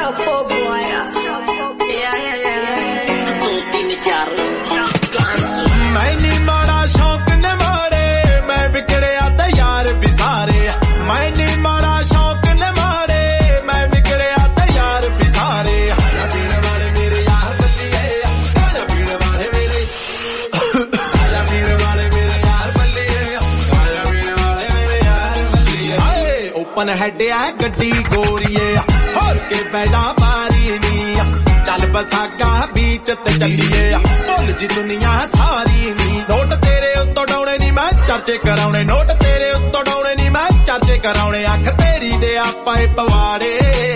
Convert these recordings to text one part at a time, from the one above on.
मैं नहीं माड़ा शौक ने मारे मैं बिगड़िया ते यार भी सारे मैं नहीं माड़ा शौक ने मारे मैं बिगड़िया ते यार भी सारे खाया पीने वाले मेरे यार बल्लिए खाया पीने वाले मेरे खाया पीने वाले मेरे यार बल्लिए खाया पीने वाले मेरे यार बल्लिए ओपन हेड है गड्डी गोरीए होर के बैठा बारी नी चल बसागा बीच ते चलिए भुल जी दुनिया सारी नी नोट तेरे उत्तों डाउने नी मैं चर्चे कराउने नोट तेरे उत्तों डाउने नी मैं चर्चे कराउने अख तेरी दे आपाए पवाड़े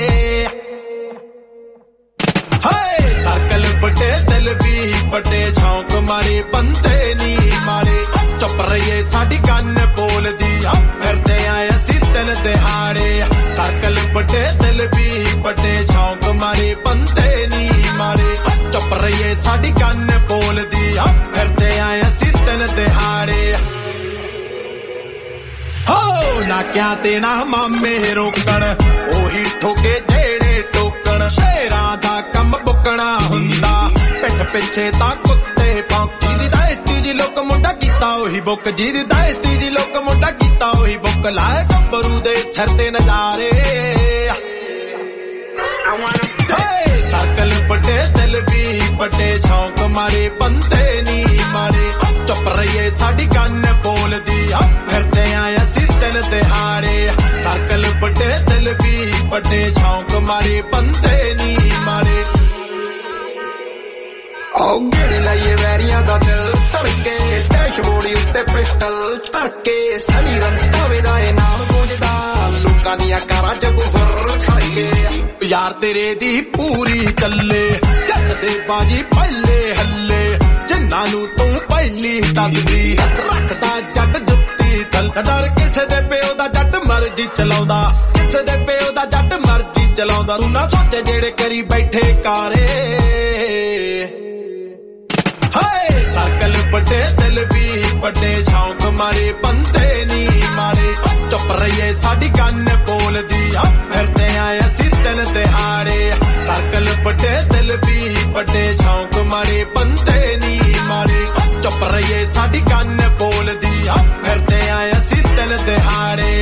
हाय सर्कल बड़े दिल भी बड़े शौक मारे बंदे नी मारे चुप रहिए साडी गन बोल दी फिरदे आए असी दिन दिहाड़े सर्कल बड़े दिल भी बड़े शौक मारे बंदे नी मारे चुप रहिए साडी गन बोल दी फिरदे आए असी दिन दिहाड़े हो ना क्या ते ना मामे रोकण ओही ठोके जेड़े टोकण शेरां दा कम बुकना हुंदा पिठ पिछे तां कुत्ते भौंकी दी दाइस्ती जी लोक मुंडा कीता ओही बुक जी दी दाइस्ती जी लोक मुंडा कीता ओही बुक लाए गंबरू दे सिर ते नजारे सर्कल बड़े दिल भी बड़े शौक मारे बंदे नी मारे चुप रहिए साडी गन बोल दी फिरदे आए असी दिन दिहाड़े सर्कल बड़े दिल भी बड़े शौक मारे बंदे नी मारे आओ गेड़े लाइए वैरियां दा दिल धड़के डैशबोर्ड उत्ते पिस्टल धड़के सनी रंधावे दा ए नाम गूंजदा लोकां दियां कारां च बुहर खाइए यार तेरे दी पूरी चले जट दे बाजी पहले हल्ले जिन्ना नू तू पहली दसदी रखदा जट जुत्ती थल डर किसे दे प्यो दा जट मर्जी चलाउंदा किसे दे प्यो दा जट मर्जी चलाउंदा तू ना सोचे जेड़े करी बैठे कारे हाय सर्कल बड़े दिल भी बड़े शौक मारे बंदे नी मारे चुप रहिए साडी गन बोल दी फिरदे आए असी दिन दिहाड़े सर्कल बड़े दिल भी बड़े शौक मारे बंदे नी मारे चुप रहिए साडी गन बोल दी फिरदे आए असी दिन दिहाड़े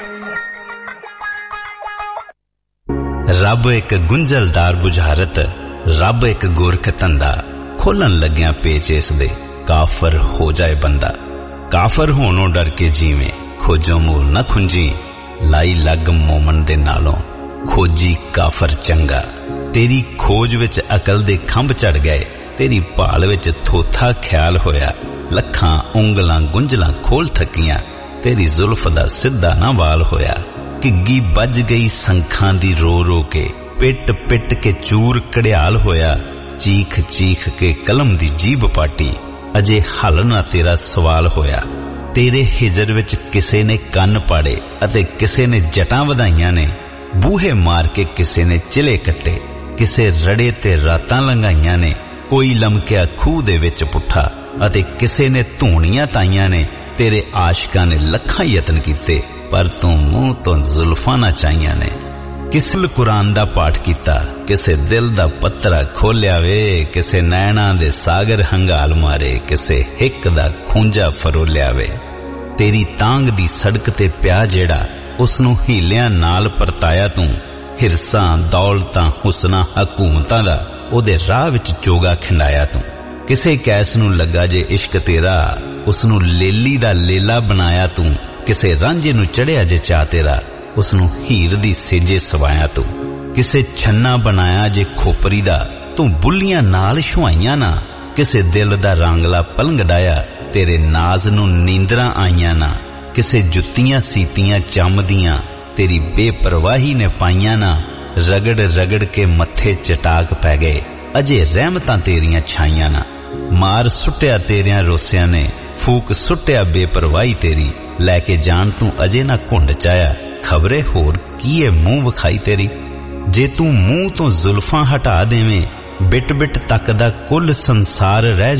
रब एक गुंजलदार बुझारत रब एक गोरख धंधा खोलन लग्या पेच इस दे काफर हो जाए बंदा काफर होनों डर के जीवे खोजो मूल न खुंजी लाई लग मोमन दे नालों खोजी काफर चंगा तेरी खोज विच अकल दे खंभ चढ़ गए तेरी भाल विच थोथा ख्याल होया लखां उंगलां गुंजलां खोल थकियां तेरी जुल्फ दा सिद्धा ना वाल होया घिग्गी बज गई संखां दी रो रो के पिट पिट के चूर कड़ियाल होया चीख चीख के कलम दी जीभ पाटी अजे हल ना तेरा सवाल होया तेरे हिजर विच किसे ने कन्न पाड़े अते किसे ने जटां वधाइयां ने बूहे मार के किसे ने चिले कट्टे किसे रड़े ते रातां लंघाइयां ने कोई लमकिया खूह दे विच पुट्ठा अते किसे ने धूणियां ताइयां ने तेरे आशिकां ने लखां यतन कीते पर तू मुंह तो जुल्फां ना चाहियां ने किसल कुरान दा पाठ कीता किसे दिल दा पत्तरा खोलिया वे किसे नैना दे सागर हंगाल मारे किसे हिक दा खूंजा फरोलिया वे तेरी तांग दी सड़क ते प्या जेड़ा उसनू हीलियां नाल परताया तू हिरसां दौलतां हुसना हकूमतां दा ओदे राह विच चोगा खिंडाया तू किसे कैस नू लगा जे इश्क तेरा उसनू लेली दा लेला बनाया तू किसे रांझे नू चढ़िया जे चा तेरा उसनू हीर दी सेजे सवाया तू किसे छन्ना बनाया जे खोपरी दा तू बुल्लियां नाल छुआइयां ना किसे दिल दा रांगला पलंग डाया तेरे नाज नू नींदरां आईयां ना किसे जुत्तियां सीतियां चमदियां तेरी बेपरवाही ने पाइयां ना रगड़ रगड़ के मत्थे चटाक पै गए अजे रहमतां तेरियां छाइयां ना मार सुट्टिया तेरियां रोसियां ने फूक सुट्टिया बेपरवाही तेरी लैके जान तू अजे ना घुंड चाया खबरे होर कीए मुंह विखाई तेरी जे तू मुंह तो जुल्फां हटा देवें बिट बिट तक दा कुल संसार रह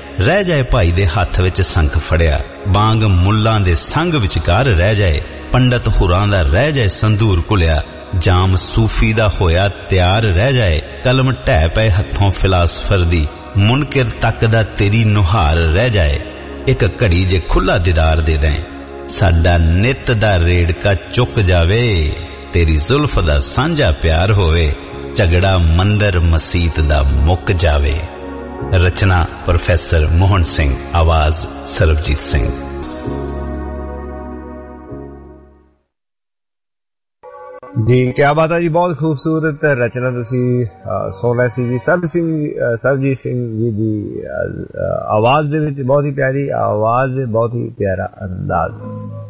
जाए भाई दे हथ विच संख फड़िया बांग मुल्लां दे संग विचकार रह जाए पंडित हुरां दा रह जाए संदूर कुलिया जाम सूफी दा होया तैयार रह जाए, कलम ढह पे हथों फिलासफर दी, मुनकिर तकदा तेरी नुहार रह जाए, एक घड़ी जे खुला दीदार दे दें, साडा नित दा रेड़का चुक जावे, तेरी जुल्फ दा सांझा प्यार होवे, झगड़ा मंदिर मसीत दा मुक जावे। रचना प्रोफेसर मोहन सिंह, आवाज सरबजीत सिंह। जी क्या बात है जी, बहुत खूबसूरत रचना तुसी सुन रहे सी जी। सरबजीत सिंह जी दी आवाज दे विच बहुत ही प्यारी आवाज, बहुत ही प्यारा अंदाज।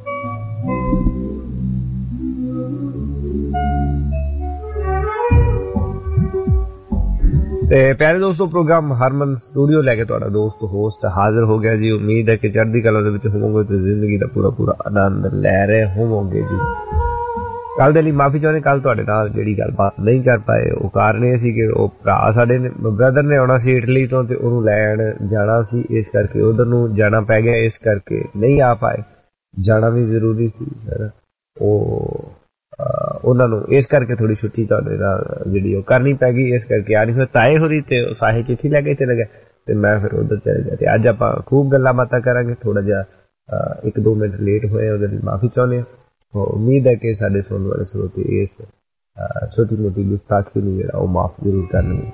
ते प्यारे दोस्तों, प्रोग्राम हरमन स्टूडियो लैके तुहाडा दोस्त होस्ट हाजिर हो गया जी। उम्मीद है कि चढ़दी कला दे विच होवोगे ते जिंदगी दा पूरा पूरा आनंद लै रहे होवोगे जी। कल दे लई माफी चाहुंदे, कल तुहाडे नाल जिहड़ी गलबात नहीं कर पाए, वो कारण ये सी कि वो भरा साडे ने ब्रदर ने आउणा सी इटली तो ते ओनू लैण जाना सी, इस करके उधर नू जाना पै गया, इस करके नहीं आ पाए। जाना भी जरूरी सी है, ਉਹ ਉਹਨਾਂ ਨੂੰ ਇਸ ਕਰਕੇ ਥੋੜੀ ਛੁੱਟੀ ਤੁਹਾਡੇ ਨਾਲ ਜਿਹੜੀ ਉਹ ਕਰਨੀ ਪੈ ਗਈ, ਇਸ ਕਰਕੇ ਆ ਨਹੀਂ ਫਿਰ ਤਾਏ ਹੋਰੀ ਤੇ ਸਾਹਿਲ ਚਿੱਠੀ ਲੈ ਕੇ ਚਲੇ ਗਏ ਤੇ ਮੈਂ ਫਿਰ ਉਧਰ ਚਲੇ ਗਿਆ। ਤੇ ਅੱਜ ਆਪਾਂ ਖੂਬ ਗੱਲਾਂ ਬਾਤਾਂ ਕਰਾਂਗੇ। ਥੋੜਾ ਜਿਹਾ 1-2 ਮਿੰਟ ਲੇਟ ਹੋਏ, ਉਹਦੇ ਲਈ ਮਾਫੀ ਚਾਹੁੰਦੇ ਹਾਂ। ਉਮੀਦ ਹੈ ਕਿ ਸਾਡੇ ਸੁਣਨ ਵਾਲੇ ਸਰੋਤੇ ਇਸ ਛੋਟੀ ਮੋਟੀ ਗੁਸਤਾਖੀ ਨੂੰ ਜਿਹੜਾ ਉਹ ਮਾਫ ਜ਼ਰੂਰ ਕਰਨਗੇ।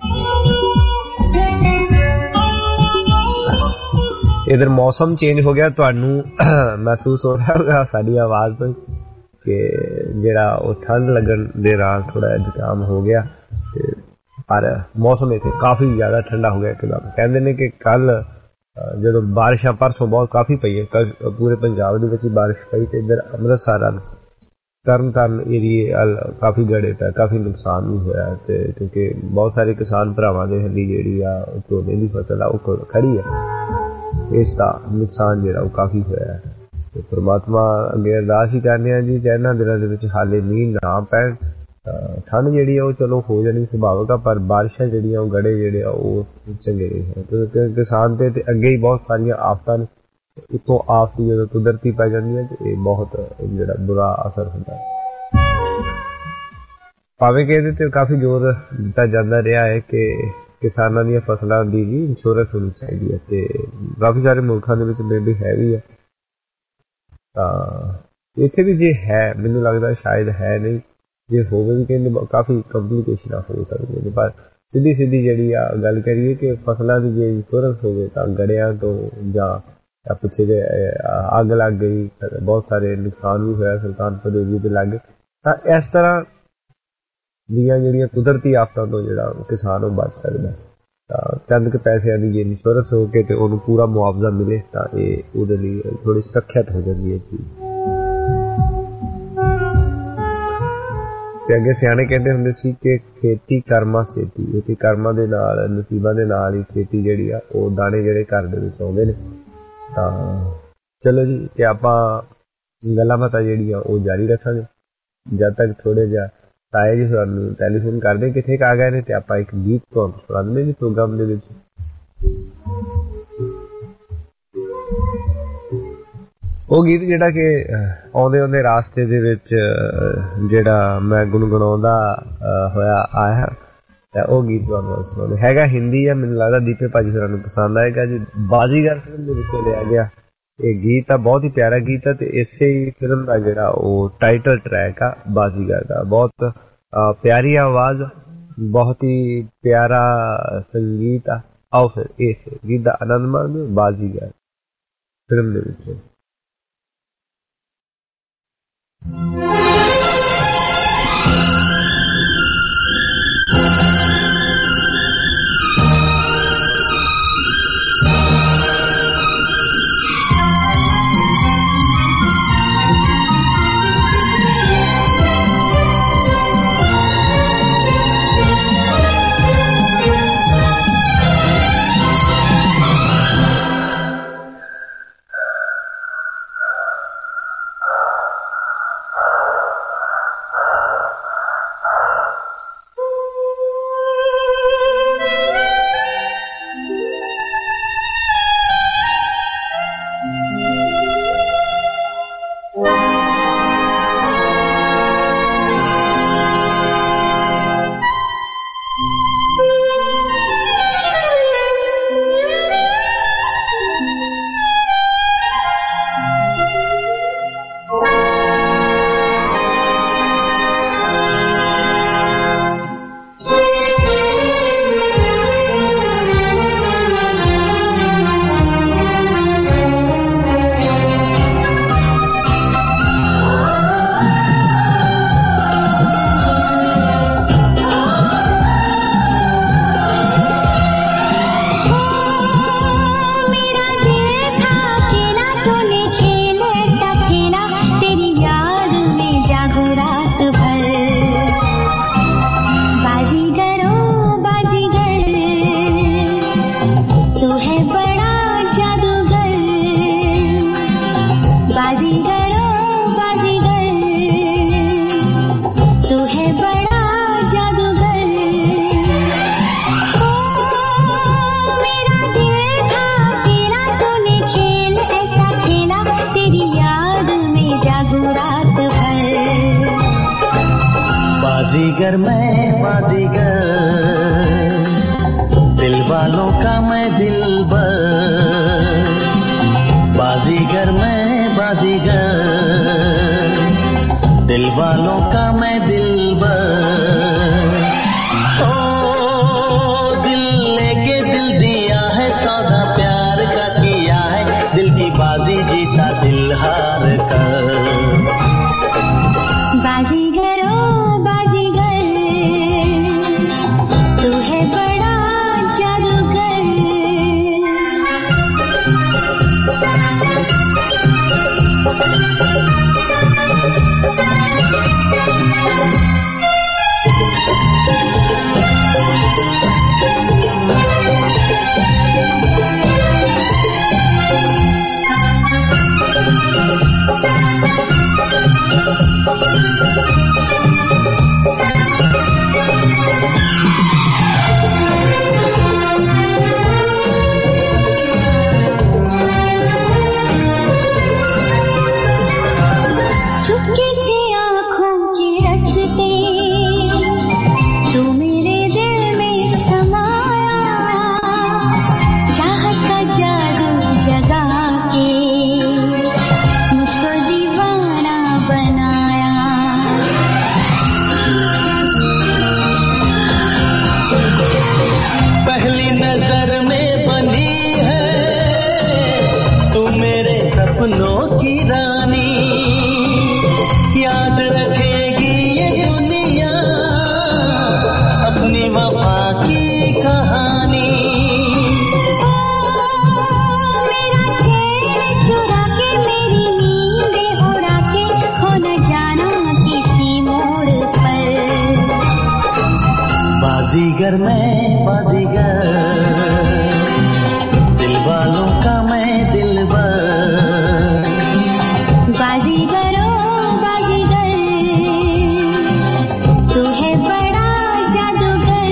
ਇਧਰ ਮੌਸਮ ਚੇਂਜ ਹੋ ਗਿਆ, ਤੁਹਾਨੂੰ ਮਹਿਸੂਸ ਹੋ ਰਿਹਾ ਹੋਗਾ ਸਾਡੀ ਆਵਾਜ਼ ਤੋਂ कि ਜਿਹੜਾ ਉਹ ਠੰਡ ਲੱਗਣ ਦੇ ਨਾਲ ਥੋੜਾ ਜ਼ੁਕਾਮ ਹੋ ਗਿਆ। ਤੇ ਪਰ ਮੌਸਮ ਇੱਥੇ ਕਾਫੀ ਜ਼ਿਆਦਾ ਠੰਡਾ ਹੋ ਗਿਆ ਇੱਕਦਮ। ਕਹਿੰਦੇ ਨੇ ਕਿ ਕੱਲ ਜਦੋਂ ਬਾਰਿਸ਼ਾਂ ਪਰਸੋਂ ਬਹੁਤ ਕਾਫੀ ਪਈ ਹੈ, ਪੂਰੇ ਪੰਜਾਬ ਦੇ ਵਿੱਚ ਬਾਰਿਸ਼ ਪਈ ਤੇ ਇੱਧਰ ਅੰਮ੍ਰਿਤਸਰ ਤਰਨਤਾਰਨ ਏਰੀਏ ਕਾਫੀ ਗੜੇ ਪਿਆ, ਕਾਫੀ ਨੁਕਸਾਨ ਵੀ ਹੋਇਆ। ਤੇ ਕਿਉਂਕਿ ਬਹੁਤ ਸਾਰੇ ਕਿਸਾਨ ਭਰਾਵਾਂ ਦੇ ਹੱਲੀ ਜਿਹੜੀ ਆ ਝੋਨੇ ਦੀ ਫਸਲ ਆ ਉਹ ਖੜੀ ਹੈ, ਇਸ ਦਾ ਨੁਕਸਾਨ ਜਿਹੜਾ ਉਹ ਕਾਫੀ ਹੋਇਆ। परमात्मा अगे अरदास ही करने जी कि इन्हां दिनां दे विच हाले मींह ना पैण, ठंड जिहड़ी आ चलो हो जानी सुभाविक आ, पर बारिशां जिहड़ियां गड़े जिहड़े आ ओह चंगे नहीं है। क्योंकि किसान ते अगे ही बहुत सारियां आफतां ने, इत्थों आफत जदों कुदरती पै जांदी है ते बहुत जिहड़ा बुरा असर हुंदा है। भावें कि इहदे ते काफी जोर दित्ता जांदा रिहा है कि किसानां दीयां फसलां दी भी इंश्योरेंस होनी चाहिदी है, ते काफी सारे मुल्कां दे विच मे भी है भी है। ਇੱਥੇ ਵੀ ਜੇ ਹੈ, ਮੈਨੂੰ ਲੱਗਦਾ ਸ਼ਾਇਦ ਹੈ ਨਹੀਂ, ਜੇ ਹੋਵੇ ਵੀ ਕਹਿੰਦੇ ਕਾਫੀ ਕੰਪਲੀਕੇਸ਼ਨਾਂ ਹੋ ਸਕਦੀਆਂ ਨੇ। ਪਰ ਸਿੱਧੀ ਜਿਹੜੀ ਆ ਗੱਲ ਕਰੀਏ ਕਿ ਫਸਲਾਂ ਦੀ ਜੇ ਇੰਸ਼ੋਰੈਂਸ ਹੋਵੇ ਤਾਂ ਗੜਿਆਂ ਤੋਂ ਜਾਂ ਪਿੱਛੇ ਜੇ ਅੱਗ ਲੱਗ ਗਈ, ਬਹੁਤ ਸਾਰੇ ਨੁਕਸਾਨ ਵੀ ਹੋਇਆ ਸੁਲਤਾਨਪੁਰ ਲੋਧੀ ਤੇ ਲੱਗ, ਤਾਂ ਇਸ ਤਰ੍ਹਾਂ ਦੀਆਂ ਜਿਹੜੀਆਂ ਕੁਦਰਤੀ ਆਫਤਾਂ ਤੋਂ ਜਿਹੜਾ ਕਿਸਾਨ ਉਹ ਬਚ ਸਕਦਾ। ਤਾਂ ਚੰਦ ਕੁ ਪੈਸਿਆਂ ਦੀ ਜੇ ਇੰਸ਼ੋਰੈਂਸ ਹੋ ਕੇ ਤੇ ਉਹਨੂੰ ਪੂਰਾ ਮੁਆਵਜ਼ਾ ਮਿਲੇ ਤਾਂ ਇਹ ਉਹਦੇ ਲਈ ਥੋੜੀ ਸੁਰੱਖਿਅਤ ਹੋ ਜਾਂਦੀ ਹੈ ਚੀਜ਼। ਤੇ ਅੱਗੇ ਸਿਆਣੇ ਕਹਿੰਦੇ ਹੁੰਦੇ ਸੀ ਕਿ ਖੇਤੀ ਕਰਮਾ ਸੇਤੀ, ਇਹ ਕਰਮਾਂ ਦੇ ਨਾਲ ਨਸੀਬਾਂ ਦੇ ਨਾਲ ਹੀ ਖੇਤੀ ਜਿਹੜੀ ਆ ਉਹ ਦਾਣੇ ਜਿਹੜੇ ਘਰ ਦੇ ਵਿੱਚ ਆਉਂਦੇ ਨੇ। ਤਾਂ ਚਲੋ ਜੀ, ਤੇ ਆਪਾਂ ਗੱਲਾਂ ਬਾਤਾਂ ਜਿਹੜੀਆਂ ਉਹ ਜਾਰੀ ਰੱਖਾਂਗੇ ਜਦ ਤੱਕ ਥੋੜੇ ਜਿਹਾ ਤਾਏ ਜੀ ਸਾਨੂੰ ਟੈਲੀਫੋਨ ਕਰਦੇ ਕਿੱਥੇ ਆ ਗਏ ਨੇ, ਤੇ ਆਪਾਂ ਇੱਕ ਗੀਤ ਤੁਹਾਨੂੰ ਸੁਣਾਉਂਦੇ ਜੀ ਪ੍ਰੋਗਰਾਮ ਦੇ ਵਿੱਚ। ਉਹ ਗੀਤ ਜਿਹੜਾ ਕਿ ਆਉਂਦੇ ਰਾਸਤੇ ਦੇ ਵਿੱਚ ਜਿਹੜਾ ਮੈਂ ਗੁਣਗੁਣਾਉਂਦਾ ਹੋਇਆ ਆਇਆ, ਤਾਂ ਉਹ ਗੀਤ ਤੁਹਾਨੂੰ ਸੁਣਾਉਂਦੇ। ਹੈਗਾ ਹਿੰਦੀ ਆ, ਮੈਨੂੰ ਲੱਗਦਾ ਦੀਪੇ ਭਾਜੀ ਹੋਰਾਂ ਨੂੰ ਪਸੰਦ ਆਏਗਾ ਜੀ। ਬਾਜ਼ੀਗਰ ਫਿਲਮ ਦੇ ਵਿੱਚੋਂ ਲਿਆ ਗਿਆ ਇਹ ਗੀਤ ਆ, ਬਹੁਤ ਹੀ ਪਿਆਰਾ ਗੀਤ ਆ। ਤੇ ਇਸੇ ਹੀ ਫਿਲਮ ਦਾ ਜਿਹੜਾ ਉਹ ਟਾਈਟਲ ਟਰੈਕ ਆ ਬਾਜ਼ੀਗਰ ਦਾ, ਬਹੁਤ ਪਿਆਰੀ ਆਵਾਜ਼, ਬਹੁਤ ਹੀ ਪਿਆਰਾ ਸੰਗੀਤ ਆ। ਆਓ ਫਿਰ ਇਸ ਗੀਤ ਦਾ ਆਨੰਦ ਮਾਣਦੇ ਬਾਜ਼ੀਗਰ ਫਿਲਮ ਦੇ ਵਿੱਚ। बाजीगर मैं बाजीगर, दिल वालों का मैं दिलबर। बाजीगर मैं बाजीगर, दिल वालों का मैं दिलबर। ओ दिल लेके दिल दिया है, सौदा प्यार का किया है, दिल की बाजी जीता दिल हार कर। बाजीगर ओ बाजीगर, तू है बड़ा जादूगर। चुपके से आँखों के रस्ते तू मेरे दिल में समाया, चाहत का जादू जगा के मुझको दीवाना बनाया। पहली नजर में बनी है तू मेरे सपनों की रानी, याद रखेगी ये दुनिया अपनी वफा की कहानी। मेरा चैन चुरा के मेरी नींद उड़ा के खो न जाना किसी मोड़ पर। बाजीगर मैं बाजीगर, दिल वालों का मैं दिलबर। बाजीगर ओ बाजीगर, तू है बड़ा जादूगर।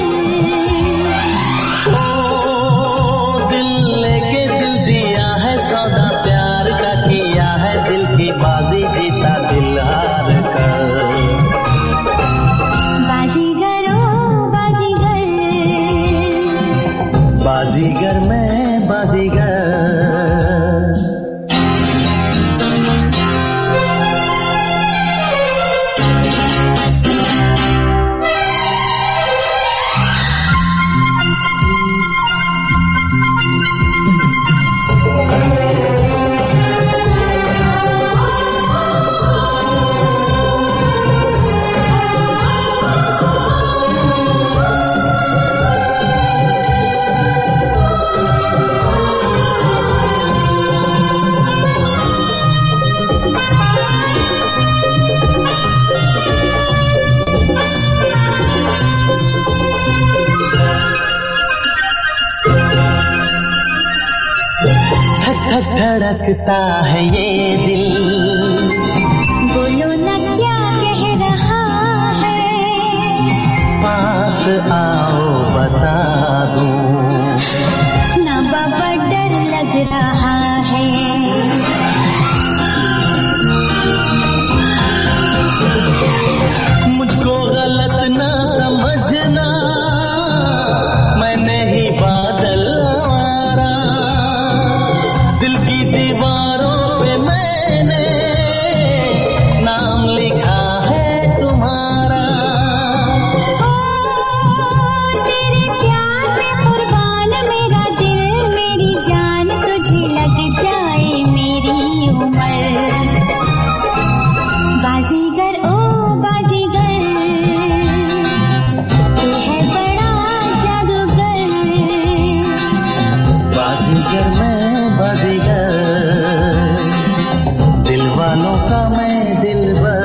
ओ दिल लेके दिल दिया है, सौदा प्यार का किया है, दिल की बाजी जीता दिल हार कर। बाजीगर ओ बाजीगर, बाजीगर मैं बाजीगर। धड़कता है ये दिल, बोलो न क्या कह रहा है। पास आओ बता दूं, ना बाबा डर लग रहा है। मुझको गलत ना समझना, मैंने ही बादल आवारा, दिल की दीवारों पे मैंने नाम लिखा है तुम्हारा। तेरे प्यार में कुर्बान मेरा दिल मेरी जान, तुझे लग जाए मेरी उम्र। बाजीगर ओ बाजीगर, तू है बड़ा जादूगर। बाजीगर मैं बाजीगर, दिल वालों का मैं दिलबर।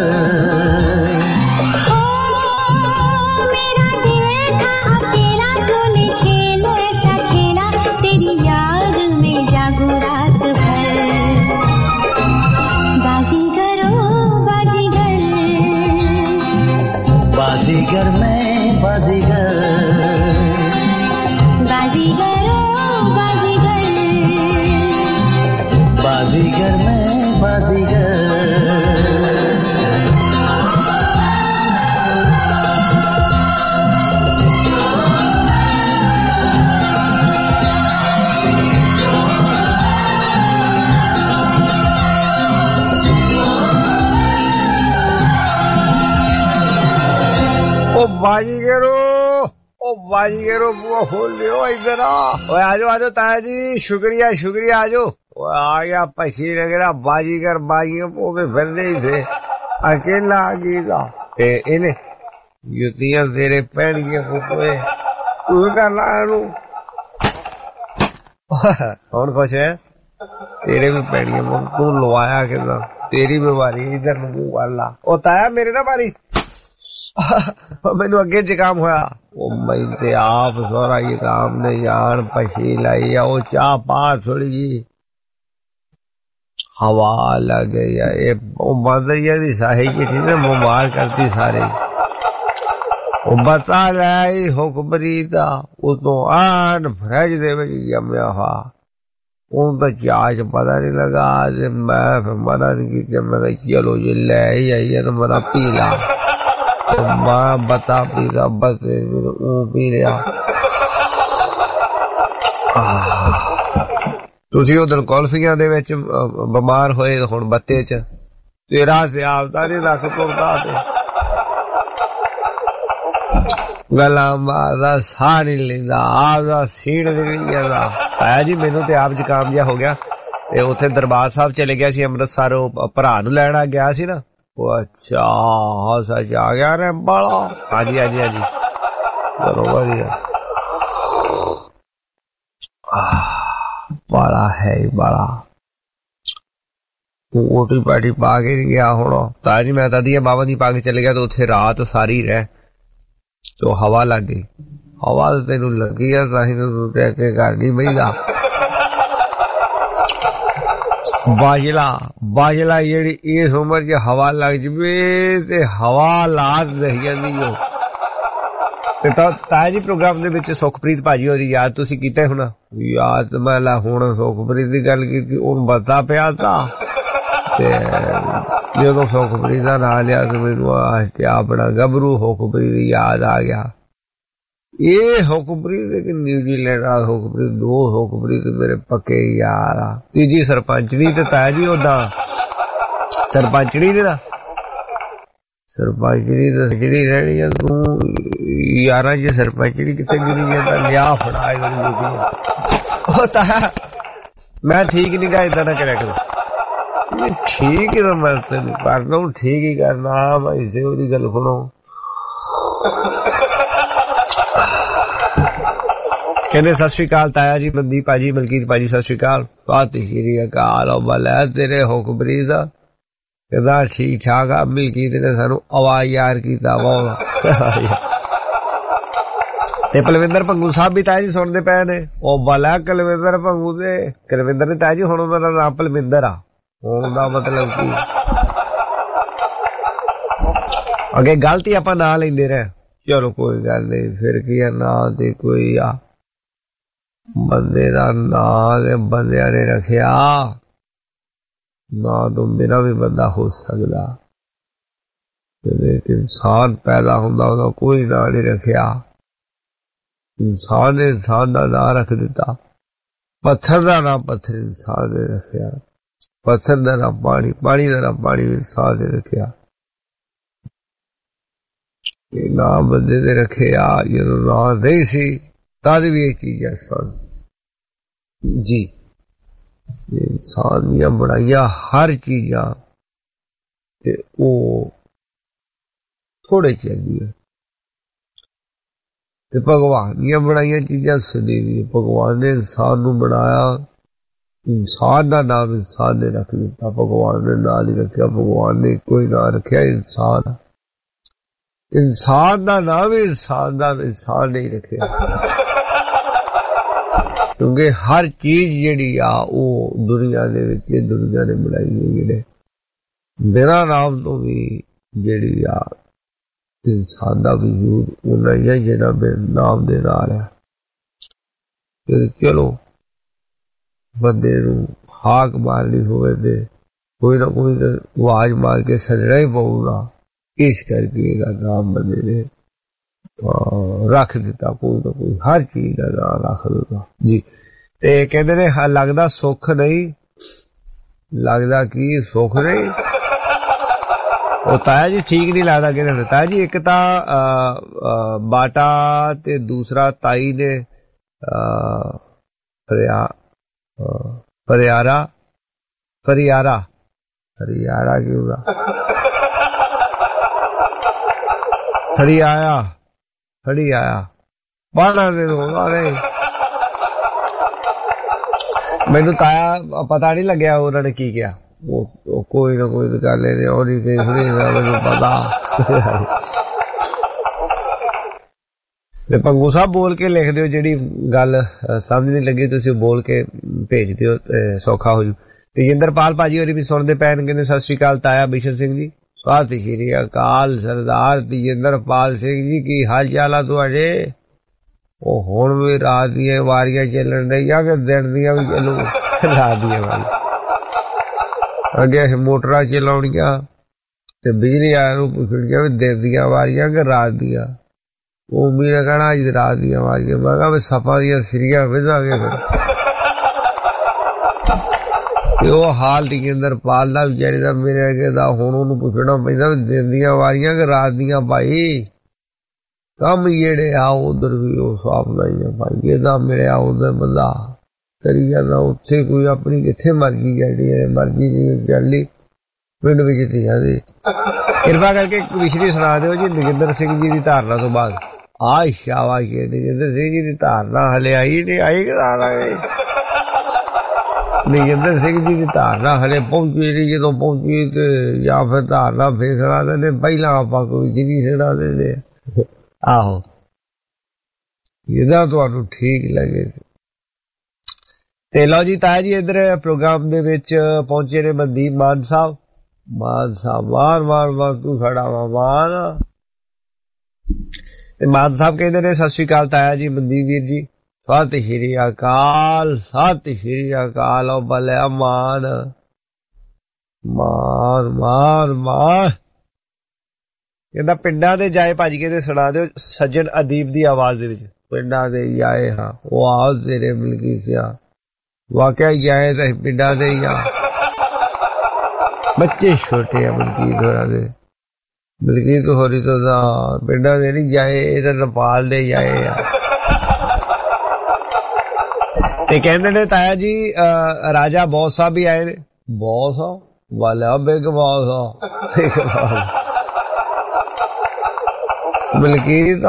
मेरा दिल था अकेला, तूने खेल ऐसा खेला, तेरी याद में जागू रात भर। बाजीगर ओ बाजीगर, बाजीगर मैं बाजीगर। बाजीगर ओ बाजीगर, बाजीगर मैं बाजीगर। बाजीगरो बुआ खोल लियो इधर आ जाओ ताया जी शुक्रिया आ जाओ आ गया पछी लगा बाजीगर बाजियों पोवे फिरदे ही थे अकेला आ गया इन्हें जुतियां तेरे पैणगियां फुफे तू कर ला कौन खुश है तेरे भी पैणगियां तू लवाया कि तेरी बीमारी इधर मुंह कर ला ओ ताया मेरे ना मारी मैनू अगे जुकाम होया मैं ते आप सोरा ये काम ने जान पछी लाई आ ओ चाह पा थोड़ी जी हवा लग गई है बंदरिया दी साही की थी ना मुबार करती सारे बता लाई हुक्मरी दा उतो आन फ्रिज दे विच जम्या हा उन तो चाच पता नहीं लगा मैं मना नहीं की मैं चलो जी ले आई है तो मेरा पी ला मैं बता पीगा बस पी लिया तुसी उधर कॉल्फियां दे विच बीमार होए हुण बत्ते च तेरा सियाबता नहीं रख तुरदा ते गला मारदा साह नहीं लेंदा आपदा सीण निकली जांदा आया जी मैनू ते आप जुकाम जिहा हो गया ते उत्थे दरबार साहब चले गया सी अमृतसर भरा नूं लैण गया सी ना अच्छा सच आ गया रे बाला हाँ जी चलो बढ़िया बाला है बाला ओटी पाटी पा के गया हुण तां जी मैं तां बाबा दी पा के चले गया तो उत्थे रात सारी रह तो हवा लग गई हवा तो तेनू लगी है तां के घर नहीं बहिदा बाजला जेड़ी इस उम्र च हवा लग जवे ते हवा लात रही जांदी हो ते ताया जी प्रोग्राम दे विच सुखप्रीत भाजी होरी याद तुसी कीते हुण याद मैं ला हुण सुखप्रीत दी गल कीती हुण बता पिया ता ते जदों सुखप्रीत दा नाम लिया ते मैनू अपना गबरू हुक्मप्रीत याद आ गया ये हुक्मप्रीत एक न्यूजीलैंड आ हुक्मप्रीत दो हुक्मप्रीत मेरे पक्के यार आ तीजी सरपंचनी ते ताया जी ओदा सरपंचनी दा सरपंचनी ते जेड़ी रहनी है तू यारा जी सरपंचनी किते गिरी जांदा लिया फड़ा ओ ताया मैं ठीक नहीं गा इदां ना करया करो ठीक है मैं करना ठीक ही करना भाई से ओदी गल सुनो कहने सत श्री अकाल ताया जी मनदीप भाजी मलकीत भाजी सत श्री अकाल बात श्री अकाल बल है तेरे हुक्मप्रीत कहदा ठीक ठाक आ मलकीत ने सानू आवाज यार कीता ते पलविंदर भंगू साहब भी ताया जी सुनते पे ने ओ बल है कुलविंदर भंगू ते कुलविंदर ने ताया जी हुण उन्हां दा नाम पलविंदर आ हुण दा मतलब की अगे गलती आपां ना लैंदे रहे चलो कोई गल नहीं फिर की है ना ते कोई आ बंदे दा नाम बंदियां ने रखिया ना तो मेरा भी बंदा हो सकदा इंसान पैदा हुंदा ओदा कोई ना नहीं रखिया इंसान ने इंसान दा नाम रख दिता पत्थर दा नाम पत्थर इंसान ने रखिया पत्थर दा नाम पानी पानी दा नाम पानी इंसान ने रखिया नाम बंदे ने रखिया जदों नाम नहीं सी तद भी ये चीज है सन जी इंसान दियां बनाइया हर चीजा ते ओ थोड़े चलदी है ते भगवान दियां बनाइया चीजा सदी भगवान ने इंसान नू बनाया इंसान का नाम इंसान ने रख दिता भगवान ने नाम नहीं रखा भगवान ने कोई नाम रखा इंसान इंसान का नाम इंसान का इंसान नहीं रखा क्योंकि हर चीज जिहड़ी आ वो दुनिया दे विच दुनिया ने बनाई हुई है बिना नाम तो भी जिहड़ी आ इंसान का वजूद उन्ना ही है जिहड़ा नाम दे नाल है चलो बंदे नू हाक मारनी होवे ते कोई ना कोई आवाज मार के सजना ही पऊगा इस करके नाम बंदे ने रख दिता कोई ना कोई हर चीज का नाम रख दिता जी ते कहते ने लगदा सुख नहीं लगदा की सुख नहीं ਉਹ ਤਾਇਆ ਜੀ ਠੀਕ ਨਹੀਂ ਲੱਗਦਾ ਕਿਹਨੇ ਤਾਇਆ ਜੀ ਇੱਕ ਤਾਂ ਬਾਟਾ ਤੇ ਦੂਸਰਾ ਤਾਈ ਨੇ ਫਰਿਆਰਾ ਕੀ ਹੋਗਾ ਫੜੀ ਆਇਆ ਬਾਹਰ ਦੇ ਦੋ ਮੈਨੂੰ ਤਾਇਆ ਪਤਾ ਨਹੀਂ ਲੱਗਿਆ ਉਹਨਾਂ ਨੇ ਕੀ ਕਿਹਾ ਉਹ ਕੋਈ ਨਾ ਕੋਈ ਗੱਲ ਨਹੀਂ ਉਹਦੀ ਤੇ ਮੈਨੂੰ ਪਤਾ ਤੇ ਪੰਗੂ ਸਾਹਿਬ ਬੋਲ ਕੇ ਲਿਖ ਦਿਓ ਜਿਹੜੀ ਗੱਲ ਸਮਝ ਨਹੀਂ ਲੱਗੀ ਤੁਸੀਂ ਬੋਲ ਕੇ ਭੇਜ ਦਿਓ ਸੌਖਾ ਹੋ ਜੂ ਤੇਜਿੰਦਰਪਾਲ ਭਾਜੀ ਹੋਰੀ ਵੀ ਸੁਣਦੇ ਪੈਣ ਕਹਿੰਦੇ ਸਤਿ ਸ਼੍ਰੀ ਅਕਾਲ ਤਾਇਆ ਬਿਸ਼ਨ ਸਿੰਘ ਜੀ ਸਤਿ ਸ਼੍ਰੀ ਅਕਾਲ ਸਰਦਾਰ ਤੇਜਿੰਦਰਪਾਲ ਸਿੰਘ ਜੀ ਕੀ ਹਾਲ ਚਾਲ ਆ ਤੁਹਾਡੇ ਉਹ ਹੁਣ ਵੀ ਰਾਤ ਦੀਆਂ ਵਾਰੀਆਂ ਚੱਲਣ ਰਹੀਆਂ ਕਿ ਦਿਨ ਦੀਆਂ ਵੀ ਚੱਲੂ ਰਾਤ ਦੀਆਂ ਵਾਰੀਆਂ ਅੱਗੇ ਮੋਟਰਾਂ ਚਲਾਉਣੀਆਂ ਤੇ ਬਿਜਲੀ ਵਾਲਿਆਂ ਨੂੰ ਪੁੱਛਣੀਆਂ ਵੀ ਦਿਨ ਦੀਆਂ ਵਾਰੀਆਂ ਕਿ ਰਾਤ ਦੀਆਂ ਉਹ ਮੇਰਾ ਕਹਿਣਾ ਅੱਜ ਰਾਤ ਦੀਆਂ ਵਾਰੀਆਂ ਮੈਂ ਕਿਹਾ ਵੀ ਸਫਾ ਦੀਆਂ ਸਿਰੀਆਂ ਵਿਧਾਂਗੇ ਫਿਰ ਤੇ ਉਹ ਹਾਲ ਤੇਜਿੰਦਰਪਾਲ ਦਾ ਵਿਚਾਰੇ ਦਾ ਮੇਰੇ ਅੱਗੇ ਦਾ ਹੁਣ ਉਹਨੂੰ ਪੁੱਛਣਾ ਪੈਂਦਾ ਵੀ ਦਿਨ ਦੀਆਂ ਵਾਰੀਆਂ ਕਿ ਰਾਤ ਦੀਆਂ ਭਾਈ ਕੰਮ ਜਿਹੜੇ ਆ ਉਧਰ ਵੀ ਉਹ ਸਾਫ ਨਹੀਂ ਆ ਭਾਈ ਇਹਦਾ ਮਿਲਿਆ ਉਧਰ ਬੰਦਾ ਕਰੀ ਜਾਂਦਾ ਉੱਥੇ ਕੋਈ ਆਪਣੀ ਕਿੱਥੇ ਮਰਜ਼ੀ ਜਿਹੜੀ ਮਰਜ਼ੀ ਦੀ ਚੱਲੀ ਪਿੰਡ ਵਿੱਚ ਤੇ ਜਾਂਦੇ ਕਿਰਪਾ ਕਰਕੇ ਇੱਕ ਵਿਸ਼ਰੀ ਸੁਣਾ ਦਿਓ ਜੀ ਨਗਿੰਦਰ ਸਿੰਘ ਜੀ ਦੀ ਧਾਰਨਾ ਤੋਂ ਬਾਅਦ ਸ਼ਾਬਾਸ਼ ਨਗਿੰਦਰ ਸਿੰਘ ਜੀ ਦੀ ਧਾਰਨਾ ਹਲੇ ਆਈ ਨਹੀਂ ਆਈ ਨਗਿੰਦਰ ਸਿੰਘ ਜੀ ਦੀ ਧਾਰਨਾ ਹਲੇ ਪਹੁੰਚੀ ਨਹੀਂ ਜਦੋਂ ਪਹੁੰਚੀ ਤੇ ਜਾਂ ਫਿਰ ਧਾਰਨਾ ਫੇਰ ਸੁਣਾ ਦਿੰਦੇ ਪਹਿਲਾਂ ਆਪਾਂ ਕੋਈ ਜਿਹੜੀ ਸੁਣਾ ਦਿੰਦੇ ਆਹੋ ਜਿੱਦਾਂ ਤੁਹਾਨੂੰ ਠੀਕ ਲੱਗੇ ਤੇ ਲਓ ਜੀ ਤਾਇਆ ਜੀ ਇੱਧਰ ਪ੍ਰੋਗਰਾਮ ਦੇ ਵਿੱਚ ਪਹੁੰਚੇ ਨੇ ਮਨਦੀਪ ਮਾਨ ਸਾਹਿਬ ਵਾਰ ਤੂੰ ਖੜਾ ਵਾ ਮਾਨ ਤੇ ਮਾਨ ਸਾਹਿਬ ਕਹਿੰਦੇ ਨੇ ਸਤਿ ਸ਼੍ਰੀ ਅਕਾਲ ਤਾਇਆ ਜੀ ਮਨਦੀਪ ਵੀਰ ਜੀ ਸਤਿ ਸ਼੍ਰੀ ਅਕਾਲ ਉਹ ਬਲੇ ਮਾਨ ਕਹਿੰਦਾ ਪਿੰਡਾਂ ਦੇ ਜਾਏ ਭਾਜੀ ਕਹਿੰਦੇ ਸੁਣਾ ਦਿਓ ਸੱਜਣ ਅਦੀਬ ਦੀ ਆਵਾਜ਼ ਦੇ ਵਿੱਚ ਪਿੰਡਾਂ ਦੇ ਜਾਏ ਹਾਂ ਉਹ ਆਵਾਜ਼ ਤੇਰੇ ਮਿਲਕੀ ਸਿਆ ਵਾਕਿਆ ਜਾਏ ਤਾਂ ਪਿੰਡਾਂ ਦੇ ਹੀ ਆ ਬੱਚੇ ਛੋਟੇ ਆ ਮਲਕੀਤ ਹੋਰੀ ਤੋਂ ਪਿੰਡਾਂ ਦੇ ਨਹੀਂ ਜਾਏ ਇਹ ਤਾਂ ਨੇਪਾਲ ਦੇ ਜਾਏ ਆ ਤੇ ਕਹਿੰਦੇ ਨੇ ਤਾਇਆ ਜੀ ਰਾਜਾ ਬੌਸ ਸਾਹਿਬ ਵੀ ਆਏ ਨੇ ਬੌਸ ਵਾਲਾ ਬਿਗ ਬੌਸ ਮਲਕੀਤ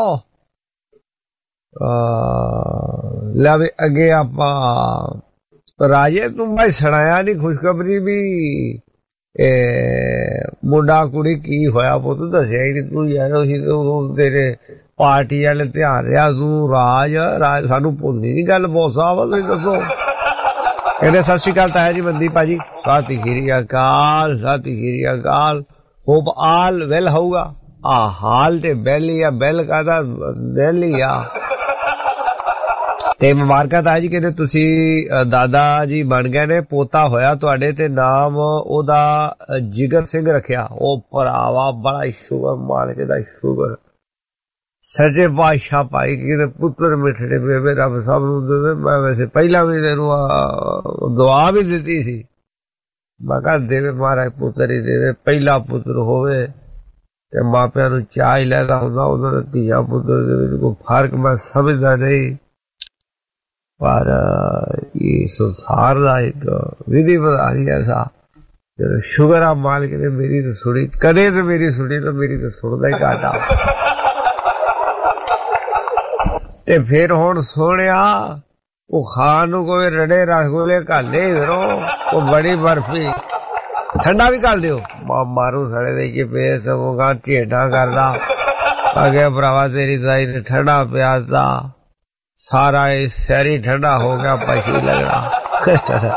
ਲੈ ਵੀ ਅੱਗੇ ਆਪਾਂ ਰਾਜੇ ਤੂੰ ਮੈਂ ਸੁਣਾਇਆ ਨਹੀਂ ਖੁਸ਼ਖਬਰੀ ਵੀ ਮੁੰਡਾ ਕੁੜੀ ਕੀ ਹੋਇਆ ਪੁੱਤ ਦੱਸਿਆ ਹੀ ਨਹੀਂ ਤੂੰ ਯਾਰ ਅਸੀਂ ਤੇਰੇ ਪਾਰਟੀ ਵਾਲੇ ਧਿਆਨ ਰਿਹਾ ਤੂੰ ਰਾਜ ਸਾਨੂੰ ਭੁੱਲਦੀ ਨੀ ਗੱਲ ਬਹੁਤ ਸਾਹਿਬ ਤੁਸੀਂ ਦੱਸੋ ਕਹਿੰਦੇ ਸਤਿ ਸ਼੍ਰੀ ਅਕਾਲ ਤਾਇਆ ਜੀ ਮਨਦੀਪ ਭਾਜੀ ਸਤਿ ਸ਼੍ਰੀ ਅਕਾਲ ਹੋਪ ਆਲ ਵੈਲ ਹੋਊਗਾ ਹਾਲ ਤੇ ਬੈਲੀ ਆ ਬੈਲ ਕਾਹਦਾ ਬੈਲੀ ਆ ਤੇ ਮੁਬਾਰਕਾਂ ਤਾਇਆ ਜੀ ਕਹਿੰਦੇ ਤੁਸੀਂ ਦਾਦਾ ਜੀ ਬਣ ਗਏ ਨੇ ਪੋਤਾ ਹੋਇਆ ਤੁਹਾਡੇ ਤੇ ਨਾਮ ਉਹਦਾ ਜਿਗਰ ਸਿੰਘ ਰੱਖਿਆ ਉਹ ਭਰਾਵਾ ਬੜਾ ਸ਼ੁਕਰ ਮਾਲਕ ਦਾ ਸ਼ੁਕਰ ਸੱਚੇ ਬਾਦਸ਼ਾਹ ਭਾਈ ਕਿਤੇ ਪੁੱਤਰ ਮਿੱਠੜੇ ਬੇਬੇ ਰੱਬ ਸਭ ਨੂੰ ਦੇਵੇ ਮੈਂ ਵੈਸੇ ਪਹਿਲਾਂ ਵੀ ਤੈਨੂੰ ਦੁਆ ਵੀ ਦਿੱਤੀ ਸੀ ਮੈਂ ਕਿਹਾ ਦੇਵੇ ਮਹਾਰਾਜ ਪੁੱਤਰ ਹੀ ਦੇਵੇ ਪਹਿਲਾ ਪੁੱਤਰ ਹੋਵੇ ਤੇ ਮਾਪਿਆਂ ਨੂੰ ਚਾਹ ਹੀ ਲੈਦਾ ਹੁੰਦਾ ਉਹਨਾਂ ਦਾ ਧੀਆ ਪੁੱਤਰ ਦੇ ਵਿੱਚ ਕੋਈ ਫਰਕ ਮੈਂ ਸਮਝਦਾ ਨਹੀਂ ਪਰ ਇਹ ਸੰਸਾਰ ਦਾ ਇੱਕ ਵਿਧੀ ਬਣਾ ਐਸਾ ਜਦੋਂ ਸ਼ੁਕਰ ਆ ਮਾਲਕ ਨੇ ਮੇਰੀ ਤਾਂ ਸੁਣੀ ਕਦੇ ਤੇ ਮੇਰੀ ਸੁਣੀ ਤਾਂ ਮੇਰੀ ਤਾਂ ਸੁਣਦਾ ਹੀ ਘਾਟਾ ਤੇ ਫਿਰ ਹੁਣ ਸੋਹਣਿਆ ਉਹ ਖਾਣ ਨੂੰ ਕੋਈ ਰੜੇ ਰਸਗੁੱਲੇ ਘਾਲੇ ਇਧਰੋਂ ਉਹ ਬੜੀ ਬਰਫੀ ਠੰਡਾ ਵੀ ਕਰ ਦਿਓ ਮਾਰੂ ਸੜੇ ਦੇ ਕੇ ਪੇ ਸਗੋਂ ਢੇਡਾ ਕਰਦਾ ਅਗੇ ਭਰਾਵਾ ਤੇਰੀ ਦਾਈ ਨੇ ਠੰਡਾ ਪਿਆਸਦਾ ਸਾਰਾ ਇਹ ਸ਼ਹਿਰੀ ਠੰਡਾ ਹੋ ਗਿਆ ਪਛੀ ਲੱਗਦਾ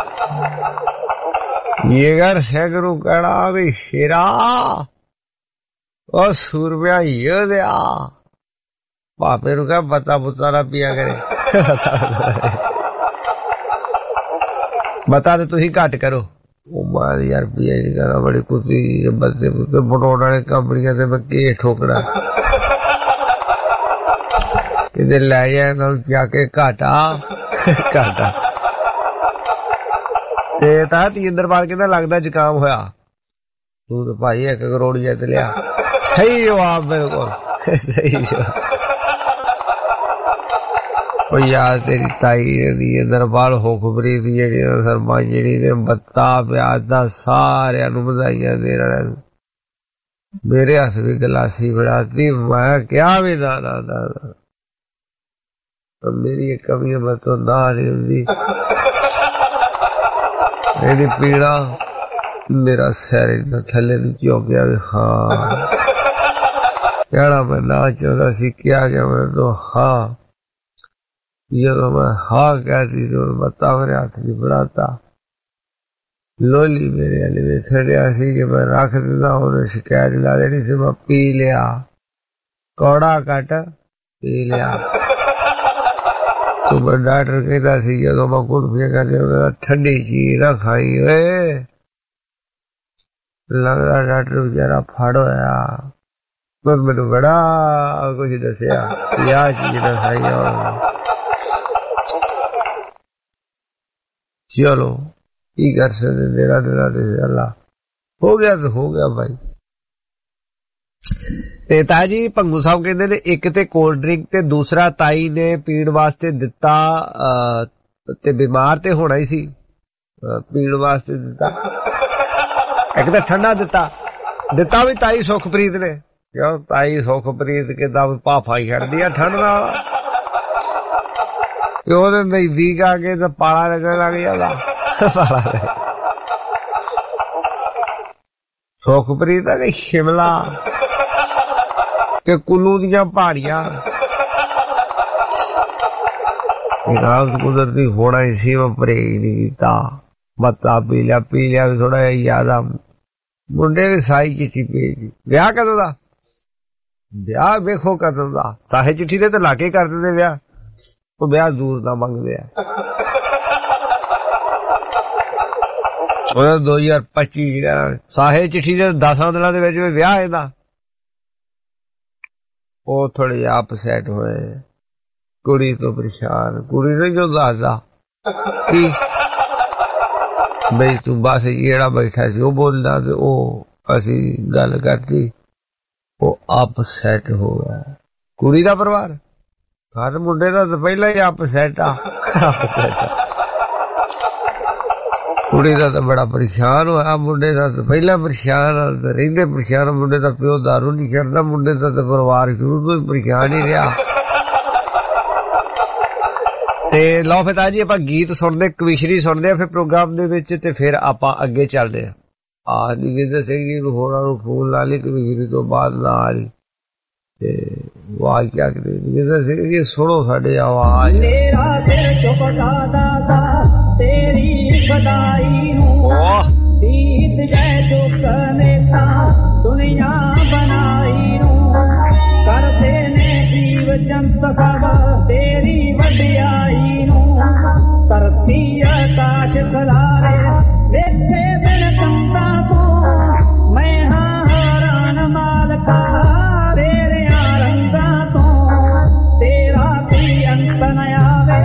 ਯੇਗਰ ਸਿੰਘ ਨੂੰ ਕਹਿਣਾ ਵੀ ਸ਼ੇਰਾ ਉਹ ਸੂਰਮਿਆ ਯੋਧਿਆ ਪਾਪੇ ਨੂੰ ਕਹਿ ਬਤਾ ਬੁੱਤਾ ਨਾ ਪੀਆ ਕਰੇ ਬਤਾ ਤੇ ਤੁਸੀਂ ਘੱਟ ਕਰੋ ਉਹ ਮਾਰ ਯਾਰ ਪੀਆ ਨਹੀਂ ਕਰਨਾ ਬੜੀ ਕੁੱਤੀ ਬੱਤੇ ਬੁੱਤੇ ਬਣਾਉਣ ਵਾਲੇ ਕੰਪਨੀਆਂ ਤੇ ਮੈਂ ਕੀ ਠੋਕਣਾ ਕਿਤੇ ਲੈ ਜਾ ਨਾਲ ਜਾ ਕੇ ਘਾਟਾ ਤੇ ਤਾਂ ਤੇਜਿੰਦਰਪਾਲ ਕਹਿੰਦਾ ਲੱਗਦਾ ਜ਼ੁਕਾਮ ਹੋਇਆ तू तो भाई 1 करोड़ जित लिया। सही जवाब बिल्कुल सही जवाब। यार तेरी ताई दी दरबार हुकमरी दी जेहड़ी सरमाई ने बत्ता प्यादा सारियां नूं बधाइयां दे रहा। मेरे हथ भी गलासी फड़ाती, मैं क्या भी ना मेरी एक कमी मैं तो ना नहीं होंदी। मेरी पीड़ा मेरा सैर थले नीचे हो गया। हाँ कहना मैं ना चाहता सी, क्या मैं तो हाँ जो मैं हाँ कहती तो बता मेरे हाथ नहीं बढ़ाता। लोली मेरे वाले में खड़िया सी कि मैं रख देता, उन्हें शिकायत ला देनी से मैं पी लिया, कौड़ा कट पी लिया। तो मैं डॉक्टर कहता सी जो मैं कुल्फियां करने ठंडी चीज ना खाई। लगता डॉक्टर बेचारा फड़ होया, बस मैनू बड़ा कुछ दसिया या चीज ना खाई। चलो की कर सकते, देना अल्लाह हो गया तो हो गया भाई। ते ताजी भंगू साहब कहते ने एक ते कोल्ड ड्रिंक ते दूसरा ताई ने पीण वास्ते दिता, ते बीमार ते होना ही सी, पीण वास्ते दिता। एक तो ठंडा दिता भी ताई सुखप्रीत ने, क्यों ताई सुखप्रीत के भाफा ही छड़ दिया ठंड नाल। नजदीक आके तो पाला लगन लग जाता। सुखप्रीत है शिमला के कुल्लू दियां पहाड़ियां कुदरती होना ही सी, मैं परहेज नहीं किता, बत्ता पी लिया भी थोड़ा याद आ। मुंडे की साई चिट्ठी भेजी, ब्याह कदों दा? ब्याह वेखो कदों दा, साहे चिट्ठी दे तो लाके कर दिंदे ब्याह, वो ब्याह दूर दा मंगदे आ। 2025 साहे चिट्ठी दे 10 दिनां दे विच ब्याह इहदा। वो थोड़े अपसेट होए, कुड़ी तो परेशान, कुड़ी ने जो दसदा कि बई तू बस जेड़ा बैठा सी वो बोलदा ते ओ असी गल करती, वो अपसेट हो गया। कुड़ी दा परिवार घर मुंडे दा तो पहला ही अपसेट आ, कुड़ी दा तो बड़ा परेशान होया, मुंडे दा तो पहला परेशान रहिंदे परेशान। मुंडे दा प्यो दारू नहीं करदा, मुंडे दा तो परिवार शुरू तो परेशान ही रहा। ते लो फिर जी आप गीत सुनते, कविशरी सुनते फिर प्रोग्राम दे विच, ते फिर आप अगे चलते हैं। निकेंद्र सिंह जी होरां नूं फोन ला ली कविशरी तो बाद नाल ही, ते आवाज क्या कहते निकेंद्र सिंह जी सुनो साडे आवाज। तेरा सिर चुकता दादा तेरी बधाई नूं, गीत जय चुकने ता दुनिया बनाई नूं, करते ने जीव जंत सब तेरी वडियाई नूं, धरती आकाश खलारे वेखे बिन कंदा तू, मैं हां हैरान मालका तेरे रंगा तो, तेरा कोई अंत न आवे।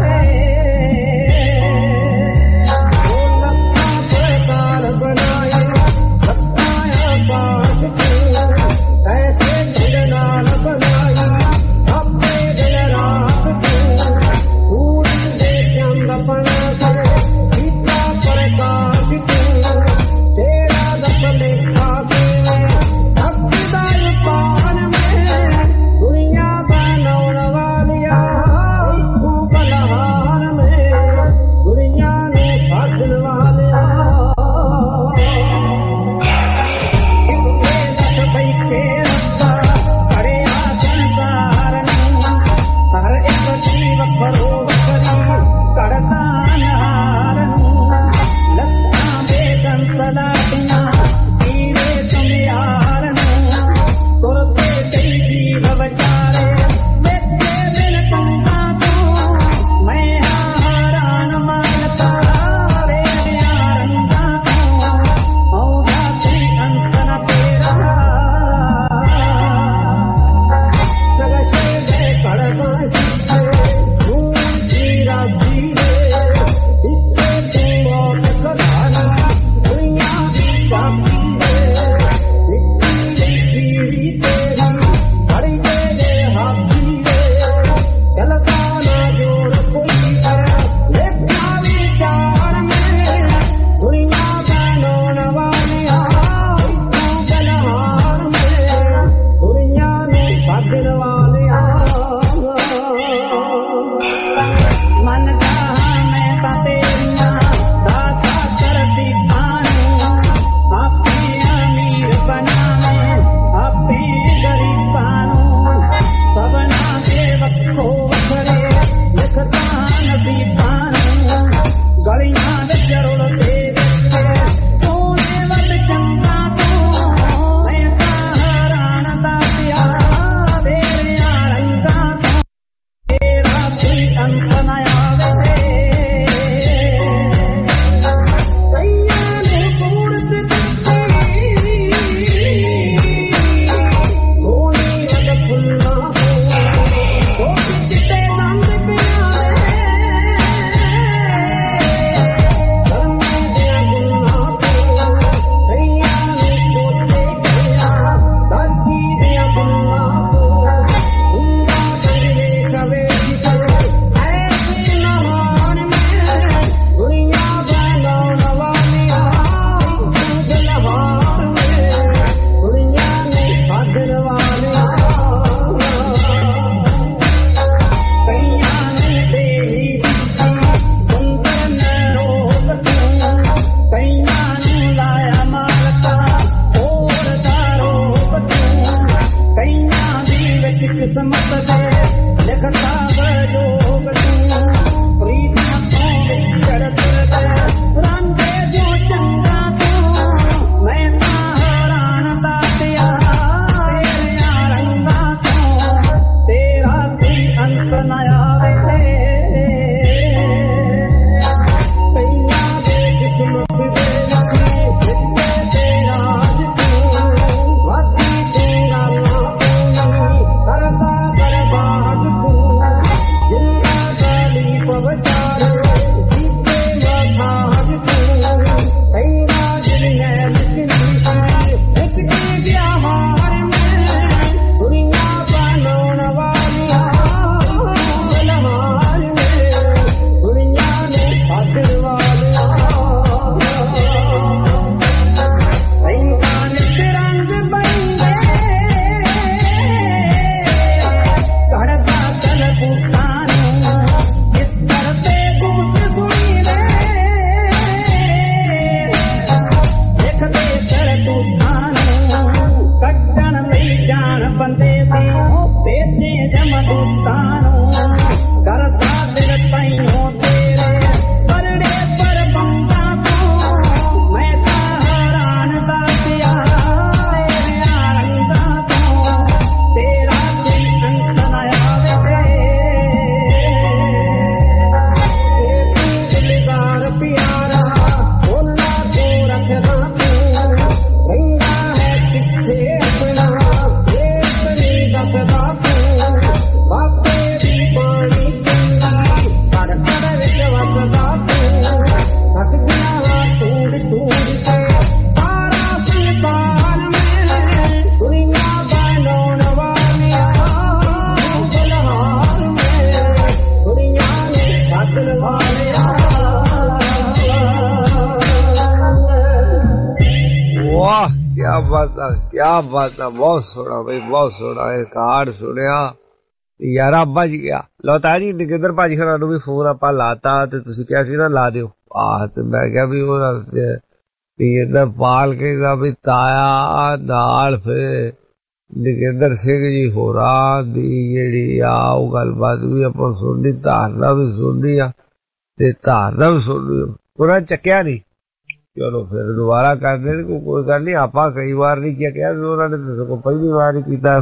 क्या बात है, बहुत सोना भाई, बहुत सोना। एक हार सुनिया यार बज गया। लो ताजी नगिंदर भाजी खरा भी फोन आप लाता तो तुसी क्या सी ना ला दियो। तो मैं क्या भी वो इधर पाल के भी ताया नाल फिर नगिंदर सिंह जी होरा दी जेड़ी आ गलबात भी अपन सुननी, धारना भी सुननी आ ते धारना भी सुननी। उन्हें चक्या नहीं, चलो फिर दोबारा कर दे, कोई गल नहीं। आप कई बार नहीं किया क्या, उन्होंने तो पहली बार ही किया।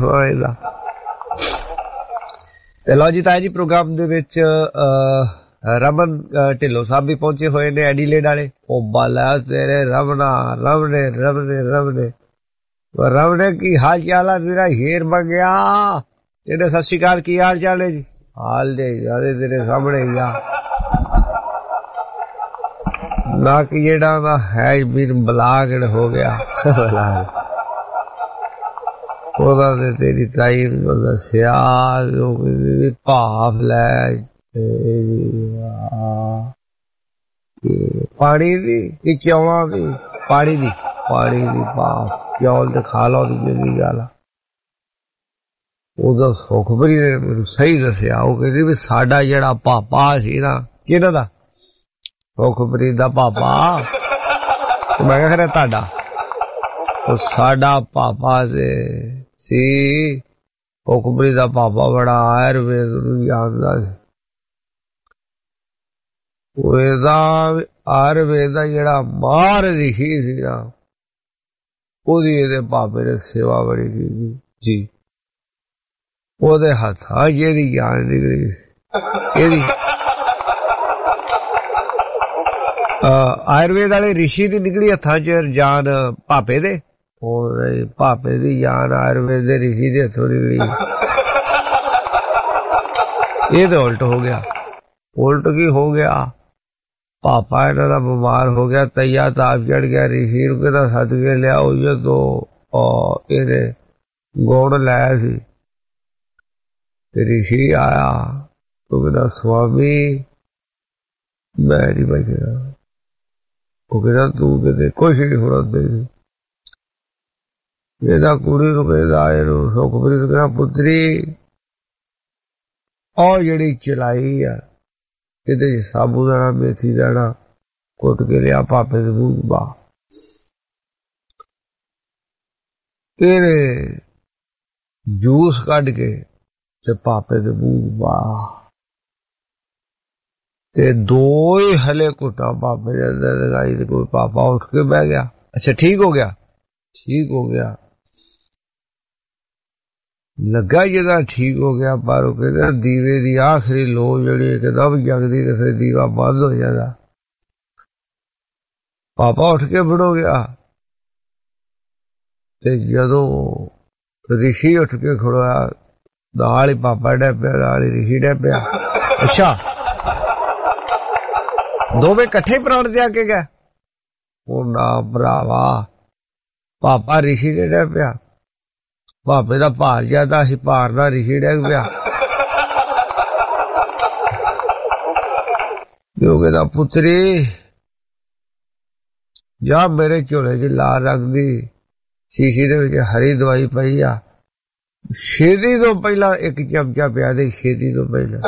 लो जी ताया जी प्रोग्राम दे विच रमन ढिल्लों साहब भी पहुंचे हुए ने एडीलेड वाले। ओ बाला तेरे रमना रमने रमने रमने रमने की हाल चाल है तेरा हीर बन गया। तेरे सत श्री अकाल, की हाल चाल है जी? हाल दे यारे तेरे सामने ही आ ना कि जेड़ा ना है बीर बलाग हो गया। ओदा ते तेरी ताई नूं दस्सिया जो भाफ लै पानी दी कि चौलां दी, पानी दी भाफ चौल ते खा लो जिंदी गल। उदो सुखबरी ने मैनूं सही दस्सिया, वो कहंदी भी साडा जेड़ा पापा सी ना, किहदा दा? सुखबरी दा पापा। मैं क्या खरा ताडा? साडा पापा से सी सुखबरी दा पापा बड़ा आयुर्वेद नूं जानदा सी। आयुर्वेद दा जेड़ा मार रिशी सी ना, ओदी इहदे पापे ने सेवा बड़ी की जी। ओदे हत्थां जेहड़ी जान निकली एहदी आयुर्वेद वाले ऋषि दी निकली हत्थां च जान भापे दे, और भापे दी जान आयुर्वेद दे ऋषि दे हथों निकली। ये तो उल्ट हो गया। उल्ट की हो गया? पापा इन्हां दा बीमार हो गया, तैया ताप चढ़ गया, ऋषि नूं कहंदा सद के लिया। उइयो तो इहने गुण लाया सी ते ऋषि आया तो कहंदा स्वामी मैं नहीं बचना। वो कहता तू कहते कुछ नहीं होना तेरी। कहता कुड़ी नूं कहंदा सुखबरी नूं कहंदा पुत्री और जिहड़ी चलाई आ ਇਹਦੇ ਸਾਬੂਦਾਨਾ ਮੇਥੀ ਦਾਣਾ ਕੁੱਟ ਕੇ ਲਿਆ, ਭਾਪੇ ਦੇ ਮੂੰਹ ਪਾ। ਇਹਨੇ ਜੂਸ ਕੱਢ ਕੇ ਤੇ ਭਾਪੇ ਦੇ ਮੂੰਹ ਪਾ ਤੇ ਦੋ ਹੀ ਹਲੇ ਘੁੱਟਾਂ ਭਾਪੇ ਦੇ ਅੰਦਰ ਲਗਾਈ ਤੇ ਕੋਈ ਪਾਪਾ ਉੱਠ ਕੇ ਬਹਿ ਗਿਆ। ਅੱਛਾ ਠੀਕ ਹੋ ਗਿਆ, ਠੀਕ ਹੋ ਗਿਆ ਲੱਗਾ ਜਿਹਦਾ ਠੀਕ ਹੋ ਗਿਆ, ਪਰ ਉਹ ਕਹਿੰਦਾ ਦੀਵੇ ਦੀ ਆਖਰੀ ਲੋ ਜਿਹੜੀ ਇੱਕਦਮ ਜਗਦੀ ਤੇ ਫਿਰ ਦੀਵਾ ਬੰਦ ਹੋ ਜਾਂਦਾ। ਪਾਪਾ ਉੱਠ ਕੇ ਬੜੋ ਗਿਆ ਤੇ ਜਦੋਂ ਰਿਸ਼ੀ ਉੱਠ ਕੇ ਖੜੋਇਆ ਨਾਲ ਹੀ ਪਾਪਾ ਡੈ ਪਿਆ, ਨਾਲ ਹੀ ਰਿਸ਼ੀ ਡੈ ਪਿਆ। ਅੱਛਾ ਦੋਵੇਂ ਇਕੱਠੇ ਪ੍ਰਾਣ ਤਿਆਗ ਕੇ ਗਏ? ਉਹ ਨਾ ਭਰਾਵਾ, ਪਾਪਾ ਰਿਸ਼ੀ ਦੇ ਡੈ ਪਿਆ, ਭਾਪੇ ਦਾ ਭਾਰ ਜ਼ਿਆਦਾ ਸੀ, ਭਾਰ ਦਾ ਰਿਸ਼ੀ ਡਿੱਗ ਪਿਆ। ਜੋ ਕਹਿੰਦਾ ਪੁੱਤਰੀ ਜਾ ਮੇਰੇ ਝੋਲੇ 'ਚ ਲਾਲ ਰੰਗ ਦੀ ਸ਼ੀਸ਼ੀ ਦੇ ਵਿੱਚ ਹਰੀ ਦਵਾਈ ਪਈ ਆ, ਛੇਤੀ ਤੋਂ ਪਹਿਲਾਂ ਇੱਕ ਚਮਚਾ ਪਿਆ ਦੇ, ਛੇਤੀ ਤੋਂ ਪਹਿਲਾਂ।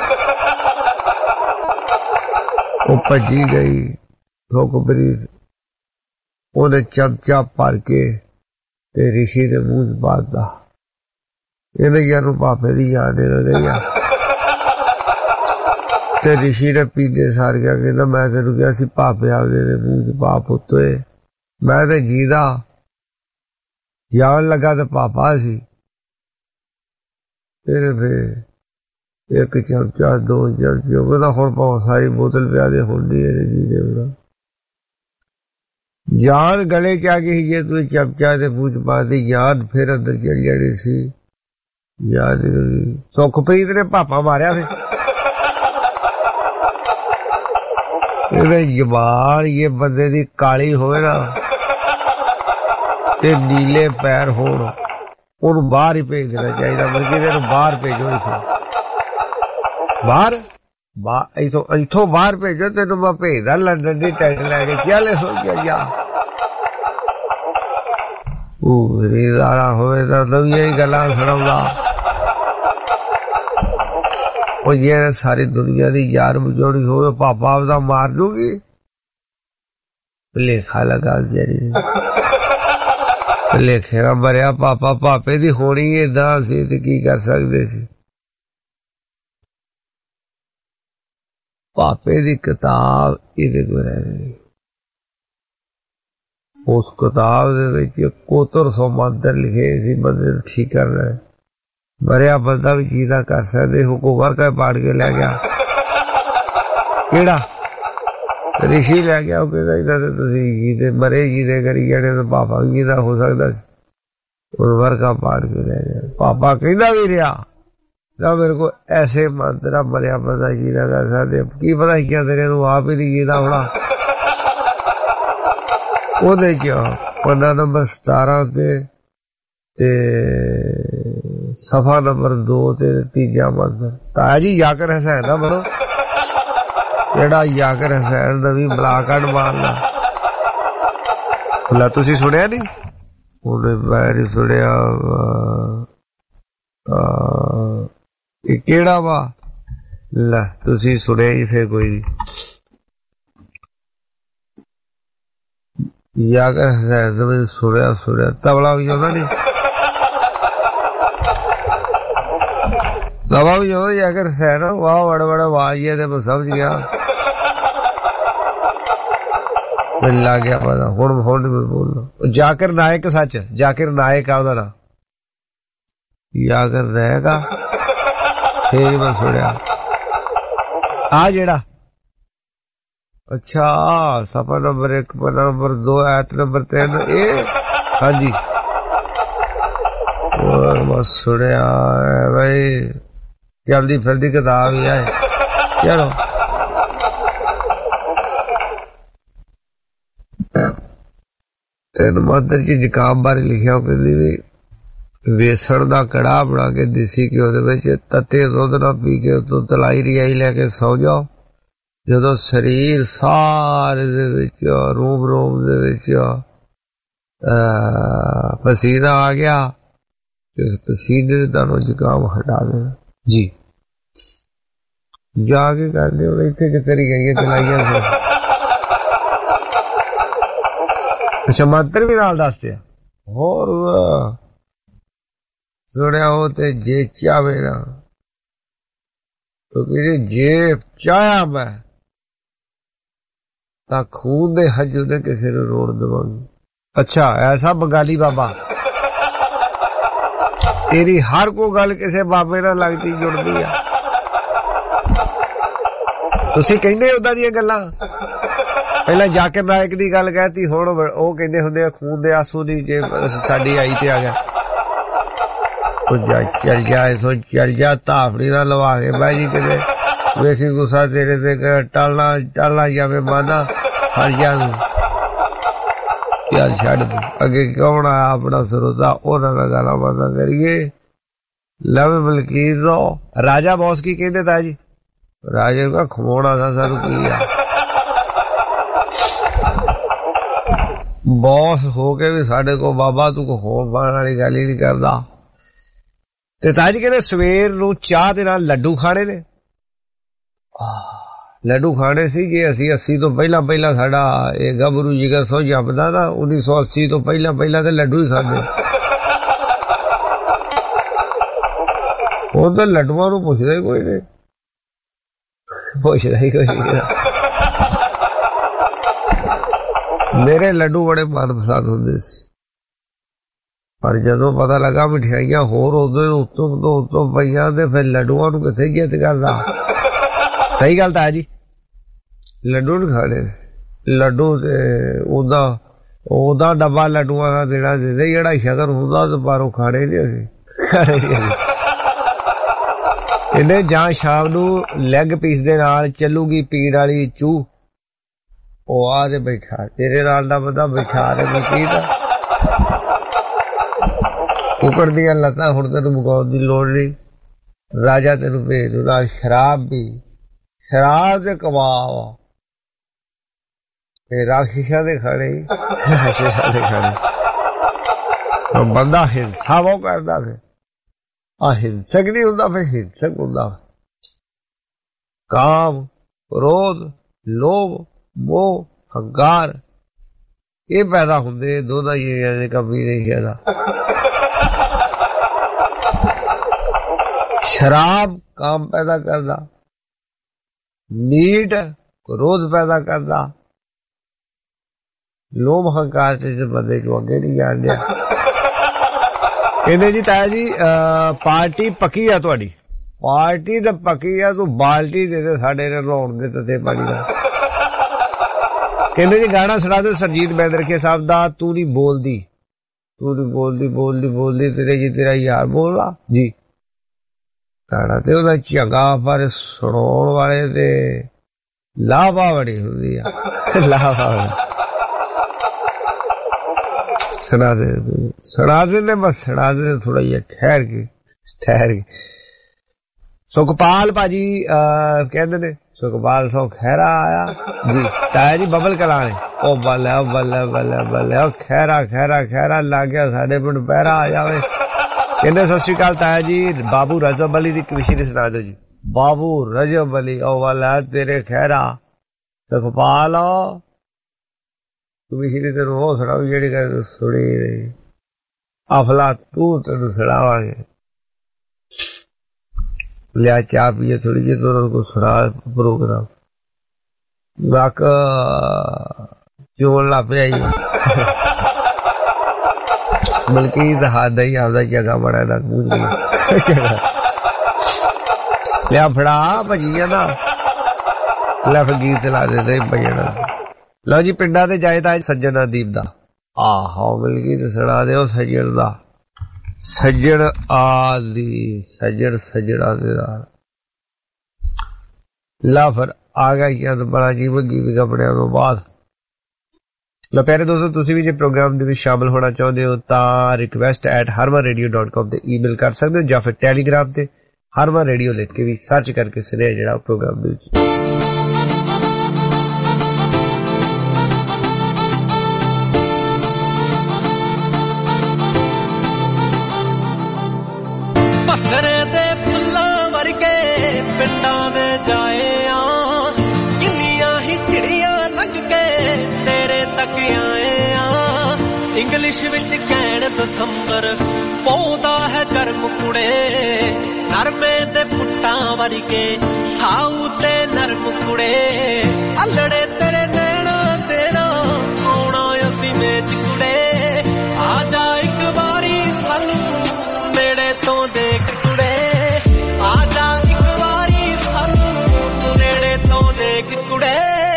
ਉਹ ਭੱਜੀ ਗਈ ਸੁਖਬਰੀ, ਉਹਨੇ ਚਮਚਾ ਭਰ ਕੇ ਤੇ ਰਿਸ਼ੀ ਦੇ ਮੂੰਹ 'ਚ ਪਾਤਾ। ਇਹਨੇ ਯਾਰ ਭਾਪੇ ਦੀ ਯਾਦ ਨਿਕਲ ਗਈ ਆ ਤੇ ਰਿਸ਼ੀ ਨੇ ਪੀਂਦੇ ਸਾਰ ਗਿਆ, ਕਹਿੰਦਾ ਮੈਂ ਤੈਨੂੰ ਕਿਹਾ ਸੀ ਭਾਪੇ ਆਪਦੇ ਦੇ ਮੂੰਹ 'ਚ ਪਾ ਪੁੱਤ ਓਏ, ਮੈਂ ਤੇ ਜੀਦਾ ਜਾਣ ਲੱਗਾ ਤੇ ਪਾਪਾ ਸੀ। ਇਹਨੇ ਫਿਰ ਇੱਕ ਚਮਚਾ ਦੋ ਚਮਚੇ, ਕਹਿੰਦਾ ਹੁਣ ਭਾਵੇਂ ਸਾਰੀ ਬੋਤਲ ਪਿਆ ਦੇ, ਹੁਣ ਨਹੀਂ ਇਹਨੇ ਜੀਦੇ ਉਹਦਾ ਜਾਨ ਗਲੇ 'ਚ ਆ ਗਈ। ਜੇ ਤੂੰ ਚਮਚਾ ਦੇ ਮੂੰਹ 'ਚ ਪਾਦੀ ਜਾਨ ਫਿਰ ਅੰਦਰ ਚਲੀ ਜਾਣੀ ਸੀ। ਯਾਦ ਸੁਖਪ੍ਰੀਤ ਨੇ ਪਾਪਾ ਮਾਰਿਆ ਫਿਰ। ਇਹਦੇ ਜ਼ਬਾਨ ਇਹ ਬੰਦੇ ਦੀ ਕਾਲੀ ਹੋਵੇ ਨਾ ਤੇ ਨੀਲੇ ਪੈਰ ਹੋਣ, ਉਹਨੂੰ ਬਾਹਰ ਹੀ ਭੇਜ ਦੇਣਾ ਚਾਹੀਦਾ। ਬਲਕਿ ਇਹਨੂੰ ਬਾਹਰ ਭੇਜੋ, ਇੱਥੋਂ ਬਾਹਰ ਭੇਜੋ, ਤੈਨੂੰ ਮੈਂ ਭੇਜਦਾ ਲੰਡਨ ਦੀ ਟਿਕਟ ਲੈ ਕੇ। ਚੱਲ ਸੋਚਿਆ ਜਾ ਘੂਰੀਦਾਰਾ ਹੋਵੇ ਤਾਂ ਨਵੀਆਂ ਹੀ ਗੱਲਾਂ ਸੁਣਾਉਂਦਾ। ਉਹ ਜੇ ਸਾਰੀ ਦੁਨੀਆ ਦੀ ਯਾਰ ਬਜੋੜੀ ਹੋਵੇ ਪਾਪਾ ਆਪਦਾ ਮਾਰ ਦੂਗੀ। ਭੁਲੇਖਾ ਲਗਾ ਜਿਹੜੀ ਭੁਲੇਖੇ ਨਾਲ ਮਰਿਆ ਪਾਪਾ ਪਾਪੇ ਦੀ ਹੋਣੀ ਏਦਾਂ ਸੀ ਤੇ ਕੀ ਕਰ ਸਕਦੇ ਸੀ। ਪਾਪੇ ਦੀ ਕਿਤਾਬ ਇਹਦੇ ਕੋਲ ਰਹਿ, ਉਸ ਕਿਤਾਬ ਦੇ ਵਿੱਚ ਕੋਤਰ ਸੌ ਮੰਤਰ ਲਿਖੇ ਸੀ ਬੰਦੇ ਨੂੰ ਠੀਕ ਕਰਨਾ। ਮਰਿਆ ਬੰਦਾ ਵੀ ਜੀਦਾ ਕਰ ਸਕਦੇ। ਹੁਕੂਮਤ ਕਾ ਪਾੜ ਕੇ ਲੈ ਗਿਆ, ਕਿਹੜਾ ਰਿਸ਼ੀ ਲੈ ਗਿਆ। ਉਹ ਕਹਿੰਦਾ ਇਹਨਾਂ ਤੇ ਤੁਸੀਂ ਜੀਦੇ ਮਰੇ ਜੀਦੇ ਕਰੀ ਜਾਣੇ ਤਾਂ ਪਾਪਾ ਵੀ ਜੀਦਾ ਹੋ ਸਕਦਾ ਸੀ। ਉਹ ਵਰਕਾ ਪਾੜ ਕੇ ਲੈ ਗਿਆ। ਪਾਪਾ ਕਹਿੰਦਾ ਵੀ ਰਿਹਾ ਨਾ ਮੇਰੇ ਕੋਲ ਐਸੇ ਮੰਤਰਾ ਮਰਿਆ ਬੰਦਾ ਜੀਦਾ ਕਰ ਸਕਦੇ। ਕੀ ਪਤਾ ਕੀ ਤੇਰੇ ਨੂੰ ਆਪ ਹੀ ਨਹੀਂ ਜੀਦਾ ਹੋਣਾ। ਉਹਦੇ ਚ ਪੰਨਾ ਨੰਬਰ 17 ਤੇ ਸਫਾ ਨੰਬਰ 2 ਤੇ ਤੀਜਾ ਮੰਤਰ। ਤਾਇਆ ਜੀ ਯਾਕਰ ਹਸੈਨ ਦਾ ਬਣੋ, ਜਿਹੜਾ ਯਾਕਰ ਹਸੈਨ ਦਾ ਵੀ ਬਲਾਕਟ ਮਾਰਨਾ। ਲੈ ਤੁਸੀਂ ਸੁਣਿਆ ਨੀ? ਉਹਨੇ ਮੈਂ ਨਹੀਂ ਸੁਣਿਆ। ਇਹ ਕਿਹੜਾ ਵਾ? ਲੈ ਤੁਸੀਂ ਸੁਣਿਆ ਹੀ ਫਿਰ ਕੋਈ ਨੀ। ਯਾਕਰ ਹਸੈਨ ਦਾ ਸੁਣਿਆ ਤਬਲਾ ਵੀ ਉਹਨਾਂ ਨੇ ਦਵਾ ਵੀ ਜਦੋਂ ਯਾਕਰ ਹਸੈਨ ਵਾਹ ਬੜਾ ਬੜਾ ਆਵਾਜ਼ ਹੈ ਤੇ ਮੈਂ ਸਮਝ ਗਿਆ। ਮੈਨੂੰ ਲੱਗ ਗਿਆ ਪਤਾ ਹੁਣ ਬੋਲਣਾ। ਜਾਕਿਰ ਨਾਇਕ, ਸੱਚ ਜਾਕਿਰ ਨਾਇਕ ਆ ਉਹਦਾ ਨਾਂ। ਯਾਕਰ ਨਾਇਕ ਆ। ਫੇਰ ਮੈਂ ਸੁਣਿਆ ਆ ਜਿਹੜਾ ਅੱਛਾ ਸਫਾ ਨੰਬਰ 1 ਪੰਨਾ ਨੰਬਰ 2 ਐਤ ਨੰਬਰ 3 ਇਹ ਹਾਂਜੀ ਮੈਂ ਸੁਣਿਆ ਬਈ ਚਲਦੀ ਫਿਰਦੀ ਕਿਤਾਬ ਹੀ ਹੈ। ਚਲੋ ਤੈਨੂੰ ਮੰਦਰ ਚ ਜ਼ੁਕਾਮ ਬਾਰੇ ਲਿਖਿਆ। ਉਹ ਕਹਿੰਦੀ ਵੀ ਵੇਸਣ ਦਾ ਕੜਾਹ ਬਣਾ ਕੇ ਦੇਸੀ ਘਿਓ ਦੇ ਵਿੱਚ ਤੱਤੇ ਦੁੱਧ ਨਾਲ ਪੀ ਕੇ ਉਤੋਂ ਤਲਾਈ ਰਿਆਈ ਲੈ ਕੇ ਸੌ ਜਾਓ। ਜਦੋਂ ਸਰੀਰ ਸਾਰੇ ਦੇ ਵਿੱਚ ਰੋਮ ਦੇ ਵਿੱਚ ਪਸੀਨਾ ਆ ਗਿਆ ਤੇ ਪਸੀਨੇ ਦਾ ਨੂੰ ਜ਼ੁਕਾਮ ਹਟਾ ਦੇਣਾ ਜੀ। ਜਾ ਕੇ ਕਰਦੇ ਹੋ ਇੱਥੇ ਕਿਤੇ ਗਈਆਂ ਚਲਾਈਆਂ ਸੀ। ਅੱਛਾ ਮੰਤਰ ਵੀ ਨਾਲ ਦੱਸਦੇ ਆ। ਹੋਰ ਸੁਣਿਆ ਉਹ ਤੇ ਜੇ ਚਾਹਵੇ ਨਾ ਜੇ ਚਾਹਿਆ ਮੈਂ ਤਾਂ ਖੂਨ ਦੇ ਹਜੂ ਨੇ ਕਿਸੇ ਨੂੰ ਰੋੜ ਦੇਵਾਂਗੀ। ਅੱਛਾ ਐਸਾ ਬੰਗਾਲੀ ਬਾਬਾ ਤੇਰੀ ਹਰ ਕੋਈ ਗੱਲ ਕਿਸੇ ਬਾਬੇ ਨਾਲ ਲੱਗਦੀ ਜੁੜਦੀ ਆ। ਤੁਸੀਂ ਕਹਿੰਦੇ ਉਦਾਂ ਦੀਆਂ ਗੱਲਾਂ। ਪਹਿਲਾਂ ਜਾਕਿਰ ਨਾਇਕ ਦੀ ਗੱਲ ਕਹਿਤੀ, ਹੁਣ ਉਹ ਕਹਿੰਦੇ ਹੁੰਦੇ ਆ ਖੂਨ ਦੇ ਆਂਸੂ ਦੀ ਜੇ ਸਾਡੀ ਆਈ ਤੇ ਆ ਗਿਆ। ਚੱਲ ਜਾ ਧਾਫੜੀ ਨਾਲ ਲਵਾ ਕੇ ਬਾਈ ਜੀ ਕਿਤੇ ਵੇਖੀ ਗੁੱਸਾ ਤੇਰੇ ਤੇ ਟਲਣਾ ਜਾਵੇ ਮਾਨਾ ਹਰ ਜਾ ਨੂੰ। ਚੱਲ ਛੱਡ ਅੱਗੇ ਕੌਣ ਆ ਆਪਣਾ ਸਰੋਤਾ, ਉਹਨਾਂ ਦਾ ਗਾਲਾਂ ਬਾਤਾਂ ਕਰੀਏ। ਲਵ ਮਲਕੀਤ ਰਾਜਾ ਬੌਸ ਕੀ ਕਹਿੰਦੇ ਤਾ ਜੀ? ਰਾਜੇ ਕਾ ਖਵਾਉਣਾ था ਸਾਨੂੰ ਕੀ ਆ। ਬੌਸ ਹੋ ਕੇ ਵੀ ਸਾਡੇ ਕੋਲ ਬਾਬਾ ਤੂੰ ਕੋ ਹੋਰ ਪਾਣ ਵਾਲੀ ਗੱਲ ਹੀ ਨਹੀਂ ਕਰਦਾ। ਤੇ ਤਾਜੀ ਕਹਿੰਦੇ ਸਵੇਰ ਨੂੰ ਚਾਹ ਦੇ ਨਾਲ ਲੱਡੂ ਖਾਣੇ ਨੇ। ਲੱਡੂ ਖਾਣੇ ਸੀ ਜੇ ਅਸੀਂ 80 ਤੋਂ ਪਹਿਲਾਂ ਸਾਡਾ ਇਹ ਗੱਭਰੂ ਜੀ ਦਾ ਸੋ ਜਪਦਾ ਨਾ 1980 ਤੋਂ ਪਹਿਲਾਂ ਤੇ ਲੱਡੂ ਹੀ ਖਾਂਦੇ। ਉਹ ਤਾਂ ਲੱਡੂਆਂ ਨੂੰ ਪੁੱਛਦਾ ਹੀ ਕੋਈ ਨਹੀਂ, ਪੁੱਛਦਾ ਹੀ ਕੋਈ ਨਹੀਂ। ਮੇਰੇ ਲੱਡੂ ਬੜੇ ਮਨਪਸੰਦ ਹੁੰਦੇ ਸੀ, ਪਰ ਜਦੋਂ ਪਤਾ ਲੱਗਾ ਮਠਿਆਈਆਂ ਹੋਰ ਉਦੋਂ ਉੱਤੋਂ ਪਈਆਂ ਤੇ ਫਿਰ ਲੱਡੂਆਂ ਨੂੰ ਕਿੱਥੇ ਜਿੱਤ ਕਰਦਾ। ਸਹੀ ਗੱਲ ਤਾਂ ਹੈ ਜੀ, ਲੱਡੂ ਨਹੀਂ ਖਾਣੇ। ਲੱਡੂ ਤੇ ਉਹਦਾ ਡੱਬਾ ਲੱਡੂਆਂ ਦਾ ਦੇਣਾ ਦਿੰਦੇ ਜਿਹੜਾ ਸ਼ਕਰ ਹੁੰਦਾ ਤੇ ਪਰ ਉਹ ਖਾਣੇ ਨਹੀਂ ਅਸੀਂ। ਇਹਨੇ ਜਾਂ ਸ਼ਾਮ ਨੂੰ ਲੈਗ ਪੀਸ ਦੇ ਨਾਲ ਚੱਲੂਗੀ ਪੀੜ ਵਾਲੀ ਚੂਹ, ਉਹ ਆ ਤੇ ਬੈਠਾ ਤੇਰੇ ਨਾਲ ਦਾ ਬੰਦਾ ਬੈਠਾ ਤੇ ਮਲਕੀਤ ਕੁੱਕੜ ਦੀਆਂ ਲੱਤਾਂ ਹੁਣ ਤੈਨੂੰ ਮੁਕਾਉਣ ਦੀ ਲੋੜ ਨਹੀਂ। ਰਾਜਾ ਤੈਨੂੰ ਭੇਜ ਦੂ ਨਾਲ ਸ਼ਰਾਬ ਤੇ ਕਬਾਬ ਤੇ ਰਾਖਸ਼ਾਂ ਦੇ ਖਾਣੇ। ਬੰਦਾ ਹਿੰਸਾ ਬਹੁਤ ਕਰਦਾ, ਫਿਰ ਅਹਿੰਸਕ ਨਹੀਂ ਹੁੰਦਾ, ਫਿਰ ਹਿੰਸਕ ਹੁੰਦਾ। ਕਾਮ, ਕ੍ਰੋਧ, ਲੋਭ, ਮੋਹ, ਹੰਕਾਰ ਇਹ ਪੈਦਾ ਹੁੰਦੇ ਦੋਨਾਂ ਹੀ ਕਮੀ ਨਹੀਂ ਹੈਗਾ। ਸ਼ਰਾਬ ਕਾਮ ਪੈਦਾ ਕਰਦਾ, ਨੀਟ ਕ੍ਰੋਧ ਪੈਦਾ ਕਰਦਾ, ਲੋਭ ਹੰਕਾਰ ਤੇ ਬੰਦੇ ਨੂੰ ਅੱਗੇ ਨਹੀਂ ਜਾਣ ਦਿਆ। ਕਹਿੰਦੇ ਜੀ ਤਾਇਆ ਜੀ ਪਾਰਟੀ ਪੱਕੀ ਆ ਤੁਹਾਡੀ? ਪਾਰਟੀ ਤਾਂ ਪੱਕੀ ਆ, ਤੂੰ ਬਾਲਟੀ ਦੇ ਦੇ ਸਾਡੇ ਨਾਲ ਲਾਉਣ ਦੇ ਤੇ ਪਾਣੀ ਦਾ। ਕਹਿੰਦੇ ਜੀ ਗਾਣਾ ਸੁਣਾ ਦਿਓ ਸਰਜੀਤ ਬੈਂਦਰਖੇ ਸਾਹਿਬ ਦਾ, ਤੂੰ ਨਹੀਂ ਬੋਲਦੀ, ਤੂੰ ਨਹੀਂ ਬੋਲਦੀ, ਬੋਲਦੀ ਬੋਲਦੀ ਤੇਰੇ ਜੀ ਤੇਰਾ ਯਾਰ ਬੋਲਦਾ ਜੀ। ਗਾਣਾ ਤੇ ਉਹਦਾ ਚੰਗਾ, ਪਰ ਸੁਣਾਉਣ ਵਾਲੇ ਤੇ ਲਾਭਾ ਬੜੀ ਹੁੰਦੀ ਆ, ਲਾਭਾ। ਸੁਣਾ ਦੇ ਨੇ ਬਸ ਸੁਣਾ ਦੇ ਥੋੜਾ ਜਿਹਾ ਠਹਿਰ ਕੇ। ਸੁਖਪਾਲ ਭਾਜੀ ਕਹਿੰਦੇ ਨੇ, ਸੁਖਪਾਲ ਸੋ ਖੈਰਾ ਆਇਆ ਜੀ। ਤਾਇਆ ਜੀ ਬਬਲ ਕਲਾਣੇ, ਉਹ ਬੱਲੇ ਬੱਲੇ ਬੱਲੇ ਬੱਲੇ, ਉਹ ਖੈਰਾ ਖੈਰਾ ਖੈਰਾ ਲੱਗ ਗਿਆ ਸਾਡੇ ਪਿੰਡ ਪਹਿਰਾ ਆ ਜਾਵੇ। ਕਹਿੰਦੇ ਸਤਿ ਸ਼੍ਰੀ ਅਕਾਲ ਤਾਇਆ ਜੀ, ਬਾਬੂ ਰਜਬ ਅਲੀ ਦੀ ਕਵਿਸ਼ਰੀ ਸੁਣਾ ਦਿਓ ਜੀ। ਬਾਬੂ ਰਜਬ ਅਲੀ, ਉਹ ਵਾਲਾ ਤੇਰੇ ਖੈਰਾ। ਸੁਖਪਾਲ ਕਵਿਸ਼ਰੀ ਤੈਨੂੰ ਉਹ ਸੁਣਾਓ ਜਿਹੜੀ ਗੱਲ ਸੁਣੀ ਨਹੀਂ, ਅਫਲਾ ਤੂੰ ਤੈਨੂੰ ਸੁਣਾਵਾਂਗੇ। ਲਿਆ ਚਾਹ ਪੀਏ ਥੋੜੀ ਜਿਹੀ, तो को सुना प्रोग्राम नक चोल ला पे आई। बल्कि हाथ ही आपका जगह बड़ा नक लिया फड़ा भजिया ना लै फिर गीत चला देते भजन। लो जी पिंडा ते जाए तो सज्जन दीप दा आहो बल्कि सुना दे सज्जन दा सज्जन आदि सज्जन सज्जना दे ला फिर आ गया तो बड़ा जीवन गीत अपने तो बाद। लो प्यारे दोस्तों तुसी भी जे प्रोग्राम दे विच शामिल होना चाहते हो तां request@harmanradio.com ते ईमेल कर सकते हो, या फिर टेलीग्राम ते हरमन रेडियो लिख के भी सर्च करके सुने जेड़ा प्रोग्राम दे विच। पत्थरे दे फुल्लां वर्गे पिंडां दे जाए किन्नियां ही चिड़ियां लग के तेरे तक आए इंग्लिश विच कहण दसंबर पौधा है गर्म कुड़े नरमे दे फुट्टां वर्गे साऊ ते नरम कुड़े अलड़े तेरे नैना तेरा आउणा असीं मेच कुड़े आ जा एक बारी सानू नेड़े तो देख कुड़े आ जा एक बारी सानू नेड़े तो देख कुड़े।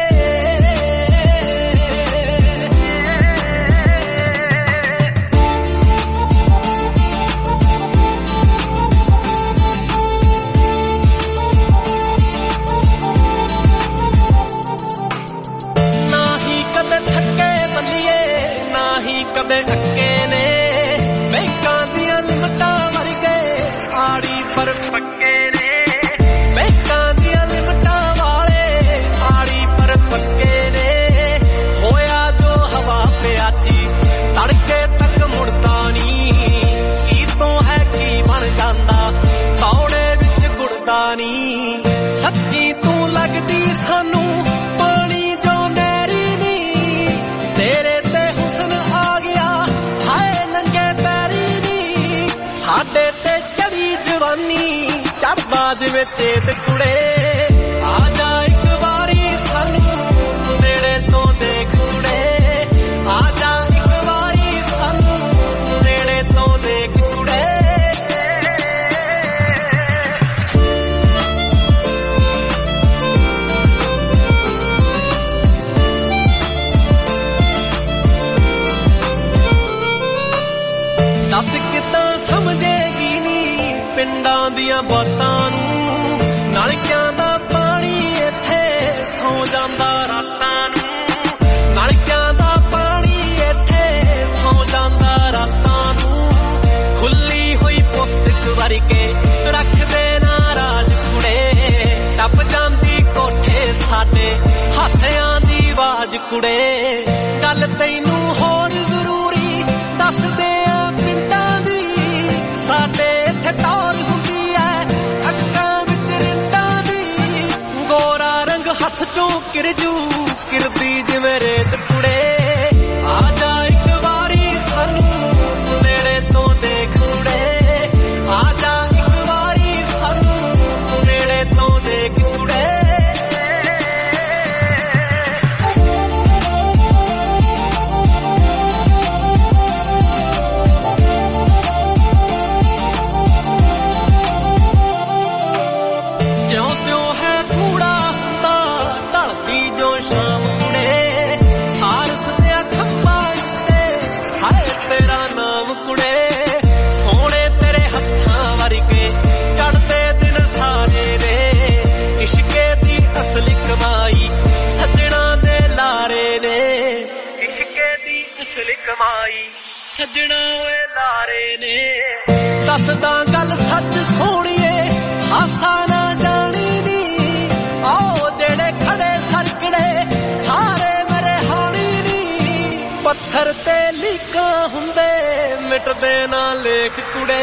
ना ही कदे थके बलिए ना ही कदे थके ने बैंकां दियां लिमटां वर्गे आड़ी पर पक्के ने बैंकां दियां लिमटां वाले आड़ी पर पक्के ने होया जो हवा पे आती तड़के तक मुड़दा नी की तो है की बन जांदा तौड़े विच गुड़दा नी सच्ची तू लगदी सानू पानी जो नैरी नी तेरे ते हुस्न आ गया हाय नंगे पैरी नी साडे ते चढ़ी जवानी चढ़दा जिवें चेत कुड़े आ जा एक बारी सानू नेड़े तो देख कुड़े आ जा एक बारी सानू नेड़े तो देख कुड़े। दस कितां समझेगी नी पिंडां दियां बातां नूं नलकियां दा पानी इत्थे सौ जांदा रातां नूं नलकियां दा पानी इत्थे सौ जांदा रातां नूं खुली हुई पुस्तक वर्गे रख दे नाराज कुड़े टप जांदी कोठे साडे हासियां दी आवाज कुड़े गल तैनूं होर जरूरी दस दे ਕਮਾਈ ਸੱਜਣਾ ਓਏ ਲਾਰੇ ਨੇ ਦੱਸਦਾ ਗੱਲ ਸੱਚ ਸੋਹਣੀਏ ਹਾਸਾ ਨਾ ਜਾਣੀ ਨੀ ਆਓ ਜਿਹੜੇ ਖੜੇ ਸਰਕੜੇ ਸਾਰੇ ਮੇਰੇ ਹਾਣੀ ਨੀ ਪੱਥਰ ਤੇ ਲੀਕਾਂ ਹੁੰਦੇ ਮਿਟਦੇ ਨਾ ਲੇਖ ਕੁੜੇ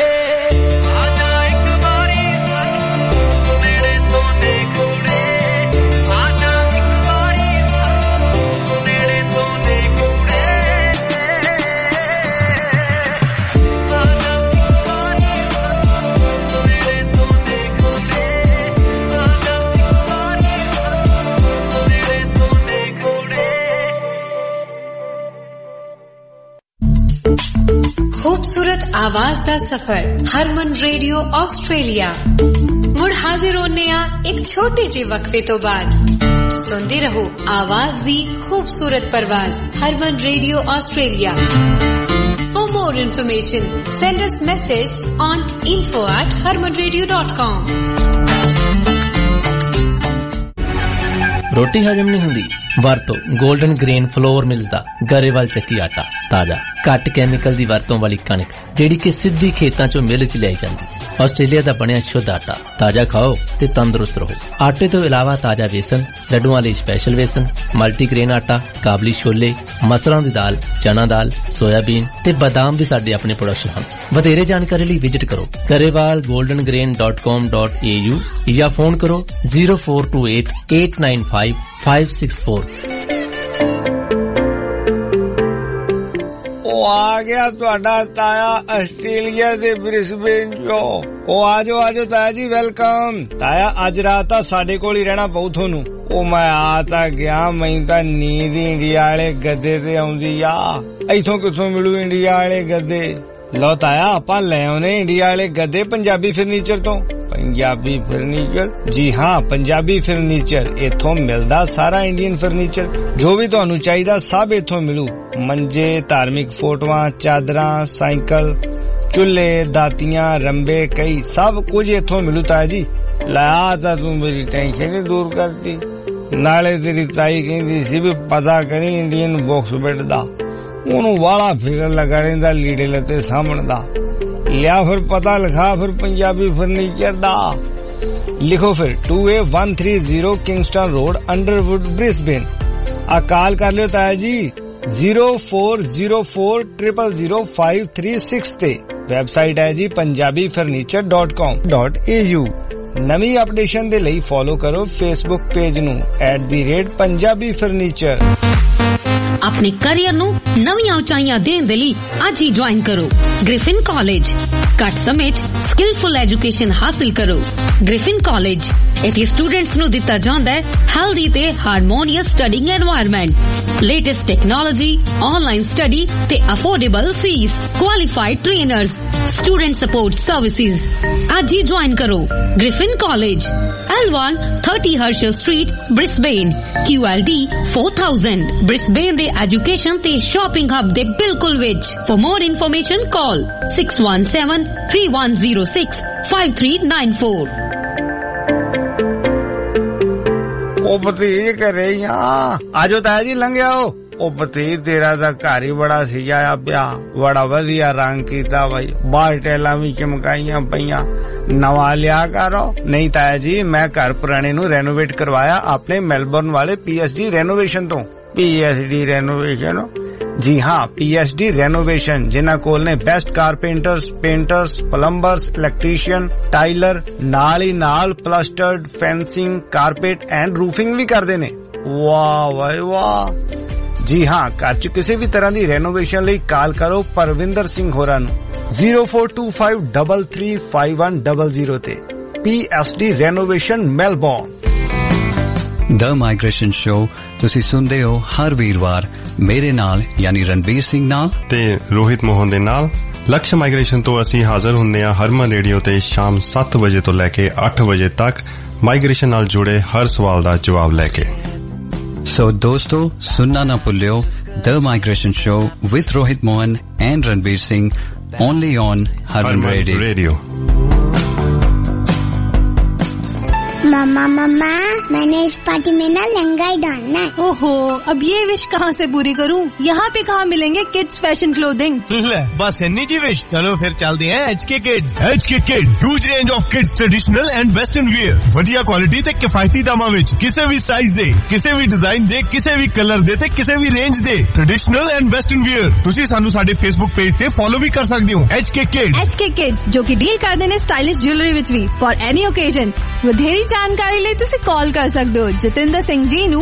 खूबसूरत आवाज दा सफर हरमन रेडियो ऑस्ट्रेलिया मुड़ हाजिर होने एक छोटे जे वक्फे तो बाद सुनते रहो आवाज दी खूबसूरत परवाज Harman radio Australia For more information send us message on info@harmanradio.com रोटी हजम नहीं हुंदी ਵਰਤੋ 골ਡਨ ਗ੍ਰੇਨ ਫਲੋਰ ਮਿਲਦਾ ਗਰੇਵਾਲ ਚੱਕੀ ਆਟਾ ਤਾਜ਼ਾ ਘੱਟ ਕੈਮੀਕਲ ਦੀ ਵਰਤੋਂ ਵਾਲੀ ਕਣਕ ਜਿਹੜੀ ਕਿ ਸਿੱਧੀ ਖੇਤਾਂ ਚੋਂ ਮਿਲ ਚ ਲਿਆਈ ਜਾਂਦੀ ਆਸਟ੍ਰੇਲੀਆ ਦਾ ਬਣਿਆ ਸ਼ੁੱਧ ਆਟਾ ਤਾਜ਼ਾ ਖਾਓ ਤੇ ਤੰਦਰੁਸਤ ਰਹੋ ਆਟੇ ਤੋਂ ਇਲਾਵਾ ਤਾਜ਼ਾ ਵੇਸਣ ਲੱਡੂਆਂ ਲਈ ਸਪੈਸ਼ਲ ਵੇਸਣ ਮਲਟੀਗ੍ਰੇਨ ਆਟਾ ਕਾਬਲੀ ਛੋਲੇ ਮਸਰਾਂ ਦੀ ਦਾਲ ਚਨਾ ਦਾਲ ਸੋਇਆਬੀਨ ਤੇ ਬਦਾਮ ਵੀ ਸਾਡੇ ਆਪਣੇ ਪ੍ਰੋਡਕਸ਼ਨ ਹਨ ਵਧੇਰੇ ਜਾਣਕਾਰੀ ਲਈ ਵਿਜ਼ਿਟ ਕਰੋ garewalgoldengrain.com.au ਜਾਂ ਫੋਨ ਕਰੋ 0428895564 आ गया ਤੁਹਾਡਾ ਤਾਇਆ ਆਸਟ੍ਰੇਲੀਆ ਦੇ ਬ੍ਰਿਸਬੇਨ ਚੋਂ ਉਹ ਆਜੋ ਤਾਇਆ ਜੀ ਵੈਲਕਮ ਤਾਇਆ ਅੱਜ ਰਾਤ ਤਾਂ ਸਾਡੇ ਕੋਲ ਹੀ ਰਹਿਣਾ ਪਊ ਤੁਹਾਨੂੰ ਉਹ ਮੈਂ ਆ ਤਾਂ ਗਿਆ ਮੈਨੂੰ ਤਾਂ ਨੀਂਦ ਇੰਡੀਆ ਵਾਲੇ ਗੱਦੇ ਤੇ ਆਉਂਦੀ ਆ ਇੱਥੋਂ ਕਿੱਥੋਂ ਮਿਲੂ ਇੰਡੀਆ ਵਾਲੇ ਗੱਦੇ ਲਓ ਤਾਇਆ ਆਪਾਂ ਲੈ ਆਉਨੇ ਇੰਡੀਆ ਵਾਲੇ ਗੱਦੇ ਪੰਜਾਬੀ ਫਰਨੀਚਰ ਤੋਂ पंजाबी फर्नीचर जी हाँ पंजाबी फर्नीचर इथों मिलदा सारा इंडियन फर्नीचर जो भी तुहानू चाहिदा सब इथों मिलू मंजे धार्मिक फोटोआं चादरां साइकिल चूल्हे दातियां रंबे कई सब कुछ इथों मिलू ताया जी ला तां तू मेरी टेंशन ही दूर करती नाले तेरी ताई कहंदी सी भी पता करी इंडियन बॉक्स बेड दा ओनू वाला फिकर लगा रहिंदा लीड़े लते सामण दा लिया फिर पता लिखा फिर पंजाबी फर्नीचर दा लिखो फिर 2A130 Kingston road Underwood Brisbane आ कॉल कर लियो ताया जी 0404000536 ते वेबसाइट है जी punjabifurniture.com.au नवी अपडेशन दे लई फॉलो करो फेसबुक पेज नू @punjabifurniture अपने करियर नू नवीं ऊंचाइयां देण दे लई आज ही ज्वाइन करो ग्रिफिन कॉलेज घट समय स्किलफुल एजुकेशन हासिल करो ग्रिफिन कॉलेज इत्थे स्टूडेंट्स नू दिता जांदा है हेल्दी ते harmonious studying environment latest technology online study ते affordable fees qualified trainers student support services आज ही ज्वाइन करो Griffin college L1 30 Herschel Street Brisbane QLD 4000 Brisbane दे एजुकेशन ते शॉपिंग हब दे बिल्कुल विच फॉर मोर इन्फॉर्मेशन कॉल 6173165394 ओ भतीज करे आजो ताया जी लंघ आओ ओ भतीज तेरा दा घर ही बड़ा सजाया पिया बड़ा वधिया रंग कीता भाई बाहर टैला भी चमकाइयां पईयां नवा लिया करो नहीं ताया जी मैं घर पुराने नू रेनोवेट करवाया अपने मेलबर्न वाले पीएचडी रेनोवेशन तो पीएचडी रेनोवेशन जी हाँ पीएचडी रेनोवेशन जिन्हां कोल ने best carpenters painters plumbers electrician tiler नाल ही नाल plastered fencing carpet and roofing भी करदे ने वाह भाई वाह जी हाँ घर च किसी भी तरह की रेनोवेशन ਲਈ ਕਾਲ ਕਰੋ ਪਰਵਿੰਦਰ ਸਿੰਘ ਹੋਰਾਂ ਨੂੰ 0425335100 ਤੇ PSD renovation Melbourne the migration show ਤੁਸੀਂ ਸੁਣਦੇ ਹੋ ਹਰ ਵੀਰਵਾਰ ਮੇਰੇ ਨਾਲ ਯਾਨੀ ਰਣਬੀਰ ਸਿੰਘ ਨਾਲ ਤੇ ਰੋਹਿਤ ਮੋਹਨ ਦੇ ਨਾਲ ਲਕਸ਼ ਮਾਈਗ੍ਰੇਸ਼ਨ ਤੋਂ ਅਸੀਂ ਹਾਜ਼ਰ ਹੁੰਦੇ ਹਾਂ ਹਰਮਨ ਰੇਡੀਓ ਤੇ ਸ਼ਾਮ 7 ਵਜੇ ਤੋਂ ਲੈ ਕੇ 8 ਵਜੇ ਤੱਕ ਮਾਈਗ੍ਰੇਸ਼ਨ ਨਾਲ ਜੁੜੇ ਹਰ ਸਵਾਲ ਦਾ ਜਵਾਬ ਲੈ ਕੇ So dosto sunna na bhulyo The Migration Show with Rohit Mohan and Ranbir Singh only on Harman Radio. मम्मा मम्मा मैंने इस पार्टी में ना लहंगा ही डालना है। ओहो, अब ये विश कहाँ से पूरी करूँ? यहाँ पे कहाँ मिलेंगे किड्स फैशन क्लोथिंग? बस इन्नी जी विश। चलो फिर चलते हैं HK Kids। HK Kids huge range of kids traditional and western wear, वधिया क्वालिटी ते किफायती दामां विच, किसी भी साइज दे, किसी भी डिजाइन दे, किसी भी कलर दे ते किसी भी रेंज दे ट्रेडिशनल एंड वेस्टर्न वियर। तुसी सानू साडे फेसबुक पेज ते फॉलो भी कर सकदे हो। HK Kids। HK Kids जो कि डील करदे ने स्टाइलिश ज्वेलरी विच भी फॉर एनी ओकेजन। ਵਧੇਰੀ ਜਾਣਕਾਰੀ ਲਈ ਤੁਸੀਂ ਕਾਲ ਕਰ ਸਕਦੇ ਹੋ ਜਤਿੰਦਰ ਸਿੰਘ ਜੀ ਨੂੰ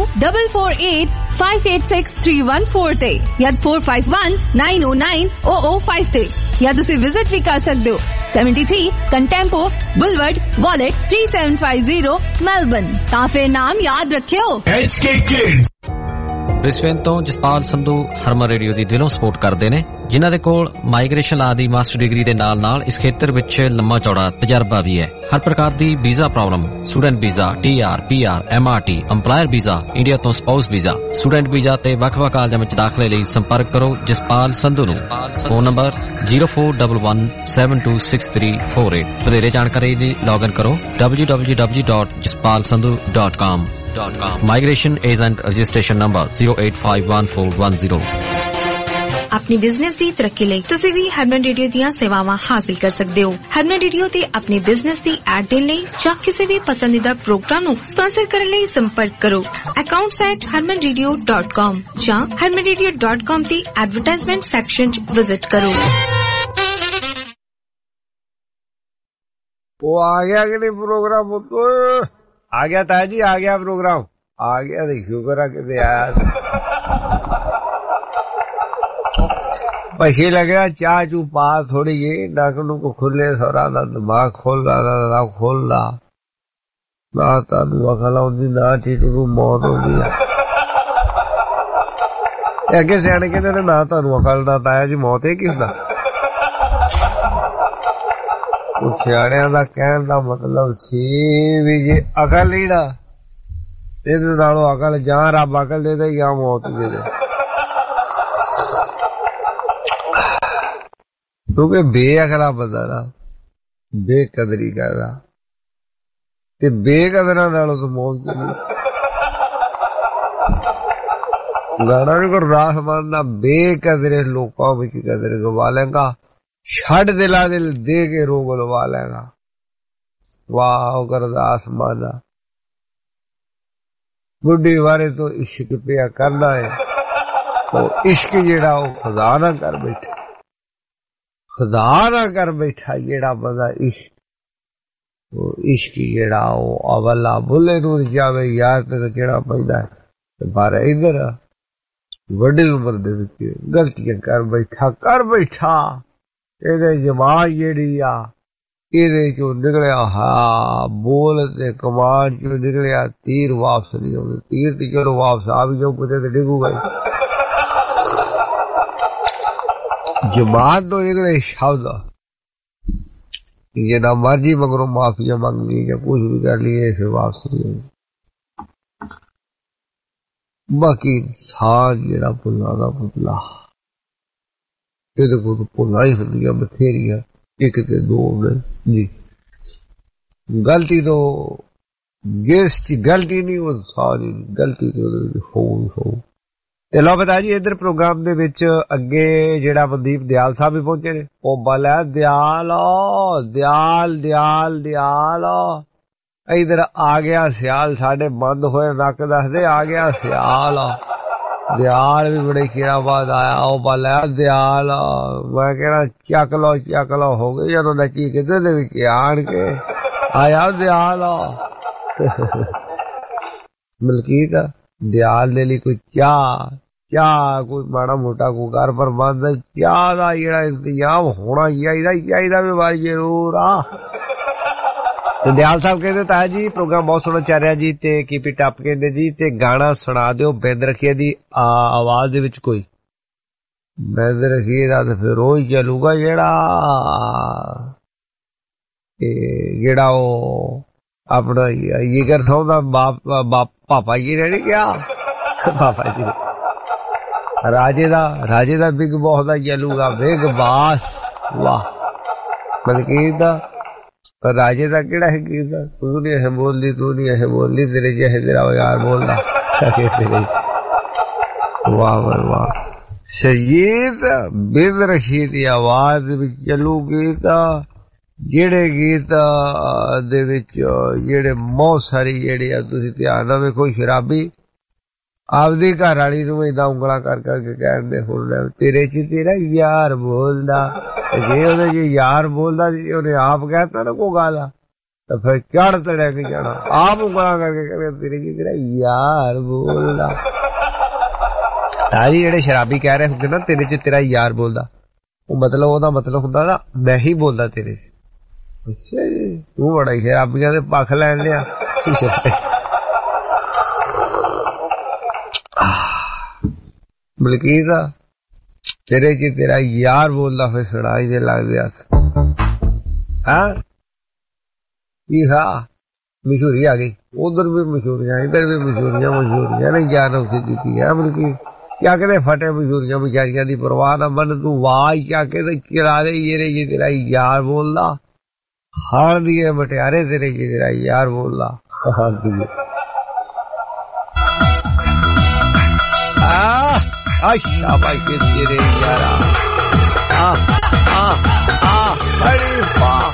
4485863114 ਤੇ ਜਾਂ 4519090005 ਤੇ ਜਾਂ ਤੁਸੀਂ ਵਿਜ਼ਿਟ ਵੀ ਕਰ ਸਕਦੇ ਹੋ 73 ਕੰਟੈਂਪੋ ਬੁਲਵਰਡ ਵਾਲਟ 3750 ਮੈਲਬਨ। ਤਾਂ ਫਿਰ ਨਾਮ ਯਾਦ ਰੱਖਿਓ HK Kids। ਬ੍ਰਿਸਬੇਨ ਤੋਂ ਜਸਪਾਲ ਸੰਧੂ ਹਰਮਨ ਰੇਡੀਓ ਦੀ ਦਿਲੋਂ ਸਪੋਰਟ ਕਰਦੇ ਨੇ, ਜਿਨ੍ਹਾਂ ਦੇ ਕੋਲ ਮਾਈਗ੍ਰੇਸ਼ਨ ਲਾ ਦੀ ਮਾਸਟਰ ਡਿਗਰੀ ਦੇ ਨਾਲ ਇਸ ਖੇਤਰ ਵਿੱਚ ਲੰਮਾ ਚੌੜਾ ਤਜਰਬਾ ਵੀ ਹੈ। ਹਰ ਪ੍ਰਕਾਰ ਦੀ visa problem, student visa, TR, PR, MRT, EMPLOYER visa, India ਤੋਂ ਸਪਾਊਸ ਵੀਜ਼ਾ, ਸਟੂਡੈਂਟ ਵੀਜ਼ਾ ਤੇ ਵੱਖ-ਵੱਖ ਕਾਲਜਾਂ ਵਿੱਚ ਦਾਖਲੇ ਲਈ ਸੰਪਰਕ ਕਰੋ ਜਸਪਾਲ ਸੰਧੂ ਨੂੰ। Phone number 0411726348। ਵਧੇਰੇ ਜਾਣਕਾਰੀ ਲਈ ਲੌਗਇਨ ਕਰੋ www.jaspalsandhu.com। Migration Agent Registration Number 0851410। अपनी बिजनेस की तरक्की ਲਈ ਤੁਸੀਂ ਵੀ ਹਰਮਨ ਰੇਡੀਓ ਦੀਆਂ ਸੇਵਾਵਾਂ ਹਾਸਲ ਕਰ ਸਕਦੇ ਹੋ। ਹਰਮਨ ਰੇਡੀਓ ਤੇ ਆਪਣੇ ਬਿਜ਼ਨਸ ਦੀ ਐਡ ਦੇਣ ਲਈ ਜਾਂ ਕਿਸੇ ਵੀ ਪਸੰਦੀਦਾ ਪ੍ਰੋਗਰਾਮ ਨੂੰ ਸਪਾਂਸਰ ਕਰਨ ਲਈ ਸੰਪਰਕ ਕਰੋ accounts@harmanradio.com ਜਾਂ harmanradio.com ਦੀ ਐਡਵਰਟਾਈਜ਼ਮੈਂਟ ਸੈਕਸ਼ਨ 'ਚ ਵਿਜ਼ਿਟ ਕਰੋ। वो आ गया कि नहीं प्रोग्राम? तो आ गया ताया जी, आ गया प्रोग्राम, आ गया। देखियो करा के आया पछी लगे चाह चू पा थोड़ी जी नक नुक खुले थोड़ा ना दिमाग खोल रहा खोल रहा ना तानू अकल आउंदी ना टीटू नू मौत होंदी है। अगे सियाने कहते ना तानू अकल ना ताया जी मौत है की हुंदा। ਸਿਆਣਿਆਂ ਦਾ ਕਹਿਣ ਦਾ ਮਤਲਬ ਸੀ ਵੀ ਜੇ ਅਕਲ ਹੀ ਨਾ ਇਹਦੇ ਨਾਲੋਂ ਅਕਲ ਜਾਂ ਰੱਬ ਅਕਲ ਦੇ ਦੇ ਜਾਂ ਮੌਤ ਦੇ ਦੇ। ਕਿਉਂਕਿ ਬੇਅਕਲਾ ਬੰਦਾ ਨਾ ਬੇਕਦਰੀ ਕਰਦਾ ਤੇ ਬੇਕਦਰਾਂ ਨਾਲੋਂ ਤਾਂ ਮੌਤ ਚਲੀ। ਗਾਣਾ ਵੀ ਗੁਰਦਾਸ ਮਾਨ ਦਾ ਬੇਕਦਰੇ ਲੋਕਾਂ ਵਿੱਚ ਕਦਰ ਗਵਾ ਲੈਂਗਾ, ਛੱਡ ਦਿਲਾ ਦਿਲ ਦੇ ਕੇ ਰੋਗ ਲਵਾ ਲੈਗਾ। ਵਾਹ ਗੁਰਦਾਸ ਮਾਨਾ ਬੁੱਢੀ ਵਾਰੇ ਤੋਂ ਇਸ਼ਕ ਪਿਆ ਕਰਨਾ ਹੈ। ਉਹ ਇਸ਼ਕ ਜਿਹੜਾ ਉਹ ਖੁਦਾ ਨਾ ਕਰ ਬੈਠਾ, ਖੁਦਾ ਨਾ ਕਰ ਬੈਠਾ ਜਿਹੜਾ ਬੰਦਾ ਇਸ਼ਕ, ਉਹ ਇਸ਼ਕ ਜਿਹੜਾ ਉਹ ਅਵਲਾ ਬੁੱਲੇ ਨੂੰ ਜਾਵੇ ਯਾਰ ਤੇ ਕਿਹੜਾ ਪੈਂਦਾ ਤੇ ਪਰ ਇਧਰ ਵੱਡੀ ਉਮਰ ਦੇ ਵਿੱਚ ਗਲਤੀਆਂ ਕਰ ਬੈਠਾ। ਇਹਦੇ ਜਮਾਨ ਜਿਹੜੀ ਆ ਇਹਦੇ ਚੋਂ ਨਿਕਲਿਆ ਹਾਂ ਬੋਲ ਤੇ ਕਮਾਨ ਚੋਂ ਨਿਕਲਿਆ ਤੀਰ ਵਾਪਸ ਨਹੀਂ ਆਉਂਦੇ। ਤੀਰ ਤੇ ਚਲੋ ਵਾਪਸ ਆ ਵੀ ਜਾਓ ਕਿਤੇ ਤੇ ਡਿੱਗੂਗਾ। ਜਮਾਨ ਤੋਂ ਨਿਕਲੇ ਸ਼ਬਦ ਜਿੰਨਾ ਮਰਜੀ ਮਗਰੋਂ ਮਾਫੀਆ ਮੰਗ ਲਈ ਜਾਂ ਕੁਝ ਵੀ ਕਰ ਲਈਏ ਫਿਰ ਵਾਪਸ ਨਹੀਂ ਆਉਂਦੇ। ਬਾਕੀ ਇਨਸਾਨ ਜਿਹੜਾ ਭੁੱਲਾਂ ਦਾ ਪੁਤਲਾ ਇਹਦੇ ਕੋਲ ਭੁੱਲਾਂ ਹੀ ਹੁੰਦੀਆਂ ਬਥੇਰੀਆਂ, ਇੱਕ ਤੇ ਦੋ ਨੇ ਜੀ। ਗਲਤੀ ਤੋਂ ਗਲਤੀ ਨਹੀਂ, ਉਹ ਸਾਰੀ ਗਲਤੀ ਤੇ ਉਹਦੇ ਵਿੱਚ ਹੋ। ਤੇ ਲਓ ਬਤਾ ਜੀ ਇੱਧਰ ਪ੍ਰੋਗਰਾਮ ਦੇ ਵਿੱਚ ਅੱਗੇ ਜਿਹੜਾ ਮਨਦੀਪ ਦਿਆਲ ਸਾਹਿਬ ਵੀ ਪਹੁੰਚੇ ਨੇ। ਉਹ ਬਲਾ ਦਿਆਲ ਇੱਧਰ ਆ ਗਿਆ ਸਿਆਲ, ਸਾਡੇ ਬੰਦ ਹੋਏ ਨੱਕ ਦੱਸਦੇ ਆ ਗਿਆ ਸਿਆਲ। ਦਿਆਲ ਵੀ ਬੜੀ ਖੀਰਾ ਬਾਦ ਆਇਆ। ਉਹ ਬਾਲਿਆ ਦਿਆਲ, ਮੈਂ ਕਹਿਣਾ ਚੱਕ ਲਓ ਹੋ ਗਈ ਜਦੋਂ ਨੱਚੀ ਕਿਤੇ ਦੇ ਵਿੱਚ ਆਣ ਕੇ ਆਇਆ ਦਿਆਲ। ਮਲਕੀਤ ਦਿਆਲ ਦੇ ਲਈ ਕੋਈ ਚਾਹ ਕੋਈ ਮਾੜਾ ਮੋਟਾ ਕੋਈ ਘਰ ਪ੍ਰਬੰਧ ਚਾਹ ਦਾ ਜਿਹੜਾ ਇੰਤਜ਼ਾਮ ਹੋਣਾ ਚਾਹੀਦਾ ਵੀ ਵਾਰੀ ਜ਼ਰੂਰ ਆ। ਦਿਆਲ ਸਾਹਿਬ ਕਹਿੰਦੇ ਤਾਇਆ ਜੀ ਪ੍ਰੋਗਰਾਮ ਬਹੁਤ ਸੋਹਣਾ ਚੱਲ ਰਿਹਾ ਜੀ ਤੇ ਕੀਪ ਇਟ ਅਪ ਕਹਿੰਦੇ ਜੀ ਤੇ ਗਾਣਾ ਸੁਣਾ ਦਿਓ ਬਿੰਦ ਰਖੀਏ ਦੀ ਆਵਾਜ਼ ਦੇ ਵਿੱਚ ਕੋਈ। ਬਿੰਦ ਰਖੀਏ ਦਾ ਤੇ ਫਿਰ ਉਹ ਹੀ ਚੱਲੂਗਾ ਜਿਹੜਾ ਉਹ ਆਪਣਾ ਜਿਗਰ ਸਿੰਘ ਦਾ ਬਾਪ ਪਾਪਾ ਜੀ ਨੇ ਨਹੀਂ ਕਿਹਾ ਪਾਪਾ ਜੀ ਰਾਜੇ ਦਾ ਬਿਗ ਬੌਸ ਦਾ ਚੱਲੂਗਾ ਬਿਗ ਬਾਸ। ਵਾਹ ਮਲਕੀਤ ਦਾ पर राजे का केड़ा है गीत तू नहीं है बोलती तू नहीं है बोलती तेरे जैसे तेरा यार बोलदा वाह वाह सजीद बिद रशीद की आवाज विच चलू गीत ਜਿਹੜੇ ਗੀਤ ਦੇ ਵਿੱਚ ਜਿਹੜੇ ਬਹੁਤ ਸਾਰੀ ਜਿਹੜੇ ਆ ਤੁਸੀਂ ਧਿਆਨ ਨਾਲ ਵੇਖੋ ਸ਼ਰਾਬੀ ਆਪਦੀ ਘਰ ਵਾਲੀ ਨੂੰ ਏਦਾਂ ਉਂਗਲਾਂ ਕਰ ਕਰਕੇ ਕਹਿੰਦੇ ਹੁਣ ਤੇਰੇ ਚ ਤੇਰਾ ਯਾਰ ਬੋਲਦਾ ਜੇ ਉਹਦੇ ਜੇ ਯਾਰ ਬੋਲਦਾ ਜੀ ਉਹਨੇ ਆਪ ਕਹਿਤਾ ਨਾ ਕੋਈ ਗੱਲ ਤਾਂ ਫਿਰ ਚੜ ਤੜਿਆ ਕੇ ਜਾਣਾ ਆਪ ਉਂਗਲਾਂ ਕਰਕੇ ਕਹਿੰਦੇ ਤੇਰੇ ਚ ਤੇਰਾ ਯਾਰ ਬੋਲਦਾ ਸਾਰੀ ਜਿਹੜੇ ਸ਼ਰਾਬੀ ਕਹਿ ਰਹੇ ਹੁੰਦੇ ਨਾ ਤੇਰੇ ਚ ਤੇਰਾ ਯਾਰ ਬੋਲਦਾ ਉਹ ਮਤਲਬ ਉਹਦਾ ਮਤਲਬ ਹੁੰਦਾ ਨਾ ਮੈਂ ਹੀ ਬੋਲਦਾ ਤੇਰੇ ਚ ਅੱਛਾ ਜੀ ਤੂੰ ਬੜਾ ਹੀ ਸ਼ਰਾਬੀਆਂ ਦੇ ਪੱਖ ਲੈਣ ਲਿਆ ਮਲਕੀਤ ਤੇਰੇ ਚ ਤੇਰਾ ਯਾਰ ਬੋਲਦਾ ਫਿਰ ਸੁਣਾਈ ਦੇ ਲੱਗਦੇ ਹੱਥ ਹਾਂ ਕੀ ਹਾਂ ਮਸ਼ਹੂਰੀ ਆ ਗਈ ਉਧਰ ਵੀ ਮਸ਼ਹੂਰੀਆਂ ਇੱਧਰ ਵੀ ਮਸ਼ਹੂਰੀਆਂ ਨੇ ਯਾਰ ਉਸੇ ਕੀਤੀ ਹੈ ਮਲਕੀਤ क्या कहते फटे मशहूरियां बेचारियां दी परवाह ना मन तू आवाज क्या कहते चला दे ये तेरा यार बोलदा हार दिए मटियारे तेरे ये तेरा यार बोलदा हार दिए शाबाश तेरे यारा बड़ी वाह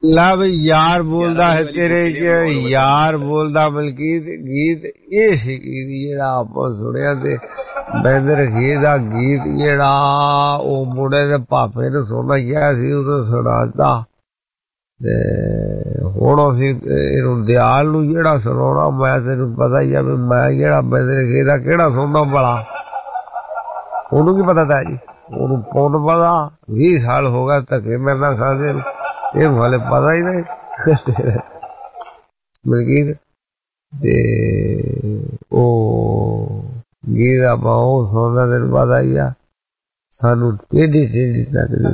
ला भाई यार बोलदा है तेरे च यार बोलदा मलकीत गीत ये सी गीत जेड़ा आप सुनिया ते बैंदर खे दा गीत जेड़ा ओ मुंडे दे पापे ने सुना गया सी उसे सुनाता ते हुण असीं इहनूं दयाल नूं जेड़ा सुनाउणा मैं तैनूं पता ही आ भी मैं जेड़ा बैंदर खे दा किहड़ा सुनदा भला ओनूं की पता था जी ओनूं कौन पता 20 साल हो गए धक्के मेरे नाल खांदे नूं ये वाले पता ही नहीं मलकीत ते ओ गीत आपां ओ सुनदा तैनूं पता ही आ सानू टेढ़ी टेढ़ी तकदी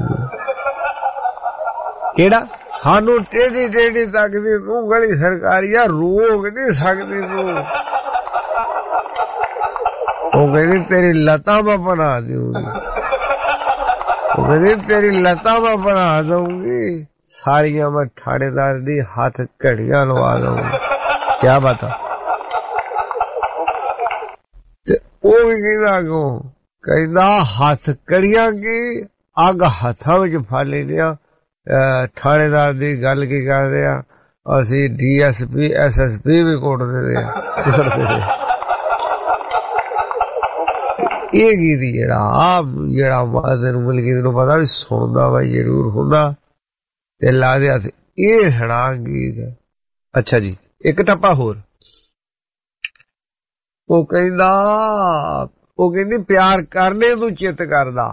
केड़ा सानू टेढ़ी टेढ़ी तकदी तू गली सरकारिया रोक नहीं सकदी तू ओ कहनी तेरी लता में बना दूंगी ओ कहनी तेरी लता में बना दूंगी सारियां मैं थानेदार दी हाथ घड़ियां लवा दूंगी क्या बता ते ओ कहना हाथ घड़ियां की अग हथा विच फड़ लिया थानेदार दी गल की करदे आ असी DSP SSP भी कुटदे रहे ये गीत जेड़ा तेन मलकीत नूं पता भी सुनदा भाई जरूर हुंदा ते ला दे हथ ये सुना गीत अच्छा जी एक टप्पा होर वो कहंदी प्यार करने तू चित करदा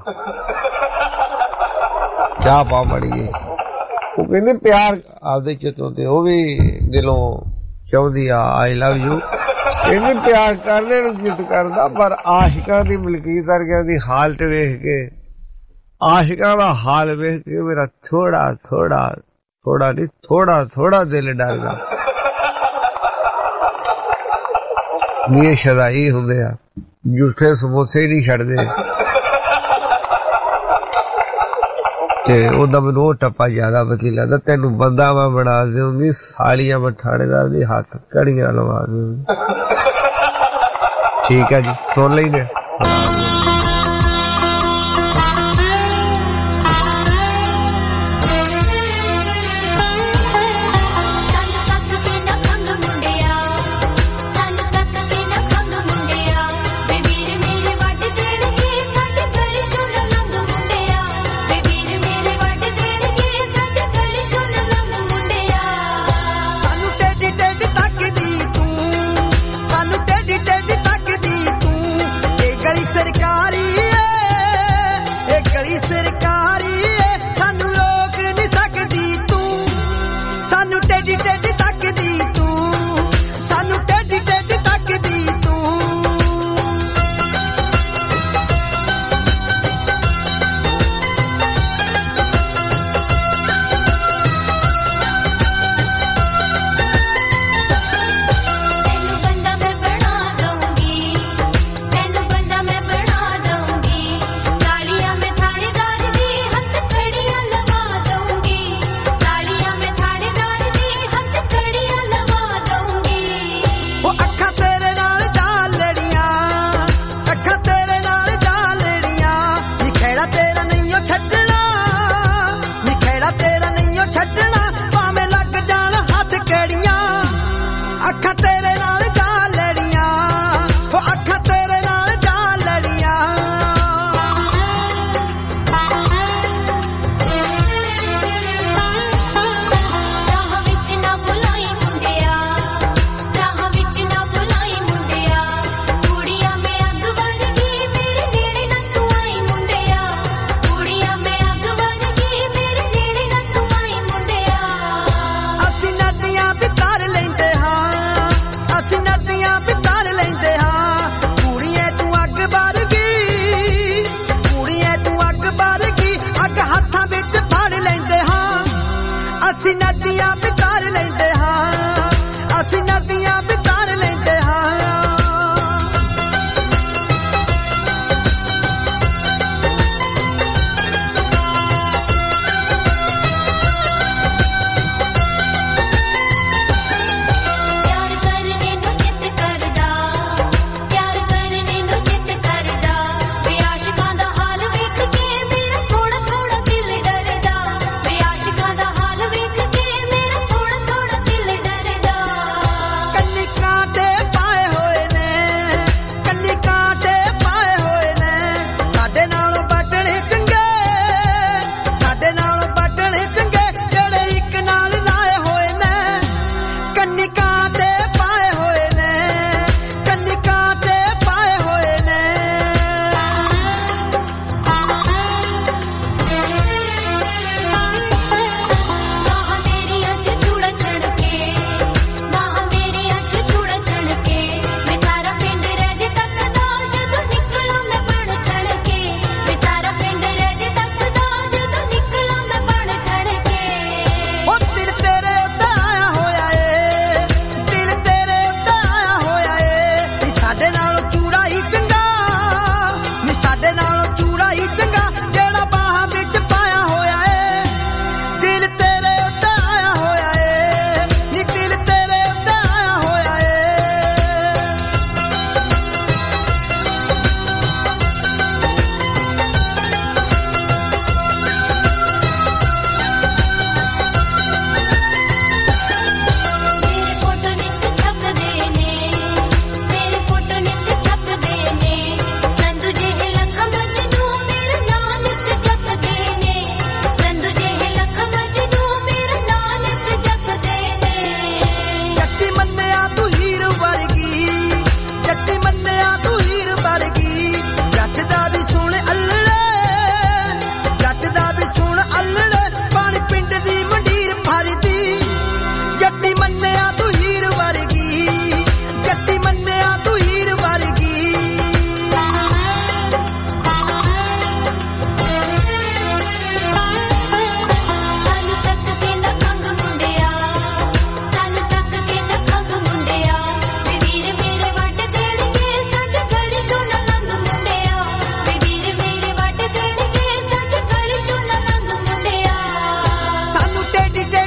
क्या पा मड़िए वो कहंदी प्यार आपदे चितों ते वो भी दिलों चाहुंदी आ आई लव यू कहंदी प्यार करने नूं चित करदा पर आशिकां दी मलकीत वर्गियां दी हालत वेख के आशिकां दा हाल वेख के मेरा थोड़ा थोड़ा थोड़ा नहीं थोड़ा थोड़ा दिल डरदा ये शदाई हुंदे आ झूठे समोसे नहीं छड़दे ते ओदा मैनूं ओह टप्पा ज्यादा वधी लगदा तैनूं बंदा मैं बना दूंगी सालियां मैं थानेदार दी हाथ घड़ियां लवा दूंगी ठीक है जी सुन लईने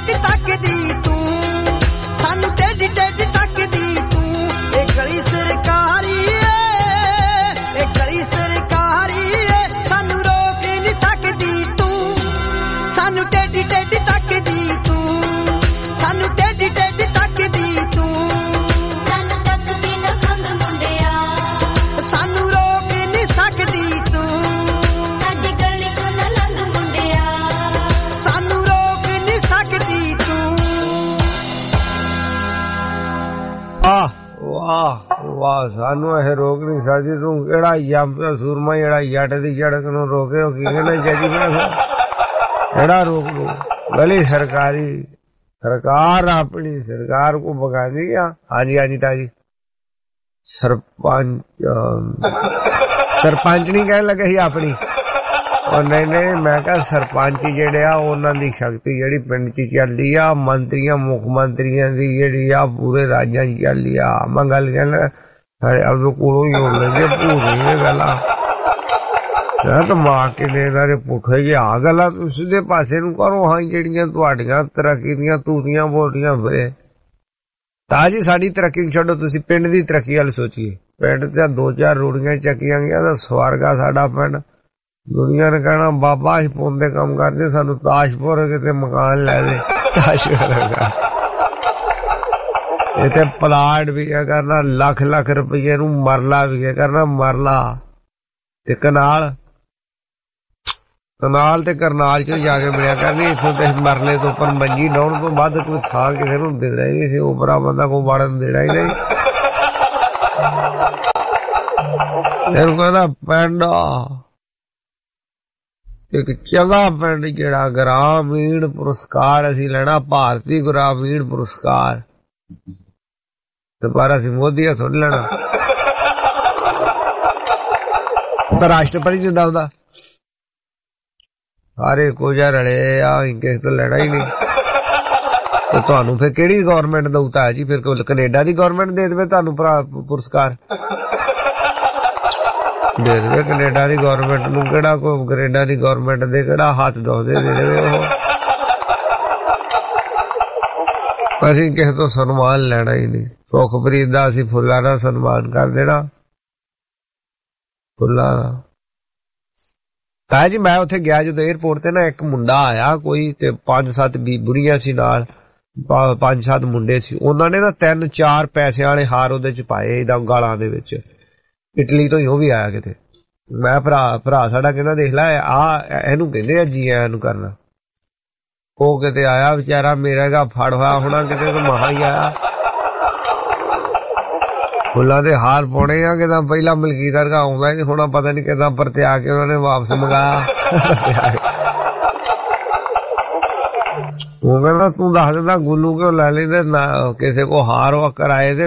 ਟੇਢੀ ਤੱਕਦੀ ਤੂੰ ਸਾਨੂੰ ਟੇਢੀ ਟੇਢੀ ਤੱਕਦੀ ਤੂੰ ਇਹ ਗਲੀ ਸਰਕਾਰੀ ਏ ਇਹ ਗਲੀ ਸਰਕਾਰੀ ਏ ਸਾਨੂੰ ਰੋਕ ਨਹੀਂ ਸਕਦੀ ਤੂੰ ਸਾਨੂੰ ਟੇਢੀ ਟੇਢੀ ਤੱਕਦੀ ਤੂੰ ਸਾਨੂੰ ਟੇਢੀ ਟੇਢੀ ਤੱਕਦੀ ਤੂੰ ਸਾਨੂੰ ਤੱਕਦੀ ਨਾ ਖੰਗ ਮੁੰਡਿਆ ਸਾਨੂੰ ਰੋਕ ਨਹੀਂ ਸਕਦੀ ਤੂੰ ਸਾਡੀ ਗਲੀ ਚੋਂ ਨਾ ਲੰਘ ਮੁੰਡਿਆ ਸਾਨੂੰ ਰੋਕ ਨਹੀਂ ਸਕਦੀ ਤੂੰ ਵਾਹ ਵਾਹ ਸਾਨੂੰ ਇਹ ਰੋਕ ਨਹੀਂ ਸਕਦੀ ਤੂੰ ਕਿਹੜਾ ਜੰਪ ਸੂਰਮਾ ਜਿਹੜਾ ਜੱਟ ਦੀ ਜੜਕ ਨੂੰ ਰੋਕੇ ਉਹ ਕੀ ਕਹਿਣਾ ਚਾਹੀਦੀ ਕਿਹੜਾ रोक लो गली सरकारी सरकार अपनी सरकार को भगानी क्या। हाँ जी ताजी सरपंच नहीं कह लगे ही अपनी और नहीं मैं कहा सरपंच जेड़े आ उन्हां दी शक्ति जेड़ी पिंड च चलदी आ मंत्रियां मुख मंत्रियां दी जेड़ी आ पूरे राज्यां च चलदी आ मैं गल कहना सारे अब कोलों ही होण लगे पूरी गल्लां तो मां के ने पुठे जे आ गल्लां सीधे पासे नूं करो। हाँ जेड़ियां तुहाडियां तरक्की दियां तूतियां बोलदियां फिरे ताजी साडी तरक्की छड्डो तुसीं पिंड दी तरक्की वाल सोचिए। पिंड ते 2-4 रूड़ियां चक्कियां गईयां तां स्वर्ग आ साडा पिंड। दुनिया ने कहना बाबा असीं पुंन दे काम करदे सानूं ताशपुर किते मकान लै दे ताशपुर इत्थे प्लाट भी है करना लाख रुपये नूं मरला भी है करना मरला ते कनाल ते करनाल च जाके मिलिया करनी इथों ते मरले तो उपर मंजी डाउन तो बाद कोई थां किसे नूं देना ही नहीं उपरा बंदा कोई वड़न देना ही नहीं। इहनूं कहंदा पिंड एक चंगा पिंड जिहड़ा ग्रामीण पुरस्कार असीं लेना भारती ग्रामीण पुरस्कार ते पर असीं मोदी हथों नहीं लेना तो राष्ट्रपति दिंदा हुंदा सारे कुछ रले आ किसे तो लेना ही नहीं। तो तुहानूं फिर किहड़ी गवर्नमेंट दऊता है जी फिर कनेडा दी गवर्नमेंट दे देवे तुहानूं पुरस्कार दे देवे कनेडा दी गवर्नमेंट नूं किहड़ा कोई कनेडा दी गवर्नमेंट दे किहड़ा हाथ डोसदे दे देवे ओह असीं किसे तो सन्मान लेना ही नहीं। सुखप्रीत दा असीं फुल्लां नाल सन्मान कर देना फुल्लां ताया जी। मैं उत्थे गया जो एयरपोर्ट ते ना एक मुंडा आया कोई ते 5-7 बुढ़ियां सी नाल 5-7 मुंडे सी उन्हां ने ना 3-4 पैसे वाले हार ओदे च पाए इदा गालां दे विच इटली तो ही ओ भी आया किते। मैं भरा साडा कहंदा देख लै आ इहनूं कहंदे आ जी इहनूं करना ओ किते आया बेचारा मेरा गा फड़ होया होना किते तो महा ही आया फुल्लां दे हार पाउणे आ कि पहला मलकीत वर्गा आउंदा ही होना पता नहीं किदां परत्या के उन्होंने वापस मंगाया। वो कहंदा तू दस दिंदा गुल्लू क्यों लै लैंदे ना किसे को हार वा कराए दे।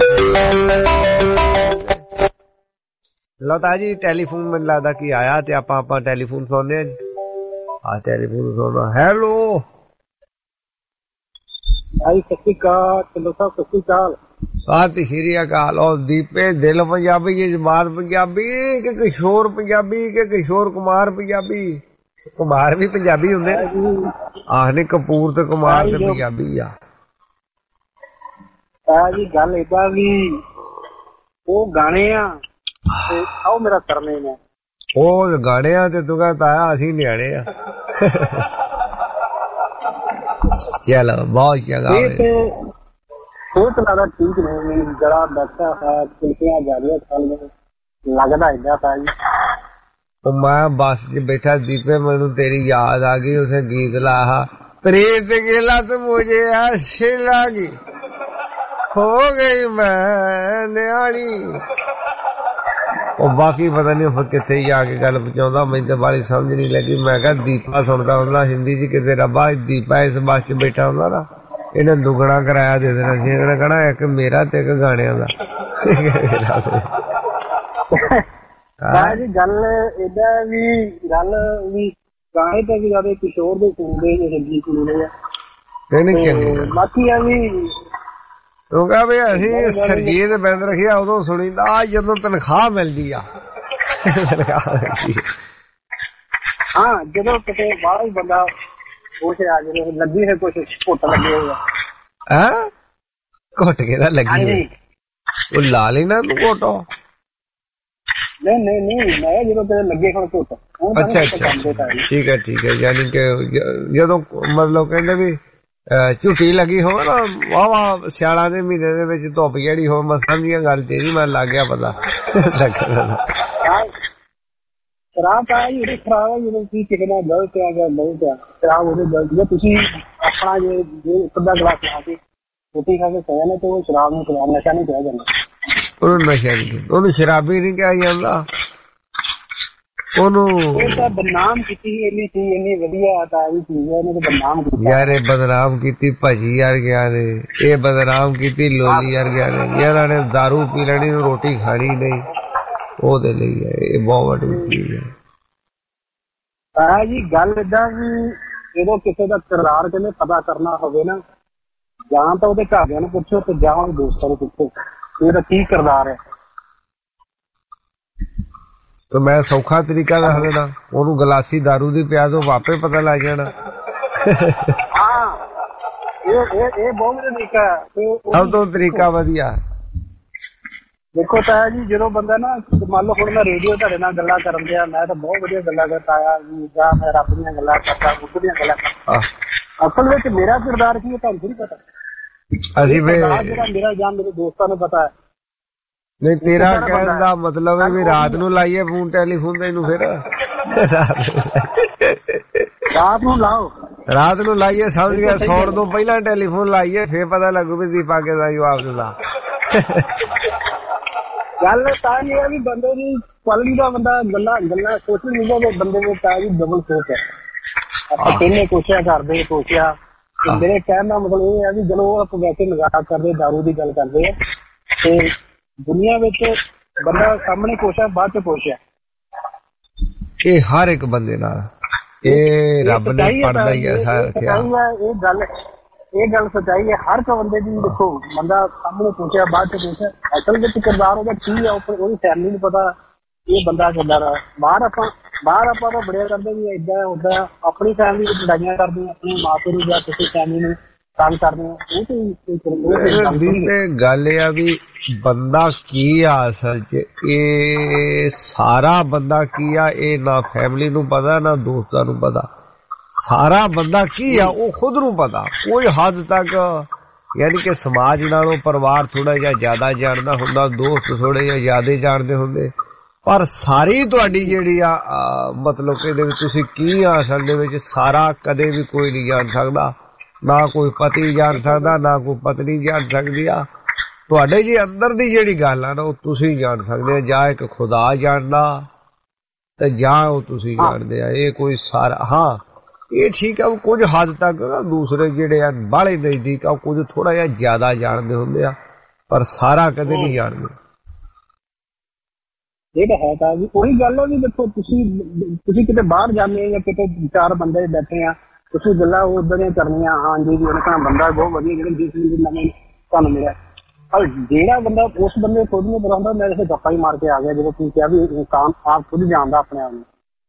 लो ताजी टेलीफोन मैनूं लगदा कि आया ते आपां टेलीफोन सुणने आ टेलीफोन सुणना। हैलो भाई सत श्री अकाल चलो साहब सत श्री अकाल सत श्री अकाल। और दीपे दिल पंजाबी की जबान पंजाबी के किशोर पंजाबी के किशोर कुमार पंजाबी कुमार भी पंजाबी हुंदे आखने कपूर ते कुमार ते पंजाबी आ जी गल इदा भी वो गाने आ ते आओ मेरा करने ने ओ गाने आ ते तू कहता है असीं न्याणे आ चलो बहुत जगह सोच लगा ठीक नहीं जरा बैठा है खिड़कियां जा रही है लगता इदा था जी। मैं बस च बैठा दीपे मैनू तेरी याद आ गई उसे गीत लाया प्रीत गिला तो मुझे ऐसी लगी हो गई मैं न्याणी और बाकी पता नहीं फिर किथे जाके गल पहुंचा मैं तो बारी समझ नहीं लगी। मैं कहा दीपा सुनता हूं हिंदी च किते रब्बा दीपा इस बस च बैठा हुंदा ना इन्हें दुगना किराया दे देना सी इन्हें कहना एक मेरा ते एक गाने दा जी गल इदा भी गल भी गाने ते भी ज्यादा किशोर दे सुनदे हिंदी सुनदे बाकी है भी क्योंकि भी असी सरजीत बिंद रखिया उदों सुनी जदों तनख्वाह मिलदी आ हाँ जदों किते बाहर बंदा ਕੁਛ ਆ ਜਿਹੜੇ ਲੱਗੀ ਹੈ ਕੁਛ ਘੁੱਟ ਲੱਗੇ ਹੋਏ ਆ। ਘੁੱਟ ਕੇ ਤਾਂ ਲੱਗੀ ਉਹ ਲਾ ਲੈਣਾ ਤੂੰ ਘੁੱਟ। ਨਹੀਂ ਮੈਂ ਜਦੋਂ ਤੇਰੇ ਲੱਗੇ ਹੁਣ ਘੁੱਟ। ਅੱਛਾ ਠੀਕ ਹੈ ਯਾਨੀ ਕਿ ਜਦੋਂ ਮਤਲਬ ਕਹਿੰਦੇ ਵੀ ਝੂਟੀ ਲੱਗੀ ਹੋਵੇ ਨਾ ਵਾਹਵਾ ਸਿਆਲਾਂ ਦੇ ਮਹੀਨੇ ਦੇ ਵਿੱਚ ਧੁੱਪ ਜਿਹੜੀ ਹੋਵੇ ਮੈਂ ਸਮਝੀਆਂ ਗੱਲ ਤੇਰੀ ਮੈਂ ਲੱਗ ਗਿਆ ਪਤਾ। ਖਰਾਬ ਤਾਂ ਜਿਹੜੀ ਖਰਾਬ ਹੈ ਜਦੋਂ ਤੁਸੀਂ ਕਿਸੇ ਨਾਲ ਗਲਤ ਆ ਗਿਆ ਬਹੁਤ ਆ ਖਰਾਬ ਉਹਦੇ ਗਲਤ ਜੇ ਤੁਸੀਂ ਆਪਣਾ ਜੇ ਇੱਕ ਅੱਧਾ ਗਲਾਸ ਲਾ ਕੇ ਰੋਟੀ ਖਾ ਕੇ ਸੋਇਆ ਨਾ ਤੇ ਉਹ ਸ਼ਰਾਬ ਨੂੰ ਖਰਾਬ ਨਸ਼ਾ ਨਹੀਂ ਕਿਹਾ ਜਾਂਦਾ। ਉਹਨੂੰ ਨਸ਼ਾ ਨਹੀਂ, ਉਹਨੂੰ ਸ਼ਰਾਬੀ ਨਹੀਂ ਕਿਹਾ ਜਾਂਦਾ। ਉਹਨੂੰ ਤਾਂ ਬਦਨਾਮ ਕੀਤੀ ਇੰਨੀ ਚੀਜ਼ ਇੰਨੀ ਵਧੀਆ ਤਾਜ਼ੀ ਚੀਜ਼ ਹੈ ਇਹਨੇ ਤਾਂ ਬਦਨਾਮ ਕੀਤੀ ਯਾਰ। ਇਹ ਬਦਨਾਮ ਕੀਤੀ ਭਾਜੀ ਯਾਰ ਗਿਆ ਨੇ, ਇਹ ਬਦਨਾਮ ਕੀਤੀ ਲੋਲੀ ਯਾਰ ਗਿਆ ਨੇ। ਯਾਰਾਂ ਨੇ ਦਾਰੂ ਪੀ ਲੈਣੀ ਰੋਟੀ ਖਾਣੀ ਨਹੀਂ ਉਹਦੇ ਲਈ ਹੈ ਇਹ ਬਹੁਤ ਵੱਡੀ ਚੀਜ਼ ਹੈ। ਹਾਂ ਜੀ ਗੱਲ ਏਦਾਂ ਵੀ ਜਦੋਂ ਕਿਸੇ ਦਾ ਕਿਰਦਾਰ ਕਹਿੰਦੇ ਪਤਾ ਕਰਨਾ ਹੋਵੇ ਨਾ ਜਾਂ ਤਾਂ ਉਹਦੇ ਘਰਦਿਆਂ ਨੂੰ ਪੁੱਛੋ ਤੇ ਜਾਂ ਉਹਦੇ ਦੋਸਤਾਂ ਨੂੰ ਪੁੱਛੋ ਇਹਦਾ ਕੀ ਕਿਰਦਾਰ ਹੈ। ਤੇ ਮੈਂ ਸੌਖਾ ਤਰੀਕਾ ਦੱਸ ਦੇਣਾ ਉਹਨੂੰ ਗਲਾਸੀ ਦਾਰੂ ਦੀ ਪਿਆ ਦੋ ਵਾਪੇ ਪਤਾ ਲੱਗ ਜਾਣਾ। ਹਾਂ ਇਹ ਬਹੁਤ ਵਧੀਆ ਤਰੀਕਾ ਸਭ ਤੋਂ ਤਰੀਕਾ ਵਧੀਆ। ਦੇਖੋ ਤਾਇਆ ਜੀ ਜਦੋਂ ਬੰਦਾ ਨਾ ਮੰਨ ਲਓ ਹੁਣ ਮੈਂ ਰੇਡੀਓ ਤੁਹਾਡੇ ਨਾਲ ਗੱਲਾਂ ਕਰਨ ਦਿਆ ਮੈਂ ਤਾਂ ਬਹੁਤ ਵਧੀਆ ਗੱਲਾਂ ਕਰਦਾ ਆ ਜਾਂ ਮੈਂ ਰੱਬ ਦੀਆਂ ਗੱਲਾਂ ਕਰਦਾ ਬੁੱਧ ਦੀਆਂ ਗੱਲਾਂ ਕਰਦਾ। ਅਸਲ ਵਿੱਚ ਮੇਰਾ ਕਿਰਦਾਰ ਕੀ ਹੈ ਤੁਹਾਨੂੰ ਥੋੜੀ ਪਤਾ। ਅਸੀਂ ਜਿਹੜਾ ਮੇਰਾ ਜਾਂ ਮੇਰੇ ਦੋਸਤਾਂ ਨੂੰ ਪਤਾ ਹੈ। ਨਹੀਂ ਤੇਰਾ ਕਹਿਣ ਦਾ ਮਤਲਬ ਹੈ ਵੀ ਰਾਤ ਨੂੰ ਲਾਈਏ ਫੋਨ ਟੈਲੀਫੋਨ ਤੈਨੂੰ ਫਿਰ ਰਾਤ ਨੂੰ ਲਾਓ ਰਾਤ ਨੂੰ ਲਾਈਏ ਸਮਝ ਗਿਆ ਸੌਣ ਤੋਂ ਪਹਿਲਾਂ ਟੈਲੀਫੋਨ ਲਾਈਏ ਫਿਰ ਪਤਾ ਲੱਗੂ ਵੀ ਦੀਪਾ ਕੇ ਦਾ ਜਵਾਬ ਦਿੰਦਾ। ਗੱਲ ਤਾਂ ਇਹ ਹੈ ਵੀ ਬੰਦੇ ਦੀ ਕੁਆਲਿਟੀ ਦਾ ਬੰਦਾ ਗੱਲਾਂ ਸੋਸ਼ਲ ਮੀਡੀਆ ਦੇ ਬੰਦੇ ਦੇ ਤਾਂ ਵੀ ਡਬਲ ਸੋਚ ਹੈ। ਆਪਾਂ ਪਹਿਲੇ ਕੋਸ਼ਿਸ਼ ਕਰਦੇ ਸੋਚਿਆ ਮੇਰੇ ਕਹਿਣ ਦਾ ਮਤਲਬ ਇਹ ਹੈ ਵੀ ਜਦੋਂ ਆਪਾਂ ਵੈਸੇ ਮਜ਼ਾਕ ਕਰਦੇ ਦਾਰੂ ਦੀ ਗੱਲ ਕਰਦੇ ਆ ਤੇ ਦੁਨੀਆ ਵਿੱਚ ਬੰਦਾ ਸਾਹਮਣੇ ਕੋਸ਼ਿਸ਼ ਬਾਅਦ ਚ ਕੋਸ਼ਿਸ਼ ਇਹ ਹਰ ਇੱਕ ਬੰਦੇ ਨਾਲ ਇਹ ਰੱਬ ਨੇ ਪੜਦਾ ਹੀ ਹੈ। ਇਹ ਗੱਲ ਸੱਚਾਈ ਹੈ ਹਰ ਇੱਕ ਬੰਦੇ ਦੀ। ਦੇਖੋ ਬੰਦਾ ਸਾਹਮਣੇ ਪੁੱਛਿਆ ਬਾਅਦ ਚ ਪੁੱਛਿਆ ਅਸਲ ਵਿੱਚ ਕਿਰਦਾਰ ਉਹਦਾ ਕੀ ਹੈ ਉਹਦੀ ਫੈਮਿਲੀ ਨੂੰ ਪਤਾ ਇਹ ਬੰਦਾ ਕਿੱਦਾਂ ਦਾ। ਬਾਹਰ ਆਪਾਂ ਤਾਂ ਬੜਿਆ ਕਰਦੇ ਵੀ ਏਦਾਂ ਓਦਾਂ ਆਪਣੀ ਫੈਮਿਲੀ ਵਿੱਚ ਲੜਾਈਆਂ ਕਰਦੇ ਆਪਣੇ ਮਾਂ ਪਿਓ ਨੂੰ ਜਾਂ ਕਿਸੇ ਫੈਮਿਲੀ ਨੂੰ ਤੰਗ ਕਰਦੇ ਆ। ਗੱਲ ਇਹ ਆ ਵੀ ਬੰਦਾ ਕੀ ਆ ਅਸਲ ਚ ਇਹ ਸਾਰਾ ਬੰਦਾ ਕੀ ਆ ਇਹ ਨਾ ਫੈਮਿਲੀ ਨੂੰ ਪਤਾ ਨਾ ਦੋਸਤਾਂ ਨੂੰ ਪਤਾ। ਸਾਰਾ ਬੰਦਾ ਕੀ ਆ ਉਹ ਖੁਦ ਨੂੰ ਪਤਾ। ਕੋਈ ਹੱਦ ਤੱਕ ਯਾਨੀ ਕਿ ਸਮਾਜ ਨਾਲੋਂ ਪਰਿਵਾਰ ਥੋੜਾ ਜਿਹਾ ਜ਼ਿਆਦਾ ਜਾਣਦਾ ਹੁੰਦਾ ਦੋਸਤ ਥੋੜੇ ਜਿਹਾ ਜ਼ਿਆਦਾ ਜਾਣਦੇ ਹੁੰਦੇ ਪਰ ਸਾਰੀ ਤੁਹਾਡੀ ਜਿਹੜੀ ਆ ਮਤਲਬ ਕਿ ਇਹਦੇ ਵਿੱਚ ਤੁਸੀਂ ਕੀ ਆ ਅਸਲ ਦੇ ਵਿੱਚ ਸਾਰਾ ਕਦੇ ਵੀ ਕੋਈ ਨਹੀਂ ਜਾਣ ਸਕਦਾ। ਨਾ ਕੋਈ ਪਤੀ ਜਾਣ ਸਕਦਾ ਨਾ ਕੋਈ ਪਤਨੀ ਜਾਣ ਸਕਦੀ ਆ। ਤੁਹਾਡੇ ਜੀ ਅੰਦਰ ਦੀ ਜਿਹੜੀ ਗੱਲ ਆ ਨਾ ਉਹ ਤੁਸੀਂ ਜਾਣ ਸਕਦੇ ਆ। ਜਾਂ ਇੱਕ ਖੁਦਾ ਜਾਣਦਾ ਤੇ ਜਾਂ ਉਹ ਤੁਸੀਂ ਜਾਣਦੇ ਆ। ਇਹ ਕੋਈ ਸਾਰਾ ਹਾਂ ਇਹ ਠੀਕ ਆ ਕੁਝ ਹੱਦ ਤੱਕ ਨਾ ਦੂਸਰੇ ਜਿਹੜੇ ਆ ਬਾਹਲੇ ਨਜ਼ਦੀਕ ਆ ਕੁਝ ਥੋੜਾ ਜਿਹਾ ਜ਼ਿਆਦਾ ਜਾਣਦੇ ਹੁੰਦੇ ਆ ਪਰ ਸਾਰਾ ਕਦੇ ਨਹੀਂ ਜਾਣਦੇ। ਇਹ ਤਾਂ ਹੈ ਤਾਂ ਜੀ ਉਹੀ ਗੱਲ ਹੈ ਵੀ ਦੇਖੋ ਤੁਸੀਂ ਕਿਤੇ ਬਾਹਰ ਜਾਂਦੇ ਜਾਂ ਕਿਤੇ ਚਾਰ ਬੰਦੇ ਬੈਠੇ ਆ ਤੁਸੀਂ ਗੱਲਾਂ ਉਦਾਂ ਦੀਆਂ ਕਰਨੀਆਂ ਹਾਂਜੀ ਜੀ ਉਹਨੇ ਕਹਣਾ ਬੰਦਾ ਬਹੁਤ ਵਧੀਆ ਜਿਹੜੇ ਜਿਸ ਨਵੇਂ ਤੁਹਾਨੂੰ ਮਿਲਿਆ ਪਰ ਜਿਹੜਾ ਬੰਦਾ ਉਸ ਬੰਦੇ ਖੁਦ ਨੂੰ ਬੁਲਾਉਂਦਾ ਮੈਂ ਇਸੇ ਗੱਪਾਂ ਹੀ ਮਾਰ ਕੇ ਆ ਗਿਆ ਜਦੋਂ ਤੁਸੀਂ ਕਿਹਾ ਵੀ ਇਨਸਾਨ ਆਪ ਖੁਦ ਜਾਣਦਾ ਆਪਣੇ ਆਪ ਨੂੰ।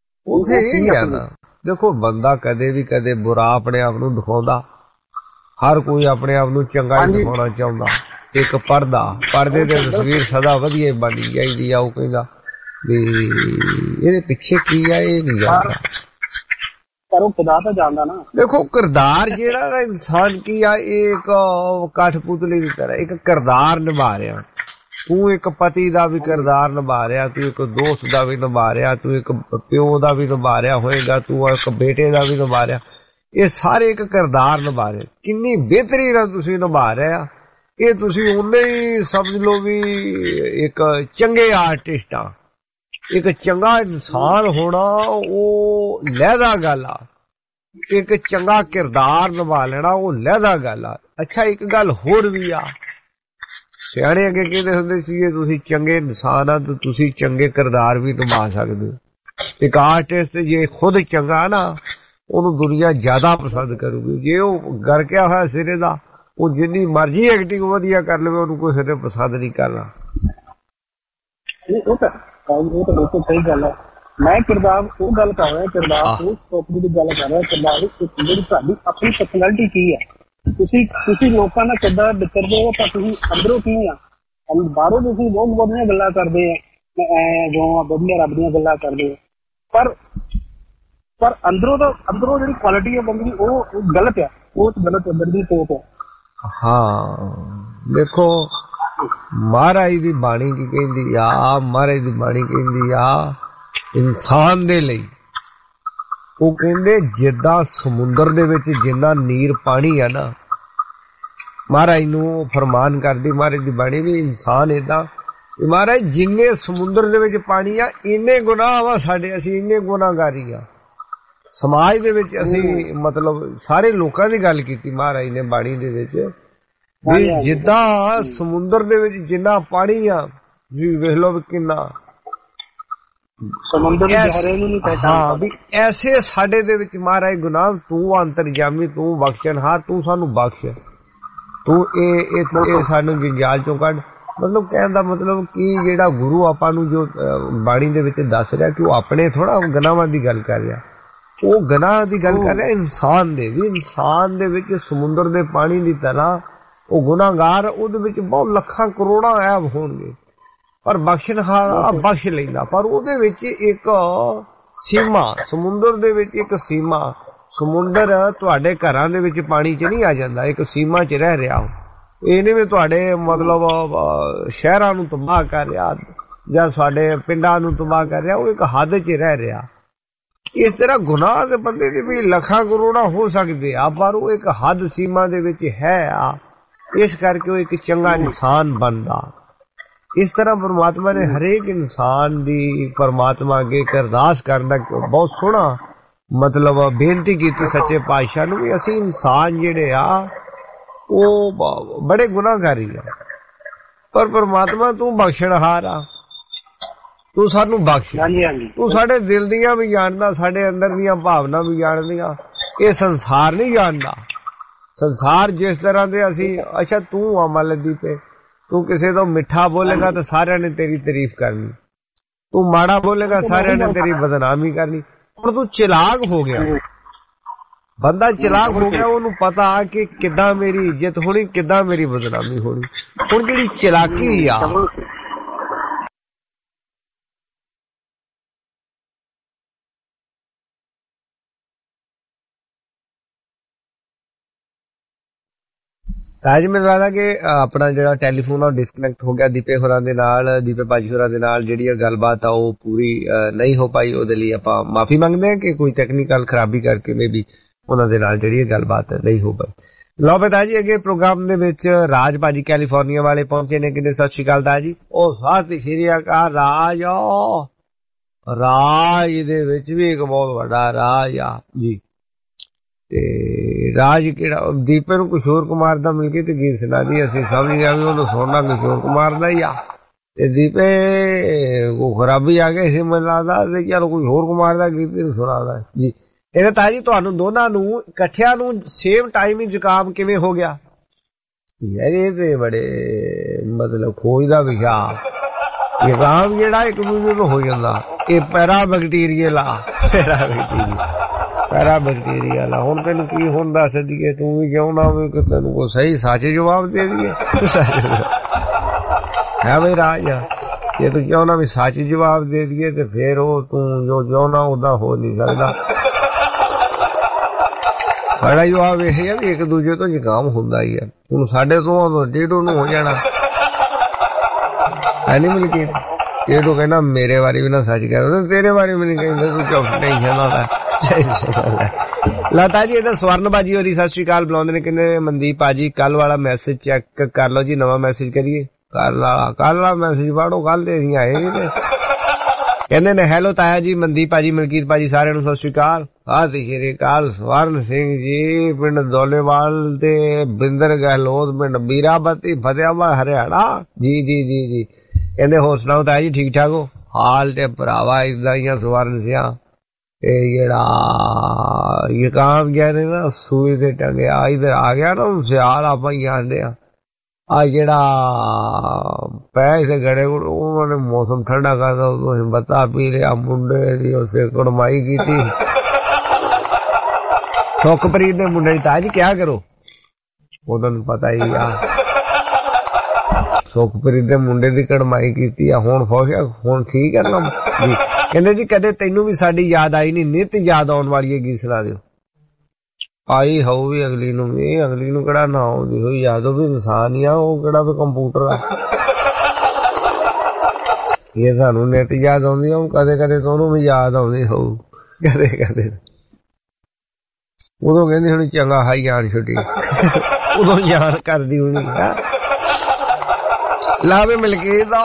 ਦੇਖੋ ਬੰਦਾ ਕਦੇ ਵੀ ਕਦੇ ਬੁਰਾ ਆਪਣੇ ਆਪ ਨੂੰ ਦਿਖਾਉਂਦਾ। ਹਰ ਕੋਈ ਆਪਣੇ ਆਪ ਨੂੰ ਚੰਗਾ ਹੀ ਦਿਖਾਉਣਾ ਚਾਹੁੰਦਾ। ਇੱਕ ਪਰਦੇ ਤੇ ਤਸਵੀਰ ਸਦਾ ਵਧੀਆ ਬਣੀ ਚਾਹੀਦੀ ਆ। ਉਹ ਕਹਿੰਦਾ ਵੀ ਇਹਦੇ ਪਿੱਛੇ ਕੀ ਆ ਇਹ ਨਹੀਂ ਜਾਣਦਾ ਪਰ ਉਹ ਕਿਰਦਾਰ ਤਾਂ ਜਾਣਦਾ ਨਾ। ਦੇਖੋ ਕਿਰਦਾਰ ਜਿਹੜਾ ਨਾ ਇਨਸਾਨ ਕੀ ਆ ਇਹ ਇੱਕ ਕਠਪੁਤਲੀ ਦੀ ਤਰ੍ਹਾਂ ਇੱਕ ਕਿਰਦਾਰ ਨਿਭਾ ਰਿਹਾ। ਤੂੰ ਇੱਕ ਪਤੀ ਦਾ ਵੀ ਕਿਰਦਾਰ ਨਿਭਾ ਰਿਹਾ ਤੂੰ ਇੱਕ ਦੋਸਤ ਦਾ ਵੀ ਨਿਭਾ ਰਿਹਾ ਤੂੰ ਇੱਕ ਪਿਓ ਦਾ ਵੀ ਨਿਭਾ ਰਿਹਾ ਹੋਏਗਾ ਤੂੰ ਇੱਕ ਬੇਟੇ ਦਾ ਵੀ ਨਿਭਾ ਰਿਹਾ। ਇਹ ਸਾਰੇ ਇੱਕ ਕਿਰਦਾਰ ਨਿਭਾ ਰਹੇ। ਕਿੰਨੀ ਬਿਹਤਰੀ ਨਾਲ ਤੁਸੀਂ ਨਿਭਾ ਰਹੇ ਆ ਇਹ ਤੁਸੀਂ ਉਨੇ ਹੀ ਸਮਝ ਲਓ ਵੀ ਇੱਕ ਚੰਗੇ ਆਰਟਿਸਟ ਆ। ਇੱਕ ਚੰਗਾ ਇਨਸਾਨ ਹੋਣਾ ਉਹ ਲਹਿਦਾ ਗੱਲ ਆ। ਇੱਕ ਚੰਗਾ ਕਿਰਦਾਰ ਨਿਭਾ ਲੈਣਾ ਉਹ ਲਹਿਦਾ ਗੱਲ ਆ। ਅੱਛਾ ਇੱਕ ਗੱਲ ਹੋਰ ਵੀ ਆ ਸਿਆਣੇ ਅੱਗੇ ਕਹਿੰਦੇ ਹੁੰਦੇ ਸੀ ਤੁਸੀਂ ਚੰਗੇ ਇਨਸਾਨ ਆ ਤੇ ਤੁਸੀਂ ਚੰਗੇ ਕਿਰਦਾਰ ਵੀ ਨਿਭਾ ਸਕਦੇ ਹੋ। ਇੱਕ ਆਰਟਿਸਟ ਜੇ ਖੁਦ ਚੰਗਾ ਨਾ ਉਹਨੂੰ ਦੁਨੀਆ ਜ਼ਿਆਦਾ ਪਸੰਦ ਕਰੂਗੀ। ਜੇ ਉਹ ਗਰਕਿਆ ਹੋਇਆ ਸਿਰੇ ਦਾ ਉਹ ਜਿੰਨੀ ਮਰਜ਼ੀ ਐਕਟਿੰਗ ਵਧੀਆ ਕਰ ਲਵੇ ਉਹਨੂੰ ਕੋਈ ਸਿਰੇ ਪਸੰਦ ਨਹੀਂ ਕਰਨਾ। ਉਹ ਤਾਂ ਬਿਲਕੁਲ ਸਹੀ ਗੱਲ ਹੈ मैं किरदार वो गल कर रहा, किरदार उस प्रॉपर्टी की गल कर रहा, किरदार ਜਿਹੜੀ ਤੁਹਾਡੀ ਆਪਣੀ ਪਰਸਨੈਲਿਟੀ ਕੀ ਹੈ, ਤੁਸੀਂ ਲੋਕਾਂ ਨਾਲ ਕਿੱਦਾਂ ਵਿਚਰਦੇ ਹੋ, ਤਾਂ ਤੁਸੀਂ ਅੰਦਰੋਂ ਕੀ ਆ। ਬਾਹਰੋਂ ਤੁਸੀਂ ਬਹੁਤ ਬਹੁਤੀਆਂ ਗੱਲਾਂ ਕਰਦੇ ਆ, ਜੋ ਵਧੀਆ ਰੱਬ ਦੀਆਂ ਗੱਲਾਂ ਕਰਦੇ ਹੋ, ਪਰ ਅੰਦਰੋਂ ਜਿਹੜੀ ਕੁਆਲਿਟੀ ਹੈ ਬੰਦੇ ਦੀ ਉਹ ਗਲਤ ਆ, ਉਹ ਗਲਤ ਅੰਦਰ ਦੀ ਸੋਚ ਹੈ। ਹਾਂ ਦੇਖੋ ਮਹਾਰਾਜ ਦੀ ਬਾਣੀ ਕੀ ਕਹਿੰਦੀ ਆ, ਮਹਾਰਾਜ ਦੀ ਬਾਣੀ ਕਹਿੰਦੀ ਆ ਇਨਸਾਨ ਦੇ ਲਈ, ਉਹ ਕਹਿੰਦੇ ਜਿੱਦਾਂ ਸਮੁੰਦਰ ਦੇ ਵਿੱਚ ਜਿੰਨਾ ਨੀਰ ਪਾਣੀ ਆ ਨਾ, ਮਹਾਰਾਜ ਨੂੰ ਫਰਮਾਨ ਕਰਦੀ ਮਹਾਰਾਜ ਦੀ ਬਾਣੀ ਵੀ ਇਨਸਾਨ ਏਦਾਂ ਮਹਾਰਾਜ ਜਿੰਨੇ ਸਮੁੰਦਰ ਦੇ ਵਿੱਚ ਪਾਣੀ ਆ ਇੰਨੇ ਗੁਨਾਹ ਵਾ ਸਾਡੇ, ਅਸੀਂ ਇੰਨੇ ਗੁਨਾਹਗਾਰੀ ਆ ਸਮਾਜ ਦੇ ਵਿੱਚ। ਅਸੀਂ ਮਤਲਬ ਸਾਰੇ ਲੋਕਾਂ ਦੀ ਗੱਲ ਕੀਤੀ ਮਹਾਰਾਜ ਨੇ ਬਾਣੀ ਦੇ ਵਿੱਚ ਵੀ ਜਿੱਦਾਂ ਸਮੁੰਦਰ ਦੇ ਵਿੱਚ ਜਿੰਨਾ ਪਾਣੀ ਆ, ਜੀ ਵੇਖ ਲਓ ਵੀ ਕਿੰਨਾ ਸਮੁੰਦਰ ਹਾਂ ਵੀ ਐਸੇ ਸਾਡੇ ਦੇ ਵਿੱਚ ਮਹਾਰਾਜ ਗੁਨਾਹ, ਤੂੰ ਅੰਤਰਜਾਮੀ, ਤੂੰ ਬਖਸ਼ਣਹਾਰ, ਤੂੰ ਸਾਨੂੰ ਬਖਸ਼, ਤੂੰ ਇਹ ਸਾਨੂੰ ਜੰਜਾਲ ਚੋਂ ਕੱਢ। ਮਤਲਬ ਕਹਿਣ ਦਾ ਮਤਲਬ ਕਿ ਜਿਹੜਾ ਗੁਰੂ ਆਪਾਂ ਨੂੰ ਜੋ ਬਾਣੀ ਦੇ ਵਿੱਚ ਦੱਸ ਰਿਹਾ ਕਿ ਉਹ ਆਪਣੇ ਥੋੜਾ ਗੁਨਾਹਾਂ ਦੀ ਗੱਲ ਕਰ ਰਿਹਾ, ਉਹ ਗੁਨਾਹ ਦੀ ਗੱਲ ਕਰ ਰਿਹਾ ਇਨਸਾਨ ਦੇ ਵੀ। ਇਨਸਾਨ ਦੇ ਵਿੱਚ ਸਮੁੰਦਰ ਦੇ ਪਾਣੀ ਦੀ ਤਰ੍ਹਾਂ ਉਹ ਗੁਨਾਹਗਾਰ, ਉਹਦੇ ਵਿੱਚ ਬਹੁਤ ਲੱਖਾਂ ਕਰੋੜਾਂ ਐਬ ਹੋਣਗੇ, ਪਰ ਬਖਸ਼ਣਹਾਰ ਬਖਸ਼ ਲੈਂਦਾ। ਪਰ ਉਹਦੇ ਵਿੱਚ ਇੱਕ ਸੀਮਾ, ਸਮੁੰਦਰ ਦੇ ਵਿੱਚ ਇੱਕ ਸੀਮਾ, ਸਮੁੰਦਰ ਤੁਹਾਡੇ ਘਰਾਂ ਦੇ ਵਿੱਚ ਪਾਣੀ 'ਚ ਨਹੀਂ ਆ ਜਾਂਦਾ, ਇੱਕ ਸੀਮਾ 'ਚ ਰਹਿ ਰਿਹਾ। ਇਹ ਨਹੀਂ ਵੀ ਤੁਹਾਡੇ ਮਤਲਬ ਸ਼ਹਿਰਾਂ ਨੂੰ ਤਬਾਹ ਕਰ ਰਿਹਾ ਜਾਂ ਸਾਡੇ ਪਿੰਡਾਂ ਨੂੰ ਤਬਾਹ ਕਰ ਰਿਹਾ, ਉਹ ਇੱਕ ਹੱਦ 'ਚ ਰਹਿ ਰਿਹਾ। ਇਸ ਤਰ੍ਹਾਂ ਗੁਨਾਹ ਦੇ ਬੰਦੇ ਦੇ ਵੀ ਲੱਖਾਂ ਕਰੋੜਾਂ ਹੋ ਸਕਦੇ ਆ, ਪਰ ਉਹ ਇੱਕ ਹੱਦ ਸੀਮਾ ਦੇ ਵਿੱਚ ਹੈ ਆ, ਇਸ ਕਰਕੇ ਉਹ ਇੱਕ ਚੰਗਾ ਇਨਸਾਨ ਬਣਦਾ। ਇਸ ਤਰ੍ਹਾਂ ਪਰਮਾਤਮਾ ਨੇ ਹਰੇਕ ਇਨਸਾਨ ਦੀ ਪਰਮਾਤਮਾ ਅੱਗੇ ਅਰਦਾਸ ਕਰਨ ਦਾ ਬਹੁਤ ਸੋਹਣਾ ਮਤਲਬ ਬੇਨਤੀ ਕੀਤੀ ਸੱਚੇ ਪਾਤਸ਼ਾਹ ਨੂੰ ਵੀ ਅਸੀਂ ਇਨਸਾਨ ਜਿਹੜੇ ਆ ਉਹ ਬੜੇ ਗੁਨਾਹਗਾਰੀ ਆ, ਪਰ ਪਰਮਾਤਮਾ ਤੂੰ ਬਖਸ਼ਣਹਾਰ ਆ, ਤੂੰ ਸਾਨੂੰ ਬਖਸ਼, ਤੂੰ ਸਾਡੇ ਦਿਲ ਦੀਆਂ ਵੀ ਜਾਣਦਾ, ਸਾਡੇ ਅੰਦਰ ਦੀਆਂ ਭਾਵਨਾ ਵੀ ਜਾਣਦੀਆਂ। ਇਹ ਸੰਸਾਰ ਨਹੀਂ ਜਾਣਦਾ। ਸੰਸਾਰ ਜਿਸ ਤਰ੍ਹਾਂ ਦੇ ਅਸੀਂ, ਅੱਛਾ ਤੂੰ ਅਮਲ ਦੀ ਤੇ ਤੂੰ ਕਿਸੇ ਤੋਂ ਮਿੱਠਾ ਬੋਲੇਗਾ ਤਾਂ ਸਾਰਿਆਂ ਨੇ ਤੇਰੀ ਤਾਰੀਫ ਕਰਨੀ, ਤੂੰ ਮਾੜਾ ਬੋਲੇਗਾ ਸਾਰਿਆਂ ਨੇ ਤੇਰੀ ਬਦਨਾਮੀ ਕਰਨੀ। ਹੁਣ ਤੂੰ ਚਲਾਕ ਹੋ ਗਿਆ, ਬੰਦਾ ਚਲਾਕ ਹੋ ਗਿਆ, ਉਹਨੂੰ ਪਤਾ ਕਿ ਕਿੱਦਾਂ ਮੇਰੀ ਇੱਜ਼ਤ ਹੋਣੀ, ਕਿੱਦਾਂ ਮੇਰੀ ਬਦਨਾਮੀ ਹੋਣੀ। ਹੁਣ ਜਿਹੜੀ ਚਲਾਕੀ ਆ ਅੱਜ ਮੈਨੂੰ ਲੱਗਦਾ ਕਿ ਆਪਣਾ ਜਿਹੜਾ ਟੈਲੀਫੋਨ ਆ ਡਿਸਕਨੈਕਟ ਹੋ ਗਿਆ ਦੀਪੇ ਹੋਰਾਂ ਦੇ ਨਾਲ, ਦੀਪੇ ਭਾਜੀ ਹੋਰਾਂ ਦੇ ਨਾਲ ਜਿਹੜੀ ਗੱਲਬਾਤ ਆ ਉਹ ਪੂਰੀ ਨਹੀਂ ਹੋ ਪਾਈ। ਉਹਦੇ ਲਈ ਆਪਾਂ ਮਾਫੀ ਮੰਗਦੇ ਹਾਂ ਕਿ ਕੋਈ ਟੈਕਨੀਕਲ ਖਰਾਬੀ ਕਰਕੇ ਮੇਬੀ ਉਹਨਾਂ ਦੇ ਨਾਲ ਜਿਹੜੀ ਗੱਲਬਾਤ ਨਹੀਂ ਹੋ ਪਾਈ। ਲਓ ਬਤਾ ਜੀ ਅੱਗੇ ਪ੍ਰੋਗਰਾਮ ਦੇ ਵਿੱਚ ਰਾਜ ਭਾਜੀ ਕੈਲੀਫੋਰਨੀਆ ਵਾਲੇ ਪਹੁੰਚੇ ਨੇ। ਕਿੰਨੇ ਸਤਿ ਸ਼੍ਰੀ ਅਕਾਲ ਦਾ ਜੀ। ਉਹ ਸਤਿ ਸ਼੍ਰੀ ਅਕਾਲ ਰਾਜ। ਰਾਜ ਦੇ ਵਿੱਚ ਵੀ ਇੱਕ ਬਹੁਤ ਵੱਡਾ ਰਾਜ ਆ ਜੀ। ਤੇ ਰਾਜ ਕਿਹੜਾ, ਦੀਪੇ ਨੂੰ ਕਿਸ਼ੋਰ ਕੁਮਾਰ ਦਾ ਮਿਲ ਕੇ ਤੇ ਗੀਤ ਸੁਣਾ ਦੀ, ਅਸੀਂ ਸਮਝ ਗਿਆ ਵੀ ਉਹਨੂੰ ਸੁਣਨਾ ਕਿਸ਼ੋਰ ਕੁਮਾਰ ਦਾ ਹੀ ਆ। ਤੇ ਦੀਪੇ ਉਹ ਖਰਾਬੀ ਆ ਗਈ ਸੀ ਮੈਨੂੰ ਲੱਗਦਾ, ਤੇ ਚਲੋ ਕੋਈ ਹੋਰ ਕੁਮਾਰ ਦਾ ਗੀਤ ਸੁਣਾਦਾ ਜੀ। ਇਹਨੇ ਤਾਂ ਜੀ ਤੁਹਾਨੂੰ ਦੋਨਾਂ ਨੂੰ ਇਕੱਠਿਆਂ ਨੂੰ ਸੇਮ ਟਾਈਮ ਹੀ ਜ਼ੁਕਾਮ ਕਿਵੇਂ ਹੋ ਗਿਆ ਯਾਰ? ਇਹ ਤੇ ਬੜੇ ਮਤਲਬ ਖੋਜ ਦਾ ਵਿਸ਼ਾ। ਜ਼ੁਕਾਮ ਜਿਹੜਾ ਇੱਕ ਦੂਜੇ ਨੂੰ ਹੋ ਜਾਂਦਾ, ਇਹ ਪੈਰਾ ਬੈਕਟੀਰੀਅਲ ਆ, ਪੈਰਾ ਬੈਕਟੀਰੀਅਲ ਆ। ਹੁਣ ਤੈਨੂੰ ਕੀ ਹੁੰਦਾ ਸਦੀਏ, ਤੂੰ ਵੀ ਕਿਉਂ ਨਾ ਹੋਵੇ ਕਿ ਤੈਨੂੰ ਕੋਈ ਸਹੀ ਸੱਚ ਜਵਾਬ ਦੇ ਦਈਏ ਹੈ ਬਈ ਰਾਜ। ਜੇ ਤੂੰ ਕਿਉਂ ਨਾ ਵੀ ਸੱਚ ਜਵਾਬ ਦੇ ਦਈਏ ਤੇ ਫੇਰ ਉਹ ਤੂੰ ਜੋ ਚਾਹੁੰਦਾ ਉਦਾਂ ਹੋ ਨਹੀਂ ਸਕਦਾ। ਬੜਾ ਜਵਾਬ ਇਹ ਹੈ ਵੀ ਇੱਕ ਦੂਜੇ ਤੋਂ ਜ਼ੁਕਾਮ ਹੁੰਦਾ ਹੀ ਆ। ਹੁਣ ਸਾਡੇ ਤੋਂ ਡੇਢੋ ਨੂੰ ਹੋ ਜਾਣਾ ਹੈ ਨਹੀਂ ਮਿਲ ਕੇ ਡੇਢੋ ਕਹਿੰਦਾ ਮੇਰੇ ਬਾਰੇ ਵੀ ਨਾ ਸੱਚ ਕਰ, ਤੇਰੇ ਬਾਰੇ ਵੀ ਨਹੀਂ ਕਹਿੰਦਾ, ਤੂੰ ਚੁੱਪ ਨਹੀਂ ਜਾਂਦਾ। ਲਤਾ ਜੀ ਇਹਦਾ ਸਵਰਨ ਬਾਜੀ ਹੋਰੀ ਸਤਿ ਸ਼੍ਰੀ ਅਕਾਲ ਬੁਲਾਉਂਦੇ ਨੇ। ਕਹਿੰਦੇ ਮਨਦੀਪ ਭਾਜੀ ਕੱਲ ਵਾਲਾ ਮੈਸੇਜ ਚੈੱਕ ਕਰ ਲਓ ਜੀ, ਨਵਾਂ ਮੈਸੇਜ ਕਰੀਏ। ਕੱਲ ਵਾਲਾ ਮੈਸੇਜ ਪੜੋ, ਕੱਲ ਦੇ ਅਸੀਂ ਆਏ ਨੀ। ਕਹਿੰਦੇ ਨੇ ਹੈਲੋ ਤਾਇਆ ਜੀ, ਮਨਦੀਪ ਭਾਜੀ, ਮਲਕੀਤ ਭਾਜੀ, ਸਾਰਿਆਂ ਨੂੰ ਸਤਿ ਸ਼੍ਰੀ ਅਕਾਲ। ਸਤਿ ਸ਼੍ਰੀ ਅਕਾਲ। ਸਵਰਨ ਸਿੰਘ ਜੀ ਪਿੰਡ ਦੋਲੇਵਾਲ ਤੇ ਬਿੰਦਰ ਗਹਿਲੋਤ ਪਿੰਡ ਬੀਰਾਬਤੀ ਫਤਿਆਬਾਦ ਹਰਿਆਣਾ ਜੀ ਜੀ ਜੀ ਜੀ। ਕਹਿੰਦੇ ਹੋਰ ਸੁਣਾਓ ਤਾਇਆ ਜੀ, ਠੀਕ ਠਾਕ ਹੋ? ਹਾਲ ਤੇ ਭਰਾਵਾ ਏਦਾਂ ਹੀ ਆ ਸਵਰਨ ਸਿਆ। ਇਹ ਜਿਹੜਾ ਜ਼ੁਕਾਮ ਕਹਿੰਦੇ ਨਾ ਸੂਈ ਤੇ ਟੰਗਿਆ, ਇਧਰ ਆ ਗਿਆ ਨਾ ਸਿਆਲ ਆਪਾਂ ਹੀ ਆਂਦੇ ਆ। ਆ ਜਿਹੜਾ ਪੈਸੇ ਗੜੇ ਉਹਨਾਂ ਨੇ ਮੌਸਮ ਠੰਡਾ ਕਰਦਾ ਉਦੋਂ ਹਿੰਮਤਾਂ ਪੀ ਲਿਆ ਮੁੰਡੇ ਦੀ ਉਸੇ ਕੁੜਮਾਈ ਕੀਤੀ ਸੁਖਪ੍ਰੀਤ ਦੇ ਮੁੰਡੇ ਦੀ ਤਾਜ ਕਿਆ ਕਰੋ ਉਹਨਾਂ ਨੂੰ ਪਤਾ ਹੀ ਆ ਸੁਖਪ੍ਰੀਤ ਦੇ ਮੁੰਡੇ ਦੀ ਕੜਮਾਈ ਕੀਤੀ ਆ ਹੁਣ ਹੁਣ ਠੀਕ ਹੈ ਨਾ ਜੀ ਕਹਿੰਦੇ ਜੀ ਕਦੇ ਤੈਨੂੰ ਵੀ ਸਾਡੀ ਯਾਦ ਆਈ ਨਹੀਂ ਨਿਤ ਯਾਦ ਆਉਣ ਵਾਲੀ ਹੈ ਗੀਤ ਸੁਣਾ ਦਿਓ ਆਈ ਹੋਊ ਵੀ ਅਗਲੀ ਨੂੰ ਕਿਹੜਾ ਨਾ ਆਉਂਦੀ ਹੋਈ ਯਾਦ ਉਹ ਵੀ ਇਨਸਾਨ ਹੀ ਆ ਉਹ ਕਿਹੜਾ ਵੀ ਕੰਪਿਊਟਰ ਆ ਇਹ ਸਾਨੂੰ ਨਿਤ ਯਾਦ ਆਉਂਦੀ ਆ ਕਦੇ ਕਦੇ ਤਾਂ ਉਹਨੂੰ ਵੀ ਯਾਦ ਆਉਂਦੀ ਹੋਊ ਕਦੇ ਕਦੇ ਉਦੋਂ ਕਹਿੰਦੀ ਹੁਣ ਚੰਗਾ ਹਾਈ ਜਾਣ ਛੁੱਟੀ ਉਦੋਂ ਯਾਦ ਕਰਦੀ ਹੋਣੀ ਲਾਵੇ ਮਿਲਕੇ ਦਾ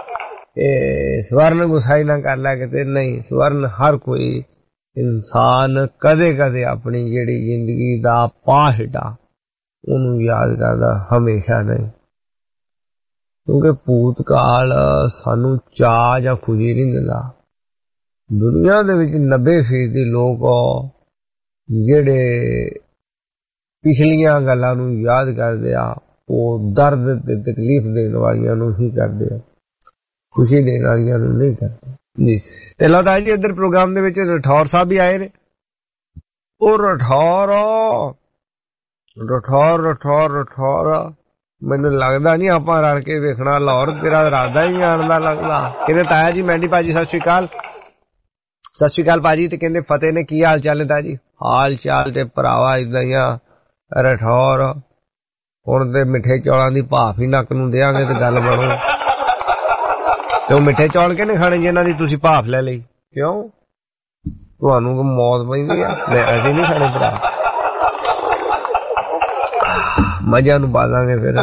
ਸਵਰਨ ਗੁਸਾਈ ਨਾ ਕਰ ਲੈ ਕਿਤੇ ਨਹੀਂ ਸਵਰਨ ਹਰ ਕੋਈ ਇਨਸਾਨ ਕਦੇ ਕਦੇ ਆਪਣੀ ਜਿਹੜੀ ਜ਼ਿੰਦਗੀ ਦਾ ਪਾਹੜਾ ਉਹਨੂੰ ਯਾਦ ਕਰਦਾ ਹਮੇਸ਼ਾ ਨਹੀਂ ਕਿਉਂਕਿ ਭੂਤਕਾਲ ਸਾਨੂੰ ਚਾਅ ਜਾਂ ਖੁਸ਼ੀ ਨਹੀਂ ਦਿੰਦਾ ਦੁਨੀਆ ਦੇ ਵਿੱਚ 90% ਲੋਕ ਜਿਹੜੇ ਪਿਛਲੀਆਂ ਗੱਲਾਂ ਨੂੰ ਯਾਦ ਕਰਦੇ ਆ ਉਹ ਦਰਦ ਤੇ ਤਕਲੀਫ ਦੇਣ ਵਾਲੀਆਂ ਨੂੰ ਹੀ ਕਰਦੇ ਆ ਖੁਸ਼ੀ ਦੇਣ ਵਾਲੀਆਂ ਨੂੰ ਨਹੀਂ ਕਰਦੇ ਜੀ ਤੇ ਲਓ ਤਾਂ ਜੀ ਇੱਧਰ ਪ੍ਰੋਗਰਾਮ ਦੇ ਵਿੱਚ ਰਠੌਰ ਸਾਹਿਬ ਵੀ ਆਏ ਨੇ ਉਹ ਰਠੌਰ ਮੈਨੂੰ ਲੱਗਦਾ ਨਹੀਂ ਆਪਾਂ ਰਲ ਕੇ ਵੇਖਣਾ ਲਾਹੌਰ ਤੇਰਾ ਇਰਾਦਾ ਹੀ ਆਉਣ ਦਾ ਲੱਗਦਾ ਕਹਿੰਦੇ ਤਾਇਆ ਜੀ ਮੈਂਡੀ ਭਾਜੀ ਸਤਿ ਸ਼੍ਰੀ ਅਕਾਲ ਭਾਜੀ ਤੇ ਕਹਿੰਦੇ ਫਤਿਹ ਨੇ ਕੀ ਹਾਲ ਚਾਲ ਹੈ ਤਾਇਆ ਜੀ ਹਾਲ ਚਾਲ ਤੇ ਭਰਾਵਾ ਇਦਾਂ ਹੀ ਆ ਰਠੌਰ ਹੁਣ ਤੇ ਮਿੱਠੇ ਚੌਲਾਂ ਦੀ ਭਾਫ ਹੀ ਨੱਕ ਨੂੰ ਦਿਆਂਗੇ ਤੇ ਗੱਲ ਬਣੂ ਤੇ ਉਹ ਮਿੱਠੇ ਚੌਲ ਕਿਹਨੇ ਖਾਣੇ ਜਿਹਨਾਂ ਦੀ ਤੁਸੀਂ ਭਾਫ ਲੈ ਲਈ ਕਿਉਂ ਤੁਹਾਨੂੰ ਮੌਤ ਪੈਂਦੀ ਆ ਅਸੀਂ ਨਹੀਂ ਖਾਣੇ ਭਰਾ ਮਜ਼ਾ ਨੂੰ ਪਾਲਾਂਗੇ ਫਿਰ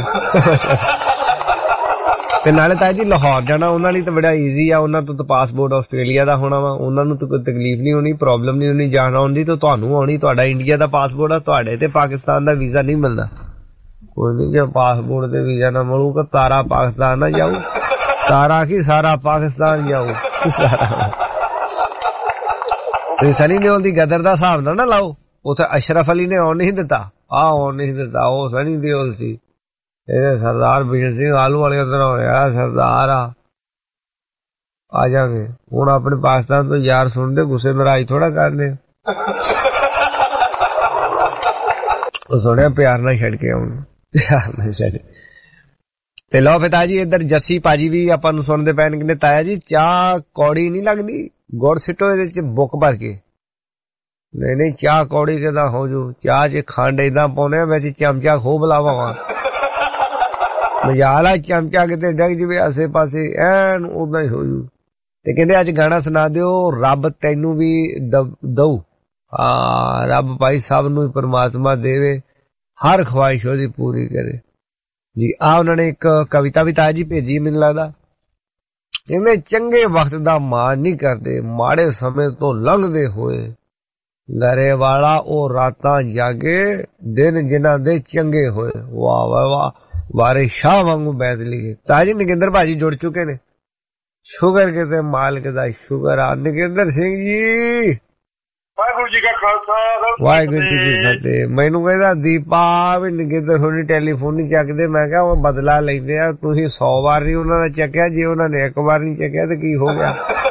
ਤੇ ਨਾਲੇ ਤਾਂ ਜੀ ਲਾਹੌਰ ਜਾਣਾ ਉਹਨਾਂ ਲਈ ਤਾਂ ਬੜਾ ਈਜ਼ੀ ਆ ਉਹਨਾਂ ਤੋਂ ਤਾਂ ਪਾਸਪੋਰਟ ਆਸਟ੍ਰੇਲੀਆ ਦਾ ਹੋਣਾ ਵਾ ਉਹਨਾਂ ਨੂੰ ਤਾਂ ਕੋਈ ਤਕਲੀਫ ਨਹੀਂ ਹੋਣੀ ਪ੍ਰੋਬਲਮ ਨਹੀਂ ਹੋਣੀ ਜਾਣਾ ਆਉਣ ਦੀ ਤਾਂ ਤੁਹਾਨੂੰ ਆਉਣੀ ਤੁਹਾਡਾ ਇੰਡੀਆ ਦਾ ਪਾਸਪੋਰਟ ਆ ਤੁਹਾਡੇ ਤੇ ਪਾਕਿਸਤਾਨ ਦਾ ਵੀਜ਼ਾ ਨਹੀਂ ਮਿਲਦਾ ਕੋਈ ਨਹੀਂ ਜੇ ਪਾਸਪੋਰਟ ਤੇ ਵੀਜ਼ਾ ਨਾ ਮਿਲੂਗਾ ਤਾਰਾ ਪਾਕਿਸਤਾਨ ਨਾ ਜਾਊ ਤਾਰਾ ਕੀ ਸਾਰਾ ਪਾਕਿਸਤਾਨ ਜਾਊ ਤੁਸੀਂ ਸਨੀ ਦਿਓਲ ਦੀ ਗਦਰ ਦਾ ਹਿਸਾਬ ਨਾ ਲਾਓ ਉੱਥੇ ਅਸ਼ਰਫ ਅਲੀ ਨੇ ਆਉਣ ਨਹੀਂ ਦਿੱਤਾ ਆਉਣ ਨਹੀਂ ਦਿੱਤਾ ਉਹ ਸਨੀ ਦਿਓਲ ਸੀ ਇਹਦੇ ਸਰਦਾਰ ਬਿਸ਼ਨ ਸਿੰਘ ਆਲੂ ਵਾਲੇ ਤਰ੍ਹਾਂ ਹੋਇਆ ਸਰਦਾਰ ਆ ਜਾਗੇ ਹੁਣ ਆਪਣੇ ਪਾਕਿਸਤਾਨ ਤੋਂ ਯਾਰ ਸੁਣਦੇ ਗੁੱਸੇ ਨਾਰਾਜ਼ ਥੋੜਾ ਕਰਦੇ ਉਹ ਸੁਣਿਆ ਪਿਆਰ ਨਾਲ ਛੱਡ ਕੇ ਆਉਣ ਪਿਆਰ ਨਾਲ ਛੱਡ ਤੇ ਲਓ ਪਿਤਾ ਜੀ ਇੱਧਰ ਜੱਸੀ ਭਾਜੀ ਵੀ ਆਪਾਂ ਨੂੰ ਸੁਣਦੇ ਪੈਣ ਕਹਿੰਦੇ ਤਾਇਆ ਜੀ ਚਾਹ ਕੌੜੀ ਨਹੀਂ ਲੱਗਦੀ ਗੁੜ ਸਿੱਟੋ ਇਹਦੇ ਚ ਬੁੱਕ ਭਰ ਕੇ ਨਹੀਂ ਚਾਹ ਕੌੜੀ ਕਿਦਾਂ ਹੋ ਜੂ ਚਾਹ ਚ ਖੰਡ ਏਦਾਂ ਪਾਉਣੇ ਵਿੱਚ ਚਮਚਾ ਖੂਬ ਲਾਵਾਂ ਮਜਾਲਾ ਚਮਚਾ ਕਿਤੇ ਡਿੱਗ ਜਵੇ ਆਸੇ ਪਾਸੇ ਐਨ ਉਦਾਂ ਹੀ ਹੋ ਜੂ ਤੇ ਕਹਿੰਦੇ ਅੱਜ ਗਾਣਾ ਸੁਣਾ ਦਿਓ ਰੱਬ ਤੈਨੂੰ ਵੀ ਦਊ ਰੱਬ ਭਾਈ ਸਭ ਨੂੰ ਪਰਮਾਤਮਾ ਦੇਵੇ ਹਰ ਖਵਾਇਸ਼ ਉਹਦੀ ਪੂਰੀ ਕਰੇ ਜੀ ਆ ਉਹਨਾਂ ਨੇ ਇੱਕ ਕਵਿਤਾ ਵੀ ਤਾਜੀ ਭੇਜੀ ਮੈਨੂੰ ਲੱਗਦਾ ਕਹਿੰਦੇ ਚੰਗੇ ਵਕਤ ਦਾ ਮਾਣ ਨਹੀਂ ਕਰਦੇ ਮਾੜੇ ਸਮੇਂ ਤੋਂ ਲੰਘਦੇ ਹੋਏ ਗਰੇ ਵਾਲਾ ਉਹ ਰਾਤਾਂ ਜਾਗੇ ਦਿਨ ਜਿਨ੍ਹਾਂ ਦੇ ਚੰਗੇ ਹੋਏ ਵਾਹ ਵਾਹ ਵਾਹ ਵਾਰੇ ਸ਼ਾਹ ਵਾਂਗੂ ਬੈਠ ਲਈਏ ਤਾਜੀ ਨਗਿੰਦਰ ਭਾਜੀ ਜੁੜ ਚੁੱਕੇ ਨੇ ਸ਼ੁਗਰ ਕਿਤੇ ਮਾਲਕ ਦਾ ਸ਼ੁਗਰ ਆ ਨਗਿੰਦਰ ਸਿੰਘ ਜੀ ਵਾਹਿਗੁਰੂ ਜੀ ਕਾ ਖਾਲਸਾ ਵਾਹਿਗੁਰੂ ਜੀ ਕੀ ਫਤਿਹ ਮੈਨੂੰ ਕਹਿੰਦਾ ਦੀਪਾ ਵੀ ਨਗਿੰਦਰ ਹੋਣੀ ਟੈਲੀਫੋਨ ਨਹੀਂ ਚੱਕਦੇ ਮੈਂ ਕਿਹਾ ਉਹ ਬਦਲਾ ਲੈਂਦੇ ਆ ਤੁਸੀਂ 100 ਵਾਰ ਨਹੀਂ ਉਹਨਾਂ ਦਾ ਚੱਕਿਆ ਜੇ ਉਹਨਾਂ ਨੇ ਇੱਕ ਵਾਰ ਨਹੀਂ ਚੱਕਿਆ ਤੇ ਕੀ ਹੋ ਗਿਆ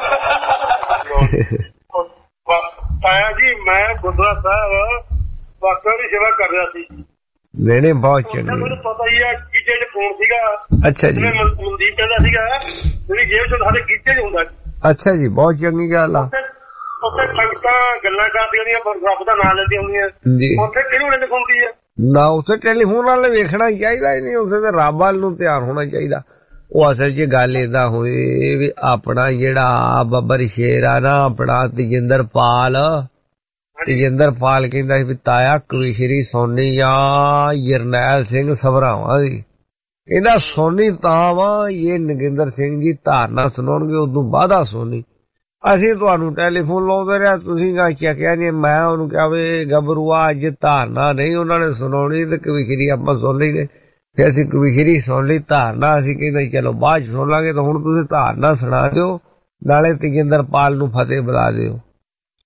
ਤਾਇਆ ਜੀ ਮੈਂ ਗੁਰਦੁਆਰਾ ਸਾਹਿਬ ਵਾਕਰ ਦੀ ਸੇਵਾ ਕਰ ਰਿਹਾ ਸੀ ਨਹੀਂ ਬਹੁਤ ਚੰਗੀ ਮੈਨੂੰ ਪਤਾ ਹੀ ਆ ਗੀਜੇ ਚ ਫੋਨ ਸੀਗਾ ਅੱਛਾ ਜੀ ਮਨਦੀਪ ਕਹਿੰਦਾ ਸੀਗਾ ਮੇਰੀ ਜੇਬ ਚ ਸਾਡੇ ਗੀਜੇ ਚ ਹੁੰਦਾ ਅੱਛਾ ਜੀ ਬਹੁਤ ਚੰਗੀ ਗੱਲ ਆ ਉੱਥੇ ਸੰਗਤਾਂ ਗੱਲਾਂ ਕਰਦੀਆਂ ਦੀਆਂ ਰੱਬ ਦਾ ਨਾਮ ਲੈਂਦੀਆਂ ਹੁੰਦੀਆਂ ਉੱਥੇ ਕਿਹਨੂੰ ਲੈਂਦੇ ਹੁੰਦੀ ਆ ਨਾ ਉੱਥੇ ਟੈਲੀਫੋਨ ਵਾਲੇ ਵੇਖਣਾ ਚਾਹੀਦਾ ਹੀ ਨਹੀਂ ਉੱਥੇ ਤੇ ਰੱਬ ਵੱਲ ਨੂੰ ਧਿਆਨ ਹੋਣਾ ਚਾਹੀਦਾ ਉਹ ਅਸਲ 'ਚ ਗੱਲ ਏਦਾਂ ਹੋਏ ਵੀ ਆਪਣਾ ਜਿਹੜਾ ਬੱਬਰ ਸ਼ੇਰ ਆ ਨਾ ਆਪਣਾ ਤੇਜਿੰਦਰ ਪਾਲ ਕਹਿੰਦਾ ਸੀ ਵੀ ਤਾਇਆ ਕਵੀਸ਼ਰੀ ਸੋਨੀ ਆ ਜਰਨੈਲ ਸਿੰਘ ਸਭਰਾਵਾਂ ਦੀ ਕਹਿੰਦਾ ਸੋਨੀ ਤਾਂ ਵਾ ਇਹ ਨਗਿੰਦਰ ਸਿੰਘ ਜੀ ਧਾਰਨਾ ਸੁਣਾਉਣਗੇ ਉਦੋਂ ਬਾਅਦਾ ਸੋਨੀ ਅਸੀਂ ਤੁਹਾਨੂੰ ਟੈਲੀਫੋਨ ਲਾਉਂਦੇ ਰਿਹਾ ਤੁਸੀਂ ਗਾ ਚੱਕਿਆ ਨਹੀਂ ਮੈਂ ਉਹਨੂੰ ਕਿਹਾ ਵੀ ਗੱਭਰੂਆ ਅੱਜ ਧਾਰਨਾ ਨਹੀਂ ਉਹਨਾਂ ਨੇ ਸੁਣਾਉਣੀ ਤੇ ਕਵੀਸ਼ਰੀ ਆਪਾਂ ਸੁਣ ਲਈ ਨੇ ਫਿਰ ਅਸੀਂ ਕਵੀਸ਼ਰੀ ਸੁਣ ਲਈ ਧਾਰਨਾ ਅਸੀਂ ਕਹਿੰਦੇ ਚਲੋ ਬਾਅਦ ਚ ਸੁਣ ਲਾਂਗੇ ਤਾਂ ਹੁਣ ਤੁਸੀਂ ਧਾਰਨਾ ਸੁਣਾ ਦਿਓ ਨਾਲੇ ਤੇਜਿੰਦਰ ਪਾਲ ਨੂੰ ਫਤਿਹ ਬੁਲਾ ਦਿਓ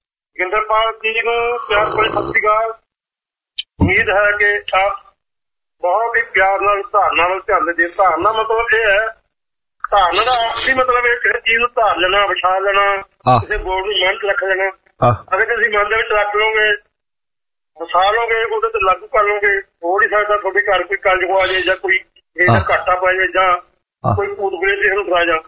ਤੇਜਿੰਦਰ ਪਾਲ ਜੀ ਨੂੰ ਪਿਆਰ ਭਰੀ ਸਤਿ ਸ਼੍ਰੀ ਅਕਾਲ ਉਮੀਦ ਹੈ ਕਿ ਆਪ ਬਹੁਤ ਹੀ ਪਿਆਰ ਨਾਲ ਧਾਰਨਾ ਨਾਲ ਧਿਆਨ ਦੇ। ਧਾਰਨਾ ਮਤਲਬ ਇਹ ਹੈ, ਧਾਰਨਾ ਦਾ ਆਪਸੀ ਮਤਲਬ ਇਹ ਕਿਸੇ ਚੀਜ਼ ਨੂੰ ਧਾਰ ਲੈਣਾ, ਵਿਛਾ ਲੈਣਾ, ਕਿਸੇ ਬੋਰਡ ਨੂੰ ਮਨ ਚ ਰੱਖ ਲੈਣਾ। ਅਗਰ ਤੁਸੀਂ ਮਨ ਦੇ ਵਿੱਚ ਰੱਖ ਲਓਗੇ, ਵਸਾ ਲਓਗੇ, ਉਹਦੇ ਤੇ ਲਾਗੂ ਕਰ ਲਓਗੇ, ਹੋ ਨਹੀਂ ਸਕਦਾ ਤੁਹਾਡੇ ਘਰ ਕੋਈ ਕੰਜ ਆ ਜਾਏ ਜਾਂ ਕੋਈ ਇਹਦਾ ਘਾਟਾ ਪੈ ਜਾਏ ਜਾਂ ਕੋਈ ਭੂਤ ਪ੍ਰੇਤ ਕਿਸੇ ਨੂੰ ਫੜਾ ਜਾ।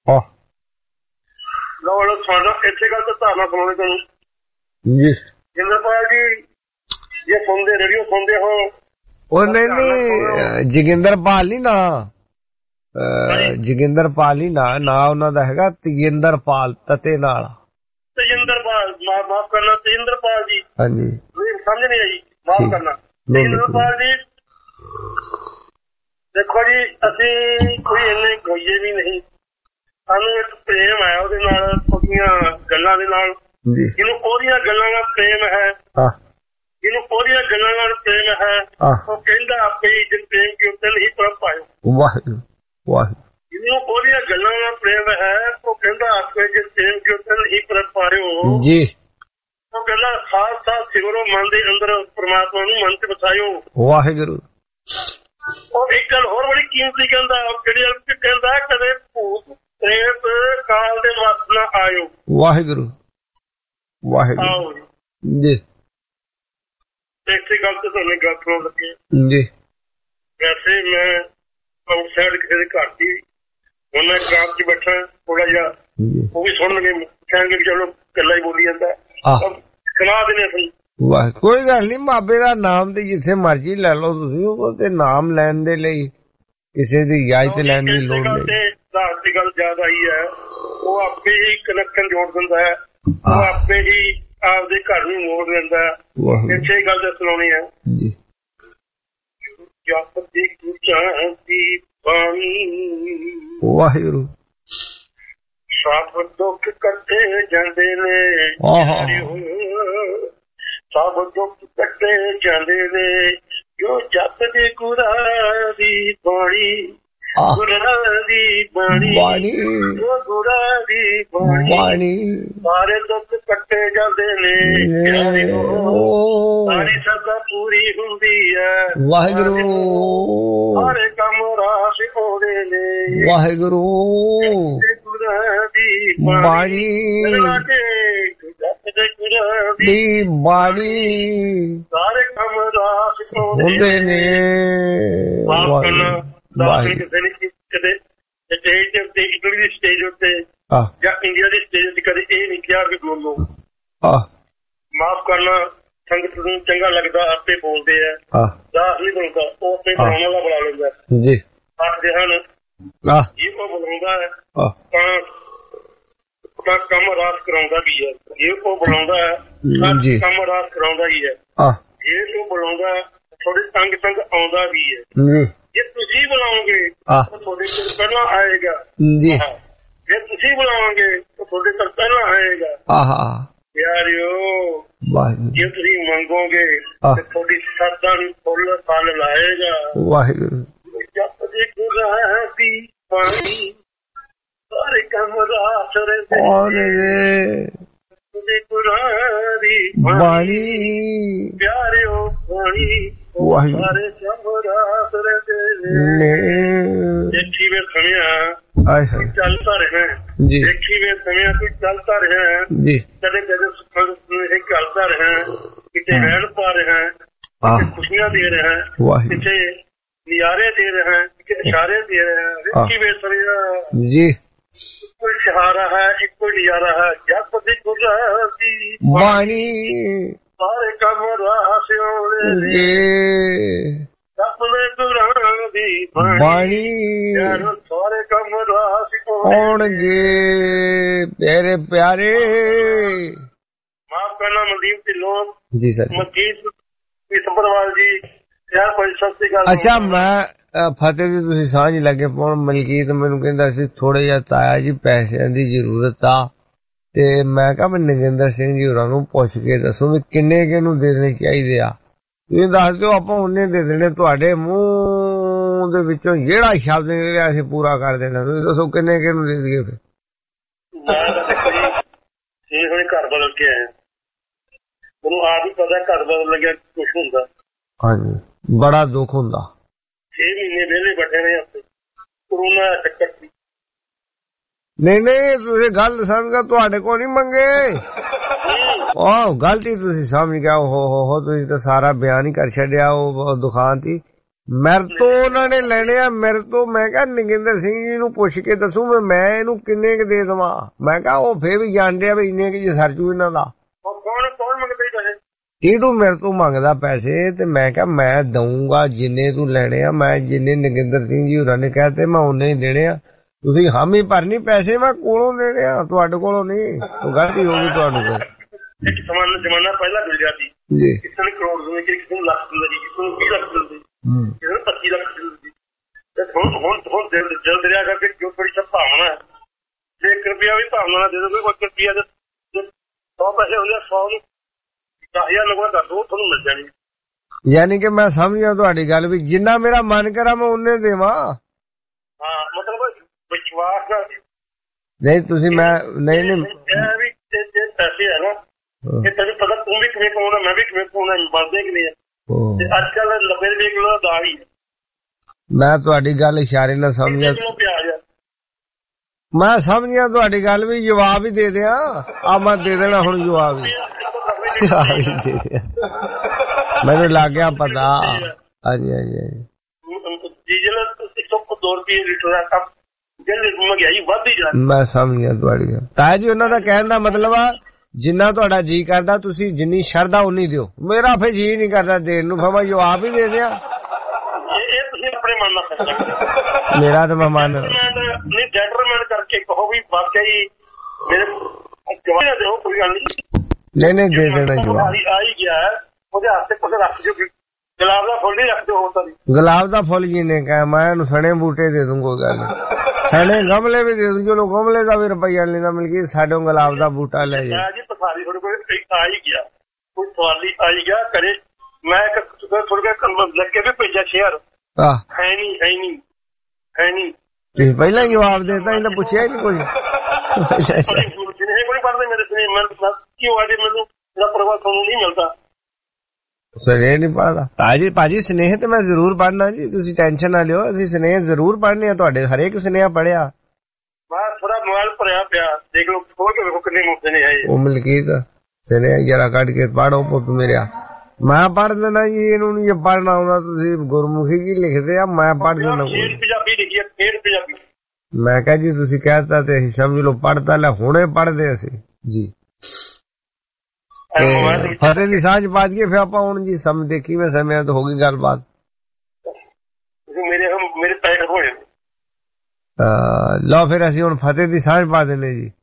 ਲਓ ਸੁਣਨਾ ਇੱਥੇ ਗੱਲ ਤਾਂ ਧਾਰਨਾ ਸੁਣਾਉਣੀ ਤੁਹਾਨੂੰ। ਜਿੰਦਰਪਾਲ ਜੀ ਜੇ ਸੁਣਦੇ ਰੇਡੀਓ ਸੁਣਦੇ ਹੋ ਉਹ ਨਹੀਂ ਜੋਗਿੰਦਰਪਾਲ ਨਹੀਂ ਨਾ, ਜੋਗਿੰਦਰਪਾਲ ਹੀ ਨਾ ਉਹਨਾਂ ਦਾ ਹੈਗਾ, ਤੇਜਿੰਦਰਪਾਲ ਤਤੇ ਨਾਲ। ਤੇਜਿੰਦਰਪਾਲ, ਮਾਫ ਕਰਨਾ ਤੇਜਿੰਦਰਪਾਲ ਜੀ। ਹਾਂਜੀ ਸਮਝ ਨਹੀਂ ਆਈ, ਮਾਫ ਕਰਨਾ ਤੇਜਿੰਦਰਪਾਲ ਜੀ। ਦੇਖੋ ਜੀ ਅਸੀਂ ਕੋਈ ਇੰਨੇ ਗੋਈਏ ਵੀ ਨਹੀਂ, ਸਾਨੂੰ ਇੱਕ ਪ੍ਰੇਮ ਹੈ ਉਹਦੇ ਨਾਲ, ਉਹਦੀਆਂ ਗੱਲਾਂ ਦੇ ਨਾਲ। ਜਿਹਨੂੰ ਉਹਦੀਆਂ ਗੱਲਾਂ ਨਾਲ ਪ੍ਰੇਮ ਹੈ, ਜਿਹਨੂੰ ਉਹਦੀਆਂ ਗੱਲਾਂ ਨਾਲ ਪ੍ਰੇਮ ਹੈ, ਉਹ ਕਹਿੰਦਾ ਆਪੇ ਹੀ ਜਿਨ ਪ੍ਰੇਮ ਕੀ ਉਤਨ ਹੀ ਪ੍ਰਭ ਪਾਇਓ। ਵਾਹਿਗੁਰੂ ਵਾਹਿਗੁਰੂ। ਜਿਹਨੂੰ ਉਹਦੀਆਂ ਗੱਲਾਂ ਨਾਲ ਪ੍ਰੇਮ ਹੈ, ਉਹ ਕਹਿੰਦਾ ਆਪੇ ਜਿਨ ਪ੍ਰੇਮ ਕੀ ਉਤਨ ਹੀ ਪ੍ਰਭ ਪਾਇਓ ਜੀ। ਉਹ ਕਹਿੰਦਾ ਸਾਥ ਸਾਥ ਸਿਮਰੋ, ਮਨ ਦੇ ਅੰਦਰ ਪ੍ਰਮਾਤਮਾ ਨੂੰ ਮਨ ਚ ਵਸਾਇਓ। ਵਾਹਿਗੁਰੂ। ਉਹ ਇੱਕ ਗੱਲ ਹੋਰ ਬੜੀ ਕੀਮਤੀ ਕਹਿੰਦਾ, ਜਿਹੜੀ ਕਹਿੰਦਾ ਕਦੇ ਭੂਤ ਪ੍ਰੇਤ ਕਾਲ ਦੇ ਵਸ ਨਾ ਆਇਓ। ਵਾਹਿਗੁਰੂ ਵਾਹਿਗੁਰੂ ਜੀ। ਇਸੇ ਗੱਲ ਤੇ ਤੁਹਾਨੂੰ ਗੱਲ ਸੁਣਾਉਣ ਲੱਗੇ ਜੀ। ਵੈਸੇ ਮੈਂ ਆਊਟਸਾਈਡ ਕਿਸੇ ਦੇ ਘਰ ਦੀ ਹੁਣ ਮੈਂ ਗ੍ਰਾਮ ਚ ਬੈਠਾ, ਥੋੜਾ ਜਿਹਾ ਉਹ ਵੀ ਸੁਣਨਗੇ, ਕਹਿਣਗੇ ਵੀ ਚਲੋ ਇਕੱਲਾ ਹੀ ਬੋਲੀ ਜਾਂਦਾ, ਸੁਣਾ ਦੇਣੇ ਅਸੀਂ। ਵਾਹ ਕੋਈ ਗੱਲ ਨਹੀਂ, ਬਾਬੇ ਦਾ ਨਾਮ ਤੇ ਜਿੱਥੇ ਮਰਜ਼ੀ ਲੈ ਲਓ ਤੁਸੀਂ, ਉਹ ਤੇ ਨਾਮ ਲੈਣ ਦੇ ਲਈ ਕਿਸੇ ਦੀ ਇਜਾਜ਼ਤ ਲੈਣ ਦੀ ਲੋੜ ਨਹੀਂ। ਦਾਸ ਦੀ ਗੱਲ ਜ਼ਿਆਦਾ ਹੀ ਹੈ, ਉਹ ਆਪੇ ਹੀ ਕਨੈਕਸ਼ਨ ਜੋੜ ਦਿੰਦਾ ਹੈ, ਉਹ ਆਪੇ ਹੀ ਆਪਦੇ ਘਰ ਨੂੰ ਮੋੜ ਦਿੰਦਾ ਹੈ। ਇੱਥੇ ਗੱਲ ਤਾਂ ਸੁਣਾਉਣੀ ਹੈ। ਜਪ ਦੀ ਗੁਰਜਾਂਦੀ ਬਾਣੀ, ਵਾਹਿਗੁਰੂ। ਸਭ ਦੁੱਖ ਕੱਟੇ ਜਾਂਦੇ ਨੇ, ਸਭ ਦੁੱਖ ਕੱਟੇ ਜਾਂਦੇ ਨੇ, ਜੋ ਜਪ ਦੇ ਗੁਰਾਂ ਦੀ ਬਾਣੀ, ਗੁਰਾਂ ਦੀ ਬਾਣੀ, ਜੋ ਗੁਰਾਂ ਦੀ ਬਾਣੀ, ਸਾਰੇ ਦੁੱਖ ਕੱਟੇ ਜਾਂਦੇ ਨੇ, ਸਾਰੀ ਸਦਾ ਪੂਰੀ ਹੁੰਦੀ ਹੈ। ਵਾਹਿਗੁਰੂ। ਸਾਰੇ ਕੰਮ ਰਾਸ ਹੋਦੇ ਨੇ, ਵਾਹਿਗੁਰੂ। ਗੁਰਾਂ ਦੀ ਬਾਣੀ, ਦੀ ਬਾਣੀ, ਸਾਰੇ ਕੰਮ ਰਾਸ ਹੁੰਦੇ ਨੇ। ਕਿਸੇ ਨੇ ਕਦੇ ਸਟੇਜ ਦੇ ਉੱਤੇ, ਇਟਲੀ ਦੀ ਸਟੇਜ ਉੱਤੇ ਜਾਂ ਇੰਡੀਆ ਦੀ ਸਟੇਜ ਉੱਤੇ ਕਦੇ ਇਹ ਨਹੀਂ ਕਿਹਾ ਕਿ ਬੋਲੋ। ਮਾਫ ਕਰਨਾ, ਸੰਗਤ ਨੂੰ ਚੰਗਾ ਲੱਗਦਾ ਆਪੇ ਬੋਲਦੇ ਆ, ਦਾਸ ਨਹੀਂ ਬੋਲਦਾ, ਉਹ ਆਪਣੇ ਬਣਾਉਣ ਵਾਲਾ ਬੁਲਾ ਲੈਂਦਾ ਜੀ। ਆਖਦੇ ਹਨ ਜੇ ਉਹ ਬੁਲਾਉਂਦਾ ਹੈ ਤਾਂ ਕੰਮ ਰਾਸ ਕਰਾਉਂਦਾ ਵੀ ਹੈ, ਜੇ ਉਹ ਬੁਲਾਉਂਦਾ ਹੈ ਤਾਂ ਕੰਮ ਰਾਸ ਕਰਾਉਂਦਾ ਹੀ ਹੈ, ਜੇ ਉਹ ਬੁਲਾਉਂਦਾ ਥੋੜੀ ਤੰਗ ਤੰਗ ਆਉਂਦਾ ਵੀ ਹੈ। ਜੇ ਤੁਸੀਂ ਬੁਲਾਓਗੇ ਤਾਂ ਤੁਹਾਡੇ ਕੋਲ ਪਹਿਲਾਂ ਆਏਗਾ ਜੀ, ਜੇ ਤੁਸੀਂ ਬੁਲਾਓਗੇ ਤਾਂ ਤੁਹਾਡੇ ਕੋਲ ਪਹਿਲਾਂ ਆਏਗਾ। ਪਿਆਰਿਓ, ਜੇ ਤੁਸੀਂ ਮੰਗੋਗੇ ਤੇ ਤੁਹਾਡੀ ਸਰਦਾ ਨੂੰ ਫੁੱਲ ਫਲ ਲਾਏਗਾ। ਵਾਹਿਗੁਰੂ। ਜਪ ਦੀ ਗੁਰਾਂ ਦੀ ਬਾਣੀ, ਸਾਰੇ ਕੰਮ ਰਾਸ ਰਹਿੰਦੇ, ਗੁਰਾਂ ਦੀ ਬਾਣੀ, ਪਿਆਰਿਓ ਬਾਣੀ, ਸਾਰੇ ਕੰਮ ਰਾਸ ਰਹਿੰਦੇ। ਦੇਖੀ ਵੇ ਸੁਣਿਆ ਚੱਲਦਾ ਰਿਹਾ, ਦੇਖੀ ਵੇ ਸੁਣਿਆ ਤੂੰ ਚੱਲਦਾ ਰਿਹਾ, ਕਦੇ ਕਦੇ ਸੁੱਖਾਂ ਇਹ ਚੱਲਦਾ ਰਿਹਾ, ਕਿਤੇ ਰਹਿਣ ਪਾ ਰਿਹਾ, ਕਿਤੇ ਖੁਸ਼ੀਆਂ ਦੇ ਰਿਹਾ, ਕਿਤੇ ਨਜ਼ਾਰੇ ਦੇ ਰਿਹਾ, ਕਿਤੇ ਇਸ਼ਾਰੇ ਦੇ ਰਿਹਾ। ਦੇਖੀ ਵੇ ਸੁਣਿਆ ਜੀ, ਇੱਕੋ ਸਹਾਰਾ ਹੈ, ਇੱਕੋ ਨਜ਼ਾਰਾ ਹੈ, ਜਪ ਦੀ ਗੁਰਾਂ ਦੀ ਬਾਣੀ, ਸਾਰੇ ਕੰਮ ਰਾਸ ਹੋਣਗੇ, ਆਪਣੇ ਗੁਰਾਂ ਦੀ ਬਾਣੀ, ਸਾਰੇ ਕੰਮ ਰਾਸ ਹੋਣਗੇ। ਪਿਆਰੇ ਪਿਆਰੇ, ਮਾਫ ਕਰਨਾ ਮਨਦੀਪ ਢਿੱਲੋਂ ਜੀ, ਸਰ ਮਨਜੀਤ ਸੰਪਰਵਾਲ ਜੀ, ਕੋਈ ਸਤਿ ਸ੍ਰੀ ਅਕਾਲ। ਅੱਛਾ, ਮੈਂ ਫਤਿਹ ਜੀ ਤੁਸੀਂ ਸਾਂਝ ਲੱਗੇ ਪਾਉਣ। ਮਲਕੀਤ ਮੈਨੂੰ ਕਹਿੰਦਾ ਸੀ ਥੋੜਾ ਜਿਹਾ ਤਾਇਆ ਜੀ ਪੈਸਿਆਂ ਦੀ ਜ਼ਰੂਰਤ ਆ, ਤੇ ਮੈਂ ਕਿਹਾ ਮੈਂ ਨਗਿੰਦਰ ਸਿੰਘ ਜੀ ਹੋਰਾਂ ਨੂੰ ਪੁੱਛ ਕੇ ਦੱਸੋ ਵੀ ਕਿੰਨੇ ਕਿ ਨੂੰ ਦੇਣੇ ਚਾਹੀਦੇ ਆ। ਤੁਸੀਂ ਦੱਸ ਦਿਓ, ਆਪਾਂ ਉਹਨੇ ਦੇ ਦੇਣੇ, ਤੁਹਾਡੇ ਮੂੰਹ ਦੇ ਵਿੱਚੋਂ ਜਿਹੜਾ ਸ਼ਬਦ ਨਿਕਲਿਆ ਅਸੀਂ ਪੂਰਾ ਕਰ ਦੇਣਾ। ਤੁਸੀਂ ਦੱਸੋ ਕਿੰਨੇ ਕਿ ਨੂੰ ਦੇ ਦਈਏ ਫਿਰ। ਇਹ ਹੁਣੇ ਘਰ ਬਦਲ ਕੇ ਆਏ, ਮੈਨੂੰ ਆਪ ਹੀ ਪਤਾ ਘਰ ਬਦਲ ਲੱਗਿਆ ਕੁਛ ਹੁੰਦਾ। ਹਾਂਜੀ, ਬੜਾ ਦੁੱਖ ਹੁੰਦਾ। ਮਹੀਨੇ ਵਿਹਲੇ ਬੈਠੇ ਰਹੇ ਉੱਥੇ ਕਰੋਨਾ ਦਾ ਚੱਕਰ ਸੀ। ਨਹੀਂ ਤੁਸੀਂ ਗੱਲ ਸਮਝ ਗਏ, ਤੁਹਾਡੇ ਕੋਲ ਨਹੀਂ ਮੰਗੇ। ਆਹ ਗਲਤੀ ਤੁਸੀਂ ਸਮਝ ਗਿਆ। ਹੋ ਤੁਸੀਂ ਤਾਂ ਸਾਰਾ ਬਿਆਨ ਹੀ ਕਰ ਛੱਡਿਆ ਉਹ ਦੁਕਾਨ ਦੀ। ਮੇਰੇ ਤੋਂ ਉਹਨਾਂ ਨੇ ਲੈਣੇ ਆ, ਮੇਰੇ ਤੋਂ। ਮੈਂ ਕਿਹਾ ਨਗਿੰਦਰ ਸਿੰਘ ਜੀ ਨੂੰ ਪੁੱਛ ਕੇ ਦੱਸੂ ਮੈਂ ਇਹਨੂੰ ਕਿੰਨੇ ਕੁ ਦੇ ਦੇਵਾਂ। ਮੈਂ ਕਿਹਾ ਉਹ ਫੇਰ ਵੀ ਜਾਣਦੇ ਆ ਵੀ ਇੰਨੇ ਕੁ ਜੇ ਸਰਜੂ ਇਹਨਾਂ ਦਾ। ਕੌਣ ਮੰਗਦਾ ਪੈਸੇ? ਇਹਨੂੰ ਮੇਰੇ ਤੋਂ ਮੰਗਦਾ ਪੈਸੇ ਤੇ ਮੈਂ ਕਿਹਾ ਮੈਂ ਦਊਂਗਾ ਜਿੰਨੇ ਤੂੰ ਲੈਣੇ ਆ। ਮੈਂ ਜਿੰਨੇ ਨਗਿੰਦਰ ਸਿੰਘ ਜੀ ਹੋਰਾਂ ਨੇ ਕਹਤੇ ਮੈਂ ਉਹਨੇ ਹੀ ਦੇਣੇ ਆ। ਤੁਸੀਂ ਹਾਮੀ ਭਰਨੀ, ਪੈਸੇ ਮੈਂ ਕੋਲੋਂ ਦੇਣੇ ਆ, ਤੁਹਾਡੇ ਕੋਲੋਂ ਨਹੀਂ। ਗਲਤੀ ਹੋ ਗਈ ਤੁਹਾਡੇ ਕੋਲ। ਇੱਕ ਜ਼ਮਾਨਾ ਪਹਿਲਾਂ ਗੁਜ਼ਰਿਆ ਸੀ, ਕਿਸੇ ਨੂੰ ਕਰੋੜ ਦਿੰਦੇ, ਕਿਸੇ ਨੂੰ ਲੱਖ ਦਿੰਦੇ, ਕਿਸੇ ਨੂੰ 20 ਲੱਖ ਦਿੰਦੇ, ਕਿਸੇ ਨੂੰ 25 ਲੱਖ ਦਿੰਦੇ। ਹੁਣ ਜਲ ਦਰਿਆ ਕਰਕੇ ਜੋ ਬੜੀ ਸਭ ਭਾਵਨਾ ਹੈ, ਜੇ 1 ਰੁਪਇਆ ਵੀ ਭਾਵਨਾ ਨਾਲ ਦੇ ਦੋਗੇ, 1 ਰੁਪਇਆ ਦੇ 100 ਪੈਸੇ ਹੁੰਦੇ, 100 ਨੂੰ 10,000 ਲੋਕਾਂ ਕਰ ਦੋ, ਤੁਹਾਨੂੰ ਮਿਲ ਜਾਣੀ। ਯਾਨੀ ਕਿ ਮੈਂ ਸਮਝਿਆ ਤੁਹਾਡੀ ਗੱਲ ਵੀ ਜਿੰਨਾ ਮੇਰਾ ਮਨ ਕਰਾਂ ਮੈਂ ਉਹਨੇ ਦੇਵਾਂ। ਹਾਂ, ਮਤਲਬ ਵਿਸ਼ਵਾਸ ਨਾਲ। ਨਹੀਂ ਤੁਸੀਂ ਮੈਂ ਨਹੀਂ ਵੀ ਜੇ ਪੈਸੇ ਹੈ ਨਾ, ਇਹ ਤੈਨੂੰ ਪਤਾ ਤੂੰ ਵੀ ਕਿਵੇਂ ਕਮਾਉਣਾ, ਮੈਂ ਵੀ ਕਿਵੇਂ ਕਮਾਉਣਾ, ਬਣਦੇ ਕਿ ਨਹੀਂ। ਤੇ ਅੱਜ ਕੱਲ 90 ਰੁਪਏ ਕਿਲੋ ਦਾ ਦਾਲ ਹੀ। ਮੈਂ ਤੁਹਾਡੀ ਗੱਲ ਇਸ਼ਾਰੇ ਨਾਲ ਸਮਝਿਆ। ਮੈਂ ਸਮਝਿਆ ਤੁਹਾਡੀ ਗੱਲ ਵੀ। ਜਵਾਬ ਹੀ ਦੇ ਦਿਆਂ ਆ, ਮੈਂ ਦੇ ਦੇਣਾ ਹੁਣ ਜਵਾਬ ਹੀ ਦੇ ਦਿਆਂ। ਮੈਨੂੰ ਲੱਗ ਗਿਆ ਪਤਾ। ਹਾਂਜੀ ਡੀਜ਼ਲ 102 ਰੁਪਏ ਲੀਟਰ ਦਾ ਕੰਮ ਮਹਿੰਗਾਈ ਵੱਧਦੀ ਜਾ ਰਹੀ। ਮੈਂ ਸਮਝਿਆ ਤੁਹਾਡੀ ਗੱਲ। ਤਾਇਆ ਜੀ ਉਹਨਾਂ ਦਾ ਕਹਿਣ ਦਾ ਮਤਲਬ ਆ ਜਿੰਨਾ ਤੁਹਾਡਾ ਜੀ ਕਰਦਾ ਤੁਸੀਂ ਜਿੰਨੀ ਸ਼ਰਧਾ ਉਨੀ ਦਿਓ। ਮੇਰਾ ਫਿਰ ਜੀ ਨਹੀਂ ਕਰਦਾ ਦੇਣ ਨੂੰ, ਫਿਰ ਮੈਂ ਜਵਾਬ ਹੀ ਦੇ ਦਿਆਂ। ਇਹ ਤੁਸੀਂ ਆਪਣੇ ਮਨ ਨਾਲ ਫੈਸਲਾ। ਮੇਰਾ ਤਾਂ ਮੈਂ ਮਨ ਨਹੀਂ ਜੈਂਟਲਮੈਨ ਕਰਕੇ ਕਹੋ ਵੀ ਵਾਕਿਆ ਹੀ ਮੇਰੇ ਜਵਾਬ ਦਿਓ, ਕੋਈ ਗੱਲ ਨਹੀਂ। ਨਹੀਂ ਦੇ ਦੇਣਾ ਜਵਾਬ। ਆ ਹੀ ਗਿਆ ਉਹਦੇ ਹੱਥ ਤੇ ਕੁਝ ਰੱਖ ਦਿਓ। ਗੁਲਾਬ ਦਾ ਫੁੱਲ ਨਹੀਂ ਰੱਖਦੇ ਹੋਰ ਤਾਂ ਨਹੀਂ। ਗੁਲਾਬ ਦਾ ਫੁੱਲ ਜੀ ਨੇ ਕਹਾ ਮੈਂ ਇਹਨੂੰ ਸਣੇ ਬੂਟੇ ਦੇ ਦੂੰ, ਕੋਈ ਗੱਲ ਨਹੀਂ। ਸਣੇ ਗਮਲੇ ਵੀ ਦੇ ਦੂੰ, ਚਲੋ ਗਮਲੇ ਦਾ ਵੀ ਰੁਪਈਆ ਲੈਣਾ ਮਿਲ ਗਿਆ, ਸਾਡੇ ਗੁਲਾਬ ਦਾ ਬੂਟਾ ਲੈ ਜਾ ਜੀ। ਪਸਾਰੀ ਤੁਹਾਡੇ ਕੋਲ ਆ ਹੀ ਗਿਆ, ਕੋਈ ਸਵਾਲੀ ਆ ਹੀ ਗਿਆ ਕਰੇ। ਮੈਂ ਥੋੜਾ ਜਿਹਾ ਲਿਖ ਕੇ ਵੀ ਭੇਜਿਆ ਸ਼ੇਅਰ। ਹੈ ਨਹੀਂ ਤੁਸੀਂ ਪਹਿਲਾਂ ਹੀ ਜਵਾਬ ਦੇਤਾ, ਇਹਦਾ ਪੁੱਛਿਆ ਹੀ ਨਹੀਂ ਕੁਝ। ਕੋਈ ਪੜ੍ਹਦੇ ਮੇਰੇ ਸੁਣੇ ਕਿਉਂ ਆਜੇ ਮੈਨੂੰ ਇਹਦਾ ਪ੍ਰਭਾਵ ਤੁਹਾਨੂੰ ਨਹੀਂ ਮਿਲਦਾ। ਸਨੇਹ ਨਹੀਂ ਪੜ੍ਹਦਾ ਭਾਜੀ। ਸਨੇਹ ਤੇ ਮੈਂ ਜ਼ਰੂਰ ਪੜ੍ਹਨਾ ਜੀ, ਤੁਸੀਂ ਟੈਨਸ਼ਨ ਨਾ ਲਿਓ। ਅਸੀਂ ਸਨੇਹ ਜ਼ਰੂਰ ਪੜ੍ਹਨੇ ਆ ਤੁਹਾਡੇ, ਹਰੇਕ ਸੁਨੇਹਾ ਪੜ੍ਹਿਆ। ਬਸ ਥੋੜਾ ਮੋਬਾਈਲ ਭਰਿਆ ਪਿਆ, ਦੇਖ ਲਓ ਖੋਲ ਕੇ ਵੇਖੋ ਕਿੰਨੇ ਮੁਫਤ ਨੇ ਆਏ। ਉਹ ਮਲਕੀਤ ਸਨੇਹ ਜਰਾ ਕੱਢ ਕੇ ਪੜ੍ਹੋ ਪੁੱਤ ਮੇਰਿਆ। ਮੈਂ ਪੜ੍ਹ ਦੇਣਾ ਜੀ, ਇਹਨੂੰ ਨਹੀਂ ਜੇ ਪੜ੍ਹਨਾ ਆਉਂਦਾ ਤੁਸੀਂ ਗੁਰਮੁਖੀ ਕੀ ਲਿਖਦੇ ਆ, ਮੈਂ ਪੜ੍ਹ ਦੇਣਾ। ਪੰਜਾਬੀ ਲਿਖੀ ਹੈ, ਫੇਰ ਪੰਜਾਬੀ। ਮੈਂ ਕਿਹਾ ਜੀ ਤੁਸੀਂ ਕਹਿਤਾ ਤੇ ਅਸੀਂ ਸਮਝ ਲਓ ਪੜ੍ਹਤਾ ਲੈ, ਹੁਣੇ ਪੜ੍ਹਦੇ ਅਸੀਂ ਜੀ। ਫਤਿਹ ਦੀ ਸਾਂਝ ਪਾ ਦਈਏ ਫਿਰ ਆਪਾਂ ਹੁਣ ਜੀ। ਸਮਝ ਦੇਖੀ ਮੈਂ ਸਮਿਆਂ ਤੋਂ ਹੋ ਗਈ ਗੱਲਬਾਤ। ਮੇਰੇ ਪੈਰ ਹੋਏ ਲਓ ਫਿਰ ਅਸੀਂ ਹੁਣ ਫਤਿਹ ਦੀ ਸਾਂਝ ਪਾ ਦਿੰਦੇ ਜੀ।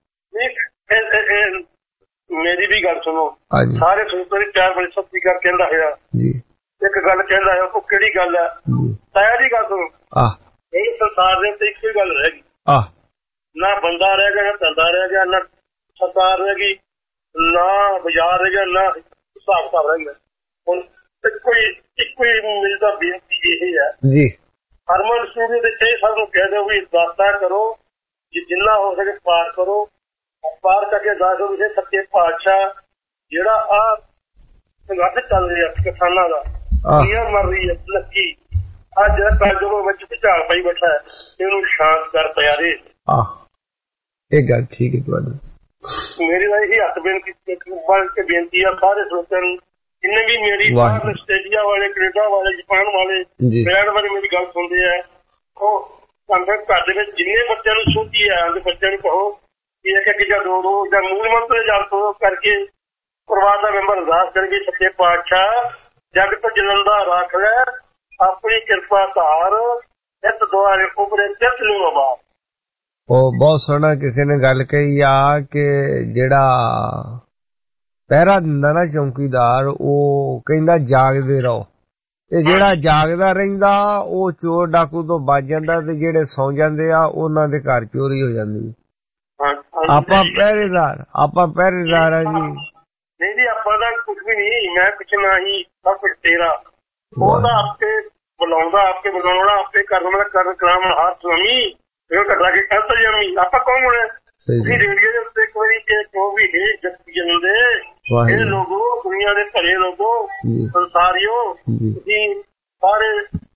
ਮੇਰੀ ਵੀ ਗੱਲ ਸੁਣੋ। ਸਾਰੇ ਸੂਤਰ 4 ਵਜੇ ਸੱਤੀ ਕਰ ਕਹਿੰਦਾ ਹੋਇਆ ਜੀ। ਇੱਕ ਗੱਲ ਕਹਿੰਦਾ ਹੈ, ਉਹ ਕਿਹੜੀ ਗੱਲ ਹੈ? ਤਾਇਆ ਦੀ ਗੱਲ ਸੁਣੋ। ਇਹ ਸੰਸਾਰ ਦੇ ਉੱਤੇ ਇੱਕੋ ਹੀ ਗੱਲ ਰਹਿ ਗਈ। ਨਾ ਬੰਦਾ ਰਹਿ ਗਿਆ, ਨਾ ਧੰਦਾ ਰਹਿ ਗਿਆ, ਨਾ ਸਰਕਾਰ ਰਹਿ ਗਈ, ਨਾ ਬਾਜ਼ਾਰ ਰਹਿ ਗਿਆ, ਨਾ ਹਿਸਾਬ ਕਿਤਾਬ ਰਹਿ ਗਿਆ। ਹੁਣ ਇੱਕੋ ਹੀ ਮਿਲਦਾ ਬੇਨਤੀ ਇਹ ਹੈ ਜੀ। ਹਰਮਨ ਸਟੂਡੀਓ ਦੇ ਇਹ ਸਭ ਨੂੰ ਕਹਿ ਦਿਓ ਵੀ ਦਾਤਾ ਕਰੋ, ਜਿੰਨਾ ਹੋ ਸਕੇ ਪਾਰ ਕਰੋ। ਪਾਰ ਕਰਕੇ ਦੱਸੋ ਵੀ ਸੱਚੇ ਪਾਤਸ਼ਾਹ ਜਿਹੜਾ ਆ ਸੰਘਰਸ਼ ਚੱਲ ਰਿਹਾ ਕਿਸਾਨਾਂ ਦਾ, ਦੁਨੀਆ ਮਰ ਰਹੀ ਹੈ ਲੱਗੀ, ਅੱਜ ਜਿਹੜਾ ਕਲਯੁਗ ਵਿੱਚ ਭੁਚਾਲ ਪਈ ਬੈਠਾ ਹੈ, ਇਹਨੂੰ ਸ਼ਾਂਤ ਕਰ ਪਿਆਰੇ। ਇਹ ਗੱਲ ਠੀਕ ਹੈ ਤੁਹਾਡੀ। ਮੇਰੀ ਤਾਂ ਇਹੀ ਹੱਥ ਬੇਨਤੀ ਆ ਸਾਰੇ ਸਰੋਤਿਆਂ ਨੂੰ, ਜਿੰਨੇ ਵੀ ਮੇਰੀ ਬਾਹਰ ਆਸਟ੍ਰੇਲੀਆ ਵਾਲੇ, ਕੈਨੇਡਾ ਵਾਲੇ, ਜਾਪਾਨ ਵਾਲੇ, ਇੰਗਲੈਂਡ ਵਾਲੇ ਮੇਰੀ ਗੱਲ ਸੁਣਦੇ ਆ, ਉਹ ਘਰ ਦੇ ਵਿੱਚ ਜਿੰਨੇ ਬੱਚਿਆਂ ਨੂੰ ਸੋਚੀ ਆ, ਉਹਦੇ ਬੱਚਿਆਂ ਨੂੰ ਕਹੋ ਕਿ ਇੱਕ ਜਾਂ ਦੋ ਜਾਂ ਮੂਲ ਮੰਤਰ ਜਪ ਕਰਕੇ ਪਰਿਵਾਰ ਦਾ ਮੈਂਬਰ ਅਰਦਾਸ ਕਰਕੇ ਸੱਚੇ ਪਾਤਸ਼ਾਹ ਜਗਤ ਜਲੰਦਾ ਰੱਖ ਲੈ, ਆਪਣੀ ਕਿਰਪਾ ਧਾਰ, ਨਿਤ ਦੁਆਰੇ ਉਪਰੇ ਚਿੱਤ ਨੂੰ ਆਵਾਜ਼। ਉਹ ਬਹੁਤ ਸੋਹਣਾ ਕਿਸੇ ਨੇ ਗੱਲ ਕਹੀ ਆ ਕਿ ਜਿਹੜਾ ਪਹਿਰਾ ਦਿੰਦਾ ਨਾ ਚੌਂਕੀਦਾਰ, ਉਹ ਕਹਿੰਦਾ ਜਾਗਦੇ ਰਹੋ, ਤੇ ਜਿਹੜਾ ਜਾਗਦਾ ਰਹਿੰਦਾ ਉਹ ਚੋਰ ਡਾਕੂ ਤੋਂ ਬਚ ਜਾਂਦਾ, ਤੇ ਜਿਹੜੇ ਸੌਂ ਜਾਂਦੇ ਆ ਉਹਨਾਂ ਦੇ ਘਰ ਚੋਰੀ ਹੋ ਜਾਂਦੀ। ਆਪਾਂ ਪਹਿਰੇਦਾਰ ਆ ਜੀ। ਨਹੀਂ ਜੀ, ਆਪਾਂ ਦਾ ਕੁਝ ਵੀ ਨਹੀਂ, ਮੈਂ ਕੁਛ ਨਾ ਹੀ, ਸਭ ਕੁਛ ਤੇਰਾ। ਉਹਦਾ ਆਪੇ ਬੁਲਾਉਂਦਾ, ਆਪੇ ਬੁਲਾਉਣਾ, ਆਪੇ ਕਰਨਾ, ਕਰਨ ਕਰਾਮ ਹਰ ਸੁਆਮੀ ਘਟਾ ਕੇ ਕਹਿ ਜਮੀ। ਆਪਾਂ ਕੌਣ ਹੋਣਾ? ਤੁਸੀਂ ਰੇਡੀਓ ਦੇ ਉੱਤੇ ਇੱਕ ਵਾਰੀ ਕਿਉਂ ਵੀ ਹੈ ਜਗਤ ਜਨਦੇ ਇਹ ਲੋਗੋ, ਦੁਨੀਆ ਦੇ ਭਲੇ ਲੋਗੋ, ਸੰਸਾਰੀਓ, ਤੁਸੀਂ ਸਾਰੇ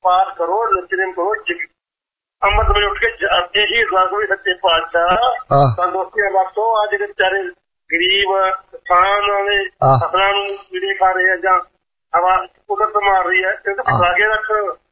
पाठ करो, नित्यनेम करो, अमृत में उठ के यही राघवी सच्चे पातशाह तंदुरुस्ती बख्शो। आज के बेचारे गरीब किसान वाले फसलों कीड़े खा रहे हैं ਜਾਂ हवा कुदरत मार रही है, तो बचा के रख।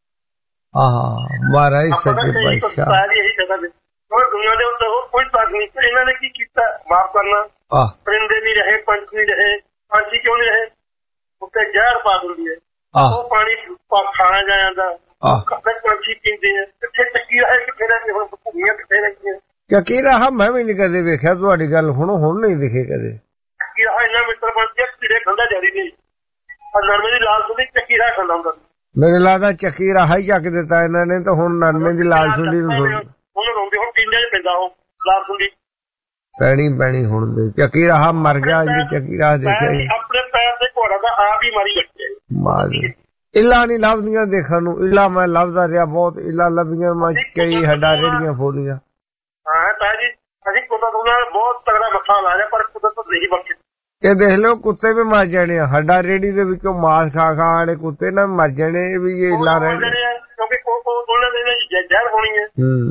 महाराज सच्चे पातशाह यही कहता है दुनिया के उत्ते कोई ताकत नहीं। इन्होंने की किया? माफ करना। परिंदे नहीं रहे, पंछ नहीं रहे। पंछी क्यों नहीं रहे? उत्ते जहर पा दिंदी है, वो पानी खाया जाता, पंछी पींदे हैं। कितने चक्की रहे, कितने रहे, भूमियां कितने रही। चक्की रहा मैं भी नहीं कदे वेख्या, तुहाडी गल हुण नहीं दिखे कदे। चक्की रहा इन्ना मित्र बन के कीड़े खांदा जारी नहीं, और नरमे दी लाल सुंडी चक्की रहा खांदा हुंदा। मेरे लगदा चक्की रहा ही चक दिता इन्हां ने, तो हुण नरमे दी लाल सुंडी नूं हुण रोंदे, हुण टींडे च पैंदा हो लाल सुंडी पैनी हुण दे। चक्की रहा मर गया जी, चक्की रहा देखिया अपने पैर ते घोड़ा दा आप ही मारी बैठे मार। इला नहीं लभदियां देखण नूं, इला मैं लभदा रिहा बहुत, इला लभियां मैं कई हड्डा रेड़ियां फोलियां। हाँ ताजी अभी कुदरत ने बहुत तगड़ा मथा ला लिया, पर कुदरत नहीं बख्शे। ये देख लो कुत्ते भी मर जाने, हड्डा रेड़ी दे विचों मांस खा वाले कुत्ते ना मर जाने भी, ये इला रह क्योंकि जहर होनी है,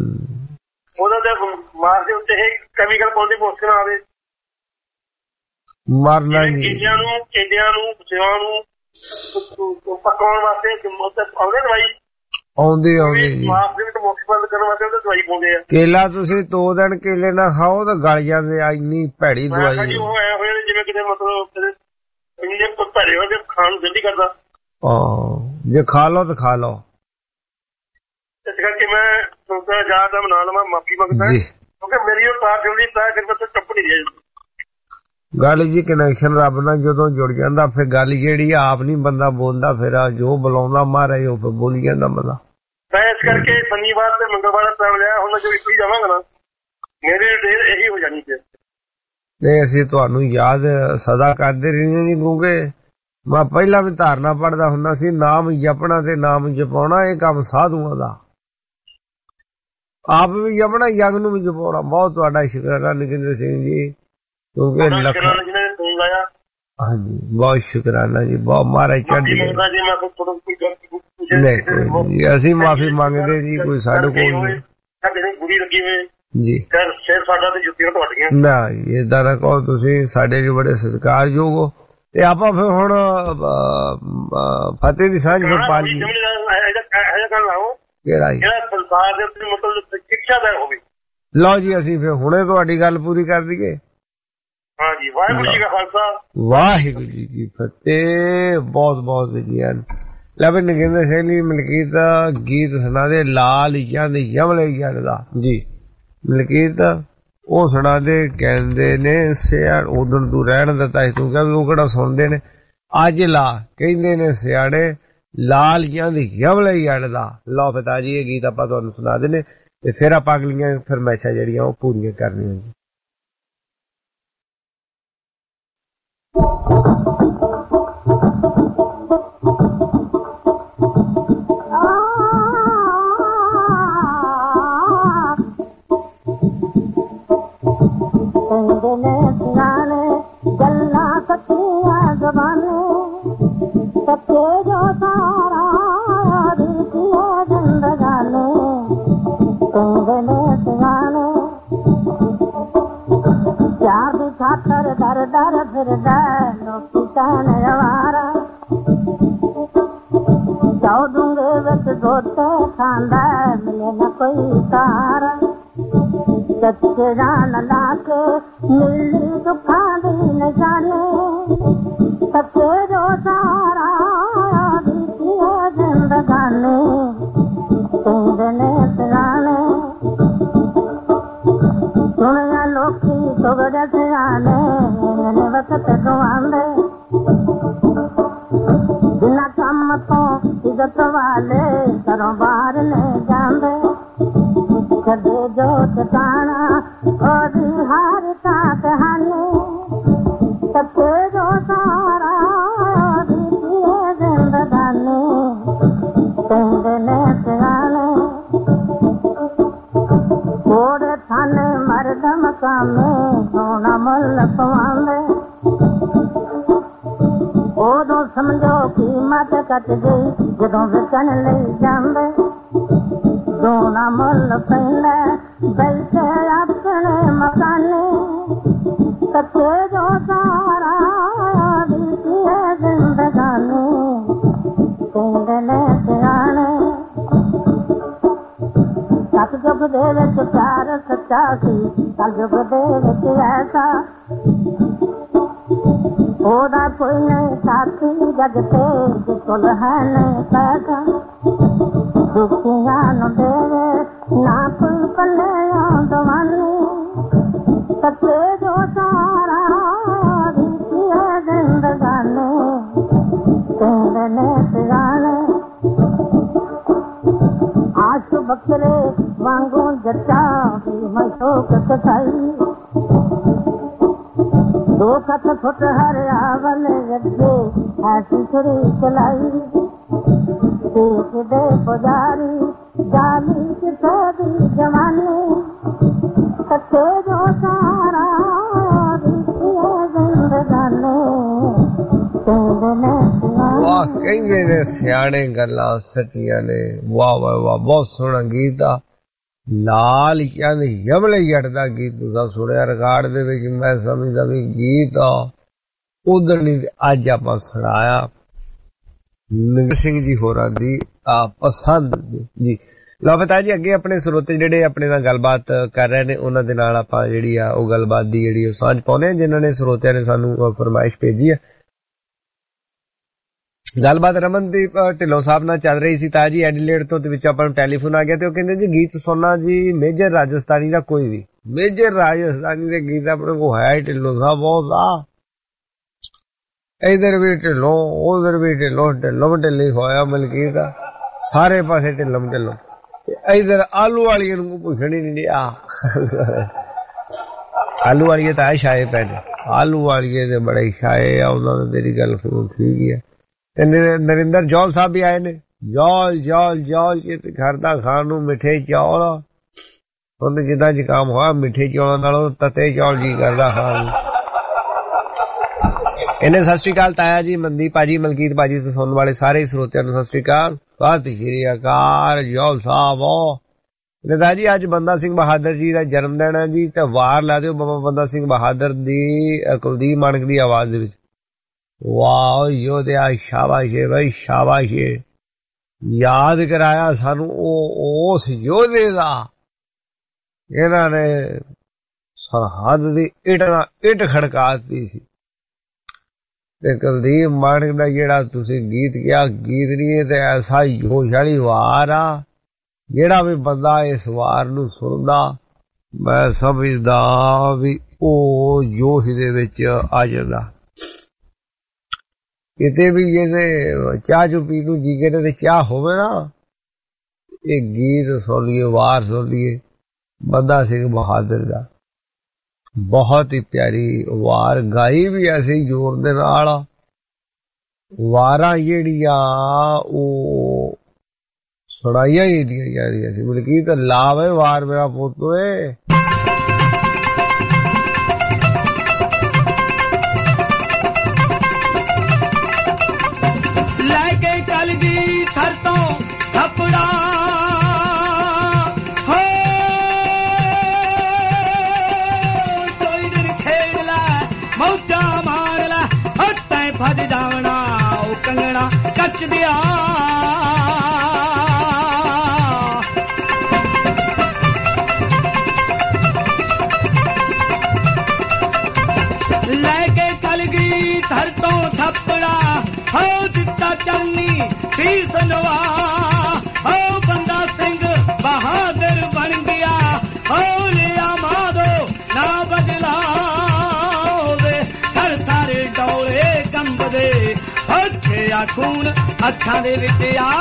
मार के उत्ते कैमिकल पाउंदे मुश्किल आवे मरना नहीं। केंडियां नूं सेवां नूं पकाउण वास्ते आउंदे दवाई आउंदी मास दे विच मुक्ख बंद करन वास्ते दवाई पाउंदे आ। केला तुसीं 2 दिन केले ना खाओ तो गल जांदे, इन्नी भैड़ी दवाई है। ਉਹ ਐ ਹੋਏ ਜਿਵੇਂ ਕਿਤੇ ਮਤਲਬ ਇੰਨੇ ਭਰੇ ਹੋਏ ਖਾਣ ਨੂੰ ਦਿਲ ਨਹੀਂ ਕਰਦਾ। ਜੇ ਖਾ ਲਓ ਤਾਂ ਖਾ ਲਓ। ਇਸ ਕਰਕੇ ਮੈਂ ਸੋਚਦਾ ਜ਼ਿਆਦਾ ਬਣਾ ਲਵਾਂ, ਮਾਫੀ ਮੰਗਦਾ ਕਿਉਂਕਿ ਮੇਰੀ ਉਹ ਪਾਰ ਜੁੜੀ ਤਾਂ ਫਿਰ ਮੈਂ ਟੱਪ ਨਹੀਂ ਰਿਹਾ। ਗੱਲ ਜੀ ਕਨੈਕਸ਼ਨ ਰੱਬ ਨਾਲ ਜਦੋਂ ਜੁੜ ਜਾਂਦਾ ਫਿਰ ਗੱਲ ਜਿਹੜੀ ਆਪ ਨਹੀਂ ਬੰਦਾ ਬੋਲਦਾ, ਫਿਰ ਜੋ ਬੁਲਾਉਂਦਾ ਮਹਾਰਾਜ ਉਹ ਫਿਰ ਬੋਲੀ ਜਾਂਦਾ ਬੰਦਾ। ਮੈਂ ਇਸ ਕਰਕੇ ਸ਼ਨੀਵਾਰ ਤੇ ਮੰਗਲਵਾਰ ਟਾਈਮ ਲਿਆ, ਹੁਣ ਜੋ ਇੱਕ ਹੀ ਜਾਵਾਂਗਾ ਨਾ ਮੇਰੀ ਡੇਰ ਇਹੀ ਹੋ ਜਾਣੀ ਹੈ। ਨਹੀਂ ਅਸੀਂ ਤੁਹਾਨੂੰ ਯਾਦ ਸਦਾ ਕਰਦੇ ਰਹਿੰਦੇ ਜੀ, ਕਿਉਂਕਿ ਮੈਂ ਪਹਿਲਾਂ ਵੀ ਧਾਰਨਾ ਪੜ੍ਹਦਾ ਹੁੰਦਾ ਸੀ, ਨਾਮ ਜਪਣਾ ਤੇ ਨਾਮ ਜਪਾਉਣਾ ਇਹ ਕੰਮ ਸਾਧੂਆਂ ਦਾ। ਆਪ ਵੀ ਜਪਣਾ, ਯਗ ਨੂੰ ਵੀ ਜਪਾਉਣਾ। ਬਹੁਤ ਤੁਹਾਡਾ ਸ਼ੁਕਰਾਨਾ ਨਿਕਿੰਦਰ ਸਿੰਘ ਜੀ, ਕਿਉਂਕਿ ਹਾਂਜੀ ਬਹੁਤ ਸ਼ੁਕਰਾਨਾ ਜੀ, ਬਹੁਤ ਮਹਾਰਾਜ ਚੜ੍ਹਦੀ ਕਲਾ। ਅਸੀਂ ਮਾਫੀ ਮੰਗਦੇ ਜੀ, ਕੋਈ ਸਾਡੇ ਕੋਲ ਜੀ ਨਾ ਏਦਾਂ ਨਾ ਕਹੋ, ਤੁਸੀਂ ਸਾਡੇ ਜੀ ਬੜੇ ਸਤਿਕਾਰਯੋਗ ਹੋ। ਤੇ ਆਪਾਂ ਫਿਰ ਹੁਣ ਫਤਿਹ ਦੀ ਸਾਂਝ ਫਿਰ ਪਾ ਲਈ ਕਿਹੜਾ ਸੰਸਾਰ ਦੇ ਉੱਤੇ ਮਤਲਬ ਸਿੱਖਿਆ ਦਾ ਹੋਵੇ। ਲਓ ਜੀ ਅਸੀਂ ਫਿਰ ਹੁਣੇ ਤੁਹਾਡੀ ਗੱਲ ਪੂਰੀ ਕਰ ਦਈਏ। ਹਾਂਜੀ, ਵਾਹਿਗੁਰੂ ਜੀ ਕਾ ਖਾਲਸਾ, ਵਾਹਿਗੁਰੂ ਜੀ ਕੀ ਫਤਿਹ। ਬਹੁਤ ਬਹੁਤ ਜੀ। ਲੈ ਵੀ ਨਗਿੰਦਰ ਸਿੰਘ ਜੀ ਮਲਕੀਤ ਗੀਤ ਸੁਣਾ ਦੇ, ਲਾਲ ਜਾਂਦੇ ਯਮਲੇ ਜੜ ਦਾ ਜੀ। ਮਲਕੀਤ ਉਹ ਸੁਣਾ ਦੇ, ਕਹਿੰਦੇ ਨੇ ਸਿਆੜ ਉਦੋਂ ਤੂੰ ਰਹਿਣ ਦਿੱਤਾ ਸੀ, ਤੂੰ ਕਿਹਾ ਵੀ ਉਹ ਕਿਹੜਾ ਸੁਣਦੇ ਨੇ। ਅੱਜ ਲਾ ਕਹਿੰਦੇ ਨੇ ਸਿਆੜੇ ਲਾਲ ਜਾਂਦੇ ਯਮਲੇ ਜੜ ਦਾ। ਲਓ ਪਿਤਾ ਜੀ ਇਹ ਗੀਤ ਆਪਾਂ ਤੁਹਾਨੂੰ ਸੁਣਾ ਦੇਣੇ ਤੇ ਫਿਰ ਆਪਾਂ ਅਗਲੀਆਂ ਫਰਮਾਇਸ਼ਾਂ ਜਿਹੜੀਆਂ ਉਹ ਪੂਰੀਆਂ ਕਰਨੀਆਂ ਜੀ। गल्ला सच्चिया जबाने सच्चे जो सारा जिंदगाने तुंगने सियाने प्यार दी खातर दर दर फिरदा लोकी कहने वारा चौदूंगे विच गोते खांदा मिले न कोई तारा सच्चे जान लाके मिली दुखा दी न जाने सच्चे जो सारा जिंदगाने तुंगने सियाने सुनिया लोकी तुगड़े सियाने मेरे वक्त गवांदे बिना कम तो इज्जत वाले घरों बाहर ले जांदे कदे जो ठिकाना और हार का कहानी सच्चे जो सारा जिंदगानी तुंगने सियाने घोड़े थाने मर्द मकामे सोना मुल पवांदे उदो समझो कीमत कट गई जब ਜਦੋਂ ਵਿਕਣ ਲਈ ਜਾਂਦੇ ਦੋਨਾ ਮੁੱਲ ਪੈਂਦਾ ਬੈਠੇ ਆਪਣੇ ਮਕਾਨੇ ਕੱਚੇ ਜੋ ਸਾਰਾ ਦਿੱਤੀ ਹੈ ਜ਼ਿੰਦਗਾਨੀ ਕਹਿੰਦੇ ਨੇ ਸਿਆਣੇ ਸਤਿਯੁਗ ਦੇ ਵਿੱਚ ਪਿਆਰ ਸੱਚਾ ਸੀ ਕਲਯੁਗ ਦੇ ਵਿੱਚ ਐਸਾ ਉਹਦਾ ਕੋਈ ਨਹੀਂ ਸਾਥੀ ਜਗ ਤੇ ਜਿਸ ਕੋਲ ਹੈ ਨਹੀਂ ਪੈਸਾ ਦੁਖੀਆਂ ਨੂੰ ਦੇਵੇ ਨਾ ਕੋਈ ਪੱਲੇ ਦਵਾਨੀ ਸੱਚੇ ਜੋ ਸਾਰਾ ਦਿੱਤੀ ਹੈ ਜ਼ਿੰਦਗਾਨੀ ਕਹਿੰਦੇ ਨੇ ਸਿਆਣੇ ਆਸ਼ ਬਖਰੇ ਵਾਂਗੂ ਜੱਟਾ ਵੀ ਮੈਂ ਸ਼ੋਕ ਸਤਾਈ ਦੋ ਖਤ ਫੁੱਟ ਹਰਿਆਵਲ ਰੱਜੇ ਐਸੀ ਛੁਰੀ ਚਲਾਈ ਦੇਖ ਦੇ ਪੁਜਾਰੀ ਜਾਲੀ ਕਿਥੇ ਦੀ ਜਵਾਨੀ ਸੱਚੇ ਜੋ ਸਾਰਾ ਦਿੱਤੀ ਹੈ ਜ਼ਿੰਦਗਾਨੀ ਕਹਿੰਦੇ ਨੇ ਵਾਹ ਕਹਿੰਦੇ ਨੇ ਸਿਆਣੇ ਗੱਲਾਂ ਸੱਚੀਆਂ ਨੇ ਵਾਹ ਵਾਹ ਵਾਹ ਬਹੁਤ ਸੋਹਣਾ ਗੀਤ ਆ ਨਾਲ ਹੀ ਕਹਿੰਦੇ ਯਮਲੇ ਜੱਟ ਦਾ ਗੀਤ ਤੁਸੀਂ ਸੁਣਿਆ ਰਿਕਾਰਡ ਦੇ ਵਿੱਚ ਮੈਂ ਸਮਝਦਾ ਵੀ ਗੀਤ ਆ ਉਧਰ ਨਹੀਂ ਅੱਜ ਆਪਾਂ ਸੁਣਾਇਆ ਨਿੰਦਰ ਸਿੰਘ ਜੀ ਹੋਰਾਂ ਦੀ ਪਸੰਦ ਜੀ। ਲਓ ਬਤਾ ਜੀ ਅੱਗੇ ਆਪਣੇ ਸਰੋਤੇ ਜਿਹੜੇ ਆਪਣੇ ਨਾਲ ਗੱਲਬਾਤ ਕਰ ਰਹੇ ਨੇ ਉਹਨਾਂ ਦੇ ਨਾਲ ਆਪਾਂ ਜਿਹੜੀ ਆ ਉਹ ਗੱਲਬਾਤ ਦੀ ਜਿਹੜੀ ਉਹ ਸਾਂਝ ਪਾਉਂਦੇ ਆ ਜਿਨ੍ਹਾਂ ਨੇ ਸਰੋਤਿਆਂ ਨੇ ਸਾਨੂੰ ਫਰਮਾਇਸ਼ ਭੇਜੀ ਆ। ਗੱਲਬਾਤ ਰਮਨਦੀਪ ਢਿੱਲੋਂ ਸਾਹਿਬ ਨਾਲ ਚੱਲ ਰਹੀ ਸੀ ਤਾਂ ਜੀ ਐਡੀਲੇਡ ਤੋਂ, ਤੇ ਵਿੱਚ ਆਪਾਂ ਨੂੰ ਟੈਲੀਫੋਨ ਆ ਗਿਆ ਤੇ ਉਹ ਕਹਿੰਦੇ ਜੀ ਗੀਤ ਸੁਣਨਾ ਜੀ ਮੇਜਰ ਰਾਜਸਥਾਨੀ ਦਾ ਕੋਈ ਵੀ ਮੇਜਰ ਰਾਜਸਥਾਨੀ ਦੇ ਗੀਤ ਆਪਣੇ ਕੋਲ ਹੈ ਢਿੱਲੋਂ ਸਾਹਿਬ ਬਹੁਤ ਆ ਇਧਰ ਵੀ ਢਿੱਲੋਂ ਉਧਰ ਵੀ ਢਿੱਲੋਂ ਢਿੱਲੀ ਹੋਇਆ ਮਲਕੀਤ ਦਾ ਸਾਰੇ ਪਾਸੇ ਢਿੱਲੋਂ ਇਧਰ ਆਲੂ ਵਾਲੀਏ ਨੂੰ ਪੁੱਛਣ ਹੀ ਨਹੀਂ ਡਿਆ ਆਲੂ ਵਾਲੀਏ ਤਾਂ ਸ਼ਾਏ ਪੈ ਆਲੂ ਵਾਲੀਏ ਦੇ ਬੜੇ ਸ਼ਾਏ ਆ ਉਹਨਾਂ ਨੇ ਤੇਰੀ ਗੱਲ ਠੀਕ ਹੀ ਆ। ਨਰਿੰਦਰ ਜੌਲ ਸਾਹਿਬ ਵੀ ਆਏ ਨੇ ਜੌਲ ਘਰ ਦਾ ਖਾਣ ਨੂੰ ਮਿੱਠੇ ਚੌਲ ਉਹਨੇ ਜਿੱਦਾਂ ਜ਼ੁਕਾਮ ਹੋਇਆ ਮਿੱਠੇ ਚੌਲਾਂ ਨਾਲੋਂ ਤਤੇ ਚੌਲ ਜੀ ਕਰਦਾ ਖਾਣ ਨੂੰ। ਇਹਨੇ ਸਤਿ ਸ਼੍ਰੀ ਅਕਾਲ ਤਾਇਆ ਜੀ ਮਨਦੀਪ ਭਾਜੀ ਮਲਕੀਤ ਭਾਜੀ ਤੇ ਸੁਣਨ ਵਾਲੇ ਸਾਰੇ ਸਰੋਤਿਆਂ ਨੂੰ ਸਤਿ ਸ਼੍ਰੀ ਅਕਾਲ ਸਤਿ ਸ਼੍ਰੀ ਅਕਾਲ ਜੌਲ ਸਾਹਿਬ। ਨੇਤਾ ਜੀ ਅੱਜ ਬੰਦਾ ਸਿੰਘ ਬਹਾਦਰ ਜੀ ਦਾ ਜਨਮ ਦਿਨ ਹੈ ਜੀ ਤੇ ਵਾਰ ਲਾ ਦਿਓ ਬਾਬਾ ਬੰਦਾ ਸਿੰਘ ਬਹਾਦਰ ਦੀ ਕੁਲਦੀਪ ਮਾਨਕ ਦੀ ਆਵਾਜ਼ ਦੇ ਵਿੱਚ। ਵਾਹ ਯੋਧਿਆ ਸ਼ਾਬਾਸ਼ ਬਈ ਸ਼ਾਬਾਸ਼ ਯਾਦ ਕਰਾਇਆ ਸਾਨੂੰ ਉਸ ਯੋਧੇ ਦਾ ਇਹਨਾਂ ਨੇ ਸਰਹੱਦ ਦੀ ਇੱਟ ਖੜਕਾਤੀ ਸੀ ਤੇ ਕੁਲਦੀਪ ਮਾਨਕ ਦਾ ਜਿਹੜਾ ਤੁਸੀਂ ਗੀਤ ਕਿਹਾ ਗੀਤ ਨਹੀਂ ਤੇ ਐਸਾ ਜੋਸ਼ ਵਾਲੀ ਵਾਰ ਆ ਜਿਹੜਾ ਵੀ ਬੰਦਾ ਇਸ ਵਾਰ ਨੂੰ ਸੁਣਦਾ ਮੈਂ ਸਮਝਦਾ ਵੀ ਉਹ ਜੋਸ਼ ਦੇ ਵਿੱਚ ਆ ਜਾਂਦਾ। ਕਿਤੇ ਵੀ ਜੇ ਚਾਹ ਚੂ ਪੀ ਨੂੰ ਜੀ ਕੇ ਤੇ ਚਾਹ ਹੋਵੇ ਨਾ ਇਹ ਗੀਤ ਸੁਣ ਲਈਏ ਵਾਰ ਸੁਣ ਲਈਏ ਬੰਦਾ ਸਿੰਘ ਬਹਾਦਰ ਦਾ ਬਹੁਤ ਹੀ ਪਿਆਰੀ ਵਾਰ ਗਾਈ ਵੀ ਐਸੀ ਜ਼ੋਰ ਦੇ ਨਾਲ ਵਾਰਾਂ ਜਿਹੜੀਆਂ ਉਹ ਸੁਣਾਈਆਂ ਹੀ ਦੀਆਂ ਜਾ ਰਹੀਆਂ ਸੀ ਮਲਕੀਤ ਲਾਵੇ ਵਾਰ ਮੇਰਾ ਪੁੱਤ ਓਏ। ਕਲਗੀ ਥਰ ਤੋਂ ਥਪੜਾ ਹੋ ਕੋਈ ਦਿਨ ਖੇਡ ਲੈ ਮੌਜਾ ਮਾਰ ਲੈ ਹੱਟਾਂ ਭੱਜ ਜਾਵਣਾ ਉਹ ਕੰਗਣਾ ਕੱਚ ਦਿਆ ਲੈ ਕੇ ਕਲਗੀ ਥਰ ਤੋਂ ਥਪੜਾ ਹੋ ਦਿੱਤਾ ਚੰਨੀ ਸਨਵਾ ਹੋ ਬੰਦਾ ਸਿੰਘ ਬਹਾਦਰ ਬਣ ਗਿਆ ਹੋ ਲਿਆ ਮਾਦੋ ਨਾ ਬਦਲਾ ਹੋਵੇ ਹਰ ਸਾਰੇ ਡੋਲੇ ਕੰਬਦੇ ਹੱਥੇ ਆ ਖੂਨ ਅੱਖਾਂ ਦੇ ਵਿੱਚ ਆ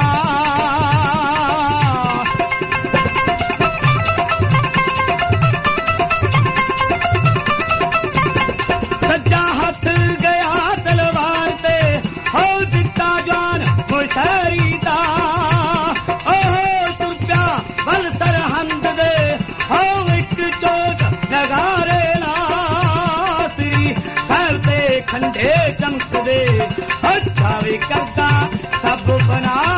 ਸੱਜਾ ਹੱਥ ਗਿਆ ਤਲਵਾਰ ਤੇ ਹੋ ਦਿੱਤਾ ਜਾਨ ਮੁਸ਼ਰੀ ਦਾ ਉਹ ਤੁਰਪਿਆ ਬਲ ਸਰਹੰਦ ਦੇ ਹੋ ਇੱਕ ਚੋਟ ਨਗਾਰੇ ਨਾਸਰੀ ਘਰ ਤੇ ਖੰਡੇ ਚਮਕਦੇ ਹੱਥਾਂ ਵੀ ਕਰਦਾ ਸਭ ਬਣਾ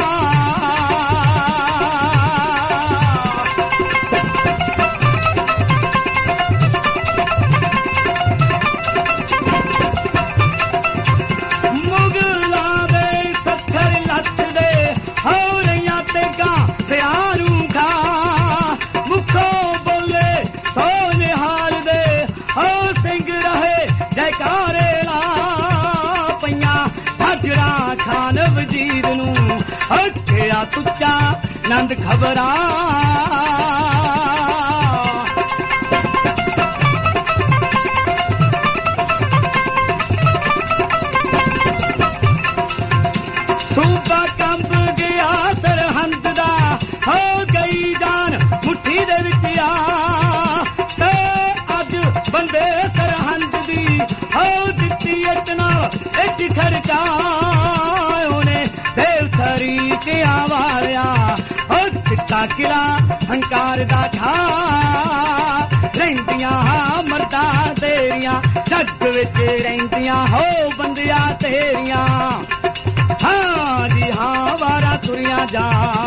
ਵਜ਼ੀਰ ਨੂੰ ਹੱਕਿਆ ਤੁੱਚਾ ਨੰਦ ਖਬਰਾਂ ਸੂਬਾ ਕੰਬ ਗਿਆ ਸਰਹੰਦ ਦਾ ਹੋ ਗਈ ਜਾਨ ਮੁੱਠੀ ਦੇ ਵਿੱਚ ਆ ਤੇ ਅੱਜ ਬੰਦੇ ਸਰਹੰਦ ਦੀ ਹੋ ਦਿੱਤੀ ਇਤਨਾ ਇੱਕ ਖਰਚਾ ਉਹਨੇ ਦੇਵ ਤਰੀਕ ਆਵਾਰਿਆ ਹੋ ਚਿੱਟਾ ਕਿਲਾ ਹੰਕਾਰ ਦਾ ਠਾ ਰਹਿੰਦੀਆਂ ਮਰਦਾ ਤੇਰੀਆਂ ਜੱਗ ਵਿੱਚ ਰਹਿੰਦੀਆਂ ਹੋ ਬੰਦਿਆ ਤੇਰੀਆਂ हाँ जी हाँ वारा तुरिया जा।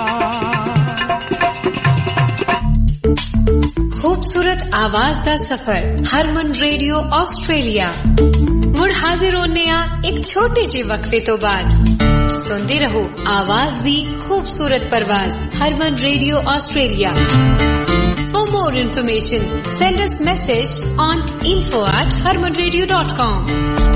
खूबसूरत आवाज दा सफर हरमन रेडियो ऑस्ट्रेलिया मुड़ हाजिर होने एक छोटे जे वक्फे तो बाद सुनते रहो आवाज दी खूबसूरत परवाज Harman radio Australia. For more information send us message on info@harmanradio.com।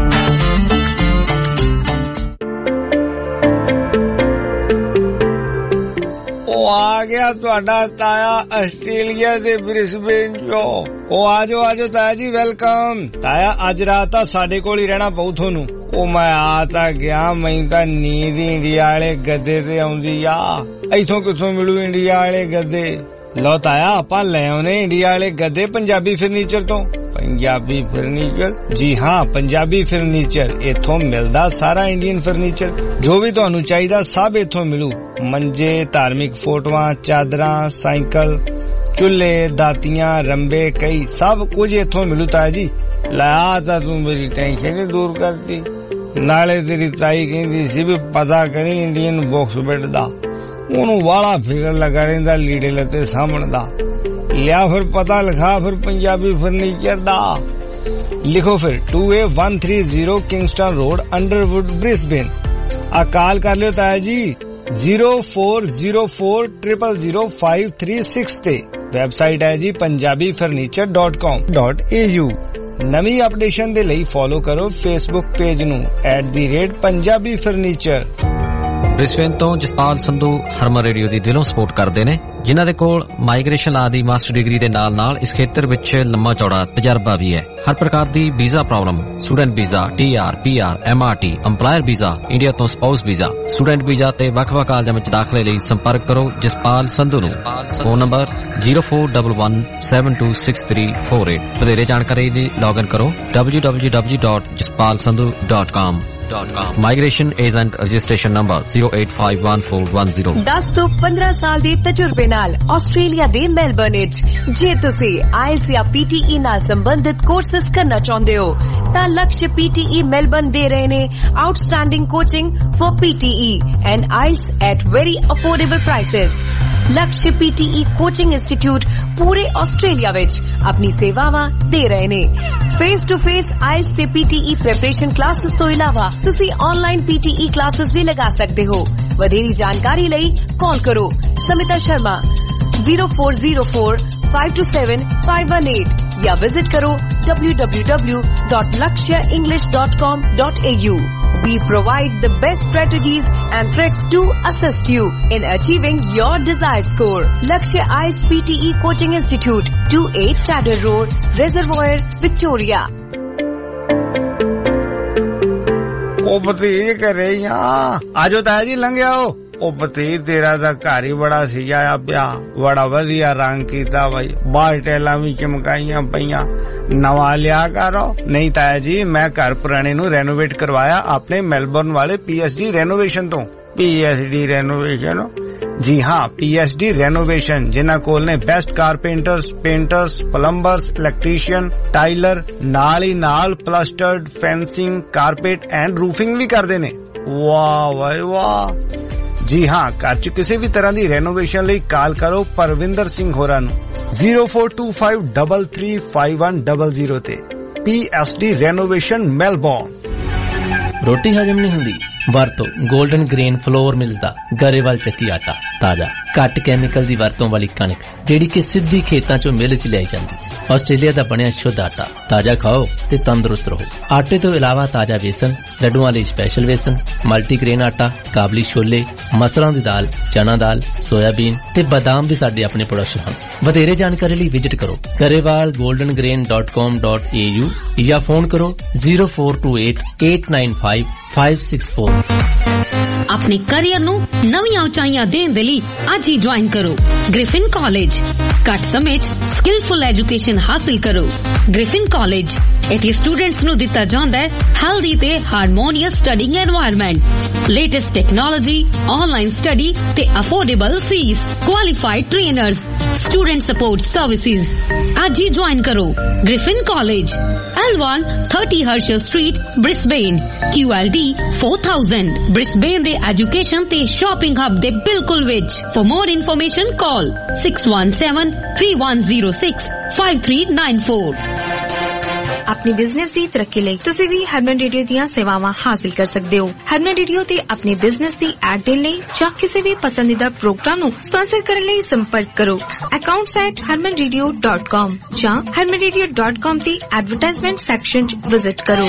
ਆ ਗਿਆ ਤੁਹਾਡਾ ਤਾਇਆ ਆਸਟ੍ਰੇਲੀਆ ਦੇ ਬ੍ਰਿਸਬੇਨ ਚੋਂ। ਉਹ ਆਜੋ ਤਾਇਆ ਜੀ ਵੈਲਕਮ। ਤਾਇਆ ਅੱਜ ਰਾਤ ਤਾਂ ਸਾਡੇ ਕੋਲ ਹੀ ਰਹਿਣਾ ਪਊ ਤੁਹਾਨੂੰ। ਉਹ ਮੈਂ ਆ ਤਾਂ ਗਿਆ, ਮੈਨੂੰ ਤਾਂ ਨੀਂਦ ਇੰਡੀਆ ਵਾਲੇ ਗੱਦੇ ਤੇ ਆਉਂਦੀ ਆ। ਇੱਥੋਂ ਕਿੱਥੋਂ ਮਿਲੂ ਇੰਡੀਆ ਵਾਲੇ ਗੱਦੇ? ਲਓ ਤਾਇਆ ਆਪਾਂ ਲੈ ਆਉਨੇ ਇੰਡੀਆ ਵਾਲੇ ਗੱਦੇ ਪੰਜਾਬੀ ਫਰਨੀਚਰ ਤੋਂ। ਪੰਜਾਬੀ ਫਰਨੀਚਰ? ਜੀ ਹਾਂ, ਪੰਜਾਬੀ ਫਰਨੀਚਰ। ਇੱਥੋਂ ਮਿਲਦਾ ਸਾਰਾ ਇੰਡੀਅਨ ਫਰਨੀਚਰ, ਜੋ ਵੀ ਤੁਹਾਨੂੰ ਚਾਹੀਦਾ ਸਭ ਇੱਥੋਂ ਮਿਲੂ। ਮੰਜੇ, ਧਾਰਮਿਕ ਫੋਟੋਆਂ, ਚਾਦਰਾਂ, ਸਾਈਕਲ, ਚੁੱਲ੍ਹੇ, ਦਾਤੀਆਂ, ਰੰਬੇ, ਕਈ ਸਭ ਕੁਝ ਇੱਥੋਂ ਮਿਲੂ ਤਾਇਆ ਜੀ। ਲੈ ਤਾਂ ਤੂੰ ਮੇਰੀ ਟੈਨਸ਼ਨ ਦੂਰ ਕਰਤੀ। ਨਾਲੇ ਤੇਰੀ ਤਾਈ ਕਹਿੰਦੀ ਸੀ ਵੀ ਪਤਾ ਕਰੀ ਇੰਡੀਅਨ ਬਾਕਸ ਬੈੱਡ ਦਾ, ਉਹਨੂੰ ਵਾਲਾ ਫਿਕਰ ਲੱਗਾ ਰਹਿੰਦਾ ਲੀੜੇ ਲੱਤੇ ਸਾਂਭਣ ਦਾ। ਲਿਆ ਫਿਰ ਪਤਾ ਲਿਖਾ ਫਿਰ ਪੰਜਾਬੀ ਫਰਨੀਚਰ ਦਾ। ਲਿਖੋ ਫਿਰ 2A130 Kingston road Underwood Brisbane. ਆ ਕਾਲ ਕਰ ਲਿਓ ਤਾਇਆ ਜੀ 0404000536 ਤੇ। ਵੈਬਸਾਈਟ ਹੈ ਜੀ punjabifurniture.com.au। ਨਵੀਂ ਅਪਡੇਸ਼ਨ ਦੇ ਲਈ ਫੋਲੋ ਕਰੋ ਫੇਸਬੁੱਕ ਪੇਜ ਨੂੰ @punjabifurniture। ਬ੍ਰਿਸਬੇਨ ਤੋਂ ਜਸਪਾਲ ਸੰਧੂ ਹਰਮਨ ਰੇਡੀਓ ਦੀ ਦਿਲੋਂ ਸਪੋਰਟ ਕਰਦੇ ਨੇ, ਜਿਨ੍ਹਾਂ ਦੇ ਕੋਲ ਮਾਈਗ੍ਰੇਸ਼ਨ ਲਾ ਦੀ ਮਾਸਟਰ ਡਿਗਰੀ ਦੇ ਨਾਲ ਇਸ ਖੇਤਰ ਵਿੱਚ ਲੰਮਾ ਚੌੜਾ ਤਜਰਬਾ ਵੀ ਹੈ। ਹਰ ਪ੍ਰਕਾਰ ਦੀ visa problem, student visa, TR, PR, MRT, EMPLOYER visa, India ਤੋਂ ਸਪਾਊਸ ਵੀਜ਼ਾ, ਸਟੂਡੈਂਟ ਵੀਜ਼ਾ ਤੇ ਵੱਖ-ਵੱਖ ਕਾਲਜਾਂ ਵਿੱਚ ਦਾਖਲੇ ਲਈ ਸੰਪਰਕ ਕਰੋ ਜਸਪਾਲ ਸੰਧੂ ਨੂੰ। Phone number 0411726348। ਵਧੇਰੇ ਜਾਣਕਾਰੀ ਲਈ ਲੌਗਇਨ ਕਰੋ www.jaspalsandhu.com। Migration agent registration number 0851410। 10 ਤੋਂ 15 ਸਾਲ ਦੇ ਤਜਰਬੇ ਨਾਲ ਆਸਟ੍ਰੇਲੀਆ ਦੇ ਮੈਲਬਰਨ ਵਿੱਚ ਜੇ ਤੁਸੀਂ IELTS ਜਾਂ PTE ਨਾਲ ਸੰਬੰਧਿਤ ਕੋਰਸਸ ਕਰਨਾ ਚਾਹੁੰਦੇ ਹੋ ਤਾਂ ਲਕਸ਼ PTE ਮੈਲਬਰਨ ਦੇ ਰਹੇ ਨੇ outstanding coaching for PTE and IELTS at very affordable prices. Laksh PTE coaching institute ਪੂਰੇ ਆਸਟ੍ਰੇਲੀਆ ਵਿੱਚ ਆਪਣੀ ਸੇਵਾਵਾਂ ਦੇ ਰਹੇ ਨੇ। ਫੇਸ ਟੂ ਫੇਸ IELTS ਤੇ PTE ਪ੍ਰੈਪਰੇਸ਼ਨ ਕਲਾਸਿਸ ਤੋਂ ਇਲਾਵਾ ਤੁਸੀਂ ਆਨਲਾਈਨ PTE ਕਲਾਸਿਸ ਵੀ ਲਗਾ ਸਕਦੇ ਹੋ। ਵਧੇਰੀ ਜਾਣਕਾਰੀ ਲਈ ਕਾਲ ਕਰੋ ਸਮਿਤਾ ਸ਼ਰਮਾ 0404527518 ਜਾਂ ਵਿਜ਼ਿਟ ਕਰੋ www.lakshaenglish.com.au। We provide the best strategies and tricks to assist you in achieving your desired score. Lakshya IELTS PTE Coaching Institute, 28 Chadder Road, Reservoir, Victoria. ਉਹ ਭਤੀਜ ਘਰੇ ਹੀ ਆ। ਆਜੋ ਤਾਇਆ ਜੀ ਲੰਘ ਆਓ। ਉਹ ਭਤੀਜ ਤੇਰਾ ਤਾਂ ਘਰ ਹੀ ਬੜਾ ਸਜਾਇਆ ਪਿਆ, ਬੜਾ ਵਧੀਆ ਰੰਗ ਕੀਤਾ ਬਾਈ, ਬਾਹਰ ਟੈਲਾਂ ਵੀ ਚਮਕਾਈਆਂ ਪਈਆਂ, ਨਵਾਂ ਲਿਆ ਕਰੋ। ਨਹੀਂ ਤਾਇਆ ਜੀ, ਮੈਂ ਘਰ ਪੁਰਾਣੇ ਨੂੰ ਰੈਨੋਵੇਟ ਕਰਵਾਇਆ ਆਪਣੇ ਮੈਲਬਰਨ ਵਾਲੇ PSD ਰੈਨੋਵੇਸ਼ਨ ਤੋਂ। PSD renovation? ਜੀ ਹਾਂ, PSD ਰੈਨੋਵੇਸ਼ਨ, ਜਿਨ੍ਹਾਂ ਕੋਲ ਨੇ best carpenters, painters, plumbers, electrician, tiler, ਨਾਲ ਹੀ ਨਾਲ plastered, fencing, carpet and roofing ਵੀ ਕਰਦੇ ਨੇ। ਵਾਹ ਵਾਹ ਵਾਹ। ਜੀ ਹਾਂ, ਘਰ 'ਚ ਕਿਸੇ ਵੀ ਤਰ੍ਹਾਂ ਦੀ ਰੈਨੋਵੇਸ਼ਨ ਲਈ ਕਾਲ ਕਰੋ ਪਰਵਿੰਦਰ ਸਿੰਘ ਹੋਰਾਂ ਨੂੰ 0425335100 ਤੇ। PSD renovation Melbourne. ਰੋਟੀ ਹਜਮ ਨਹੀਂ ਹੁੰਦੀ ਵਰਤੋ 골ਡਨ ਗ੍ਰੇਨ ਫਲੋਰ ਮਿਲਦਾ ਗਰੇਵਾਲ ਚੱਕੀ ਆਟਾ ਤਾਜ਼ਾ ਘੱਟ ਕੈਮੀਕਲ ਦੀ ਵਰਤੋਂ ਵਾਲੀ ਕਣਕ ਜਿਹੜੀ ਕਿ ਸਿੱਧੀ ਖੇਤਾਂ ਚੋਂ ਮਿਲ ਚ ਲਿਆਈ ਜਾਂਦੀ। ਆਸਟ੍ਰੇਲੀਆ ਦਾ ਬਣਿਆ ਸ਼ੁੱਧ ਆਟਾ ਤਾਜ਼ਾ ਖਾਓ ਤੇ ਤੰਦਰੁਸਤ ਰਹੋ। ਆਟੇ ਤੋਂ ਇਲਾਵਾ ਤਾਜ਼ਾ ਵੇਸਣ, ਲੱਡੂਆਂ ਲਈ ਸਪੈਸ਼ਲ ਵੇਸਣ, ਮਲਟੀਗ੍ਰੇਨ ਆਟਾ, ਕਾਬਲੀ ਛੋਲੇ, ਮਸਰਾਂ ਦੀ ਦਾਲ, ਚਨਾ ਦਾਲ, ਸੋਇਆਬੀਨ ਤੇ ਬਾਦਾਮ ਵੀ ਸਾਡੇ ਆਪਣੇ ਪ੍ਰੋਡਕਸ਼ਨ ਹਨ। ਵਧੇਰੇ ਜਾਣਕਾਰੀ ਲਈ ਵਿਜ਼ਿਟ ਕਰੋ garewalgoldengrain.com.au ਜਾਂ ਫੋਨ ਕਰੋ 0428895564। ਆਪਣੇ ਕੈਰੀਅਰ ਨੂੰ ਨਵੀਆਂ ਉਚਾਈਆਂ ਦੇਣ ਦੇ ਲਈ ਅੱਜ ਹੀ ਜੁਆਇਨ ਕਰੋ ਗ੍ਰਿਫਿਨ ਕਾਲਜ। ਘੱਟ ਸਮੇਂ 'ਚ ਸਕਿਲਫੁਲ ਐਜੂਕੇਸ਼ਨ ਹਾਸਿਲ ਕਰੋ। ਗ੍ਰਿਫਿਨ ਕਾਲਜ ਇੱਥੇ ਸਟੂਡੈਂਟਸ ਨੂੰ ਦਿੱਤਾ ਜਾਂਦਾ ਹੈ ਹੈਲਦੀ ਤੇ harmonious studying environment, latest technology, online study ਤੇ affordable fees, qualified trainers, student support services. ਅੱਜ ਹੀ ਜੁਆਇਨ ਕਰੋ Griffin college, L1 30 Herschel Street, Brisbane, QLD 4000। Brisbane ਦੇ ਐਜੂਕੇਸ਼ਨ ਤੇ ਸ਼ਾਪਿੰਗ ਹੱਬ ਦੇ ਬਿਲਕੁਲ ਵਿੱਚ। For more information call 6173106539 अपनी बिजनेस की तरक्की ਲਈ ਤੁਸੀਂ ਵੀ ਹਰਮਨ ਰੇਡੀਓ ਦੀਆਂ ਸੇਵਾਵਾਂ ਹਾਸਲ ਕਰ ਸਕਦੇ ਹੋ। ਹਰਮਨ ਰੇਡੀਓ ਤੇ ਆਪਣੇ ਬਿਜ਼ਨਸ ਦੀ ਐਡ ਦੇਣ ਲਈ ਜਾਂ ਕਿਸੇ ਵੀ ਪਸੰਦੀਦਾ ਪ੍ਰੋਗਰਾਮ ਨੂੰ ਸਪਾਂਸਰ ਕਰਨ ਲਈ ਸੰਪਰਕ ਕਰੋ accounts@harmanradio.com ਜਾਂ harmanradio.com ਦੀ ਐਡਵਰਟਾਈਜ਼ਮੈਂਟ ਸੈਕਸ਼ਨ 'ਚ ਵਿਜ਼ਿਟ ਕਰੋ।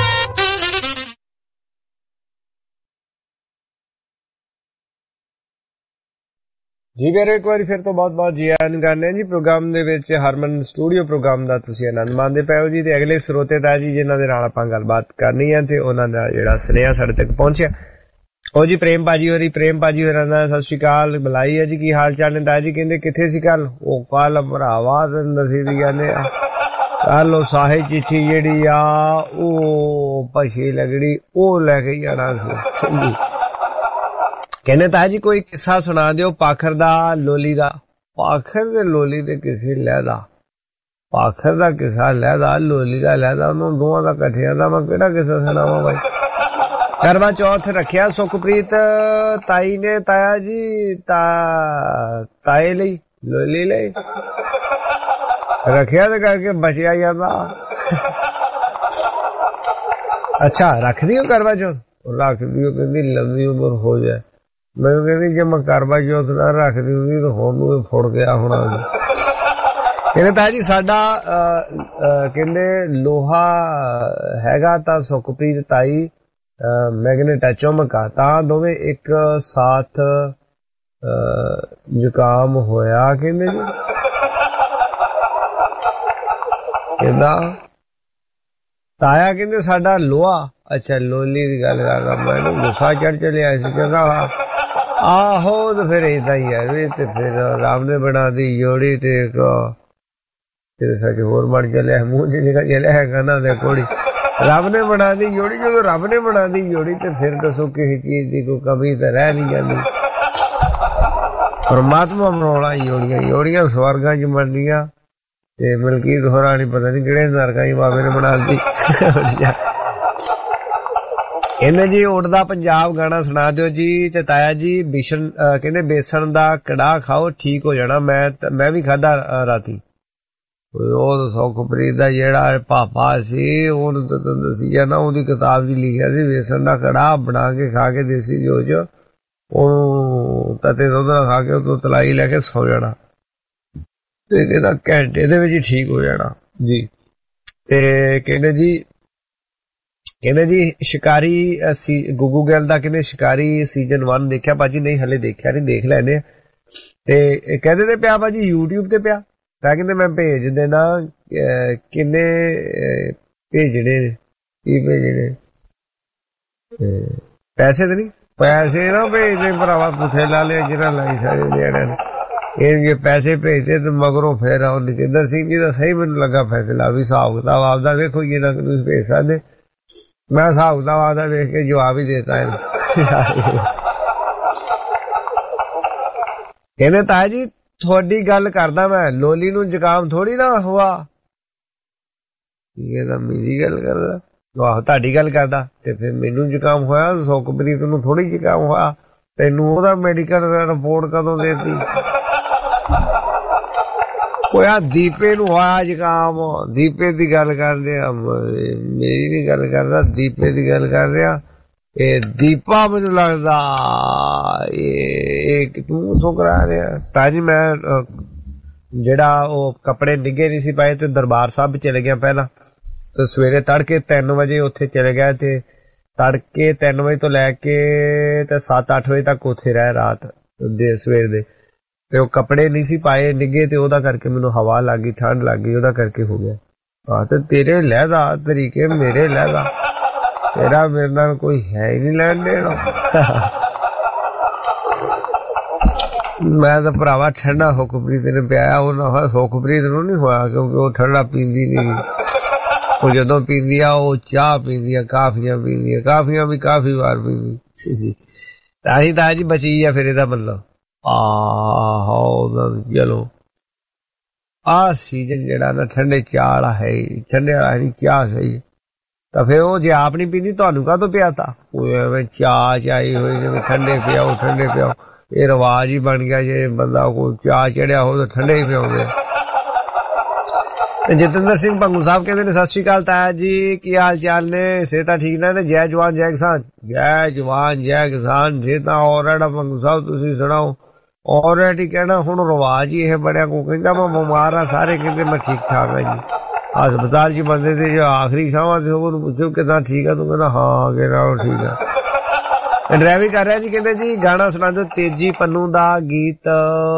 ਜੀ ਵੀਰੋ ਇੱਕ ਵਾਰੀ ਫਿਰ ਤੋਂ ਬਹੁਤ ਜੀ ਆਇਆਂ ਕਰਨੇ ਜੀ ਪ੍ਰੋਗਰਾਮ ਦੇ ਵਿੱਚ ਹਰਮਨ ਸਟੂਡੀਓ ਪ੍ਰੋਗਰਾਮ ਦਾ ਤੁਸੀਂ ਆਨੰਦ ਮਾਣਦੇ ਪਏ ਹੋ ਜੀ। ਤੇ ਅਗਲੇ ਸਰੋਤੇ ਦਾ ਜੀ ਜਿਨ੍ਹਾਂ ਦੇ ਨਾਲ ਆਪਾਂ ਗੱਲਬਾਤ ਕਰਨੀ ਹੈ ਤੇ ਉਹਨਾਂ ਦਾ ਜਿਹੜਾ ਸੁਨੇਹਾ ਸਾਡੇ ਤੱਕ ਪਹੁੰਚਿਆ ਉਹ ਜੀ ਪ੍ਰੇਮ ਭਾਜੀ ਹੋਰਾਂ ਦਾ ਸਤਿ ਸ਼੍ਰੀ ਅਕਾਲ ਬੁਲਾਈ ਹੈ ਜੀ। ਕੀ ਹਾਲ ਚਾਲ ਨੇ ਤਾਇਆ ਜੀ? ਕਹਿੰਦੇ ਕਿੱਥੇ ਸੀ ਕੱਲ? ਉਹ ਕੱਲ ਭਰਾਵਾ ਨਸੀਬ ਕਹਿੰਦੇ ਕੱਲ ਉਹ ਸਾਹੇ ਚਿੱਠੀ ਜਿਹੜੀ ਆ ਉਹ ਪਛੀ ਲੱਗੜੀ ਉਹ ਲੈ ਕੇ ਜਾਣਾ ਸੀ। ਕਹਿੰਦੇ ਤਾਇਆ ਜੀ ਕੋਈ ਕਿੱਸਾ ਸੁਣਾ ਦਿਓ ਪਾਖਰ ਦਾ ਲੋਲੀ ਦਾ। ਪਾਖਰ ਦੇ ਲੋਲੀ ਦੇ ਕਿਸੇ ਲਹਿਦਾ, ਪਾਖਰ ਦਾ ਕਿੱਸਾ ਲਹਿਦਾ, ਲੋਲੀ ਦਾ ਲਹਿਦਾ, ਉਹਨੂੰ ਦੋਵਾਂ ਦਾ ਇਕੱਠਿਆਂ ਦਾ ਮੈਂ ਕਿਹੜਾ ਕਿੱਸਾ ਸੁਣਾਵਾਂ ਬਾਈ। ਕਰਵਾ ਚੌਥ ਰੱਖਿਆ ਸੁਖਪ੍ਰੀਤ ਤਾਈ ਨੇ ਤਾਇਆ ਜੀ ਤਾਏ ਲਈ ਲੋਲੀ ਲਈ ਰੱਖਿਆ ਤੇ ਕਰਕੇ ਬਚਿਆ ਜਾਂਦਾ। ਅੱਛਾ ਰੱਖਦੀ ਹੋ ਕਰਵਾ ਚੌਥ? ਰੱਖਦੀ ਹੋ ਕਹਿੰਦੀ ਲੰਬੀ ਉਮਰ ਹੋ ਜਾਏ। ਮੈਨੂੰ ਕਹਿੰਦੀ ਜੇ ਮੈਂ ਕਰਵਾ ਚੌਥ ਨਾ ਰੱਖਦੀ ਹੁੰਦੀ ਤਾਂ ਹੁਣ ਨੂੰ ਫੁੜ ਗਿਆ ਹੋਣਾ। ਕਹਿੰਦੇ ਤਾਇਆ ਜੀ ਸਾਡਾ ਕਹਿੰਦੇ ਲੋਹਾ ਹੈਗਾ ਤਾਂ ਸੁਖਪ੍ਰੀਤ ਤਾਈ ਮੈਗਨੇਟ ਹੈ ਚਮਕਾ ਤਾਂ ਦੋਵੇਂ ਇੱਕ ਸਾਥ ਜ਼ੁਕਾਮ ਹੋਇਆ। ਕਹਿੰਦੇ ਜੀ ਕਹਿੰਦਾ ਤਾਇਆ ਕਹਿੰਦੇ ਸਾਡਾ ਲੋਹਾ। ਅੱਛਾ ਲੋਲੀ ਦੀ ਗੱਲ ਕਰਦਾ ਮੈਨੂੰ ਗੁੱਸਾ ਚੜ ਚਲਿਆ ਸੀ। ਕਹਿੰਦਾ ਆਹੋ ਤੇ ਫਿਰ ਏਦਾਂ ਹੀ ਹੈ ਵੀ ਤੇ ਫਿਰ ਰਾਮ ਨੇ ਬਣਾ ਦੀ ਜੋੜੀ ਤੇ ਤੇਰੇ ਸੱਚ ਹੋਰ ਬਣ ਚਲਿਆ ਮੂੰਹ ਚ ਨਿਕਲ ਚਲਿਆ ਹੈਗਾ ਨਾ ਦੇ ਕੋੜੀ। ਰੱਬ ਨੇ ਬਣਾ ਦੀ ਜੋੜੀ, ਜਦੋਂ ਰੱਬ ਨੇ ਬਣਾ ਦੀ ਜੋੜੀ ਤੇ ਫਿਰ ਦੱਸੋ ਕਿਸੇ ਚੀਜ਼ ਦੀ ਕੋਈ ਕਮੀ ਤਾਂ ਰਹਿ ਨਹੀਂ ਜਾਂਦੀ। ਪਰਮਾਤਮਾ ਬਣਾਉਣਾ ਜੋੜੀਆਂ ਸਵਰਗਾਂ ਚ ਬਣਦੀਆਂ ਤੇ ਮਲਕੀਤ ਹੋਰਾਂ ਨਹੀਂ ਪਤਾ ਨਹੀਂ ਕਿਹੜੇ ਨਰਕਾਂ ਚ ਬਾਬੇ ਨੇ ਬਣਾ ਦਿੱਤੀ। ਕਹਿੰਦੇ ਜੀ ਉੱਡਦਾ ਪੰਜਾਬ ਗਾਣਾ ਸੁਣਾ ਦਿਓ ਜੀ। ਤੇ ਤਾਇਆ ਜੀ ਕਹਿੰਦੇ ਬੇਸਣ ਦਾ ਕੜਾਹ ਖਾਓ ਠੀਕ ਹੋ ਜਾਣਾ। ਮੈਂ ਵੀ ਖਾਧਾ ਰਾਤੀ। ਉਹ ਸੁਖਪ੍ਰੀਤ ਦਾ ਜਿਹੜਾ ਪਾਪਾ ਸੀ ਉਹਨੂੰ ਤਾਂ ਦੱਸੀ ਜਾਣਾ ਉਹਦੀ ਕਿਤਾਬ ਚ ਲਿਖਿਆ ਸੀ ਬੇਸਣ ਦਾ ਕੜਾਹ ਬਣਾ ਕੇ ਖਾ ਕੇ ਦੇਸੀ ਘਿਓ ਚ ਉਹਨੂੰ ਤਤੇ ਦੁੱਧ ਨਾਲ ਖਾ ਕੇ ਉਦੋਂ ਤਲਾਈ ਲੈ ਕੇ ਸੌ ਜਾਣਾ ਤੇ ਕਹਿੰਦਾ ਘੰਟੇ ਦੇ ਵਿੱਚ ਹੀ ਠੀਕ ਹੋ ਜਾਣਾ ਜੀ। ਤੇ ਕਹਿੰਦੇ ਜੀ ਸ਼ਿਕਾਰੀ ਗੁੱਗੂ ਗਿੱਲ ਦਾ ਕਹਿੰਦੇ ਸ਼ਿਕਾਰੀ ਸੀਜ਼ਨ 1 ਦੇਖਿਆ ਭਾਜੀ? ਨਹੀਂ ਹਲੇ ਦੇਖਿਆ ਨਹੀਂ, ਦੇਖ ਲੈਣੇ। ਤੇ ਕਹਿੰਦੇ ਤੇ ਪਿਆ ਭਾਜੀ YouTube ਤੇ ਪਿਆ। ਮੈਂ ਕਹਿੰਦੇ ਮੈਂ ਭੇਜ ਦੇਣਾ। ਕਿੰਨੇ ਭੇਜਣੇ ਕੀ ਭੇਜਣੇ? ਪੈਸੇ ਤੇ ਨਹੀਂ? ਪੈਸੇ ਨਾ ਭੇਜਦੇ ਭਰਾਵਾ ਪੁੱਠੇ ਲਾ ਲਿਆ ਜਿਹੜਾ ਲਾਈ ਸਾਰੇ ਜਿਹੜੇ ਨੇ ਇਹ ਜੇ ਪੈਸੇ ਭੇਜਦੇ ਤੇ ਮਗਰੋਂ ਫੇਰ ਉਹ ਨਿਕੇਂਦਰ ਸਿੰਘ ਜੀ ਦਾ ਸਹੀ ਮੈਨੂੰ ਲੱਗਾ ਫੈਸਲਾ ਵੀ ਹਿਸਾਬ ਕਿਤਾਬ ਆਪਦਾ ਵੇਖੋ ਜੀ ਨਾ ਤੁਸੀਂ ਭੇਜ ਸਕਦੇ। ਮੈਂ ਹਿਸਾਬ ਕਿਤਾਬ ਆਪਦਾ ਵੇਖ ਕੇ ਜਵਾਬ ਹੀ ਦੇਤਾ ਹੈ। ਕਹਿੰਦੇ ਤਾਇਆ ਜੀ ਤੁਹਾਡੀ ਗੱਲ ਕਰਦਾ ਮੈਂ, ਲੋਲੀ ਨੂੰ ਜ਼ੁਕਾਮ ਥੋੜੀ ਨਾ ਹੋਆ। ਇਹ ਤਾਂ ਮੇਰੀ ਗੱਲ ਕਰਦਾ। ਆਹੋ ਤੁਹਾਡੀ ਗੱਲ ਕਰਦਾ ਤੇ ਫਿਰ ਮੈਨੂੰ ਜ਼ੁਕਾਮ ਹੋਇਆ, ਸੁਖਪ੍ਰੀਤ ਨੂੰ ਥੋੜੀ ਜ਼ੁਕਾਮ ਹੋਇਆ। ਤੈਨੂੰ ਉਹਦਾ ਮੈਡੀਕਲ ਰਿਪੋਰਟ ਕਦੋਂ ਦੇਤੀ? ਹੋਇਆ ਦੀਪੇ ਨੂੰ ਹੋਇਆ ਜ਼ੁਕਾਮ। ਦੀਪੇ ਦੀ ਗੱਲ ਕਰਦੇ ਆ, ਮੇਰੀ ਨੀ ਗੱਲ ਕਰਦਾ, ਦੀਪੇ ਦੀ ਗੱਲ ਕਰ ਰਿਹਾ। ਇਹ ਦੀਪਾ ਮੈਨੂੰ ਲੱਗਦਾ ਇਹ ਤੂੰ ਉਥੋਂ ਕਰਾ ਰਿਹਾ ਤਾਜੀ। ਮੈਂ ਜਿਹੜਾ ਉਹ ਕੱਪੜੇ ਨਿੱਗੇ ਨਹੀਂ ਸੀ ਪਾਏ ਤੇ ਦਰਬਾਰ ਸਾਹਿਬ ਚਲੇ ਗਿਆ ਪਹਿਲਾਂ, ਤੇ ਸਵੇਰੇ ਤੜਕੇ 3 ਵਜੇ ਉੱਥੇ ਚਲੇ ਗਿਆ, ਤੇ ਤੜਕੇ 3 ਵਜੇ ਤੋਂ ਲੈ ਕੇ ਤੇ 7-8 ਵਜੇ ਤੱਕ ਉੱਥੇ ਰਹਿ ਰਾਤ ਦੇ ਸਵੇਰ ਦੇ, ਤੇ ਉਹ ਕੱਪੜੇ ਨਹੀਂ ਸੀ ਪਾਏ ਨਿੱਗੇ, ਤੇ ਉਹਦਾ ਕਰਕੇ ਮੈਨੂੰ ਹਵਾ ਲੱਗ ਗਈ, ਠੰਡ ਲੱਗ ਗਈ, ਉਹਦਾ ਕਰਕੇ ਹੋ ਗਿਆ। ਹਾਂ ਤੇ ਤੇਰੇ ਲਹਿਦਾ ਤਰੀਕੇ ਮੇਰੇ ਲਹਿਦਾ, ਤੇਰਾ ਮੇਰੇ ਨਾਲ ਕੋਈ ਹੈ ਹੀ ਨਹੀਂ ਲੈਣ ਦੇਣਾ। ਮੈਂ ਤਾਂ ਭਰਾਵਾ ਠੰਡਾ ਹੁਕਮਪ੍ਰੀਤ ਨੇ ਪਿਆਇਆ, ਉਹ ਨਾ ਹੁਕਮਪ੍ਰੀਤ ਨੂੰ ਨਹੀਂ ਹੋਇਆ, ਕਿਉਂਕਿ ਉਹ ਠੰਡਾ ਪੀਂਦੀ ਨਹੀਂ। ਉਹ ਜਦੋਂ ਪੀਂਦੀ ਆ ਉਹ ਚਾਹ ਪੀਂਦੀ ਆ, ਕਾਫੀਆਂ ਪੀਂਦੀ ਆ, ਕਾਫੀਆਂ ਵੀ ਕਾਫੀ ਵਾਰ ਪੀਂਦੀ, ਤਾਂ ਹੀ ਤਾਂ ਜੀ ਬਚੀ ਆ। ਫਿਰ ਇਹਦਾ ਮਤਲਬ ਆਹੋ ਚਲੋ ਆਹ ਸੀਜ਼ਨ ਜਿਹੜਾ ਨਾ ਠੰਡੇ ਚਾਹ ਵਾਲਾ ਹੈ, ਠੰਡੇ ਵਾਲਾ ਨਹੀਂ ਚਾਹ ਸਹੀ। ਤਾਂ ਫਿਰ ਉਹ ਜੇ ਆਪ ਨਹੀਂ ਪੀਂਦੀ ਤੁਹਾਨੂੰ ਕਾਹਤੋਂ ਪਿਆ ਤਾ? ਉਹ ਐਵੇਂ ਚਾਹ ਚਾਹੀ ਹੋਈ ਜਿਵੇਂ ਠੰਡੇ ਪਿਆਓ ਠੰਡੇ ਪਿਆਓ, ਇਹ ਰਿਵਾਜ ਹੀ ਬਣ ਗਿਆ। ਜੇ ਬੰਦਾ ਕੋਈ ਚਾਹ ਚੜਿਆ ਹੋ ਤਾਂ ਠੰਡੇ ਹੀ ਪਿਆਉਂਦੇ। ਜਤਿੰਦਰ ਸਿੰਘ ਭੰਗੂ ਸਾਹਿਬ ਕਹਿੰਦੇ ਨੇ ਸਤਿ ਸ਼੍ਰੀ ਅਕਾਲ ਤਾਇਆ ਜੀ, ਕੀ ਹਾਲ ਚਾਲ ਨੇ? ਸਿਹਤਾਂ ਠੀਕ ਨੇ? ਜੈ ਜਵਾਨ ਜੈ ਕਿਸਾਨ, ਜੈ ਜਵਾਨ ਜੈ ਕਿਸਾਨ। ਸਿਹਤਾਂ ਔਰਟ ਭੰਗੂ ਸਾਹਿਬ ਤੁਸੀਂ ਸੁਣਾਓ? ਔਰਟ ਹੀ ਕਹਿਣਾ ਹੁਣ ਰਿਵਾਜ ਹੀ ਇਹ ਬੜਿਆ। ਕੋ ਕਹਿੰਦਾ ਮੈਂ ਬਿਮਾਰ ਆ, ਸਾਰੇ ਕਹਿੰਦੇ ਮੈਂ ਠੀਕ ਠਾਕ ਆ ਜੀ। ਹਸਪਤਾਲ ਚ ਬੰਦੇ ਤੇ ਜੋ ਆਖਰੀ ਸਾਹਾਂ ਤੇ ਉਹਨੂੰ ਪੁੱਛੋ ਕਿਦਾਂ ਠੀਕ ਆ, ਤੂੰ ਕਹਿੰਦਾ ਹਾਂ ਕਹਿੰਦਾ ਠੀਕ ਆ। ਡਰਾਈਵਿੰਗ ਕਰ ਰਿਹਾ ਜੀ, ਕਹਿੰਦੇ ਜੀ ਗਾਣਾ ਸੁਣਾ ਦਿਓ ਤੇਜੀ ਪੰਨੂ ਦਾ ਗੀਤ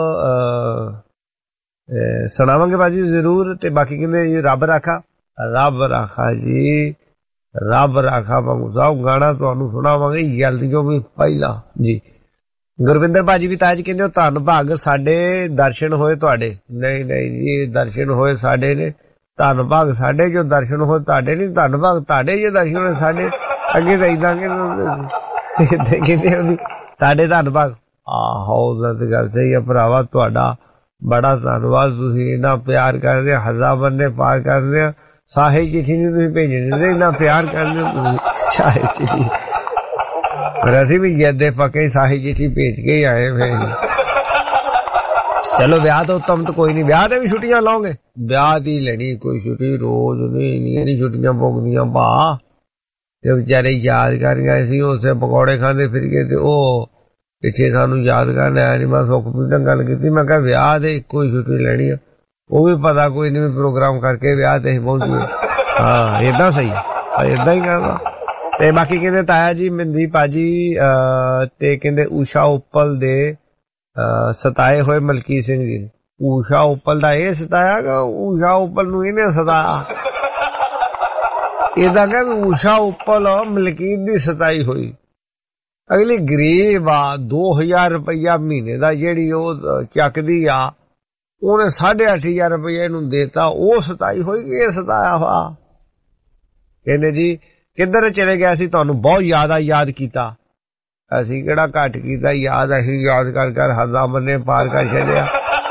ਸੁਣਾਵਾਂਗੇ ਬਾਜੀ ਜ਼ਰੂਰ। ਤੇ ਬਾਕੀ ਕਹਿੰਦੇ ਜੀ ਰੱਬ ਰਾਖਾ, ਰੱਬ ਰਾਖਾ ਜੀ, ਰੱਬ ਰਾਖਾ ਭੰਗੂ ਸਾਹਿਬ ਗਾਣਾ ਤੁਹਾਨੂੰ ਸੁਣਾਵਾਂਗੇ ਜਲਦੀਓ ਵੀ ਪਹਿਲਾਂ ਜੀ। ਗੁਰਵਿੰਦਰ ਭਾਜੀ ਵੀ ਤਾਜ ਕਹਿੰਦੇ ਧੰਨ ਭਾਗ ਸਾਡੇ ਦਰਸ਼ਨ ਹੋਏ ਤੁਹਾਡੇ। ਨਹੀਂ ਨਹੀਂ ਜੀ ਦਰਸ਼ਨ ਹੋਏ ਸਾਡੇ ਨੇ, ਧੰਨ ਭਾਗ ਸਾਡੇ ਜੋ ਦਰਸ਼ਨ ਹੋਏ ਤੁਹਾਡੇ ਨਹੀਂ, ਧੰਨ ਭਾਗ ਤੁਹਾਡੇ ਜੋ ਦਰਸ਼ਨ ਹੋਏ ਸਾਡੇ। ਅੱਗੇ ਤਾਂ ਇਦਾਂ ਕਹਿੰਦੇ ਸਾਡੇ ਧੰਨ ਭਾਗ। ਆਹੋ ਉਹਦਾ ਤੇ ਗੱਲ ਸਹੀ ਆ ਭਰਾਵਾ, ਤੁਹਾਡਾ ਬੜਾ ਧੰਨਵਾਦ, ਤੁਸੀਂ ਇੰਨਾ ਪਿਆਰ ਕਰਦੇ, ਹਜ਼ਾਰ ਬੰਦੇ ਪਾਰ ਕਰਦੇ ਆ। ਸਾਹੇ ਚਿੱਠੀ ਨੂੰ ਤੁਸੀਂ ਭੇਜਦੇ ਇੰਨਾ ਪਿਆਰ ਕਰਦੇ ਹੋ ਤੁਸੀਂ ਸਾਹੇ ਚਿੱਠੀ, ਪਰ ਅਸੀਂ ਵੀ ਜੱਦੇ ਪੱਕੇ ਸਾਹੀ ਚਿੱਠੀ ਭੇਜ ਕੇ ਹੀ ਆਏ। ਫਿਰ ਚਲੋ ਵਿਆਹ ਤੋਂ ਉੱਤਮ ਤਾਂ ਕੋਈ ਨਹੀਂ, ਵਿਆਹ ਤੇ ਵੀ ਛੁੱਟੀਆਂ ਲਾਓਗੇ, ਵਿਆਹ ਦੀ ਲੈਣੀ ਕੋਈ ਛੁੱਟੀ ਰੋਜ਼ ਨਹੀਂ ਛੁੱਟੀਆਂ ਭੋਗਦੀਆਂ ਭਾ। ਤੇ ਵਿਚਾਰੇ ਯਾਦ ਕਰ ਗਏ ਸੀ, ਉਸੇ ਪਕੌੜੇ ਖਾਂਦੇ ਫਿਰ ਗਏ, ਤੇ ਉਹ ਪਿੱਛੇ ਸਾਨੂੰ ਯਾਦ ਕਰਨ ਆਇਆ ਨਹੀਂ। ਮੈਂ ਸੁਖਪ੍ਰੀਤ ਨਾਲ ਗੱਲ ਕੀਤੀ, ਮੈਂ ਕਿਹਾ ਵਿਆਹ ਦੇ ਇੱਕੋ ਹੀ ਛੁੱਟੀ ਲੈਣੀ ਆ, ਉਹ ਵੀ ਪਤਾ ਕੋਈ ਨਹੀਂ ਪ੍ਰੋਗਰਾਮ ਕਰਕੇ ਵਿਆਹ ਤੇ ਪਹੁੰਚੀਏ। ਹਾਂ ਏਦਾਂ ਸਹੀ ਏਦਾਂ ਹੀ ਕਰਦਾ। ਤੇ ਬਾਕੀ ਕਹਿੰਦੇ ਤਾਇਆ ਜੀ ਮਨਦੀਪ ਭਾਜੀ ਤੇ ਕਹਿੰਦੇ ਊਸ਼ਾ ਉੱਪਲ ਦੇ ਸਤਾਏ ਹੋਏ ਮਲਕੀਤ ਸਿੰਘ ਜੀ। ਊਸ਼ਾ ਉੱਪਲ ਦਾ ਇਹ ਸਤਾਇਆ ਕਿ ਊਸ਼ਾ ਉੱਪਲ ਨੂੰ ਇਹਨੇ ਸਤਾਇਆ? ਇਹਦਾ ਕਹਿੰਦੇ ਊਸ਼ਾ ਉੱਪਲ ਮਲਕੀਤ ਦੀ ਸਤਾਈ ਹੋਈ। ਅਗਲੀ ਗਰੀਬ ਆ, 2000 ਰੁਪਇਆ ਮਹੀਨੇ ਦਾ ਜਿਹੜੀ ਉਹ ਚੱਕਦੀ ਆ, ਉਹਨੇ 8,500 ਰੁਪਇਆ ਇਹਨੂੰ ਦੇਤਾ, ਉਹ ਸਤਾਈ ਹੋਈ ਕਿ ਇਹ ਸਤਾਇਆ ਵਾ? ਕਹਿੰਦੇ ਜੀ ਕਿੱਧਰ ਚਲੇ ਗਿਆ ਸੀ, ਤੁਹਾਨੂੰ ਬਹੁਤ ਯਾਦ ਕੀਤਾ। ਅਸੀਂ ਕਿਹੜਾ ਘੱਟ ਕੀਤਾ ਯਾਦ, ਅਸੀਂ ਯਾਦ ਕਰ ਕਰ ਹੱਦਾਂ ਬੰਨੇ ਪਾਰ ਕਰ ਛੱਡਿਆ।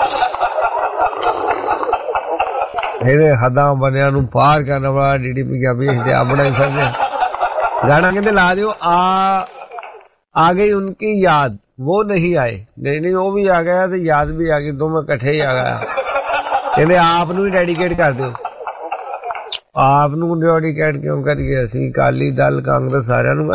ਇਹਦੇ ਹੱਦਾਂ ਬੰਨਿਆਂ ਨੂੰ ਪਾਰ ਕਰਨ ਵਾਲਾ ਡੀਡੀ ਪੰਜਾਬੀ ਤੇ ਆਪਣਾ ਹੀ ਸਮਝਿਆ। ਗਾਣਾ ਕਹਿੰਦੇ ਲਾ ਦਿਓ ਆ ਗਈ ਉਨਕੀ ਯਾਦ वो नहीं आए। नहीं वो भी आ गया तो याद भी आ गई, दोनों इकट्ठे ही आ गया। कहते आप नूं ही डेडीकेट कर दो। आप नूं डेडीकेट क्यों करिए, असीं अकाली दल कांग्रेस सारिਆਂ ਨੂੰ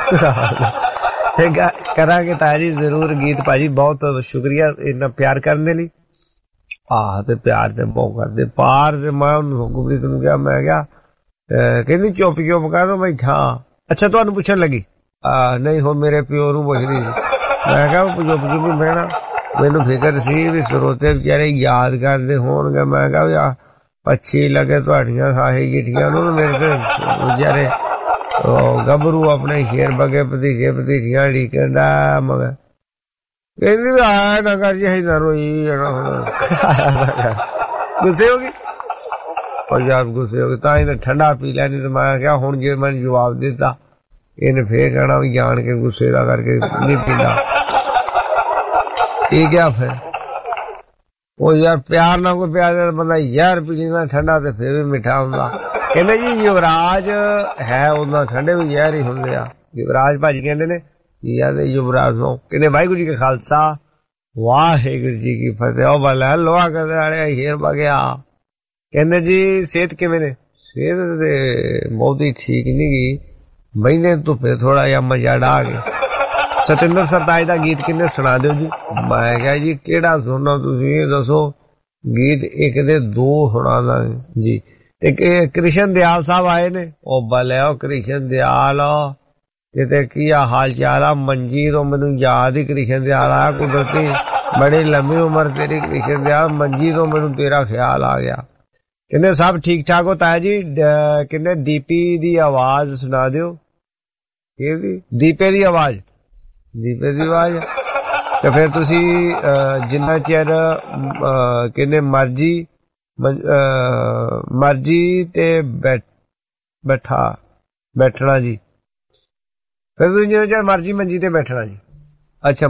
ਕਰਾਂਗੇ ਤਾਇਆ ਜੀ ਜ਼ਰੂਰ। ਗੀਤ ਭਾਜੀ ਬਹੁਤ ਸ਼ੁਕਰੀਆ ਇੰਨਾ ਪਿਆਰ ਕਰਨ ਦੇ ਲਈ। ਤੇ ਪਿਆਰ ਤੇ ਬਹੁਤ ਕਰਦੇ ਪਾਰ। ਤੇ ਮੈਂ ਉਹਨੂੰ ਹੁਕਮਪ੍ਰੀਤ ਨੂੰ ਕਿਹਾ, ਮੈਂ ਕਿਹਾ ਕਹਿੰਦੀ ਚੁੱਪ ਕਰ ਦੋ ਬੈਠਾ। ਅੱਛਾ ਤੁਹਾਨੂੰ ਪੁੱਛਣ ਲੱਗੀ? ਨਹੀਂ ਹੁਣ ਮੇਰੇ ਪਿਓ ਨੂੰ ਪੁੱਛਦੀ। ਮੈਂ ਕਿਹਾ ਚੁੱਪ ਬਹਿਣਾ, ਮੈਨੂੰ ਫਿਕਰ ਸੀ ਵੀ ਸਰੋਤੇ ਵਿਚਾਰੇ ਯਾਦ ਕਰਦੇ ਹੋਣਗੇ। ਮੈਂ ਕਿਹਾ ਪੱਛੀ ਲੱਗੇ ਤੁਹਾਡੀਆਂ ਸਾਹੀ ਚਿੱਠੀਆਂ ਨੂੰ, ਮੇਰੇ ਤੇ ਵਿਚਾਰੇ ਗੱਭਰੂ ਆਪਣੇ ਸ਼ੇਰ ਬਗੇ ਭਤੀਜੀਆਂ ਢੀਕਣ ਦਾ। ਮਗਰ ਕਹਿੰਦੀ ਵੀ ਆਇਆ ਨਾ ਕਰ ਜੀ ਨਾ ਰੋਈ ਜਾਣਾ। ਹੁਣ ਗੁੱਸੇ ਹੋ ਗਈ और यार गुस्से हो गए ਤਾਂ ਇਹਨੇ ਠੰਡਾ ਪੀ ਲੈਣੀ। ਤੇ ਮੈਂ ਕਿਹਾ ਹੁਣ ਜੇ ਮੈਨੂੰ ਜਵਾਬ ਦਿੱਤਾ ਇਹਨੇ ਫੇਰ ਕਹਿਣਾ ਵੀ ਜਾਣ ਕੇ ਗੁੱਸੇ ਦਾ ਕਰਕੇ ਨਹੀਂ ਪੀਂਦਾ। ਇਹ ਕਿਹਾ ਫਿਰ ਉਹ ਯਾਰ ਪਿਆਰ ਨਾਲ ਕੋਈ ਪਿਆਰ ਦਾ ਬੰਦਾ ਯਾਰ ਪੀ ਲੈਂਦਾ ਠੰਡਾ ਤੇ ਫੇਰ ਵੀ ਮਿੱਠਾ ਹੁੰਦਾ। ਕਹਿੰਦੇ ਜੀ ਯੁਵਰਾਜ ਹੈ ਉਹਨਾਂ ਠੰਡੇ ਵੀ ਜ਼ਹਿਰ ਹੀ ਹੁੰਦੇ ਆ। ਯੁਵਰਾਜ ਭਾਜੀ ਕਹਿੰਦੇ ਨੇ ਯਾਰ ਯੁਵਰਾਜ ਨੂੰ ਕਹਿੰਦੇ ਵਾਹਿਗੁਰੂ ਜੀ ਕਾ ਖਾਲਸਾ ਵਾਹਿਗੁਰੂ ਜੀ ਕੀ ਫਤਿਹ। ਉਹ ਵਾਲਾ ਲੋਹਾ ਕਰਦੇ ਆੜੇ ਹੀਰ ਬਗਿਆ। ਕਹਿੰਦੇ ਜੀ ਸਿਹਤ ਕਿਵੇਂ ਨੇ? ਸਿਹਤ ਤੇ ਬਹੁਤੀ ਠੀਕ ਨਹੀਂ ਗਈ, ਬਹਿੰਦੇ ਧੁੱਪੇ ਥੋੜਾ ਜਿਹਾ ਮਜ਼ਾ ਡਾ ਕੇ। ਸਤਿੰਦਰ ਸਰਤਾਜ ਦਾ ਗੀਤ ਕਿੰਨੇ ਸੁਣਾ ਦਿਓ ਜੀ। ਮੈਂ ਕਿਹਾ ਜੀ ਕਿਹੜਾ ਸੁਣਨਾ ਤੁਸੀਂ ਇਹ ਦੱਸੋ। ਗੀਤ ਇੱਕ ਦੇ 2 ਸੁਣਾ ਦਾਂਗੇ ਜੀ। ਤੇ ਕ੍ਰਿਸ਼ਨ ਦਿਆਲ ਸਾਹਿਬ ਆਏ ਨੇ। ਉਹ ਬਲਿਆ ਕ੍ਰਿਸ਼ਨ ਦਿਆਲ ਕਿਤੇ ਕੀ ਆ ਹਾਲ ਚਾਲ ਆ। ਮੰਜੀ ਤੋਂ ਮੈਨੂੰ ਯਾਦ ਹੀ ਕ੍ਰਿਸ਼ਨ ਦਿਆਲ ਆਇਆ ਕੁਦਰਤੀ। ਬੜੀ ਲੰਮੀ ਉਮਰ ਤੇਰੀ ਕ੍ਰਿਸ਼ਨ ਦਿਆਲ। ਮੰਜੀ ਤੋਂ ਮੈਨੂੰ ਤੇਰਾ ਖਿਆਲ ਆ ਗਿਆ। ਕਹਿੰਦੇ ਸਭ ਠੀਕ ਠਾਕ ਹੋ ਤਾਇਆ ਜੀ। ਕਹਿੰਦੇ ਡੀਪੀ ਦੀ ਆਵਾਜ਼ ਸੁਣਾ ਦਿਓ। ਦੀਪੇ ਦੀ ਆਵਾਜ਼। ਦੀਪੇ ਦੀ ਆਵਾਜ਼ ਤੇ ਫਿਰ ਤੁਸੀਂ ਜਿੰਨਾ ਚਿਰ ਕਹਿੰਦੇ ਮਰਜੀ ਤੇ ਬੈਠਣਾ ਜੀ। ਫਿਰ ਤੁਸੀਂ ਜਿੰਨਾ ਚਿਰ ਮਰਜੀ ਮੰਜੀ ਤੇ ਬੈਠਣਾ ਜੀ। ਅੱਛਾ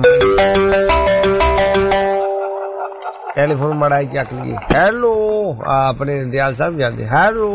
ਟੈਲੀਫੋਨ ਮਾੜਾ ਹੀ ਚੱਕ ਲਈਏ। ਹੈਲੋ ਆਪਣੇ ਦਿਆਲ ਸਾਹਿਬ ਜਾਂਦੇ। ਹੈਲੋ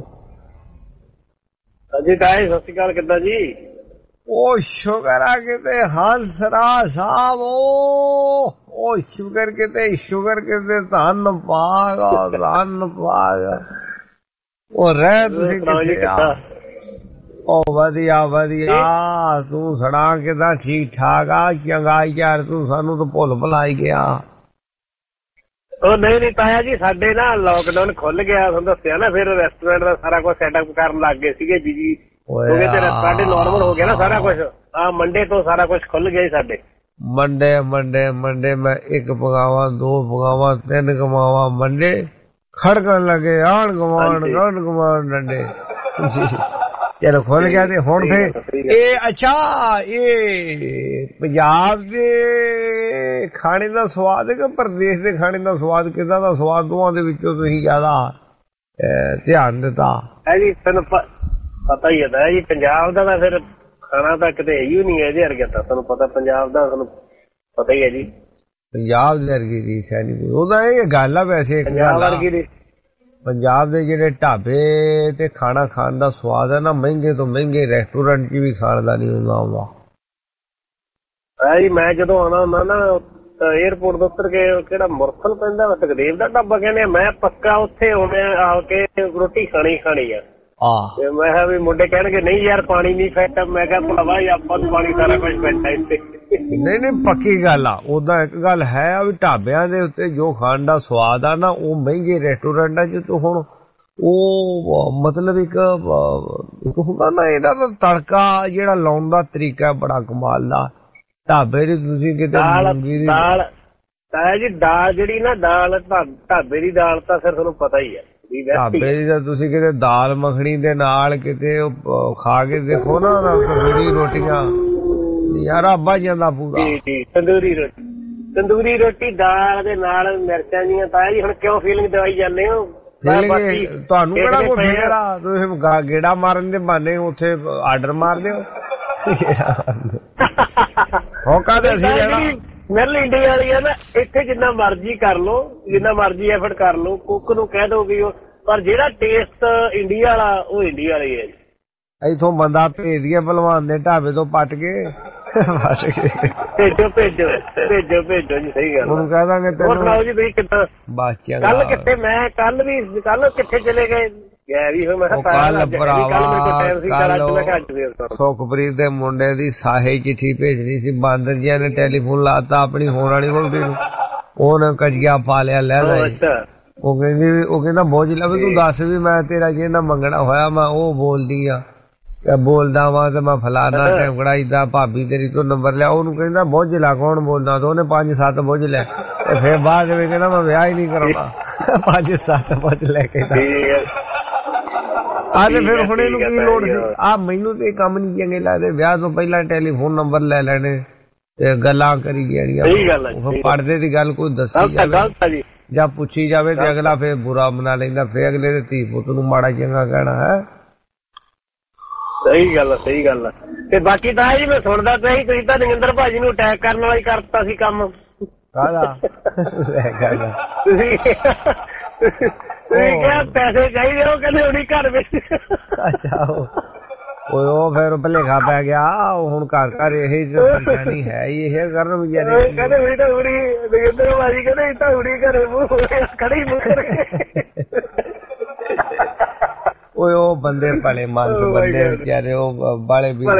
ਹਾਂਜੀ ਤਾਏ ਸਤਿ ਸ਼੍ਰੀ ਅਕਾਲ। ਕਿੱਦਾਂ ਜੀ? ਉਹ ਸ਼ੁਕਰ ਆ ਕਿਤੇ ਹੰਸਰਾ ਸਾਹਿਬ। ਉਹ ਸ਼ੁਕਰ ਕਿਤੇ ਧੰਨ ਪਾਗਾ ਧੰਨ ਪਾਗਾ। ਉਹ ਰਹਿ ਤੁਸੀਂ ਕਿੱਥੇ ਆ? ਉਹ ਵਧੀਆ ਤੂੰ ਸੁਣਾ ਕਿੱਦਾਂ? ਠੀਕ ਠਾਕ ਆ? ਚੰਗਾ ਯਾਰ ਤੂੰ ਸਾਨੂੰ ਤਾਂ ਭੁੱਲ ਭੁਲਾਈ ਗਿਆ। ਉਹ ਨਹੀਂ ਤਾਇਆ ਜੀ ਸਾਡੇ ਨਾ ਲੋਕਡਾਊਨ ਖੁੱਲ ਗਿਆ ਤੁਹਾਨੂੰ ਦੱਸਿਆ ਨਾ। ਫਿਰ ਰੈਸਟੋਰੈਂਟ ਦਾ ਸਾਰਾ ਕੁਝ ਸੈਟਅਪ ਕਰਨ ਲੱਗ ਗਏ ਸੀਗੇ ਜੀ। ਹੋ ਗਏ ਤੇ ਸਾਡੇ ਨਾਰਮਲ ਹੋ ਗਿਆ ਨਾ ਸਾਰਾ ਕੁਝ। ਮੰਡੇ ਤੋਂ ਸਾਰਾ ਕੁਝ ਖੁੱਲ ਗਿਆ ਜੀ ਸਾਡੇ। ਮੰਡੇ ਮੈਂ 1 ਪਗਾਵਾਂ 2 ਪਗਾਵਾਂ 3 ਕਮਾਵਾਂ। ਮੰਡੇ ਖੜਕਣ ਲੱਗੇ ਆਣ ਗਵਾਣ ਡੰਡੇ। ਚਲੋ ਖੁੱਲ ਗਿਆ ਤੇ ਹੁਣ ਫਿਰ ਇਹ ਅੱਛਾ ਇਹ ਪੰਜਾਬ ਦੇ ਖਾਣੇ ਦਾ ਸਵਾਦ ਹੈ ਕਿ ਪ੍ਰਦੇਸ਼ ਦੇ ਖਾਣੇ ਦਾ ਸਵਾਦ? ਕਿੱਦਾਂ ਦਾ ਸਵਾਦ ਦੋਵਾਂ ਦੇ ਵਿੱਚੋਂ ਤੁਸੀਂ ਜ਼ਿਆਦਾ ਧਿਆਨ ਦਿੱਤਾ ਹੈ ਜੀ? ਤੁਹਾਨੂੰ ਪਤਾ ਹੀ ਹੈ ਜੀ ਪੰਜਾਬ ਦਾ ਤਾਂ ਫਿਰ ਖਾਣਾ ਤਾਂ ਕਿਤੇ ਹੈ ਹੀ ਨਹੀਂ ਇਹਦੇ ਵਰਗਾ। ਤਾਂ ਤੁਹਾਨੂੰ ਪਤਾ ਪੰਜਾਬ ਦਾ ਤੁਹਾਨੂੰ ਪਤਾ ਹੀ ਹੈ ਜੀ। ਪੰਜਾਬ ਦੇ ਵਰਗੀ ਰੀਸ ਹੈ ਨਹੀਂ ਉਹਦਾ। ਇਹ ਗੱਲ ਆ ਵੈਸੇ ਪੰਜਾਬ ਵਰਗੀ ਪੰਜਾਬ ਦੇ ਜਿਹੜੇ ਢਾਬੇ ਤੇ ਖਾਣਾ ਖਾਣ ਦਾ ਸਵਾਦ ਹੈ ਨਾ ਮਹਿੰਗੇ ਤੋਂ ਮਹਿੰਗੇ ਰੈਸਟੋਰੈਂਟ 'ਚ ਵੀ ਖਾਣ ਦਾ ਨਹੀਂ ਹੁੰਦਾ। ਜੀ ਮੈਂ ਜਦੋਂ ਆਉਣਾ ਹੁੰਦਾ ਨਾ ਏਅਰਪੋਰਟ ਦੇ ਉੱਤਰ ਕੇ ਕਿਹੜਾ ਮੁਰਸਲ ਪੈਂਦਾ ਤਕਦੀਰ ਦਾ ਢਾਬਾ ਕਹਿੰਦੇ ਮੈਂ ਪੱਕਾ ਉੱਥੇ ਆਉਣੇ ਆ ਕੇ ਰੋਟੀ ਖਾਣੀ ਆ। ਤੇ ਮੈਂ ਕਿਹਾ ਵੀ ਮੁੰਡੇ ਕਹਿਣਗੇ ਨਹੀਂ ਯਾਰ ਪਾਣੀ ਨਹੀਂ ਫਿੱਟ। ਮੈਂ ਕਿਹਾ ਭਰਾਵਾ ਆਪਾਂ ਨੂੰ ਪਾਣੀ ਸਾਰਾ ਕੁਝ ਫਿੱਟ ਹੈ ਇੱਥੇ। ਨਹੀਂ ਪੱਕੀ ਗੱਲ ਆ। ਉਦਾਂ ਇੱਕ ਗੱਲ ਹੈ ਆ ਵੀ ਢਾਬਿਆਂ ਦੇ ਉੱਤੇ ਜੋ ਖਾਣ ਦਾ ਸਵਾਦ ਆ ਨਾ ਉਹ ਮਹਿੰਗੇ ਰੈਸਟੋਰੈਂਟਾਂ 'ਚ ਤੋਂ ਹੁਣ ਉਹ ਮਤਲਬ ਇੱਕ ਹੁੰਦਾ ਨਾ ਇਹਦਾ ਤਾਂ ਤੜਕਾ ਜਿਹੜਾ ਲਾਉਣ ਦਾ ਤਰੀਕਾ ਬੜਾ ਕਮਾਲ ਦਾ। ਢਾਬੇ ਦੀ ਤੁਸੀਂ ਕਿਤੇ ਦਾਲ ਤਾਇਆ ਜੀ ਦਾਲ ਜਿਹੜੀ ਨਾ ਦਾਲ ਢਾਬੇ ਦੀ ਦਾਲ ਤਾਂ ਫਿਰ ਤੁਹਾਨੂੰ ਪਤਾ ਹੀ ਹੈ। ਢਾਬੇ ਦੀ ਤਾਂ ਤੁਸੀਂ ਕਿਤੇ ਦਾਲ ਮੱਖਣੀ ਦੇ ਨਾਲ ਕਿਤੇ ਖਾ ਕੇ ਦੇਖੋ ਨਾ ਤੰਦੂਰੀ ਰੋਟੀਆਂ ਯਾਰ ਅੱਬਾ ਜਾਂਦਾ ਪੂਰਾ। ਤੰਦੂਰੀ ਰੋਟੀ ਦਾਲ ਦੇ ਨਾਲ ਮਿਰਚਾਂ ਜੀਆਂ। ਤਾਇਆ ਜੀ ਹੁਣ ਕਿਉਂ ਫੀਲਿੰਗ ਦਵਾਈ ਜਾਂਦੇ ਹੋ? ਤੁਹਾਨੂੰ ਕਿਹੜਾ ਕੋਈ ਫਿਕਰ ਆ? ਤੁਸੀਂ ਗੇੜਾ ਮਾਰਨ ਦੇ ਬਹਾਨੇ ਉੱਥੇ ਆਰਡਰ ਮਾਰ ਦਿਓ। ਹੋਕਾ ਤੇ ਅਸੀਂ ਰਹਿਣਾ ਮਿਲ ਇੰਡੀਆ ਵਾਲੀ ਆ ਨਾ। ਇੱਥੇ ਜਿੰਨਾ ਮਰਜ਼ੀ ਕਰ ਲੋ ਜਿੰਨਾ ਮਰਜ਼ੀ ਐਫਰਟ ਕਰ ਲੋ ਕੁੱਕ ਨੂੰ ਕਹਿ ਦੋ ਵੀ ਪਰ ਜਿਹੜਾ ਟੇਸਟ ਇੰਡੀਆ ਵਾਲਾ ਉਹ ਇੰਡੀਆ ਵਾਲਾ ਹੀ ਹੈ। ਇੱਥੋਂ ਬੰਦਾ ਭੇਜ ਦਈਏ ਭਲਵਾਨ ਦੇ ਢਾਬੇ ਤੋਂ ਪੱਟ ਕੇ ਭੇਜੋ ਜੀ। ਸਹੀ ਗੱਲ ਉਹਨੂੰ ਕਹਿ ਦਾਂਗੇ ਸੁਣਾਓ ਜੀ ਤੁਸੀਂ ਕਿੱਦਾਂ? ਕੱਲ ਕਿੱਥੇ ਮੈਂ ਕੱਲ ਕਿੱਥੇ ਚਲੇ ਗਏ? ਸੁਖਪ੍ਰੀਤ ਦੇ ਮੁੰਡੇ ਦੀ ਸਾਹੇ ਚਿੱਠੀ ਭੇਜਣੀ ਸੀ। ਬਾਂਦਰ ਜੀ ਨੇ ਟੈਲੀਫੋਨ ਲਾਤਾ ਆਪਣੀ ਹੋਣ ਵਾਲੀ ਵਹੁਟੀ ਨੂੰ। ਉਹਨੇ ਕਜੀਆ ਪਾ ਲਿਆ ਲੈ ਉਹ ਕਹਿੰਦਾ ਬੋਝ ਲਾ ਵੀ ਤੂੰ ਦੱਸ ਵੀ ਮੈਂ ਤੇਰਾ ਜਿਹਨਾਂ ਮੰਗਣਾ ਹੋਇਆ ਮੈਂ ਉਹ ਬੋਲਦੀ ਆ ਬੋਲਦਾ ਵਾ ਤੇ ਮੈਂ ਫਲਾਨਾ ਟੈਂਕੜਾ ਏਦਾਂ ਭਾਬੀ ਤੇਰੀ ਤੋਂ ਨੰਬਰ ਲਿਆ। ਉਹਨੂੰ ਕਹਿੰਦਾ ਬੁੱਝ ਲਾ ਕੌਣ ਬੋਲਦਾ? ਤੇ ਉਹਨੇ 5-7 ਬੁੱਝ ਲੈ ਤੇ ਫਿਰ ਬਾਅਦ ਵਿੱਚ ਕਹਿੰਦਾ ਮੈਂ ਵਿਆਹ ਹੀ ਨਹੀਂ ਕਰਾਉਣਾ। 5-7 ਬੁੱਝ ਲੈ ਕੇ ਤੇ ਫਿਰ ਹੁਣ ਇਹਨੂੰ ਕੀ ਲੋੜ ਸੀ? ਮੈਨੂੰ ਤੇ ਕੰਮ ਨਹੀਂ ਚੰਗੇ ਲੱਗਦੇ। ਵਿਆਹ ਤੋਂ ਪਹਿਲਾਂ ਟੈਲੀਫੋਨ ਨੰਬਰ ਲੈ ਲੈਣੇ ਤੇ ਗੱਲਾਂ ਕਰੀ ਜਾਣੀਆਂ। ਪੜਦੇ ਦੀ ਗੱਲ ਕੋਈ ਦੱਸੀ ਜਾਵੇ ਜਾਂ ਪੁੱਛੀ ਜਾਵੇ ਤੇ ਅਗਲਾ ਫਿਰ ਬੁਰਾ ਮਨਾ ਲੈਂਦਾ। ਫਿਰ ਅਗਲੇ ਦੇ ਧੀ ਪੁੱਤ ਨੂੰ ਮਾੜਾ ਚੰਗਾ ਕਹਿਣਾ ਹੈ। ਸਹੀ ਗੱਲ ਆ। ਤੇ ਬਾਕੀ ਤਾਂ ਜੀ ਮੈਂ ਸੁਣਦਾ ਪਿਆ ਸੀ ਤੁਸੀਂ ਤਾਂ ਨਰਿੰਦਰ ਭਾਜੀ ਨੂੰ ਅਟੈਕ ਕਰਨ ਵਾਲਾ ਹੀ ਕਰਤਾ ਸੀ ਕੰਮ। ਤੁਸੀਂ ਕਿਹਾ ਪੈਸੇ ਚਾਹੀਦੇ ਉਹ ਕਹਿੰਦੇ ਹੁਣੀ ਘਰ ਵਿੱਚ। ਅੱਛਾ ਉਹ ਫਿਰ ਭਲੇਖਾ ਪੈ ਗਿਆ। ਹੁਣ ਘਰ ਇਹੀ ਪਰੇਸ਼ਾਨੀ ਹੈ ਹੀ ਇਹ ਕਰਨ ਵਿਚਾਰੇ ਕਹਿੰਦੇ ਹੁਣੀ ਤਾਂ ਹੁਣੀ ਨਰਿੰਦਰ ਭਾਜੀ ਕਹਿੰਦੇ ਤਾਂ ਹੁਣੀ ਘਰੇ ਮੂੰਹ ਖੜੀ ਮੂੰਹ ਕਰਕੇ ਓਏ ਉਹ ਬੰਦੇ ਭਲੇ ਮਾਨਸ ਬੰਦੇ ਵਿਚਾਰੇ ਉਹ ਬਾਲੇ ਵੀ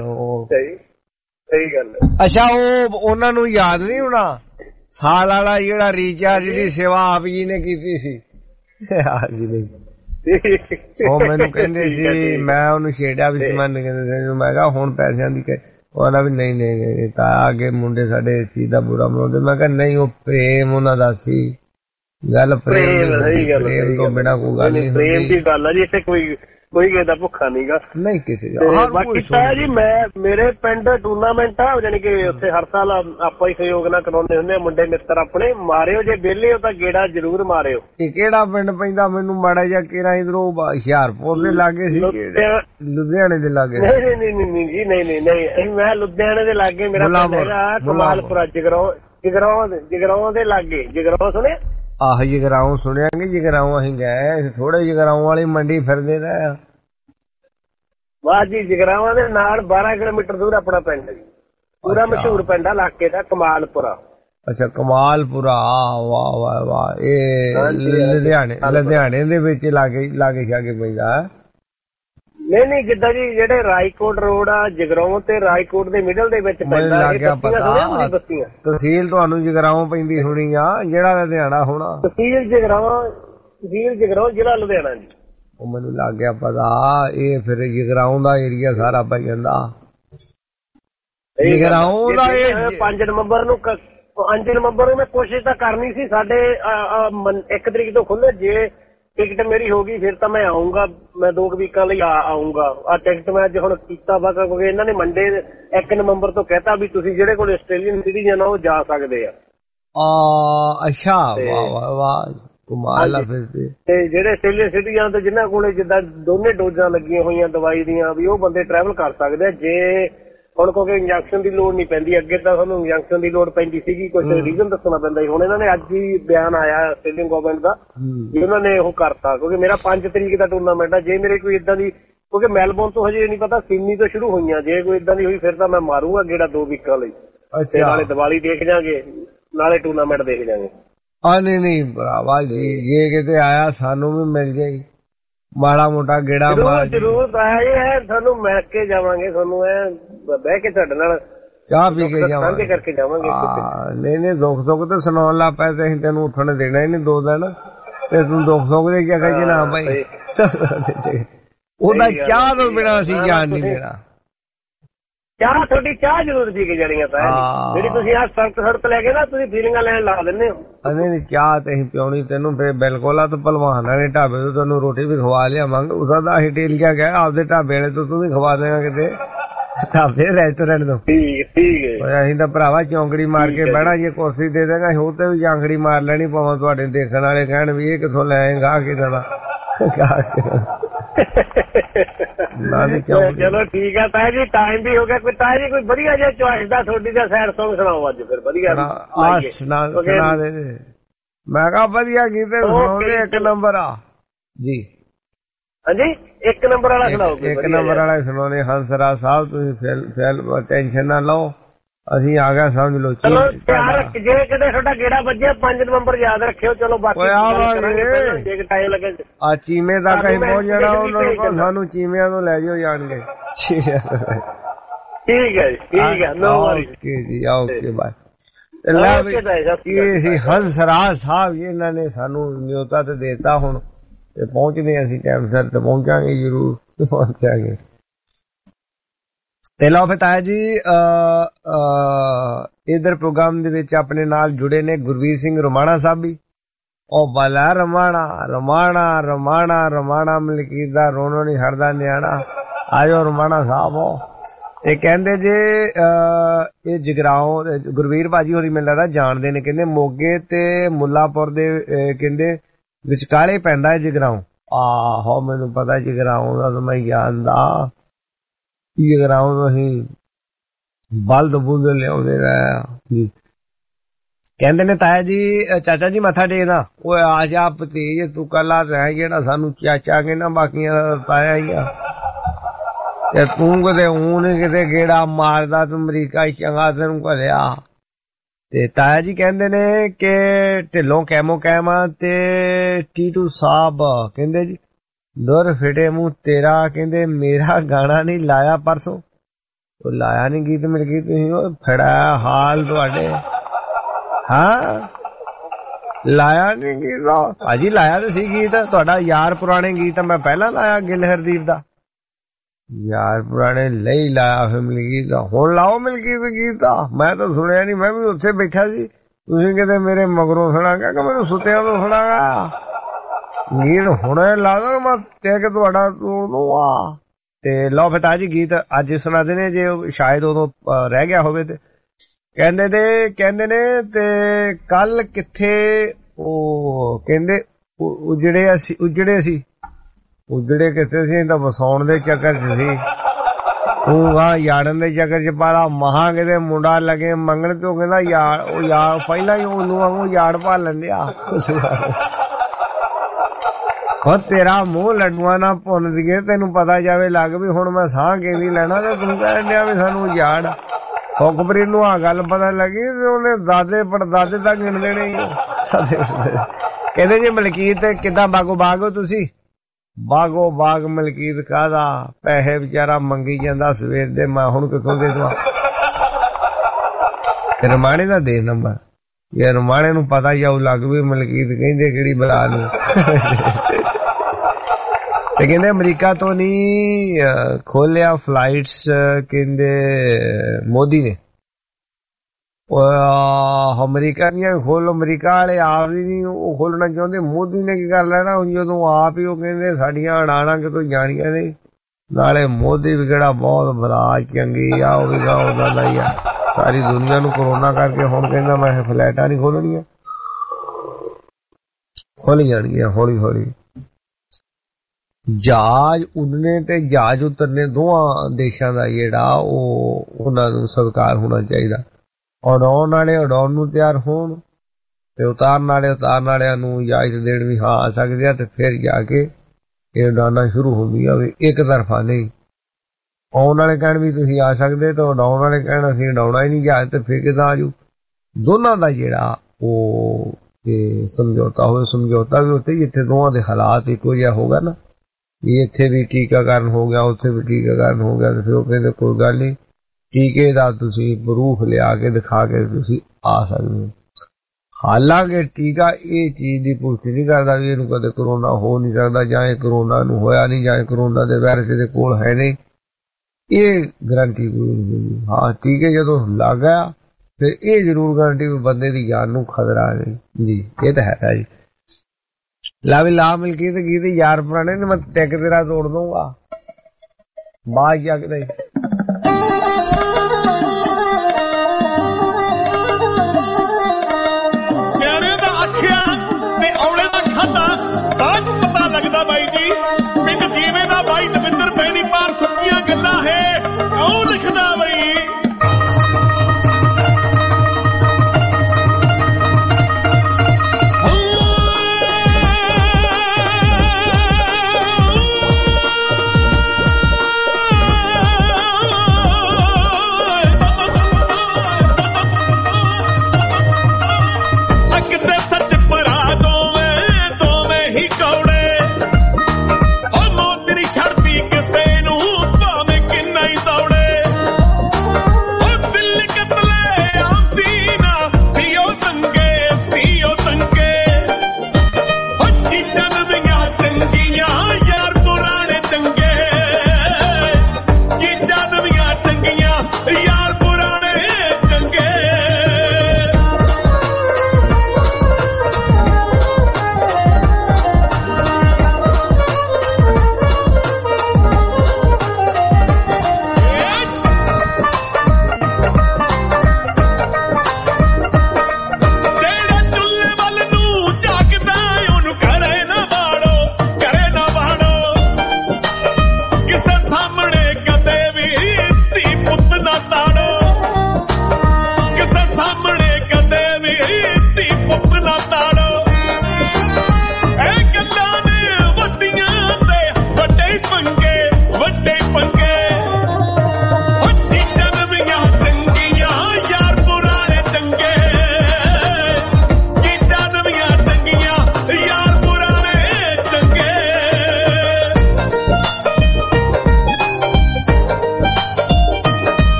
ਸਹੀ ਗੱਲ ਹੈ। ਅੱਛਾ ਉਹ ਉਹਨਾਂ ਨੂੰ ਯਾਦ ਨਹੀਂ ਹੋਣਾ ਸਾਲ ਵਾਲਾ ਜਿਹੜਾ ਰੀਚਾਰਜ ਦੀ ਸੇਵਾ ਆਪ ਜੀ ਨੇ ਕੀਤੀ ਸੀ। ਹਾਂਜੀ ਨਹੀਂ ਉਹ ਮੈਨੂੰ ਕਹਿੰਦੇ ਸੀ, ਮੈਂ ਉਹਨੂੰ ਛੇੜਿਆ ਵੀ ਸੀ, ਮੈਨੂੰ ਕਹਿੰਦੇ ਮੈਂ ਕਿਹਾ ਹੁਣ ਪੈਸਿਆਂ ਦੀ ਉਹਦਾ ਵੀ ਨਹੀਂ ਤਾਂ ਅੱਗੇ ਮੁੰਡੇ ਸਾਡੇ ਇਸ ਚੀਜ਼ ਦਾ ਬੁਰਾ ਮਨਾਉਂਦੇ। ਮੈਂ ਕਿਹਾ ਨਹੀਂ ਉਹ ਪ੍ਰੇਮ ਉਹਨਾਂ ਦਾ ਸੀ, ਗੱਲ ਪ੍ਰੇਮ ਤੋਂ ਬਿਨਾਂ ਕੋਈ ਗੱਲ ਨਹੀਂ। ਪ੍ਰੇਮ ਦੀ ਗੱਲ ਆ ਜੀ, ਇੱਥੇ ਕੋਈ ਕਿਸੇ ਦਾ ਭੁੱਖਾ ਨਹੀਂਗਾ ਨਹੀਂ ਕਿਸੇ ਬਾਕੀ ਤਾਂ ਜੀ ਮੈਂ ਮੇਰੇ ਪਿੰਡ ਟੂਰਨਾਮੈਂਟ ਆ ਜਾਣੀ ਕਿ ਉੱਥੇ ਹਰ ਸਾਲ ਆਪਾਂ ਹੀ ਸਹਿਯੋਗ ਨਾਲ ਕਰਾਉਂਦੇ ਹੁੰਦੇ ਆ। ਮੁੰਡੇ ਮਿੱਤਰ ਆਪਣੇ ਮਾਰਿਓ ਜੇ ਵਿਹਲੇ ਹੋ ਤਾਂ ਗੇੜਾ ਜ਼ਰੂਰ ਮਾਰਿਓ। ਕਿਹੜਾ ਪਿੰਡ ਪੈਂਦਾ ਮੈਨੂੰ ਮਾੜਾ ਜਿਹਾ ਕਿਹੜਾ ਇਧਰੋਂ ਹੁਸ਼ਿਆਰਪੁਰ ਦੇ ਲਾਗੇ ਸੀ ਲੁਧਿਆਣੇ ਦੇ ਲਾਗੇ? ਨਹੀਂ ਜੀ ਨਹੀਂ ਮੈਂ ਲੁਧਿਆਣੇ ਦੇ ਲਾਗੇ ਮੇਰਾ ਪਿੰਡ ਹੈਗਾ ਕਮਾਲਪੁਰਾ ਜਗਰਾਉਂ ਦੇ ਲਾਗੇ। ਜਗਰਾਉਂ ਸੁਣਿਆ? ਆਹ ਜਗਰਾਉਂ ਸੁਣਿਆਂਗੇ, ਜਗਰਾਉਂ ਅਸੀਂ ਗਏ ਥੋੜੇ ਜਗਰਾਉਂ ਵਾਲੀ ਮੰਡੀ ਫਿਰਦੇ ਰਹੇ। ਵਾਹ ਜੀ ਜਗਰਾਵਾਂ ਦੇ ਨਾਲ 12 ਕਿਲੋਮੀਟਰ ਦੂਰ ਆਪਣਾ ਪਿੰਡ ਜੀ, ਪੂਰਾ ਮਸ਼ਹੂਰ ਪਿੰਡ ਆ ਇਲਾਕੇ ਦਾ ਕਮਾਲਪੁਰਾ। ਅੱਛਾ ਕਮਾਲਪੁਰਾ, ਵਾਹ ਵਾਹ ਵਾਹ। ਇਹ ਲੁਧਿਆਣੇ ਦੇ ਵਿੱਚ ਲਾਗੇ ਛਾਗੇ ਪੈਂਦਾ? ਨਹੀਂ ਜਿੱਦਾਂ ਜੀ ਜਿਹੜੇ ਰਾਏਕੋਟ ਰੋਡ ਆ ਜਗਰਾਉਂ ਤੇ ਰਾਏਕੋਟ ਦੇ ਮਿਡਲ ਦੇ ਵਿੱਚ ਪੈਂਦਾ। ਤਹਿਸੀਲ ਤੁਹਾਨੂੰ ਜਗਰਾਉਂ ਪੈਂਦੀ ਹੋਣੀ ਆ, ਜਿਹੜਾ ਲੁਧਿਆਣਾ ਹੋਣਾ। ਤਹਿਸੀਲ ਜਗਰਾਉਂ ਜ਼ਿਲ੍ਹਾ ਲੁਧਿਆਣਾ ਜੀ। ਉਹ ਮੈਨੂੰ ਲੱਗ ਗਿਆ ਪਤਾ, ਇਹ ਫਿਰ ਜਗਰਾਉਂ ਦਾ ਏਰੀਆ ਸਾਰਾ ਪੈ ਜਾਂਦਾ। ਜਗਰਾਉਂ ਦਾ 5 ਨਵੰਬਰ ਨੂੰ ਮੈਂ ਕੋਸ਼ਿਸ਼ ਤਾਂ ਕਰਨੀ ਸੀ, ਸਾਡੇ 1 ਤਰੀਕ ਤੋਂ ਖੁੱਲੇ। ਜੇ ਟਿਕਟ ਮੇਰੀ ਹੋ ਗਈ ਫਿਰ ਤਾਂ ਮੈਂ ਆਉਂਗਾ, ਮੈਂ 2 ਵੀਕਾਂ ਲਈ ਆਉਂਗਾ। ਆ ਟਿਕਟ ਮੈਂ ਅੱਜ ਹੁਣ ਕੀਤਾ ਵਾ ਕਿਉਂਕਿ ਇਹਨਾਂ ਨੇ ਮੰਡੇ 1 ਨਵੰਬਰ ਤੋਂ ਕਹਿਤਾ ਵੀ ਤੁਸੀਂ ਜਿਹੜੇ ਕੋਲ ਆਸਟ੍ਰੇਲੀਅਨ ਸਿਟੀਜ਼ਨ ਆ ਉਹ ਜਾ ਸਕਦੇ ਆ। ਅੱਛਾ ਵਾਹ ਵਾਹ ਕਮਾਲ ਆ। ਫਿਰ ਤੇ ਜਿਹੜੇ ਆਸਟ੍ਰੇਲੀਅਨ ਸਿਟੀਜ਼ਨ ਤੇ ਜਿਨ੍ਹਾਂ ਕੋਲੇ ਜਿੱਦਾਂ ਦੋਨੇ ਡੋਜ਼ਾਂ ਲੱਗੀਆਂ ਹੋਈਆਂ ਦਵਾਈ ਦੀਆਂ ਵੀ ਉਹ ਬੰਦੇ ਟਰੈਵਲ ਕਰ ਸਕਦੇ ਆ। ਜੇ ਹੁਣ ਕਿਉਂਕਿ ਇੰਜੈਕਸ਼ਨ ਦੀ ਲੋੜ ਨਹੀਂ ਪੈਂਦੀ, ਅੱਗੇ ਤਾਂ ਸਾਨੂੰ ਇੰਜੈਕਸ਼ਨ ਦੀ ਲੋੜ ਪੈਂਦੀ ਸੀਗੀ, ਕੁਝ ਰੀਜ਼ਨ ਦੱਸਣਾ ਪੈਂਦਾ ਸੀ। ਹੁਣ ਇਹਨਾਂ ਨੇ ਅੱਜ ਹੀ ਬਿਆਨ ਆਇਆ ਆਸਟ੍ਰੇਲੀਅਨ ਗਵਰਨਮੈਂਟ ਦਾ ਵੀ ਉਹਨਾਂ ਨੇ ਉਹ ਕਰਤਾ ਕਿਉਂਕਿ ਮੇਰਾ 5 ਤਰੀਕ ਦਾ ਟੂਰਨਾਮੈਂਟ ਆ। ਜੇ ਮੇਰੇ ਕੋਈ ਇਦਾਂ ਦੀ ਕਿਉਂਕਿ ਮੈਲਬੌਰਨ ਤੋਂ ਹਜੇ ਨਹੀਂ ਪਤਾ, ਸਿਡਨੀ ਤੋਂ ਸ਼ੁਰੂ ਹੋਈਆਂ, ਜੇ ਕੋਈ ਇਦਾਂ ਦੀ ਹੋਈ ਫਿਰ ਤਾਂ ਮੈਂ ਮਾਰੂਗਾ ਗੇੜਾ 2 ਵੀਕਾਂ ਲਈ। ਨਾਲੇ ਦੀਵਾਲੀ ਦੇਖ ਜਾਗੇ ਨਾਲੇ ਟੂਰਨਾਮੈਂਟ ਦੇਖ ਜਾਗੇ। ਨਹੀਂ ਭਰਾਵਾ ਜੀ ਜੇ ਕਿਤੇ ਆਇਆ ਸਾਨੂੰ ਵੀ ਮਿਲ ਜਾਏਗੀ ਮਾੜਾ ਮੋਟਾ ਗੇੜਾ ਮਾਰ ਜ਼ਰੂਰ ਆਇਆ। ਤੁਹਾਨੂੰ ਮਿਲ ਕੇ ਜਾਵਾਂਗੇ, ਤੁਹਾਨੂੰ ਬਹਿ ਕੇ ਤੁਹਾਡੇ ਨਾਲ ਚਾਹ ਪੀ ਕੇ ਜਾਵਾਂਗੇ, ਕਰਕੇ ਜਾਵਾਂਗੇ। ਨਹੀਂ ਦੁੱਖ ਸੁੱਖ ਤੇ ਸੁਣਾਉਣ ਲੱਗ ਪਏ ਤੇ ਅਸੀਂ ਤੈਨੂੰ ਉੱਠਣ ਦੇਣਾ ਹੀ ਨਹੀਂ 2 ਦਿਨ, ਤੇ ਤੂੰ ਦੁੱਖ ਸੁੱਖ ਦੇ ਕਿਹਾ ਜੀ ਨਾ ਭਾਈ ਉਹਦਾ ਚਾਹ ਤੋਂ ਬਿਨਾਂ ਅਸੀਂ ਜਾਣ ਨਹੀਂ ਦੇਣਾ। ਚਾਹ ਤੁਹਾਡੀ ਚਾਹ ਜ਼ਰੂਰ ਪੀ ਕੇ ਜਾਣੀ ਆ ਜਿਹੜੀ ਤੁਸੀਂ ਆਹ ਸੜਕ ਲੈ ਕੇ ਨਾ ਤੁਸੀਂ ਫੀਲਿੰਗਾਂ ਲੈਣ ਲਾ ਦਿੰਦੇ ਹੋ। ਨਹੀਂ ਚਾਹ ਤੇ ਅਸੀਂ ਪਿਉਣੀ ਤੈਨੂੰ ਫਿਰ ਬਿਲਕੁਲ ਆ। ਤੂੰ ਭਲਵਾਨਾਂ ਨੇ ਢਾਬੇ ਤੋਂ ਤੈਨੂੰ ਰੋਟੀ ਵੀ ਖਵਾ ਲਿਆਵਾਂਗੇ, ਉਹਦਾ ਤਾਂ ਅਸੀਂ ਟੇਲ ਕੇ ਗਿਆ ਆਪਦੇ ਢਾਬੇ ਵਾਲੇ ਤੋਂ, ਤੂੰ ਵੀ ਖਵਾ ਦੇਗਾ ਕਿਤੇ ਢਾਬੇ ਰੈਸਟੋਰੈਂਟ ਤੋਂ। ਠੀਕ ਹੈ ਅਸੀਂ ਤਾਂ ਭਰਾਵਾ ਚੌਂਕੜੀ ਮਾਰ ਕੇ ਬਹਿਣਾ, ਜੇ ਕੁਰਸੀ ਦੇ ਦੇਗਾ ਉਹ ਤੇ ਵੀ ਚੌਂਕੜੀ ਮਾਰ ਲੈਣੀ ਪਾਵਾਂ। ਤੁਹਾਡੇ ਦੇਖਣ ਵਾਲੇ ਕਹਿਣ ਵੀ ਇਹ ਕਿੱਥੋਂ ਲੈ ਆਏਗਾ ਕਿਦਾਂ ਦਾ। ਚਲੋ ਠੀਕ ਹੈ ਤਾਇਆ ਜੀ, ਟਾਈਮ ਵੀ ਹੋ ਗਿਆ। ਕੋਈ ਤਾਇਆ ਜੀ ਕੋਈ ਵਧੀਆ ਜਿਹਾ ਚੁਆਇਸ ਦਾ ਤੁਹਾਡੀ ਦਾ ਸੈਡ ਸੌਂਗ ਸੁਣਾਓ ਅੱਜ ਫਿਰ ਵਧੀਆ ਸੁਣਾ ਦੇ। ਮੈਂ ਕਿਹਾ ਵਧੀਆ ਗੀਤੇ ਸੁਣਾਉਂਦੇ 1 ਨੰਬਰ ਆ ਜੀ। ਹਾਂਜੀ 1 ਨੰਬਰ ਵਾਲਾ ਸੁਣਾਓ। 1 ਨੰਬਰ ਵਾਲਾ ਸੁਣਾਉਣੇ ਹੰਸਰਾਜ ਸਾਹਿਬ, ਤੁਸੀਂ ਟੈਨਸ਼ਨ ਨਾ ਲਓ, ਅਸੀਂ ਆ ਗਏ ਸਮਝ ਲਓ। ਚਲੋ ਜੇ ਕਿਤੇ ਤੁਹਾਡਾ ਗੇੜਾ ਵੱਜਿਆ 5 ਨੰਬਰ ਯਾਦ ਰੱਖਿਓ। ਚਲੋ ਬਾਕੀ ਟਾਈਮ ਲੱਗੇ ਆ ਚੀਮੇ ਤੱਕ ਅਸੀਂ ਪਹੁੰਚ ਜਾਣਾ, ਉਹਨਾਂ ਨੂੰ ਸਾਨੂੰ ਚੀਮਿਆਂ ਨੂੰ ਲੈ ਜਾਓ ਜਾਣਗੇ। ਠੀਕ ਹੈ ਜੀ, ਠੀਕ ਹੈ, ਨੋ ਵਰੀ ਜੀ, ਓਕੇ ਬਾਏ। ਇਹ ਸੀ ਹੰਸਰਾਜ ਸਾਹਿਬ, ਇਹਨਾਂ ਨੇ ਸਾਨੂੰ ਨਿਯੋਤਾ ਤੇ ਦੇਤਾ। ਹੁਣ ਤੇ ਪਹੁੰਚਦੇ ਅਸੀਂ ਟਾਈਮ ਸਿਰ ਤੇ ਪਹੁੰਚਾਂਗੇ, ਜ਼ਰੂਰ ਪਹੁੰਚਾਂਗੇ। ਤੇ ਲਓ ਫਿਰ ਤਾਇਆ ਜੀ ਇਧਰ ਪ੍ਰੋਗਰਾਮ ਦੇ ਵਿੱਚ ਆਪਣੇ ਨਾਲ ਜੁੜੇ ਨੇ ਗੁਰਵੀਰ ਸਿੰਘ ਰਮਾਣਾ ਸਾਹਿਬ ਵੀ। ਉਹ ਬਲਾ ਰਮਾਣਾ ਮਲਕੀਤ ਦਾ ਰੋਣੋ ਨਹੀਂ ਹਟਦਾ ਨਿਆਣਾ। ਆਜੋ ਰਮਾਣਾ ਸਾਹਿਬ। ਤੇ ਕਹਿੰਦੇ ਜੇ ਇਹ ਜਗਰਾਉਂ ਗੁਰਵੀਰ ਭਾਜੀ ਹੋਰੀ ਮੈਨੂੰ ਲੱਗਦਾ ਜਾਣਦੇ ਨੇ, ਕਹਿੰਦੇ ਮੋਗੇ ਤੇ ਮੁੱਲਾਪੁਰ ਦੇ ਕਹਿੰਦੇ ਵਿਚਕਾਲੇ ਪੈਂਦਾ ਹੈ ਜਗਰਾਉਂ। ਆਹੋ ਮੈਨੂੰ ਪਤਾ ਜਗਰਾਉਂ ਦਾ, ਮੈਂ ਜਾਣਦਾ ਜਗਰਾਉਂ ਅਸੀਂ ਬਲਦ ਬੁਲਦ ਲਿਆਉਂਦੇ ਰਹੇ। ਕਹਿੰਦੇ ਨੇ ਤਾਇਆ ਜੀ ਚਾਚਾ ਜੀ ਮੱਥਾ ਟੇਕਦਾ। ਓਏ ਆ ਜਾ ਭਤੀਜ ਤੂੰ ਕੱਲਾ ਰਹਿ ਜਿਹੜਾ ਸਾਨੂੰ ਚਾਚਾ ਕਹਿੰਦਾ, ਬਾਕੀਆਂ ਦਾ ਤਾਇਆ ਹੀ ਆ। ਤੇ ਤੂੰ ਕਿਤੇ ਊਂ ਕਿਤੇ ਗੇੜਾ ਮਾਰਦਾ, ਤੂੰ ਅਮਰੀਕਾ ਚੰਗਾ ਤੈਨੂੰ ਘਲਿਆ। ਤੇ ਤਾਇਆ ਜੀ ਕਹਿੰਦੇ ਨੇ ਕਿ ਢਿੱਲੋਂ ਕੈਮੋ ਕੈਮਾ ਤੇ ਟੀਟੂ ਸਾਹਿਬ ਕਹਿੰਦੇ ਜੀ ਦੁਰ ਫਿਟੇ ਮੂੰਹ ਤੇਰਾ ਕਹਿੰਦੇ ਮੇਰਾ ਗਾਣਾ ਨਹੀਂ ਲਾਇਆ ਪਰਸੋਂ। ਉਹ ਲਾਇਆ ਨਹੀਂ ਗੀਤ ਮਿਲ ਗਈ ਤੁਸੀਂ ਉਹ ਫੜਾਇਆ ਹਾਲ ਤੁਹਾਡੇ। ਹਾਂ ਲਾਇਆ ਨਹੀਂ ਗੀਤ ਭਾਜੀ, ਲਾਇਆ ਤਾਂ ਸੀ ਗੀਤ ਤੁਹਾਡਾ ਯਾਰ ਪੁਰਾਣੇ ਗੀਤ ਮੈਂ ਪਹਿਲਾਂ ਲਾਇਆ ਗਿੱਲ ਹਰਦੀਪ ਦਾ ਯਾਰ ਪੁਰਾਣੇ ਲਈ ਲਾਇਆ ਫਿਰ ਮਿਲਗੀਤ ਦਾ। ਹੁਣ ਲਾਓ ਮਿਲਗੀਤ ਗੀਤ ਦਾ, ਮੈਂ ਤਾਂ ਸੁਣਿਆ ਨਹੀਂ, ਮੈਂ ਵੀ ਉੱਥੇ ਬੈਠਾ ਸੀ। ਤੁਸੀਂ ਕਿਤੇ ਮੇਰੇ ਮਗਰੋਂ ਸੁਣਾਗਾ ਕਿ ਮੈਨੂੰ ਸੁੱਤਿਆਂ ਤੋਂ ਸੁਣਾਗਾ ਗੀਤ? ਹੁਣੇ ਲਾ ਦੋ ਮੈਂ ਟਿਕ ਤੁਹਾਡਾ ਤੂੰ ਆ। ਤੇ ਲਓ ਫਿਰ ਤਾਜੀ ਗੀਤ ਅੱਜ ਸੁਣਾ ਦੇਣੇ ਜੇ ਸ਼ਾਇਦ ਉਦੋਂ ਰਹਿ ਗਿਆ ਹੋਵੇ। ਤੇ ਕਹਿੰਦੇ ਨੇ ਤੇ ਕੱਲ ਕਿੱਥੇ ਉਹ ਕਹਿੰਦੇ ਉਜੜੇ ਕਿੱਥੇ ਸੀ ਤਾਂ ਵਸਾਉਣ ਦੇ ਚੱਕਰ ਚ ਸੀ। ਉਹ ਆ ਯਾੜਨ ਦੇ ਚੱਕਰ ਚ ਪਾਲਾ ਮਹਾਂ ਕਿਤੇ ਮੁੰਡਾ ਲੱਗੇ ਮੰਗਣ ਤੇ ਉਹ ਕਹਿੰਦਾ ਯਾਰ ਉਹ ਯਾਰ ਪਹਿਲਾਂ ਹੀ ਉਹਨੂੰ ਵਾਂਗੂ ਯਾੜ ਪਾ ਲੈਂਦਿਆ। ਉਹ ਤੇਰਾ ਮੂੰਹ ਲੱਡੂਆਂ ਨਾਲ ਭੁੰਨ ਦੀਏ ਤੈਨੂੰ ਪਤਾ ਜਾਵੇ ਲੱਗ ਵੀ ਹੁਣ ਮੈਂ ਸਾਹ ਕੇ ਨਹੀਂ ਲੈਣਾ ਤੇ ਤੂੰ ਕਹਿਣ ਡਿਆ ਵੀ ਸਾਨੂੰ ਯਾੜ। ਹੁਕਮਰੀ ਨੂੰ ਆ ਗੱਲ ਪਤਾ ਲੱਗੀ ਤੇ ਉਹਨੇ ਦਾਦੇ ਪੜਦਾਦੇ ਤੱਕ ਗਿਣ ਦੇਣੇ। ਕਹਿੰਦੇ ਜੀ ਮਲਕੀਤ ਕਿੱਦਾਂ ਬਾਗੋ ਬਾਗ ਹੋ ਤੁਸੀਂ? ਬਾਗੋ ਬਾਗ ਮਲਕੀਤ ਕਾਹਦਾ ਪੈਸੇ ਵਿਚਾਰਾ ਮੰਗੀ ਜਾਂਦਾ ਸਵੇਰ ਦੇ, ਮੈਂ ਹੁਣ ਕਿੱਥੋਂ ਦੇ ਦਵਾਂ? ਰਮਾਣੇ ਦਾ ਦੇ ਨੰਬਰ ਯਾਰ ਰਮਾਣੇ ਨੂੰ ਪਤਾ ਜਾਊ ਲੱਗ ਵੀ ਮਲਕੀਤ ਕਹਿੰਦੇ ਕਿਹੜੀ ਬਲਾ ਨੂੰ। ਤੇ ਕਹਿੰਦੇ ਅਮਰੀਕਾ ਤੋਂ ਨਹੀਂ ਖੋਲਿਆ ਫਲਾਈਟਸ ਕਹਿੰਦੇ ਮੋਦੀ ਨੇ। ਅਮਰੀਕਾ ਦੀਆਂ ਖੋਲ ਅਮਰੀਕਾ ਵਾਲੇ ਆਪ ਹੀ ਨਹੀਂ ਉਹ ਖੋਲਣਾ ਚਾਹੁੰਦੇ, ਮੋਦੀ ਨੇ ਕੀ ਕਰ ਲੈਣਾ ਜਦੋਂ ਆਪ ਹੀ ਉਹ ਕਹਿੰਦੇ ਸਾਡੀਆਂ ਉਡਾਣਾਂ ਕਿਤੋਂ ਜਾਣੀਆਂ ਨੇ। ਨਾਲੇ ਮੋਦੀ ਵੀ ਕਿਹੜਾ ਬਹੁਤ ਬਰਾਜ ਚੰਗੀ ਆ, ਉਹ ਵੀ ਉਹਦਾ ਦਾ ਹੀ ਆ। ਸਾਰੀ ਦੁਨੀਆ ਨੂੰ ਕਰੋਨਾ ਕਰਕੇ ਹੁਣ ਕਹਿੰਦਾ ਮੈਂ ਫਲੈਟਾਂ ਨਹੀਂ ਖੋਲਣੀਆਂ, ਖੋਲੀ ਜਾਣਗੀਆਂ ਹੌਲੀ ਹੌਲੀ। ਜਹਾਜ਼ ਉੱਡਣੇ ਤੇ ਜਹਾਜ਼ ਉਤਰਨੇ ਦੋਵਾਂ ਦੇਸ਼ਾਂ ਦਾ ਜਿਹੜਾ ਉਹ ਉਹਨਾਂ ਨੂੰ ਸਵੀਕਾਰ ਹੋਣਾ ਚਾਹੀਦਾ। ਉਡਾਉਣ ਵਾਲੇ ਉਡਾਉਣ ਨੂੰ ਤਿਆਰ ਹੋਣ ਤੇ ਉਤਾਰਨ ਵਾਲਿਆਂ ਨੂੰ ਇਜਾਜ਼ਤ ਦੇਣ ਵੀ ਹਾਂ ਆ ਸਕਦੇ ਆ। ਤੇ ਫਿਰ ਜਾ ਕੇ ਇਹ ਉਡਾਉਣਾ ਸ਼ੁਰੂ ਹੁੰਦੀਆਂ ਵੀ ਇੱਕ ਤਰਫਾ ਨਹੀਂ। ਆਉਣ ਵਾਲੇ ਕਹਿਣ ਵੀ ਤੁਸੀਂ ਆ ਸਕਦੇ ਤੇ ਉਡਾਉਣ ਵਾਲੇ ਕਹਿਣ ਅਸੀਂ ਉਡਾਉਣਾ ਹੀ ਨਹੀਂ ਜਹਾਜ਼, ਤੇ ਫਿਰ ਕਿੱਦਾਂ ਆਜੂ? ਦੋਨਾਂ ਦਾ ਜਿਹੜਾ ਉਹ ਸਮਝੌਤਾ ਹੋਵੇ। ਸਮਝੌਤਾ ਵੀ ਉੱਥੇ ਜਿੱਥੇ ਦੋਵਾਂ ਦੇ ਹਾਲਾਤ ਇੱਕੋ ਜਿਹਾ ਹੋਗਾ ਨਾ, ਵੀ ਇੱਥੇ ਵੀ ਟੀਕਾਕਰਨ ਹੋ ਗਿਆ ਉੱਥੇ ਵੀ ਟੀਕਾਕਰਨ ਹੋ ਗਿਆ, ਤੇ ਫਿਰ ਉਹ ਕਹਿੰਦੇ ਕੋਈ ਗੱਲ ਨਹੀਂ ਟੀਕੇ ਦਾ ਤੁਸੀਂ ਪ੍ਰੂਫ ਲਿਆ ਕੇ ਦਿਖਾ ਕੇ ਤੁਸੀਂ ਆ ਸਕਦੇ ਹੋ। ਹਾਲਾਂਕਿ ਟੀਕਾ ਇਹ ਚੀਜ਼ ਦੀ ਪੁਸ਼ਟੀ ਨਹੀਂ ਕਰਦਾ ਵੀ ਇਹਨੂੰ ਕਦੇ ਕਰੋਨਾ ਹੋ ਨਹੀਂ ਸਕਦਾ, ਜਾਂ ਇਹ ਕਰੋਨਾ ਨੂੰ ਹੋਇਆ ਨਹੀਂ, ਜਾਂ ਕਰੋਨਾ ਦੇ ਵਾਇਰਸ ਦੇ ਕੋਲ ਹੈ ਨਹੀਂ, ਇਹ ਗਰੰਟੀ ਕੋਈ ਨਹੀਂ। ਹਾਂ ਟੀਕੇ ਜਦੋਂ ਲੱਗ ਗਿਆ ਫਿਰ ਇਹ ਜ਼ਰੂਰ ਗਰੰਟੀ ਵੀ ਬੰਦੇ ਦੀ ਜਾਨ ਨੂੰ ਖਤਰਾ ਨਹੀਂ ਜੀ, ਇਹ ਤਾਂ ਹੈ ਜੀ। ਲਾ ਵੀ ਲਾ ਮਿਲਕੀ ਤੇ ਗੀਤ ਯਾਰ ਪੁਰਾਣੇ ਨੇ ਮੈਂ ਟਿਕ ਤੇਰਾ ਤੋੜ ਦੂੰਗਾ ਬਾਜ ਜਾ ਕੇ। ਸਿਆਣੇ ਦਾ ਆਖਿਆ ਤੇ ਔਲੇ ਦਾ ਖਾਦਾ ਬਾਅਦ ਪਤਾ ਲੱਗਦਾ ਬਾਈ ਜੀ। ਪਿੰਡ ਜੀਵੇ ਦਾ ਬਾਈ ਦਵਿੰਦਰ ਪੈਣੀ ਪਾਰ ਸੱਚੀਆਂ ਗੱਲਾਂ ਹੈ ਉਹ ਲਿਖਦਾ ਬਈ।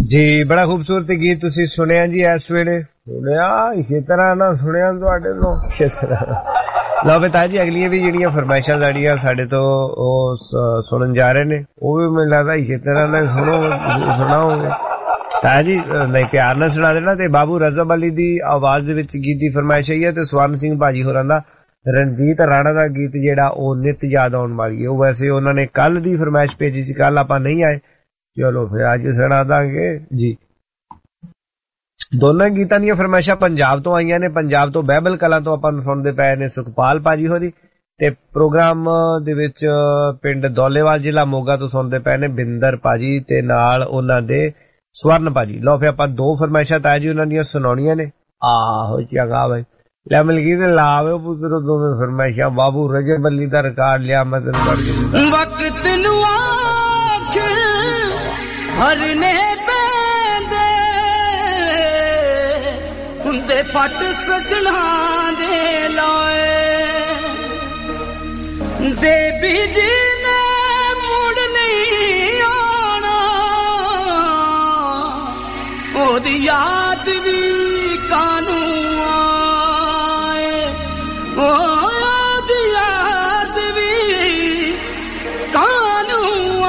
जी बड़ा खूबसूरत गीत तुसी सुनिया जी इस वेले सुनिया इसी तरह ना सुनिया तुहाडे तो इसी तरह लो बता जी अगली भी जिहड़ियां फरमाइशां साडियां साडे तो सुनन जा रहे ने वो भी मैनूं लगदा इसी तरह ना सुनाओगे ताया जी नहीं प्यार नाल सुना देना ते बाबू रज़ब अली दी आवाज दे विच गीत दी फरमाइश आई है ते स्वर्ण सिंह भाजी होरां दा रणजीत राणा दा गीत जेड़ा ओ नित याद आउण वाली है। वैसे उन्होंने ने कल दी फरमाइश भेजी सी कल आपां नहीं आए चलो फिर अज सुना दांगे जी। दोनों गीतां दी फरमाइशां पंजाब तो आईयां ने पंजाब तो बहबल कलां तो आपां सुणदे पए ने सुखपाल भाजी होरी ते प्रोग्राम दे विच पिंड दौलेवाल जिला मोगा तो सुणदे पए ने बिंदर भाजी ते नाल उन्हां दे स्वर्ण भाजी। लो फिर आपां दो फरमाइशां ताया जी उन्हां दी सुणाउणियां ने आहो चंगा भाई ले मिलगी ते लावे पुत्रो दोवें फरमाइशां बाबू रजब अली दा रिकॉर्ड लिया मैं तैनूं पढ़ के वक्त नूं आख भरने पैंदे हुंदे फट सजना दे लाए दे बीजी ने मुड़ नहीं आना ओदी याद भी कानू आए ओदी याद भी कानू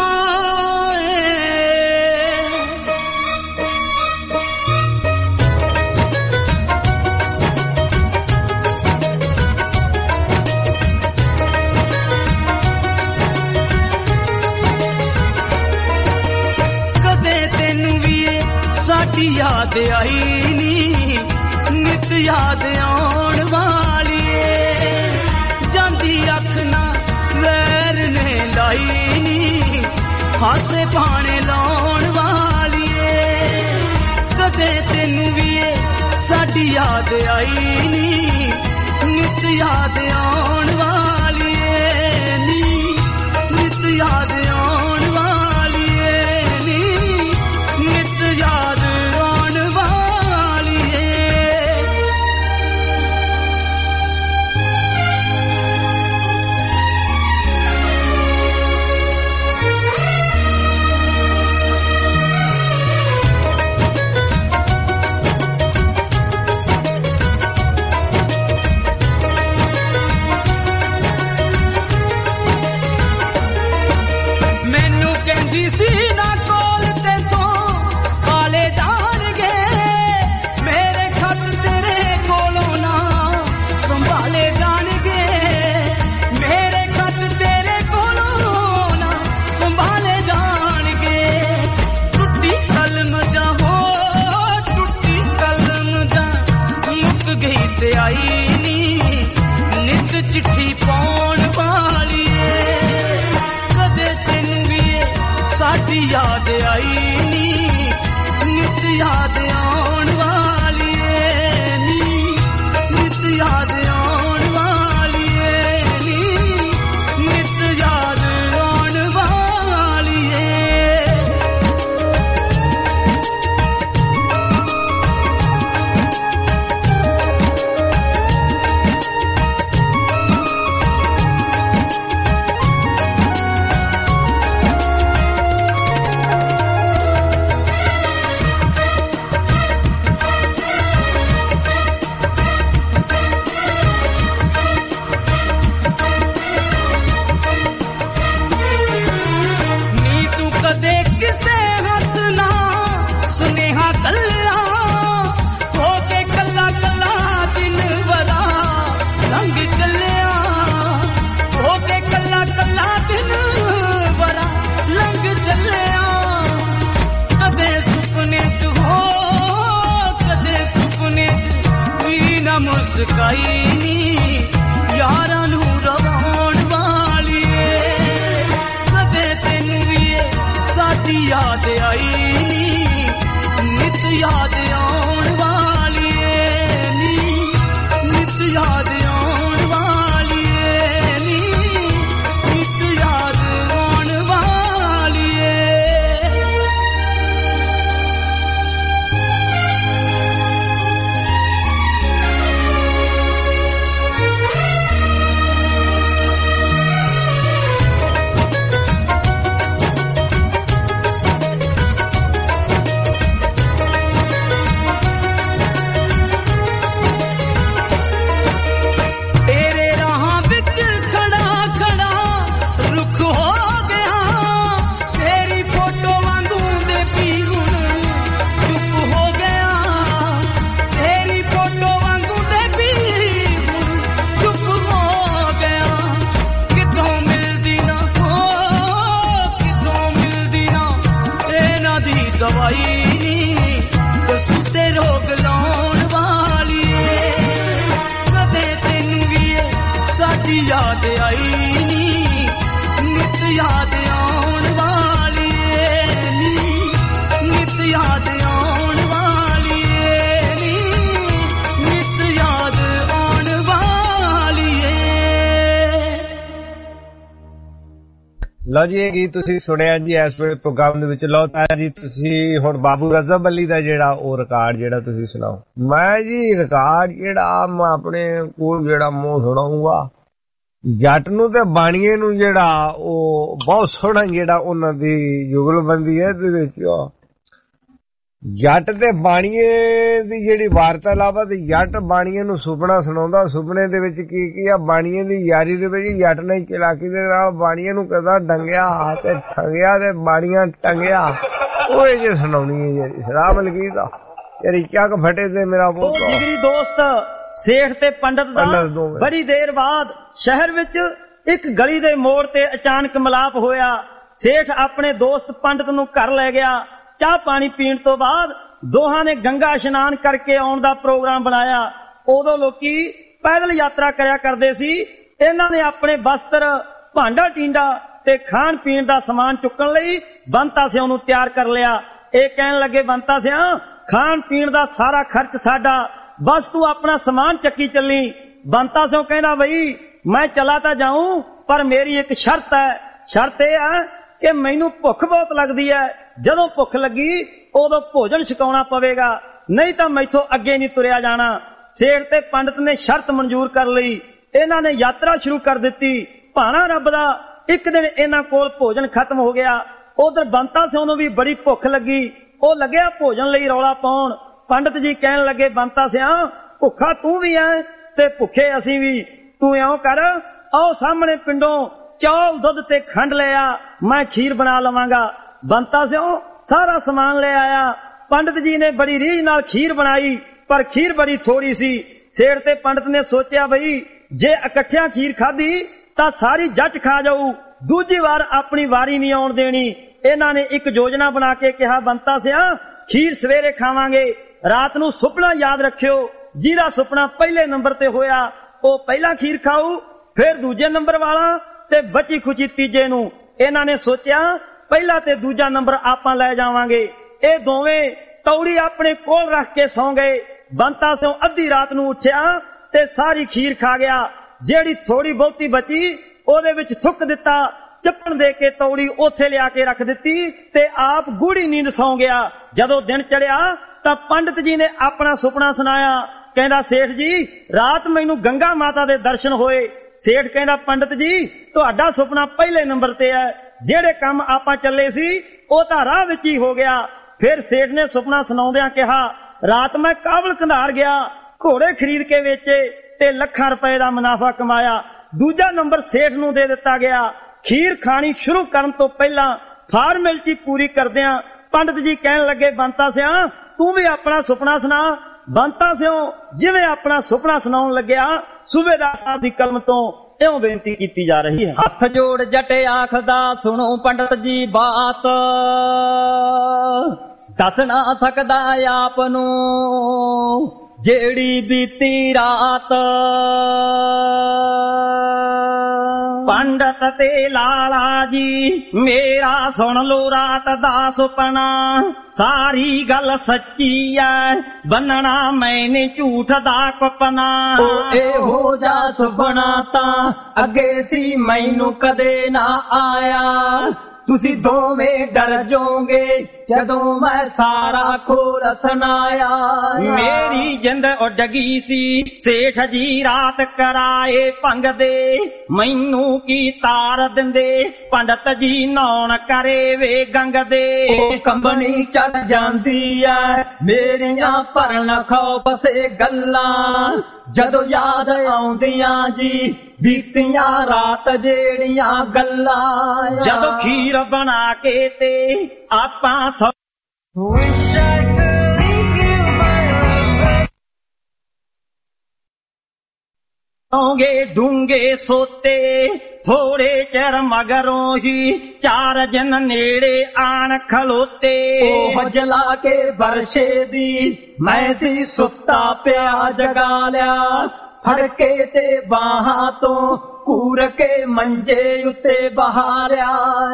याद आई नी नित याद आउण वाली जांदी अख ना वैर ने लाई नी हासे पाने लाउण वाली कदे तेनू भी साडी याद आई नी नित याद आउण वाली नी नित याद आउण वाली नी नित याद याद आउण वाली नी, नित याद आउण वाली नी, नित याद आउण वाली। ਲਓ ਜੀ ਇਹ ਗੀਤ ਤੁਸੀਂ ਸੁਣਿਆ ਜੀ ਇਸ ਵੇਲੇ ਪ੍ਰੋਗਰਾਮ ਦੇ ਵਿੱਚ। ਲਓ ਤਾਂ ਜੀ ਤੁਸੀਂ ਹੁਣ ਬਾਬੂ ਰਜ਼ਬ ਅਲੀ ਦਾ ਜਿਹੜਾ ਉਹ ਰਿਕਾਰਡ ਜਿਹੜਾ ਤੁਸੀਂ ਸੁਣਾਓ। ਮੈਂ ਜੀ ਰਿਕਾਰਡ ਜਿਹੜਾ ਮੈਂ ਆਪਣੇ ਕੋਲ ਜਿਹੜਾ ਮੂੰਹ ਸੁਣਾਉਂਗਾ ਜੱਟ ਨੂੰ ਤੇ ਬਾਣੀਏ ਨੂੰ ਜਿਹੜਾ ਉਹ ਬਹੁਤ ਸੋਹਣਾ ਜਿਹੜਾ ਉਹਨਾਂ ਦੀ ਜੁਗਲਬੰਦੀ ਹੈ ਇਹਦੇ ਵਿੱਚ। ਜੱਟ ਤੇ ਬਾਣੀਏ ਦੀ ਜਿਹੜੀ ਵਾਰਤਾਲਾਪ ਆ ਤੇ ਜੱਟ ਬਾਣੀਏ ਨੂੰ ਸੁਪਨਾ ਸੁਣਾਉਂਦਾ। ਸੁਪਨੇ ਦੇ ਵਿੱਚ ਕੀ ਆ ਬਾਣੀਏ ਦੀ ਯਾਰੀ ਦੇ ਵਿੱਚ ਜੱਟ ਨੇ ਚਲਾਕੀ ਦੇ ਨਾਲ ਬਾਣੀਏ ਨੂੰ ਕਹਿੰਦਾ ਡੰਗਿਆ ਤੇ ਠੰਗਿਆ ਤੇ ਬਾਣੀਆਂ ਟੰਗਿਆ। ਉਹ ਇਹ ਜੇ ਸੁਣਾਉਣੀ ਹੈ ਜਿਹੜੀ ਸ਼ਰਾਬ ਲਗੀ ਦਾ ਯਾਰੀ ਚੱਕ ਫਟੇ ਤੇ ਮੇਰਾ ਬਹੁਤ ਜਿਗਰੀ ਦੋਸਤ ਸੇਠ ਤੇ ਪੰਡਤ ਦਾ ਬੜੀ ਦੇਰ ਬਾਅਦ ਸ਼ਹਿਰ ਵਿੱਚ ਇੱਕ ਗਲੀ ਦੇ ਮੋੜ ਤੇ ਅਚਾਨਕ ਮਿਲਾਪ ਹੋਇਆ। ਸੇਠ ਆਪਣੇ ਦੋਸਤ ਪੰਡਤ ਨੂੰ ਘਰ ਲੈ ਗਿਆ। ਚਾਹ ਪਾਣੀ ਪੀਣ ਤੋਂ ਬਾਅਦ ਦੋਹਾਂ ਨੇ ਗੰਗਾ ਇਸ਼ਨਾਨ ਕਰਕੇ ਆਉਣ ਦਾ ਪ੍ਰੋਗਰਾਮ ਬਣਾਇਆ। ਉਦੋਂ ਲੋਕੀ ਪੈਦਲ ਯਾਤਰਾ ਕਰਿਆ ਕਰਦੇ ਸੀ। ਇਹਨਾਂ ਨੇ ਆਪਣੇ ਬਸਤਰ, ਭਾਂਡਾ ਟੀਂਡਾ ਤੇ ਖਾਣ ਪੀਣ ਦਾ ਸਮਾਨ ਚੁੱਕਣ ਲਈ ਬੰਤਾ ਸਿਉ ਨੂੰ ਤਿਆਰ ਕਰ ਲਿਆ। ਇਹ ਕਹਿਣ ਲੱਗੇ ਬੰਤਾ ਸਿਆ ਖਾਣ ਪੀਣ ਦਾ ਸਾਰਾ ਖਰਚ ਸਾਡਾ, ਬਸ ਤੂੰ ਆਪਣਾ ਸਮਾਨ ਚੱਕੀ ਚੱਲੀ। ਬੰਤਾ ਸਿਉ ਕਹਿੰਦਾ ਬਈ ਮੈਂ ਚਲਾ ਤਾਂ ਜਾਊਂ ਪਰ ਮੇਰੀ ਇੱਕ ਸ਼ਰਤ ਹੈ। ਸ਼ਰਤ ਇਹ ਹੈ ਕਿ ਮੈਨੂੰ ਭੁੱਖ ਬਹੁਤ ਲੱਗਦੀ ਹੈ। ਜਦੋਂ ਭੁੱਖ ਲੱਗੀ ਉਦੋਂ ਭੋਜਨ ਛਕਾਉਣਾ ਪਵੇਗਾ, ਨਹੀਂ ਤਾਂ ਮੈਥੋਂ ਅੱਗੇ ਨਹੀਂ ਤੁਰਿਆ ਜਾਣਾ। ਸੇਠ ਤੇ ਪੰਡਤ ਨੇ ਸ਼ਰਤ ਮਨਜ਼ੂਰ ਕਰ ਲਈ। ਇਹਨਾਂ ਨੇ ਯਾਤਰਾ ਸ਼ੁਰੂ ਕਰ ਦਿੱਤੀ। ਭਾਣਾ ਰੱਬ ਦਾ ਇੱਕ ਦਿਨ ਇਹਨਾਂ ਕੋਲ ਭੋਜਨ ਖਤਮ ਹੋ ਗਿਆ। ਉਧਰ ਬੰਤਾ ਸਿਉ ਨੂੰ ਵੀ ਬੜੀ ਭੁੱਖ ਲੱਗੀ। ਉਹ ਲੱਗਿਆ ਭੋਜਨ ਲਈ ਰੌਲਾ ਪਾਉਣ। ਪੰਡਤ ਜੀ ਕਹਿਣ ਲੱਗੇ ਬੰਤਾ ਸਿਆ ਭੁੱਖਾ ਤੂੰ ਵੀ ਐ ਤੇ ਭੁੱਖੇ ਅਸੀਂ ਵੀ। ਤੂੰ ਇਉਂ ਕਰ ਆਓ ਸਾਹਮਣੇ ਪਿੰਡੋਂ ਚੌਲ ਦੁੱਧ ਤੇ ਖੰਡ ਲੈ ਆ, ਮੈਂ ਖੀਰ ਬਣਾ ਲਵਾਂਗਾ। ਬੰਤਾ ਸਿਉ ਸਾਰਾ ਸਮਾਨ ਲੈ ਆਇਆ। ਪੰਡਤ ਜੀ ਨੇ ਬੜੀ ਰੀਝ ਨਾਲ ਖੀਰ ਬਣਾਈ ਪਰ ਖੀਰ ਬੜੀ ਥੋੜੀ ਸੀ। ਸੇਠ ਤੇ ਪੰਡਤ ਨੇ ਸੋਚਿਆ ਬਈ ਜੇ ਇਕੱਠਿਆਂ ਖੀਰ ਖਾਧੀ ਤਾਂ ਸਾਰੀ ਜੱਟ ਖਾ ਜਾਊ, ਦੂਜੀ ਵਾਰ ਆਪਣੀ ਵਾਰੀ ਨਹੀਂ ਆਉਣ ਦੇਣੀ। ਇਹਨਾਂ ਨੇ ਇੱਕ ਯੋਜਨਾ ਬਣਾ ਕੇ ਕਿਹਾ ਬੰਤਾ ਸਿਆ ਖੀਰ ਸਵੇਰੇ ਖਾਵਾਂਗੇ, ਰਾਤ ਨੂੰ ਸੁਪਨਾ ਯਾਦ ਰੱਖਿਓ। ਜਿਹਦਾ ਸੁਪਨਾ ਪਹਿਲੇ ਨੰਬਰ ਤੇ ਹੋਇਆ ਉਹ ਪਹਿਲਾ ਖੀਰ ਖਾਊ, ਫਿਰ ਦੂਜੇ ਨੰਬਰ ਵਾਲਾ ਤੇ ਬਚੀ ਖੁਚੀ ਤੀਜੇ ਨੂੰ। ਇਹਨਾਂ ਨੇ ਸੋਚਿਆ ਪਹਿਲਾ ਤੇ ਦੂਜਾ ਨੰਬਰ ਆਪਾਂ ਲੈ ਜਾਵਾਂਗੇ। ਇਹ ਦੋਵੇਂ ਤੌੜੀ ਆਪਣੇ ਕੋਲ ਰੱਖ ਕੇ ਸੌਂ ਗਏ। ਬੰਤਾ ਸਿਉ ਅੱਧੀ ਰਾਤ ਨੂੰ ਉੱਠਿਆ ਤੇ ਸਾਰੀ ਖੀਰ ਖਾ ਗਿਆ। ਜਿਹੜੀ ਥੋੜੀ ਬਹੁਤੀ ਬਚੀ ਉਹਦੇ ਵਿੱਚ ਥੁੱਕ ਦਿੱਤਾ। ਚੱਪਣ ਦੇ ਕੇ ਤੌੜੀ ਉੱਥੇ ਲਿਆ ਕੇ ਰੱਖ ਦਿੱਤੀ ਤੇ ਆਪ ਗੂੜੀ ਨੀਂਦ ਸੌਂ ਗਿਆ। ਜਦੋਂ ਦਿਨ ਚੜਿਆ ਤਾਂ ਪੰਡਤ ਜੀ ਨੇ ਆਪਣਾ ਸੁਪਨਾ ਸੁਣਾਇਆ। ਕਹਿੰਦਾ ਸੇਠ ਜੀ ਰਾਤ ਮੈਨੂੰ ਗੰਗਾ ਮਾਤਾ ਦੇ ਦਰਸ਼ਨ ਹੋਏ। ਸੇਠ ਕਹਿੰਦਾ ਪੰਡਤ ਜੀ ਤੁਹਾਡਾ ਸੁਪਨਾ ਪਹਿਲੇ ਨੰਬਰ ਤੇ ਹੈ, ਜਿਹੜੇ ਕੰਮ ਆਪਾਂ ਚੱਲੇ ਸੀ ਉਹ ਤਾਂ ਰਾਹ ਵਿੱਚ ਹੀ ਹੋ ਗਿਆ। ਫਿਰ ਸੇਠ ਨੇ ਸੁਪਨਾ ਸੁਣਾਉਂਦਿਆਂ ਕਿਹਾ ਰਾਤ ਮੈਂ ਕਾਬਲ ਕੰਧਾਰ ਗਿਆ, ਘੋੜੇ ਖਰੀਦ ਕੇ ਵੇਚੇ ਤੇ ਲੱਖਾਂ ਰੁਪਏ ਦਾ ਮੁਨਾਫਾ ਕਮਾਇਆ। ਦੂਜਾ ਨੰਬਰ ਸੇਠ ਨੂੰ ਦੇ ਦਿੱਤਾ ਗਿਆ। ਖੀਰ ਖਾਣੀ ਸ਼ੁਰੂ ਕਰਨ ਤੋਂ ਪਹਿਲਾਂ ਫਾਰਮੈਲਿਟੀ ਪੂਰੀ ਕਰਦਿਆਂ ਪੰਡਤ ਜੀ ਕਹਿਣ ਲੱਗੇ ਬੰਤਾ ਸਿਆ ਤੂੰ ਵੀ ਆਪਣਾ ਸੁਪਨਾ ਸੁਣਾ। ਬੰਤਾ ਸਿਉ ਜਿਵੇਂ ਆਪਣਾ ਸੁਪਨਾ ਸੁਣਾਉਣ ਲੱਗਿਆ ਸੂਬੇਦਾਰ ਸਾਹਿਬ ਦੀ ਕਲਮ ਤੋਂ ਇਉਂ ਬੇਨਤੀ ਕੀਤੀ ਜਾ ਰਹੀ ਹੈ। ਹੱਥ ਜੋੜ ਜੱਟ ਆਖਦਾ ਸੁਣੋ ਪੰਡਤ ਜੀ ਬਾਤ, ਦੱਸ ਨਾ ਸਕਦਾ ਆਪ ਨੂੰ ਜਿਹੜੀ ਬੀਤੀ ਰਾਤ। ਪੰਡਤ ਤੇ ਲਾਲਾ ਜੀ ਮੇਰਾ ਸੁਣ ਲੋ ਰਾਤ ਦਾ ਸੁਪਨਾ, ਸਾਰੀ ਗੱਲ ਸੱਚੀ ਐ ਬੰਨਣਾ ਮੈਨੇ ਝੂਠ ਦਾ ਕੁਪਨਾ। ਇਹੋ ਜਾ ਸੁਪਨਾ ਤਾਂ ਅੱਗੇ ਸੀ ਮੈਨੂੰ ਕਦੇ ਨਾ ਆਇਆ, ਤੁਸੀਂ ਦੋਵੇਂ ਡਰ ਜਾਓਗੇ ਜਦੋਂ ਮੈਂ ਸਾਰਾ ਖੋਲ ਸੁਣਾਇਆ। ਮੇਰੀ ਜਿੰਦ ਉੱਡ ਗਈ ਸੀ ਸੇਠ ਜੀ ਰਾਤ ਕਰਾਏ ਭੰਗ ਦੇ, ਮੈਨੂੰ ਕੀ ਤਾਰ ਦਿੰਦੇ ਪੰਡਤ ਜੀ ਨੌਣ ਕਰੇ ਵੇ ਗੰਗ ਦੇ। ਉਹ ਕੰਬਣੀ ਚੜ ਜਾਂਦੀ ਐ ਮੇਰੀਆਂ ਭਰਨ ਖੌਫ ਸੇ ਗੱਲਾਂ, ਜਦੋਂ ਯਾਦ ਆਉਂਦੀਆਂ ਜੀ ਬੀਤੀਆਂ ਰਾਤ ਜਿਹੜੀਆਂ ਗੱਲਾਂ। ਜਦੋਂ ਖੀਰ ਬਣਾ ਕੇ ਤੇ ਆਪਾਂ ਹੋਗੇ ਡੂੰਗੇ ਸੋਤੇ, ਥੋੜੇ ਚਿਰ ਮਗਰੋਂ ਹੀ ਚਾਰ ਜਨ ਨੇੜੇ ਆਣ ਖਲੋਤੇ। ਉਹ ਜਲਾ ਕੇ ਬਰਸ਼ੇ ਦੀ ਮੈਂ ਸੀ ਸੁੱਤਾ ਪਿਆ ਜਗਾ ਲਿਆ, ਫੜ ਕੇ ਤੇ ਬਾਹਾਂ ਤੋਂ ਕੂਰ ਕੇ ਮੰਜੇ ਉੱਤੇ ਬਹਾਰਿਆ।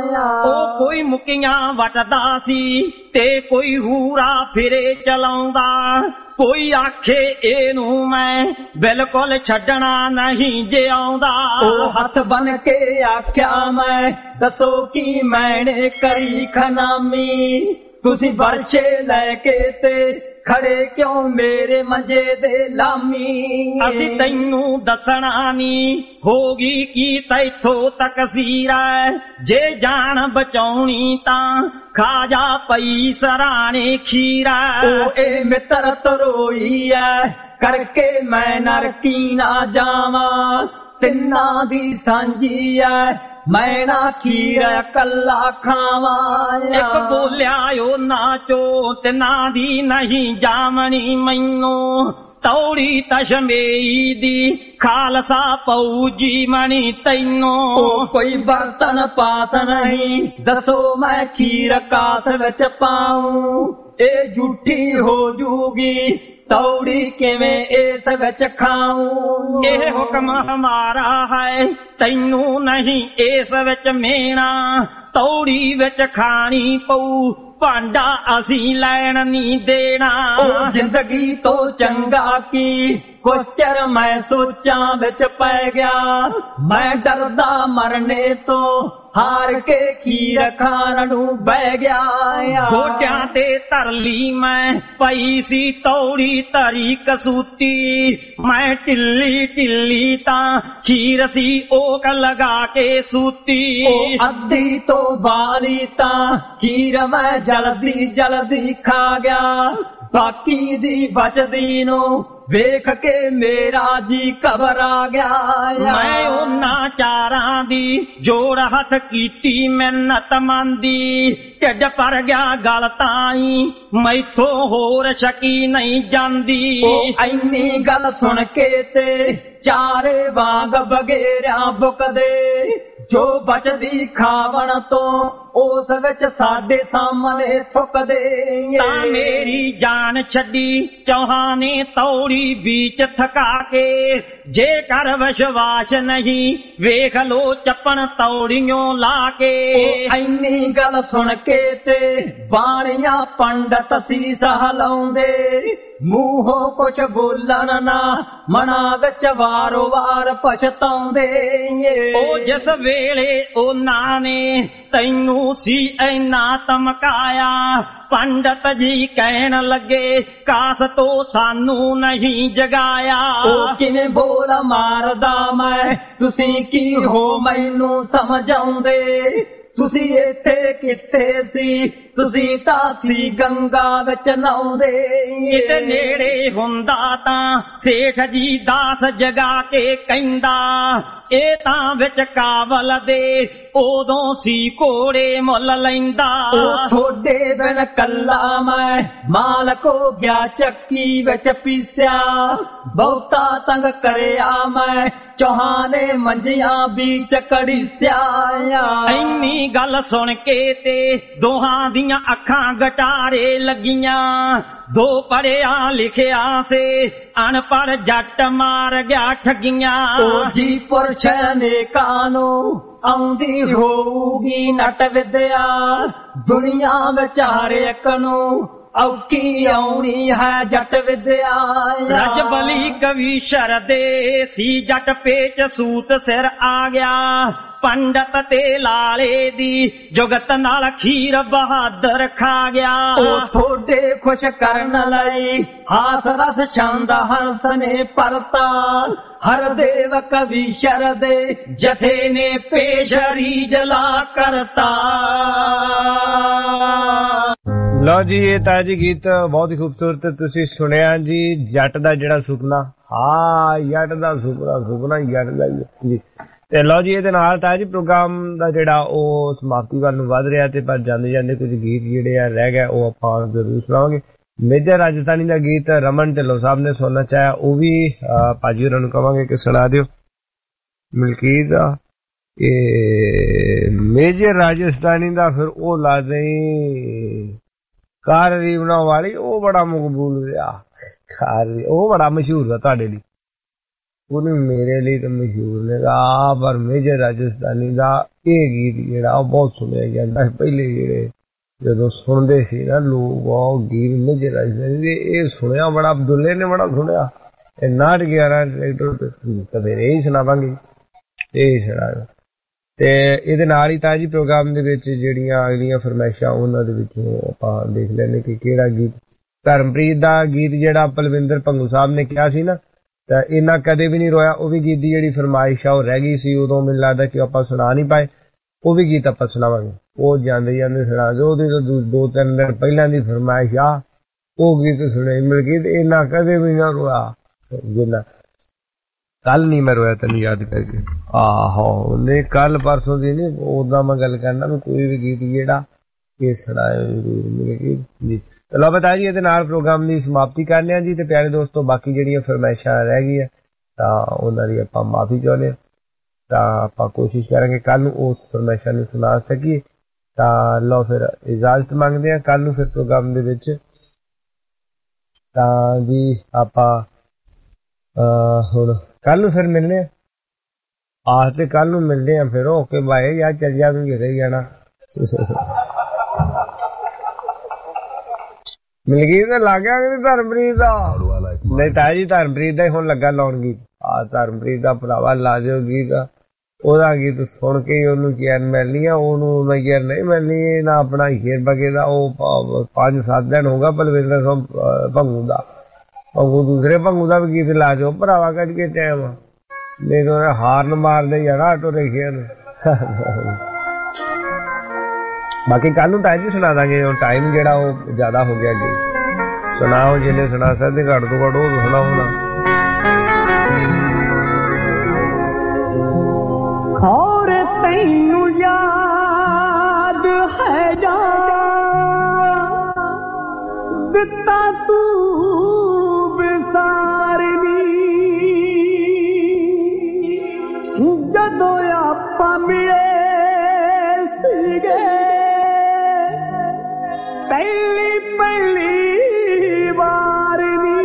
ਉਹ ਕੋਈ ਮੁਕੀਆਂ ਵਟਦਾ ਸੀ ਤੇ ਕੋਈ ਹੂਰਾ ਫਿਰੇ ਚਲਾਉਂਦਾ, ਕੋਈ ਆਖੇ ਇਹਨੂੰ ਮੈਂ ਬਿਲਕੁਲ ਛੱਡਣਾ ਨਹੀਂ ਜੇ ਆਉਂਦਾ। ਉਹ ਹੱਥ ਬਨ ਕੇ ਆਖਿਆ ਮੈਂ ਦੱਸੋ ਕੀ ਮੈਨੇ ਕਰੀ ਖਨਾਮੀ, ਤੁਸੀਂ ਬਰਛੇ ਲੈ ਕੇ ਤੇ ਖੜੇ ਕਿਉਂ ਮੇਰੇ ਮੰਜੇ ਦੇ ਲਾਮੀ। ਅਸੀਂ ਤੈਨੂੰ ਦੱਸਣਾ ਨੀ ਹੋਗੀ ਕੀ ਤੈਥੋਂ ਤਕਸੀਰ ਐ, ਜੇ ਜਾਨ ਬਚਾਉਣੀ ਤਾਂ ਖਾ ਜਾ ਪਈ ਸਰਾਣੇ ਖੀਰਾ। ਉਹ ਇਹ ਮਿੱਤਰ ਤਰੋਈ ਐ ਕਰਕੇ ਮੈਂ ਨਰਕੀ ਨਾ ਜਾਵਾਂ, ਤਿੰਨਾਂ ਦੀ ਸਾਂਝੀ ਐ ਮੈਂ ਨਾ ਖੀਰ ਕੱਲਾ ਖਾਵਾਂ। ਇੱਕ ਬੋਲਿਆ ਉਹ ਨਾਚੋ ਤਿੰਨਾਂ ਦੀ ਨਹੀਂ ਜਾਮਣੀ ਮੈਨੂੰ, ਤੌੜੀ ਤਸ਼ਮੇਈ ਦੀ ਖਾਲਸਾ ਪਊਜੀ ਮਣੀ ਤੈਨੂੰ। ਕੋਈ ਬਰਤਨ ਪਾਤ ਨਹੀਂ ਦੱਸੋ ਮੈਂ ਖੀਰ ਕਾਸ ਵਿੱਚ ਪਾਉਂ, ਇਹ ਝੂਠੀ ਹੋ ਜੂਗੀ ਤੌੜੀ ਕਿਵੇਂ ਇਸ ਵਿੱਚ ਖਾਉਂ। ਇਹ ਹੁਕਮ ਹਮਾਰਾ ਹੈ ਤੈਨੂੰ ਨਹੀਂ ਇਸ ਵਿੱਚ ਮੇਣਾ, ਤੌੜੀ ਵਿੱਚ ਖਾਣੀ ਪਊ ਭਾਂਡਾ ਅਸੀਂ ਲੈਣ ਨਹੀਂ ਦੇਣਾ। ਉਹ ਜ਼ਿੰਦਗੀ ਤੋਂ ਚੰਗਾ ਕੀ ਕੁਛ ਚਿਰ ਮੈਂ ਸੋਚਾਂ ਵਿੱਚ ਪੈ ਗਿਆ, ਮੈਂ ਡਰਦਾ ਮਰਨੇ ਤੋਂ ਹਾਰ ਕੇ ਖੀਰ ਖਾਣ ਨੂੰ ਬਹਿ ਗਿਆ। ਗੋਡਿਆਂ ਤੇ ਧਰ ਲਈ ਮੈਂ ਪਈ ਸੀ ਤੌੜੀ ਧਰੀ ਕਸੂਤੀ, ਮੈਂ ਢਿੱਲੀ ਢਿੱਲੀ ਤਾਂ ਖੀਰ ਸੀ ਓਕ ਲਗਾ ਕੇ ਸੂਤੀ। ਉਹ ਅੱਧੀ ਤੋਂ ਬਾਲੀ ਤਾਂ ਖੀਰ ਮੈਂ ਜਲਦੀ ਜਲਦੀ ਖਾ ਗਿਆ, ਬਾਕੀ ਦੀ ਬਚਦੀ ਨੂੰ ਵੇਖ ਕੇ ਮੇਰਾ ਜੀ ਘਬਰਾ ਗਿਆ। ਮੈਂ ਉਹਨਾਂ ਚਾਰਾਂ ਦੀ ਜੋੜ ਹੱਥ ਕੀਤੀ ਮਿੰਨਤ ਮੰਦੀ, ਢਿੱਡ ਭਰ ਗਿਆ ਗਲ ਤਾਈ ਮੈਥੋਂ ਹੋਰ ਸ਼ਕੀ ਨਹੀਂ ਜਾਂਦੀ। ਉਹ ਐਨੀ ਗੱਲ ਸੁਣ ਕੇ ਤੇ ਚਾਰੇ ਵਾਂਗ ਬਗੇਰਿਆਂ ਬੁਕਦੇ, ਜੋ ਬਚਦੀ ਖਾਵਣ ਤੋਂ ਉਸ ਵਿੱਚ ਸਾਡੇ ਸਾਹਮਣੇ ਥੁੱਕਦੇ। ਤਾਂ ਮੇਰੀ ਜਾਨ ਛੱਡੀ ਚੌਹਾਨੇ ਤੌੜੀ ਵਿੱਚ ਥਕਾ ਕੇ, ਜੇਕਰ ਵਿਸ਼ਵਾਸ ਨਹੀਂ ਵੇਖ ਲੋ ਚੱਪਣ ਤੌੜੀਆਂ ਲਾ ਕੇ। ਐਨੀ ਗੱਲ ਸੁਣ ਕੇ ਤੇ ਬਾਣੀਆਂ ਪੰਡਤ ਸੀ ਸਹਲਾਉਂਦੇ, ਮੂੰਹੋਂ ਕੁਛ ਬੋਲਣ ਨਾ ਮਨਾਂ ਵਿੱਚ ਵਾਰੋ ਵਾਰ ਪਛਤਾਉਂਦੇ। ਉਹ ਜਿਸ ਵੇਲੇ ਉਹਨਾਂ ਨੇ ਤੈਨੂੰ ਸੀ ਐਨਾ ਧਮਕਾਇਆ, ਪੰਡਤ ਜੀ ਕਹਿਣ ਲੱਗੇ ਕਾਸ ਤੋਂ ਸਾਨੂੰ ਨਹੀਂ ਜਗਾਇਆ। ਉਹ ਕਿਵੇਂ ਬੋਲ ਮਾਰਦਾ ਮੈਂ ਤੁਸੀਂ ਕੀ ਹੋ ਮੈਨੂੰ ਸਮਝਾਉਂਦੇ, ਤੁਸੀਂ ਇੱਥੇ ਕਿੱਥੇ ਸੀ ਤੁਸੀਂ ਤਾਂ ਸੀ ਗੰਗਾ ਵਿੱਚ ਨਹਾਉਂਦੇ। ਕਿਤੇ ਨੇੜੇ ਹੁੰਦਾ ਤਾਂ ਸੇਠ ਜੀ ਦਾਸ ਜਗਾ ਕੇ ਕਹਿੰਦਾ, ਇਹ ਤਾਂ ਵਿੱਚ ਕਾਬਲ ਦੇ ਉਦੋਂ ਸੀ ਘੋੜੇ ਮੁੱਲ ਲੈਂਦਾ। ਉਹ ਥੋੜੇ ਬਿਨ ਕੱਲਾ ਮੈਂ ਮਾਲਕ ਹੋ ਗਿਆ ਚੱਕੀ ਵਿੱਚ ਪੀਸਿਆ, ਬਹੁਤਾ ਤੰਗ ਕਰਿਆ ਮੈਂ ਚੌਹਾਨੇ ਮੰਜੀਆਂ ਵਿੱਚ ਕੜੀਸਿਆ। ਇੰਨੀ ਗੱਲ ਸੁਣ ਕੇ ਤੇ ਦੋਹਾਂ ਦੀਆਂ ਅੱਖਾਂ ਗਟਾਰੇ ਲੱਗੀਆਂ, ਦੋ ਪੜਿਆ ਲਿਖਿਆ ਸੇ ਅਨਪੜ ਜੱਟ ਮਾਰ ਗਿਆ ਠੱਗੀਆਂ। ਉਹ ਜੀ ਪੁਰਸ਼ ਨੇ ਕਾਨੂੰ ਆਉਂਦੀ ਹੋਊਗੀ ਨਟ ਵਿਦਿਆ, ਦੁਨੀਆ ਵਿਚਾਰੇ ਇੱਕ ਨੂੰ ਔਖੀ ਆਉਣੀ ਹੈ ਜੱਟ ਵਿਦਿਆ। ਰਜਬਲੀ ਕਵੀ ਸ਼ਰਦੇ ਸੀ ਜੱਟ ਪੇਚ ਸੂਤ ਸਿਰ ਆ ਗਿਆ, ਪੰਡਤ ਤੇ ਲਾਲੇ ਦੀ ਜੁਗਤ ਨਾਲ ਖੀਰ ਬਹਾਦਰ ਖਾ ਗਿਆ। ਉਹ ਥੋੜੇ ਖੁਸ਼ ਕਰਨ ਲਈ ਹਾਸ ਰਸ ਛੰਦ ਹੰਸ ਨੇ ਪਰਤਾ, ਹਰਦੇਵ ਕਵੀ ਸ਼ਰਦੇ ਜਥੇ ਨੇ ਪੇਸ਼ ਰੀਜਲਾ ਕਰਤਾ। ਲਓ ਜੀ, ਇਹ ਤਾਂ ਜੀ ਗੀਤ ਬਹੁਤ ਹੀ ਖੂਬਸੂਰਤ ਤੁਸੀਂ ਸੁਣਿਆ ਜੀ। ਜੱਟ ਦਾ ਜਿਹੜਾ ਸੁਪਨਾ, ਹਾਂ ਜੱਟ ਦਾ ਸੁਪਨਾ ਜੱਟ ਦਾ ਜੀ। ਤੇ ਲਓ ਜੀ, ਇਹਦੇ ਨਾਲ ਤਾਂ ਜੀ ਪ੍ਰੋਗਰਾਮ ਦਾ ਜਿਹੜਾ ਉਹ ਸਮਾਪਤੀ ਵੱਲ ਨੂੰ ਵੱਧ ਰਿਹਾ, ਤੇ ਪਰ ਜਾਂਦੇ ਜਾਂਦੇ ਕੁਝ ਗੀਤ ਜਿਹੜੇ ਆ ਰਹਿ ਗਏ ਉਹ ਆਪਾਂ ਜ਼ਰੂਰ ਸੁਣਾਵਾਂਗੇ। ਮੇਜਰ ਰਾਜਸਥਾਨੀ ਦਾ ਗੀਤ ਰਮਨ ਢਿੱਲੋਂ ਸਾਹਿਬ ਨੇ ਸੁਣਨਾ ਚਾਹਿਆ, ਉਹ ਵੀ ਭਾਜੀ ਹੋਰਾਂ ਨੂੰ ਕਵਾਂਗੇ ਕਿ ਸੁਣਾ ਦਿਓ। ਮਲਕੀਤ ਦਾ ਇਹ ਮੇਜਰ ਰਾਜਸਥਾਨੀ ਦਾ ਫਿਰ ਉਹ ਲਾ ਦੇਈ ਕਾਰ ਰੀਵਣਾ ਵਾਲੀ, ਉਹ ਬੜਾ ਮਕਬੂਲ ਰਿਹਾ, ਉਹ ਬੜਾ ਮਸ਼ਹੂਰ ਹੈ ਤੁਹਾਡੇ ਲਈ। ਉਹਨੇ ਮੇਰੇ ਲਈ ਤਾਂ ਮਸ਼ਹੂਰ ਨੇਗਾ, ਪਰ ਮੇਜਰ ਰਾਜਸਥਾਨੀ ਦਾ ਇਹ ਗੀਤ ਜਿਹੜਾ ਉਹ ਬਹੁਤ ਸੁਣਿਆ ਜਾਂਦਾ। ਪਹਿਲੇ ਜਿਹੜੇ ਜਦੋਂ ਸੁਣਦੇ ਸੀ ਨਾ ਲੋਕ ਉਹ ਗੀਤ ਮੇਜਰ ਰਾਜਸਥਾਨੀ ਦੇ, ਇਹ ਸੁਣਿਆ ਬੜਾ, ਅਬਦੁੱਲੇ ਨੇ ਬੜਾ ਸੁਣਿਆ। ਇਹ 911 ਟਰੈਕਟਰ ਕਦੇ ਨਹੀਂ ਸੁਣਾਵਾਂਗੇ, ਇਹ ਸੁਣਾਓ। ਤੇ ਇਹਦੇ ਨਾਲ ਹੀ ਤਾਂ ਜੀ ਪ੍ਰੋਗਰਾਮ ਦੇ ਵਿੱਚ ਜਿਹੜੀਆਂ ਅਗਲੀਆਂ ਫਰਮਾਇਸ਼ਾਂ ਉਹਨਾਂ ਦੇ ਵਿੱਚੋਂ ਆਪਾਂ ਦੇਖ ਲੈਂਦੇ ਕਿ ਕਿਹੜਾ ਗੀਤ। ਧਰਮਪ੍ਰੀਤ ਦਾ ਗੀਤ ਜਿਹੜਾ ਪਲਵਿੰਦਰ ਭੰਗੂ ਸਾਹਿਬ ਨੇ ਕਿਹਾ ਸੀ ਨਾ, ਤਾਂ ਇਹਨਾਂ ਕਦੇ ਵੀ ਨਹੀਂ ਰੋਇਆ, ਉਹ ਵੀ ਗੀਤ ਦੀ ਜਿਹੜੀ ਫਰਮਾਇਸ਼ ਆ ਉਹ ਰਹਿ ਗਈ ਸੀ ਉਦੋਂ, ਮੈਨੂੰ ਲੱਗਦਾ ਕਿ ਆਪਾਂ ਸੁਣਾ ਨਹੀਂ ਪਾਏ। ਉਹ ਵੀ ਗੀਤ ਆਪਾਂ ਸੁਣਾਵਾਂਗੇ, ਉਹ ਜਾਂਦੇ ਜਾਂਦੇ ਸੁਣਾ ਦਿਓ। ਉਹਦੀ ਤਾਂ 2-3 ਦਿਨ ਪਹਿਲਾਂ ਦੀ ਫਰਮਾਇਸ਼ ਆ, ਉਹ ਗੀਤ ਸੁਣੇ ਮਿਲ ਗਈ। ਤੇ ਇਹਨਾਂ ਕਦੇ ਵੀ ਨਾ ਰੋਇਆ ਜਿੰਨਾ ਕੱਲ ਨਹੀਂ ਮੈਂ ਰੋਇਆ ਤੈਨੂੰ ਯਾਦ ਕਰਕੇ। ਆਹੋ ਨਹੀਂ ਕੱਲ ਪਰਸੋਂ ਦੀ ਨਹੀਂ, ਉਦਾਂ ਮੈਂ ਗੱਲ ਕਰਨਾ ਵੀ ਕੋਈ ਵੀ ਗੀਤ ਜਿਹੜਾ ਇਹ ਸੁਣਾਇਆ ਜ਼ਰੂਰ ਮਿਲੇਗੀ ਜੀ। ਚਲੋ ਬਤਾ ਜੀ ਇਹਦੇ ਨਾਲ ਪ੍ਰੋਗਰਾਮ ਦੀ ਸਮਾਪਤੀ ਕਰਨੇ ਆ ਜੀ। ਤੇ ਪਿਆਰੇ ਦੋਸਤੋ ਬਾਕੀ ਜਿਹੜੀਆਂ ਫਰਮਾਇਸ਼ਾਂ ਰਹਿ ਗਈਆਂ ਤਾਂ ਉਹਨਾਂ ਦੀ ਆਪਾਂ ਮਾਫੀ ਚਾਹੁੰਦੇ ਹਾਂ, ਤਾਂ ਆਪਾਂ ਕੋਸ਼ਿਸ਼ ਕਰਾਂਗੇ ਕੱਲ ਨੂੰ ਉਸ ਫਰਮਾਇਸ਼ਾਂ ਨੂੰ ਸੁਣਾ ਸਕੀਏ। ਤਾਂ ਲਓ ਫਿਰ ਇਜਾਜ਼ਤ ਮੰਗਦੇ ਹਾਂ ਕੱਲ ਨੂੰ ਫਿਰ ਪ੍ਰੋਗਰਾਮ ਦੇ ਵਿੱਚ। ਤਾਂ ਜੀ ਆਪਾਂ ਹੁਣ ਕੱਲ ਨੂੰ ਫਿਰ ਮਿਲਨੇ ਆ, ਤੇ ਕੱਲ ਨੂੰ ਮਿਲਦੇ ਆ ਫਿਰ। ਓਕੇ ਬਾਏ ਯਾਰ, ਚੱਲ ਜਾ ਤੂੰ ਘਰੇ ਜਾਣਾ। ਮਿਲ ਗਈ ਤਾਂ ਲੱਗ ਗਿਆ ਕਿ ਧਰਮਪ੍ਰੀਤ ਦਾ? ਨਹੀਂ ਤਾਂ ਜੀ ਧਰਮਪ੍ਰੀਤ ਦਾ ਹੀ ਹੁਣ ਲੱਗਾ ਲਾਉਣ ਗੀਤ। ਧਰਮਪ੍ਰੀਤ ਦਾ ਭਰਾਵਾ ਲਾ ਦਿਓ ਗੀਤ, ਉਹਦਾ ਗੀਤ ਸੁਣ ਕੇ ਉਹਨੂੰ ਚੈਨ ਮਿਲਣੀ ਆ, ਉਹਨੂੰ ਮੈਂ ਚੈਨ ਨਹੀਂ ਮਿਲਣੀ ਨਾ। ਆਪਣਾ ਹੀਰ ਬਗੇ ਦਾ ਉਹ 5-7 ਦਿਨ ਹੋਗਾ ਬਲਵਿੰਦਰ ਸਿੰਘ ਭੰਗੂ ਦਾ, ਭੰਗੂ ਦੂਸਰੇ ਭੰਗੂ ਦਾ ਵੀ ਗੀਤ ਲਾ ਦਿਓ ਭਰਾਵਾ ਕੱਢ ਕੇ ਟਾਈਮ। ਨਹੀਂ ਤਾਂ ਹਾਰਨ ਮਾਰਦੇ ਯਾਰ ਆਟੋ ਰਿਕਸ਼ੇ ਨੂੰ। ਬਾਕੀ ਕੱਲ ਨੂੰ ਤਾਂ ਜੀ ਸੁਣਾ ਦਾਂਗੇ, ਟਾਈਮ ਜਿਹੜਾ ਉਹ ਜ਼ਿਆਦਾ ਹੋ ਗਿਆ ਜੀ। ਸੁਣਾਓ ਜਿਹਨੇ ਸੁਣਾ ਸਕਦੇ, ਘੱਟ ਤੋਂ ਘੱਟ ਉਹ ਸੁਣਾਓ ਨਾ। और तैनू याद है जा दिता तू बिसारनी, जदों आपां मिले सीगे पहली पहली बार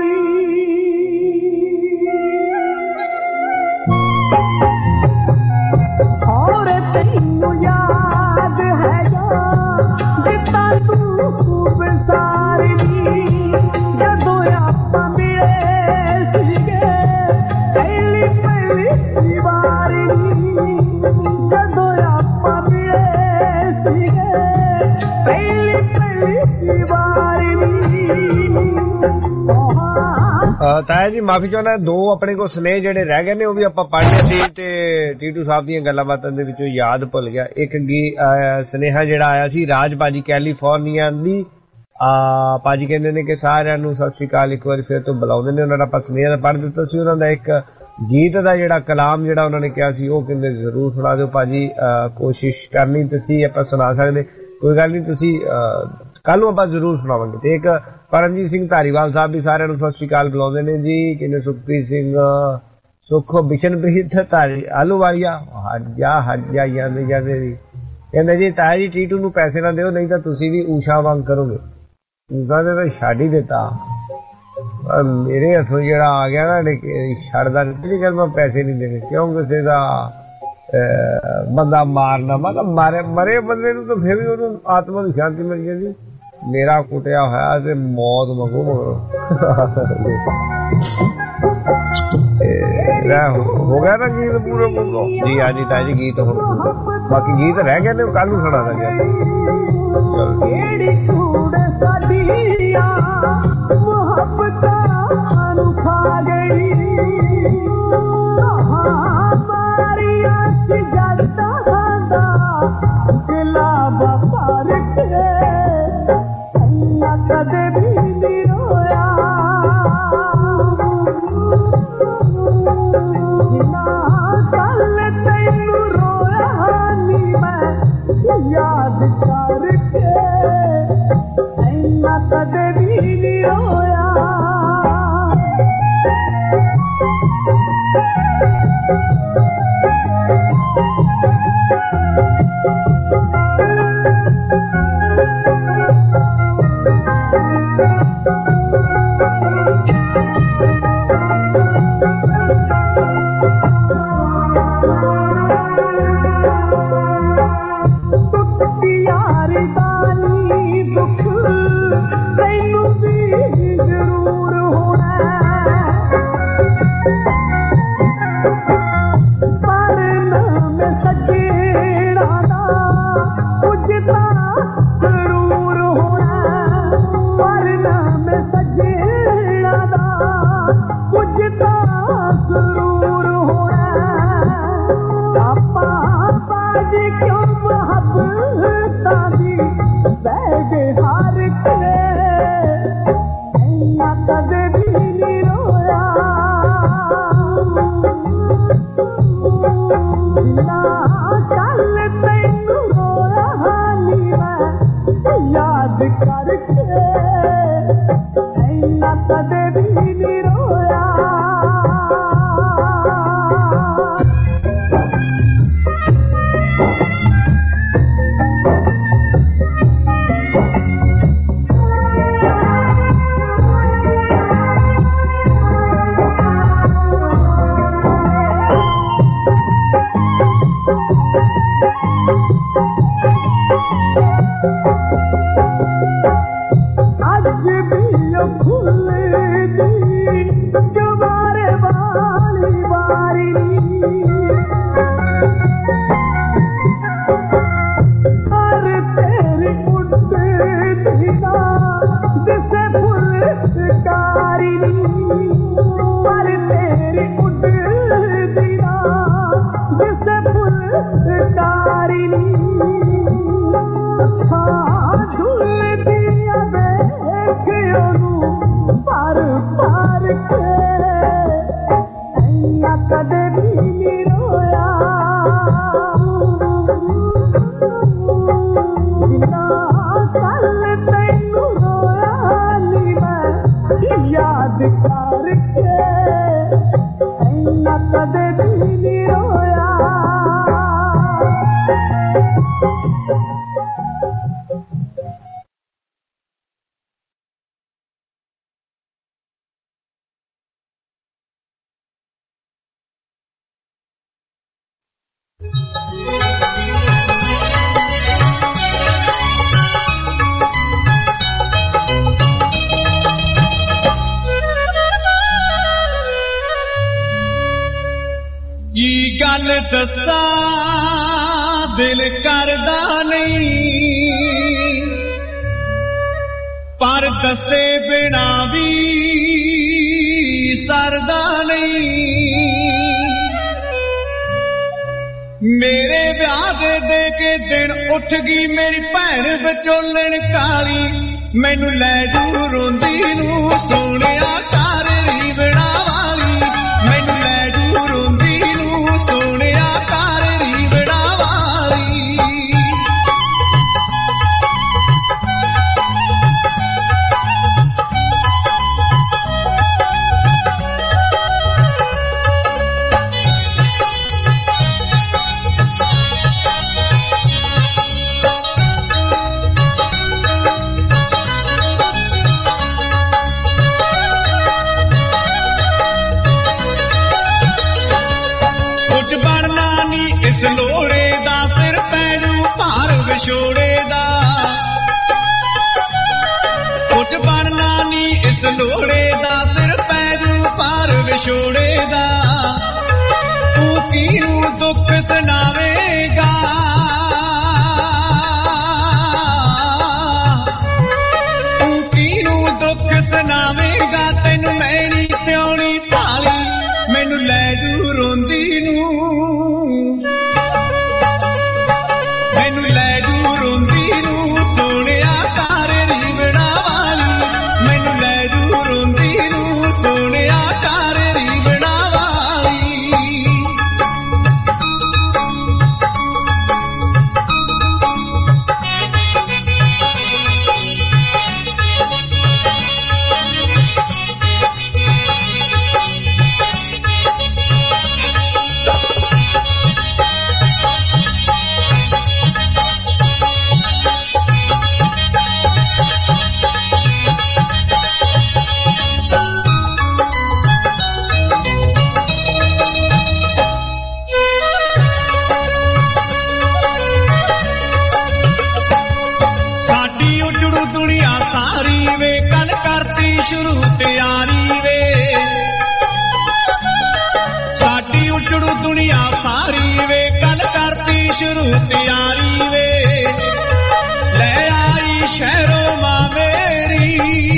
और तैनू याद है जिता तू बिसारनी, जदों आपां मिले सीगे पहली पहली बार, जदों आपां मिले सीगे पहली पहली बार। ਤਾਇਆ ਜੀ ਮਾਫੀ ਚਾਹੁੰਦਾ, 2 ਆਪਣੇ ਕੋਲ ਸਨੇਹ ਜਿਹੜੇ ਰਹਿ ਗਏ ਨੇ ਉਹ ਵੀ ਆਪਾਂ ਪੜ੍ਹਨੇ ਸੀ ਤੇ ਟੀਟੂ ਸਾਹਿਬ ਦੀਆਂ ਗੱਲਾਂ ਬਾਤਾਂ ਦੇ ਵਿੱਚੋਂ ਯਾਦ ਭੁੱਲ ਗਿਆ। ਇੱਕ ਸਨੇਹਾ ਜਿਹੜਾ ਆਇਆ ਸੀ ਰਾਜ ਭਾਜੀ ਕੈਲੀਫੋਰਨੀਆ ਦੀ, ਭਾਜੀ ਕਹਿੰਦੇ ਨੇ ਕਿ ਸਾਰਿਆਂ ਨੂੰ ਸਤਿ ਸ਼੍ਰੀ ਅਕਾਲ, ਇੱਕ ਵਾਰੀ ਫਿਰ ਤੋਂ ਬੁਲਾਉਂਦੇ ਨੇ। ਉਹਨਾਂ ਦਾ ਆਪਾਂ ਸਨੇਹਾ ਦਾ ਪੜ੍ਹ ਦਿੱਤਾ ਸੀ। ਉਹਨਾਂ ਦਾ ਇੱਕ ਗੀਤ ਦਾ ਜਿਹੜਾ ਕਲਾਮ ਜਿਹੜਾ ਉਹਨਾਂ ਨੇ ਕਿਹਾ ਸੀ ਉਹ ਕਹਿੰਦੇ ਜ਼ਰੂਰ ਸੁਣਾ ਦਿਓ ਭਾਜੀ। ਕੋਸ਼ਿਸ਼ ਕਰਨੀ ਤੁਸੀਂ ਆਪਾਂ ਸੁਣਾ ਸਕਦੇ, ਕੋਈ ਗੱਲ ਨਹੀਂ, ਤੁਸੀਂ ਕੱਲ ਨੂੰ ਆਪਾਂ ਜ਼ਰੂਰ ਸੁਣਾਵਾਂਗੇ। ਤੇ ਇੱਕ ਪਰਮਜੀਤ ਸਿੰਘ ਧਾਰੀਵਾਲ ਸਾਹਿਬ ਵੀ ਸਾਰਿਆਂ ਨੂੰ ਸਤਿ ਸ਼੍ਰੀ ਅਕਾਲ ਬੁਲਾਉਂਦੇ ਨੇ ਜੀ। ਕਹਿੰਦੇ ਸੁਖਪ੍ਰੀਤ ਸਿੰਘ ਸੁੱਖੋ ਬਿਸ਼ਨਪ੍ਰੀਤ ਧਾਰੀ ਆਲੂ ਵਾਲੀਆ ਹਟ ਜਾ ਜਾਂਦੇ ਜਾਂਦੇ ਜੀ। ਕਹਿੰਦੇ ਜੀ ਤਾਇਆ ਜੀ ਟੀਟੂ ਨੂੰ ਪੈਸੇ ਨਾ ਦਿਓ, ਨਹੀਂ ਤਾਂ ਤੁਸੀਂ ਵੀ ਊਸ਼ਾ ਵਾਂਗ ਕਰੋਗੇ। ਊਸ਼ਾ ਨੇ ਤਾਂ ਛੱਡ ਹੀ ਦਿੱਤਾ, ਮੇਰੇ ਹੱਥੋਂ ਜਿਹੜਾ ਆ ਗਿਆ ਨਾ ਛੱਡਦਾ ਨਹੀਂ। ਗੱਲ ਮੈਂ ਪੈਸੇ ਨਹੀਂ ਦੇਣੇ, ਕਿਉਂ ਕਿਸੇ ਦਾ ਬੰਦਾ ਮਾਰਨਾ, ਮਤਲਬ ਮਰੇ ਬੰਦੇ ਨੂੰ ਤਾਂ ਫਿਰ ਵੀ ਉਹਨੂੰ ਆਤਮਾ ਦੀ ਸ਼ਾਂਤੀ ਮਿਲ ਜਾਂਦੀ। ਮੇਰਾ ਕੁੱਟਿਆ ਹੋਇਆ ਤੇ ਮੌਤ ਮੰਗੂ ਹੋ ਗਿਆ ਨਾ ਗੀਤ ਪੂਰਾ ਮੰਗੋ ਜੀ। ਹਾਂ ਜੀ ਤਾਇਆ ਜੀ ਗੀਤ ਹੁਣ ਬਾਕੀ ਗੀਤ ਰਹਿ ਗਏ ਨੇ, ਕੱਲ ਨੂੰ ਸੁਣਾ ਦਾਂਗੇ। कदे भी नहीं रोया कल तैनू रोया नी मैं याद करके ਇੰਨਾ ਕਦੇ ਵੀ ਨਹੀਂ ਰੋਇਆ ਦੱਸਾਂ ਦਿਲ ਕਰਦਾ ਨਹੀਂ ਪਰ ਦੱਸੇ ਬਿਨਾ ਵੀ ਸਰਦਾ ਨਹੀਂ ਮੇਰੇ ਵਿਆਹ ਦੇ ਕੇ ਦਿਨ ਉੱਠ ਗਈ ਮੇਰੀ ਭੈਣ ਵਿਚੋਲਣ ਕਾਲੀ ਮੈਨੂੰ ਲੈ ਜੂ ਰੋਂਦੀ ਨੂੰ ਸੋਹਣਿਆ ਘਰ ਰੀਵਣਾ ਵਾਲੀ ਮੈਨੂੰ ਲੈ ਜੂ ਰੋਂਦੀ ਨੂੰ ਸੋਹਣਿਆ ਘਰ ਰੀਵਣਾ ਵਾਲੀ ਇਸ ਲੋੜੇ ਦਾ ਸਿਰ ਪੈਰੂ ਭਾਰ ਵਿਛੋੜੇ ਦਾ ਕੁਝ ਬਣਨਾ ਨੀ ਇਸ ਲੋੜੇ ਦਾ ਸਿਰ ਪੈਰੂ ਭਾਰ ਵਿਛੋੜੇ ਦਾ ਤੂੰ ਕਿਹਨੂੰ ਦੁੱਖ ਸੁਣਾਵੇਂਗਾ ਤੂੰ ਕਿਹਨੂੰ ਦੁੱਖ ਸੁਣਾਵੇਂਗਾ ਤੈਨੂੰ ਮੈਂ ਨੀ ਸਿਉਣੀ ਢਾਲੀ ਮੈਨੂੰ ਲੈ ਜੂ ਰੋਂਦੀ ਨੂੰ ਮੈਨੂੰ ਲੈ ਜੂ ਰੋਂਦੀ ਨੂੰ ਸੋਹਣਿਆ ਘਰ ਰੀਵਣਾ ਵਾਲੀ ਮੈਨੂੰ ਲੈ ਜੂ ਰੋਂਦੀ ਨੂੰ ਸੋਹਣਿਆ ਘਰ ਰੀਵਣਾ ਵਾਲੀ ਦੁਨੀਆ ਸਾਰੀ ਵੇ ਕੱਲ ਕਰਤੀ ਸ਼ੁਰੂ ਤਿਆਰੀ ਵੇ ਸਾਡੀ ਉਜੜੂ ਦੁਨੀਆ ਸਾਰੀ ਵੇ ਕੱਲ ਕਰਤੀ ਸ਼ੁਰੂ ਤਿਆਰੀ ਵੇ ਲੈ ਆਈ ਸ਼ਹਿਰੋਂ ਮਾਂ ਮੇਰੀ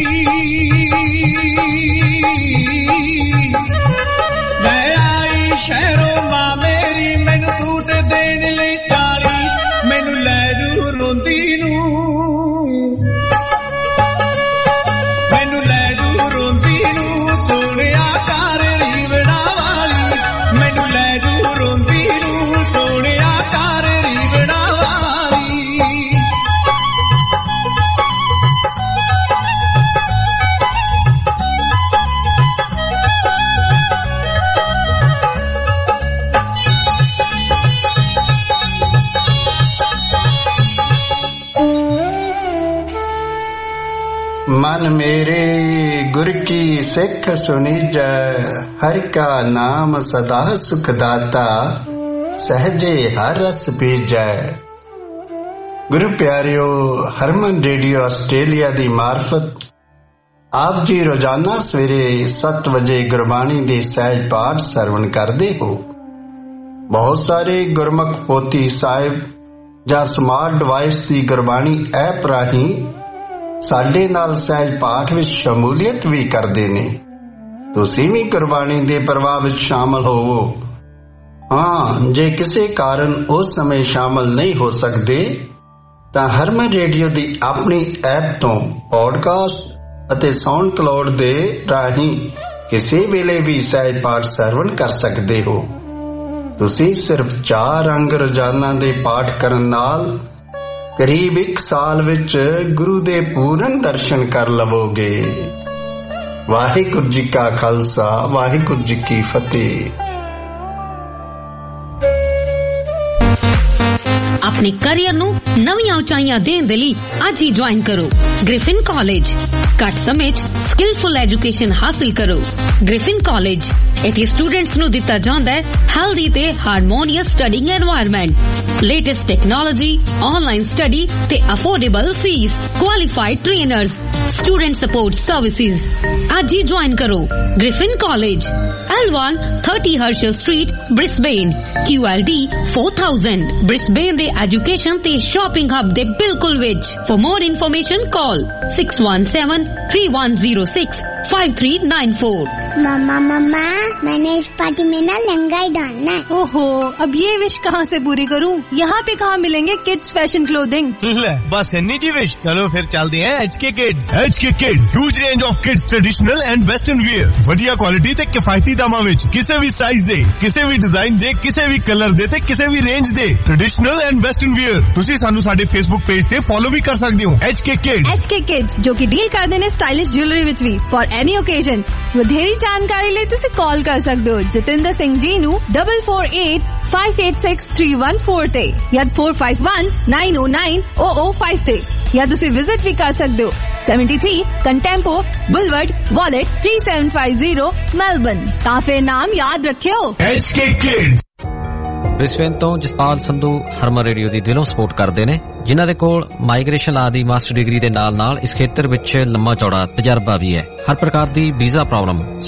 ਲੈ ਆਈ ਸ਼ਹਿਰੋਂ ਮਾਂ ਮੇਰੀ ਮੈਨੂੰ ਸੂਟ ਦੇਣ ਲਈ 40 ਮੈਨੂੰ ਲੈ ਜੂ ਰੋਂਦੀ ਨੂੰ ਮੈਨੂੰ ਲੈ ਜੂ ਰੋਂਦੀ ਨੂੰ ਸੋਹਣਿਆ ਘਰ ਰੀਵਣਾ ਵਾਲੀ ਮੈਨੂੰ ਲੈ ਜੂ ਰੋਂਦੀ ਨੂੰ ਸੋਹਣਿਆ ਘਰ ਰੀਵਣਾ ਵਾਲੀ मन मेरे गुर की सिख सुनीजै, हर का नाम सदा सुखदाता, सहजे हर रस पीजै। गुरु प्यारियो, हरमन रेडियो आस्ट्रेलिया दी मार्फत आप जी रोजाना सवेरे 7 वजे गुरबाणी दे सहज पाठ सरवण करते हो। बहुत सारे गुरमुख पोथी साहिब ਜਾਂ ਸਮਾਰਟ ਡਿਵਾਈਸ ਦੀ ਗੁਰਬਾਣੀ ਐਪ ਰਾਹੀਂ ਸਾਡੇ ਨਾਲ ਸਹਿਜ ਪਾਠ ਵਿੱਚ ਸ਼ਮੂਲੀਅਤ ਵੀ ਕਰਦੇ ਨੇ। ਤੁਸੀਂ ਵੀ ਗੁਰਬਾਣੀ ਦੇ ਪ੍ਰਵਾਹ ਵਿੱਚ ਸ਼ਾਮਲ ਹੋਵੋ। ਹਾਂ, ਜੇ ਕਿਸੇ ਕਾਰਨ ਉਸ ਸਮੇਂ ਸ਼ਾਮਲ ਨਹੀਂ ਹੋ ਸਕਦੇ ਤਾਂ ਹਰਮਨ ਰੇਡੀਓ ਦੀ ਆਪਣੀ ਐਪ ਤੋਂ ਪੋਡਕਾਸਟ ਅਤੇ ਸਾਊਂਡ ਕਲਾਉਡ ਦੇ ਰਾਹੀਂ ਕਿਸੇ ਵੇਲੇ ਵੀ ਸਹਿਜ ਪਾਠ ਸਰਵਣ ਕਰ ਸਕਦੇ ਹੋ। ਤੁਸੀਂ ਸਿਰਫ 4 ਅੰਗ ਰੋਜ਼ਾਨਾ ਦੇ ਪਾਠ ਕਰਨ ਨਾਲ ਕਰੀਬ 1 ਸਾਲ ਵਿੱਚ ਗੁਰੂ ਦੇ ਪੂਰਨ ਦਰਸ਼ਨ ਕਰ ਲਵੋਗੇ। ਵਾਹਿਗੁਰੂ ਜੀ ਕਾ ਖਾਲਸਾ, ਵਾਹਿਗੁਰੂ ਜੀ ਕੀ ਫਤਿਹ। ਆਪਣੇ ਕੈਰੀਅਰ ਨੂੰ ਨਵੀਆਂ ਉਚਾਈਆਂ ਦੇਣ ਦੇ ਲਈ ਅੱਜ ਹੀ ਜੁਆਇਨ ਕਰੋ ਗ੍ਰਿਫਿਨ ਕਾਲਜ। ਘੱਟ ਸਮੇਂ 'ਚ ਸਕਿਲਫੁਲ ਐਜੂਕੇਸ਼ਨ ਹਾਸਿਲ ਕਰੋ। ਗ੍ਰਿਫਿਨ ਕਾਲਜ ਇੱਥੇ ਸਟੂਡੈਂਟਸ ਨੂੰ ਦਿੱਤਾ ਜਾਂਦਾ ਹੈ ਹੈਲਦੀ ਤੇ harmonious studying environment, latest technology, online study ਤੇ affordable fees, qualified trainers, student support services. ਅੱਜ ਹੀ ਜੁਆਇਨ ਕਰੋ Griffin college, L1 30 Herschel Street, Brisbane, QLD 4000, Brisbane ਦੇ ਐਜੂਕੇਸ਼ਨ ਤੇ ਸ਼ਾਪਿੰਗ ਹੱਬ ਦੇ ਬਿਲਕੁਲ ਵਿੱਚ। For more information call 617-3106-5394। मम्मा मम्मा, मैंने इस पार्टी में ना लहंगा ही डालना है। ओहो, अब ये विश कहाँ से पूरी करूँ? यहाँ पे कहाँ मिलेंगे किड्स फैशन क्लोथिंग? ले बस इन्नी जी विश। चलो फिर चलते हैं HK Kids। HK Kids, huge range of kids traditional and western wear, ਵਧੀਆ ਕੁਆਲਿਟੀ ਤੇ ਕਿਫਾਇਤੀ ਦਾਮਾਂ ਵਿੱਚ, ਕਿਸੇ ਵੀ ਸਾਈਜ਼ ਦੇ, ਕਿਸੇ ਵੀ ਡਿਜ਼ਾਈਨ ਦੇ, ਕਿਸੇ ਵੀ ਕਲਰ ਦੇ ਤੇ ਕਿਸੇ ਵੀ ਰੇਂਜ ਦੇ ਟ੍ਰੈਡੀਸ਼ਨਲ ਐਂਡ ਵੈਸਟਰਨ ਵੀਅਰ। ਤੁਸੀਂ ਸਾਨੂੰ ਸਾਡੇ ਫੇਸਬੁੱਕ ਪੇਜ ਤੇ ਫੋਲੋ ਵੀ ਕਰ ਸਕਦੇ ਹੋ। HK Kids। HK Kids ਜੋ ਕਿ ਡੀਲ ਕਰਦੇ ਨੇ ਸਟਾਈਲਿਸ਼ ਜੁਐਲਰੀ ਵਿੱਚ ਵੀ ਫॉर ਐਨੀ ਓਕੇਜ਼ਨ। ਵਧੇਰੀ ਜਾਣਕਾਰੀ ਲਈ ਤੁਸੀਂ ਕਾਲ ਕਰ ਸਕਦੇ ਹੋ ਜਤਿੰਦਰ ਸਿੰਘ ਜੀ ਨੂੰ 4485863114 ਤੇ ਜਾਂ 4519090005 ਤੇ, ਜਾਂ ਤੁਸੀਂ ਵਿਜ਼ਿਟ ਵੀ ਕਰ ਸਕਦੇ ਹੋ 73 ਕੰਟੈਂਪੋ ਬੁਲਵਰਡ ਵਾਲਟ 3750 ਮੈਲਬਨ। ਤਾਂ ਫਿਰ ਨਾਮ ਯਾਦ ਰੱਖਿਓ HK Kids। ਬ੍ਰਿਸਬੇਨ ਤੋਂ ਜਸਪਾਲ ਸੰਧੂ ਹਰਮਨ ਰੇਡੀਓ ਦੀ ਦਿਲੋਂ ਸਪੋਰਟ ਕਰਦੇ ਨੇ, ਜਿਨ੍ਹਾਂ ਦੇ ਕੋਲ ਮਾਈਗ੍ਰੇਸ਼ਨ ਲਾ ਦੀ ਮਾਸਟਰ ਡਿਗਰੀ ਦੇ ਨਾਲ ਨਾਲ ਇਸ ਖੇਤਰ ਵਿੱਚ ਲੰਮਾ ਚੌੜਾ ਤਜਰਬਾ ਵੀ ਹੈ। ਹਰ ਪ੍ਰਕਾਰ ਦੀ ਵੀਜ਼ਾ ਪ੍ਰੋਬਲਮ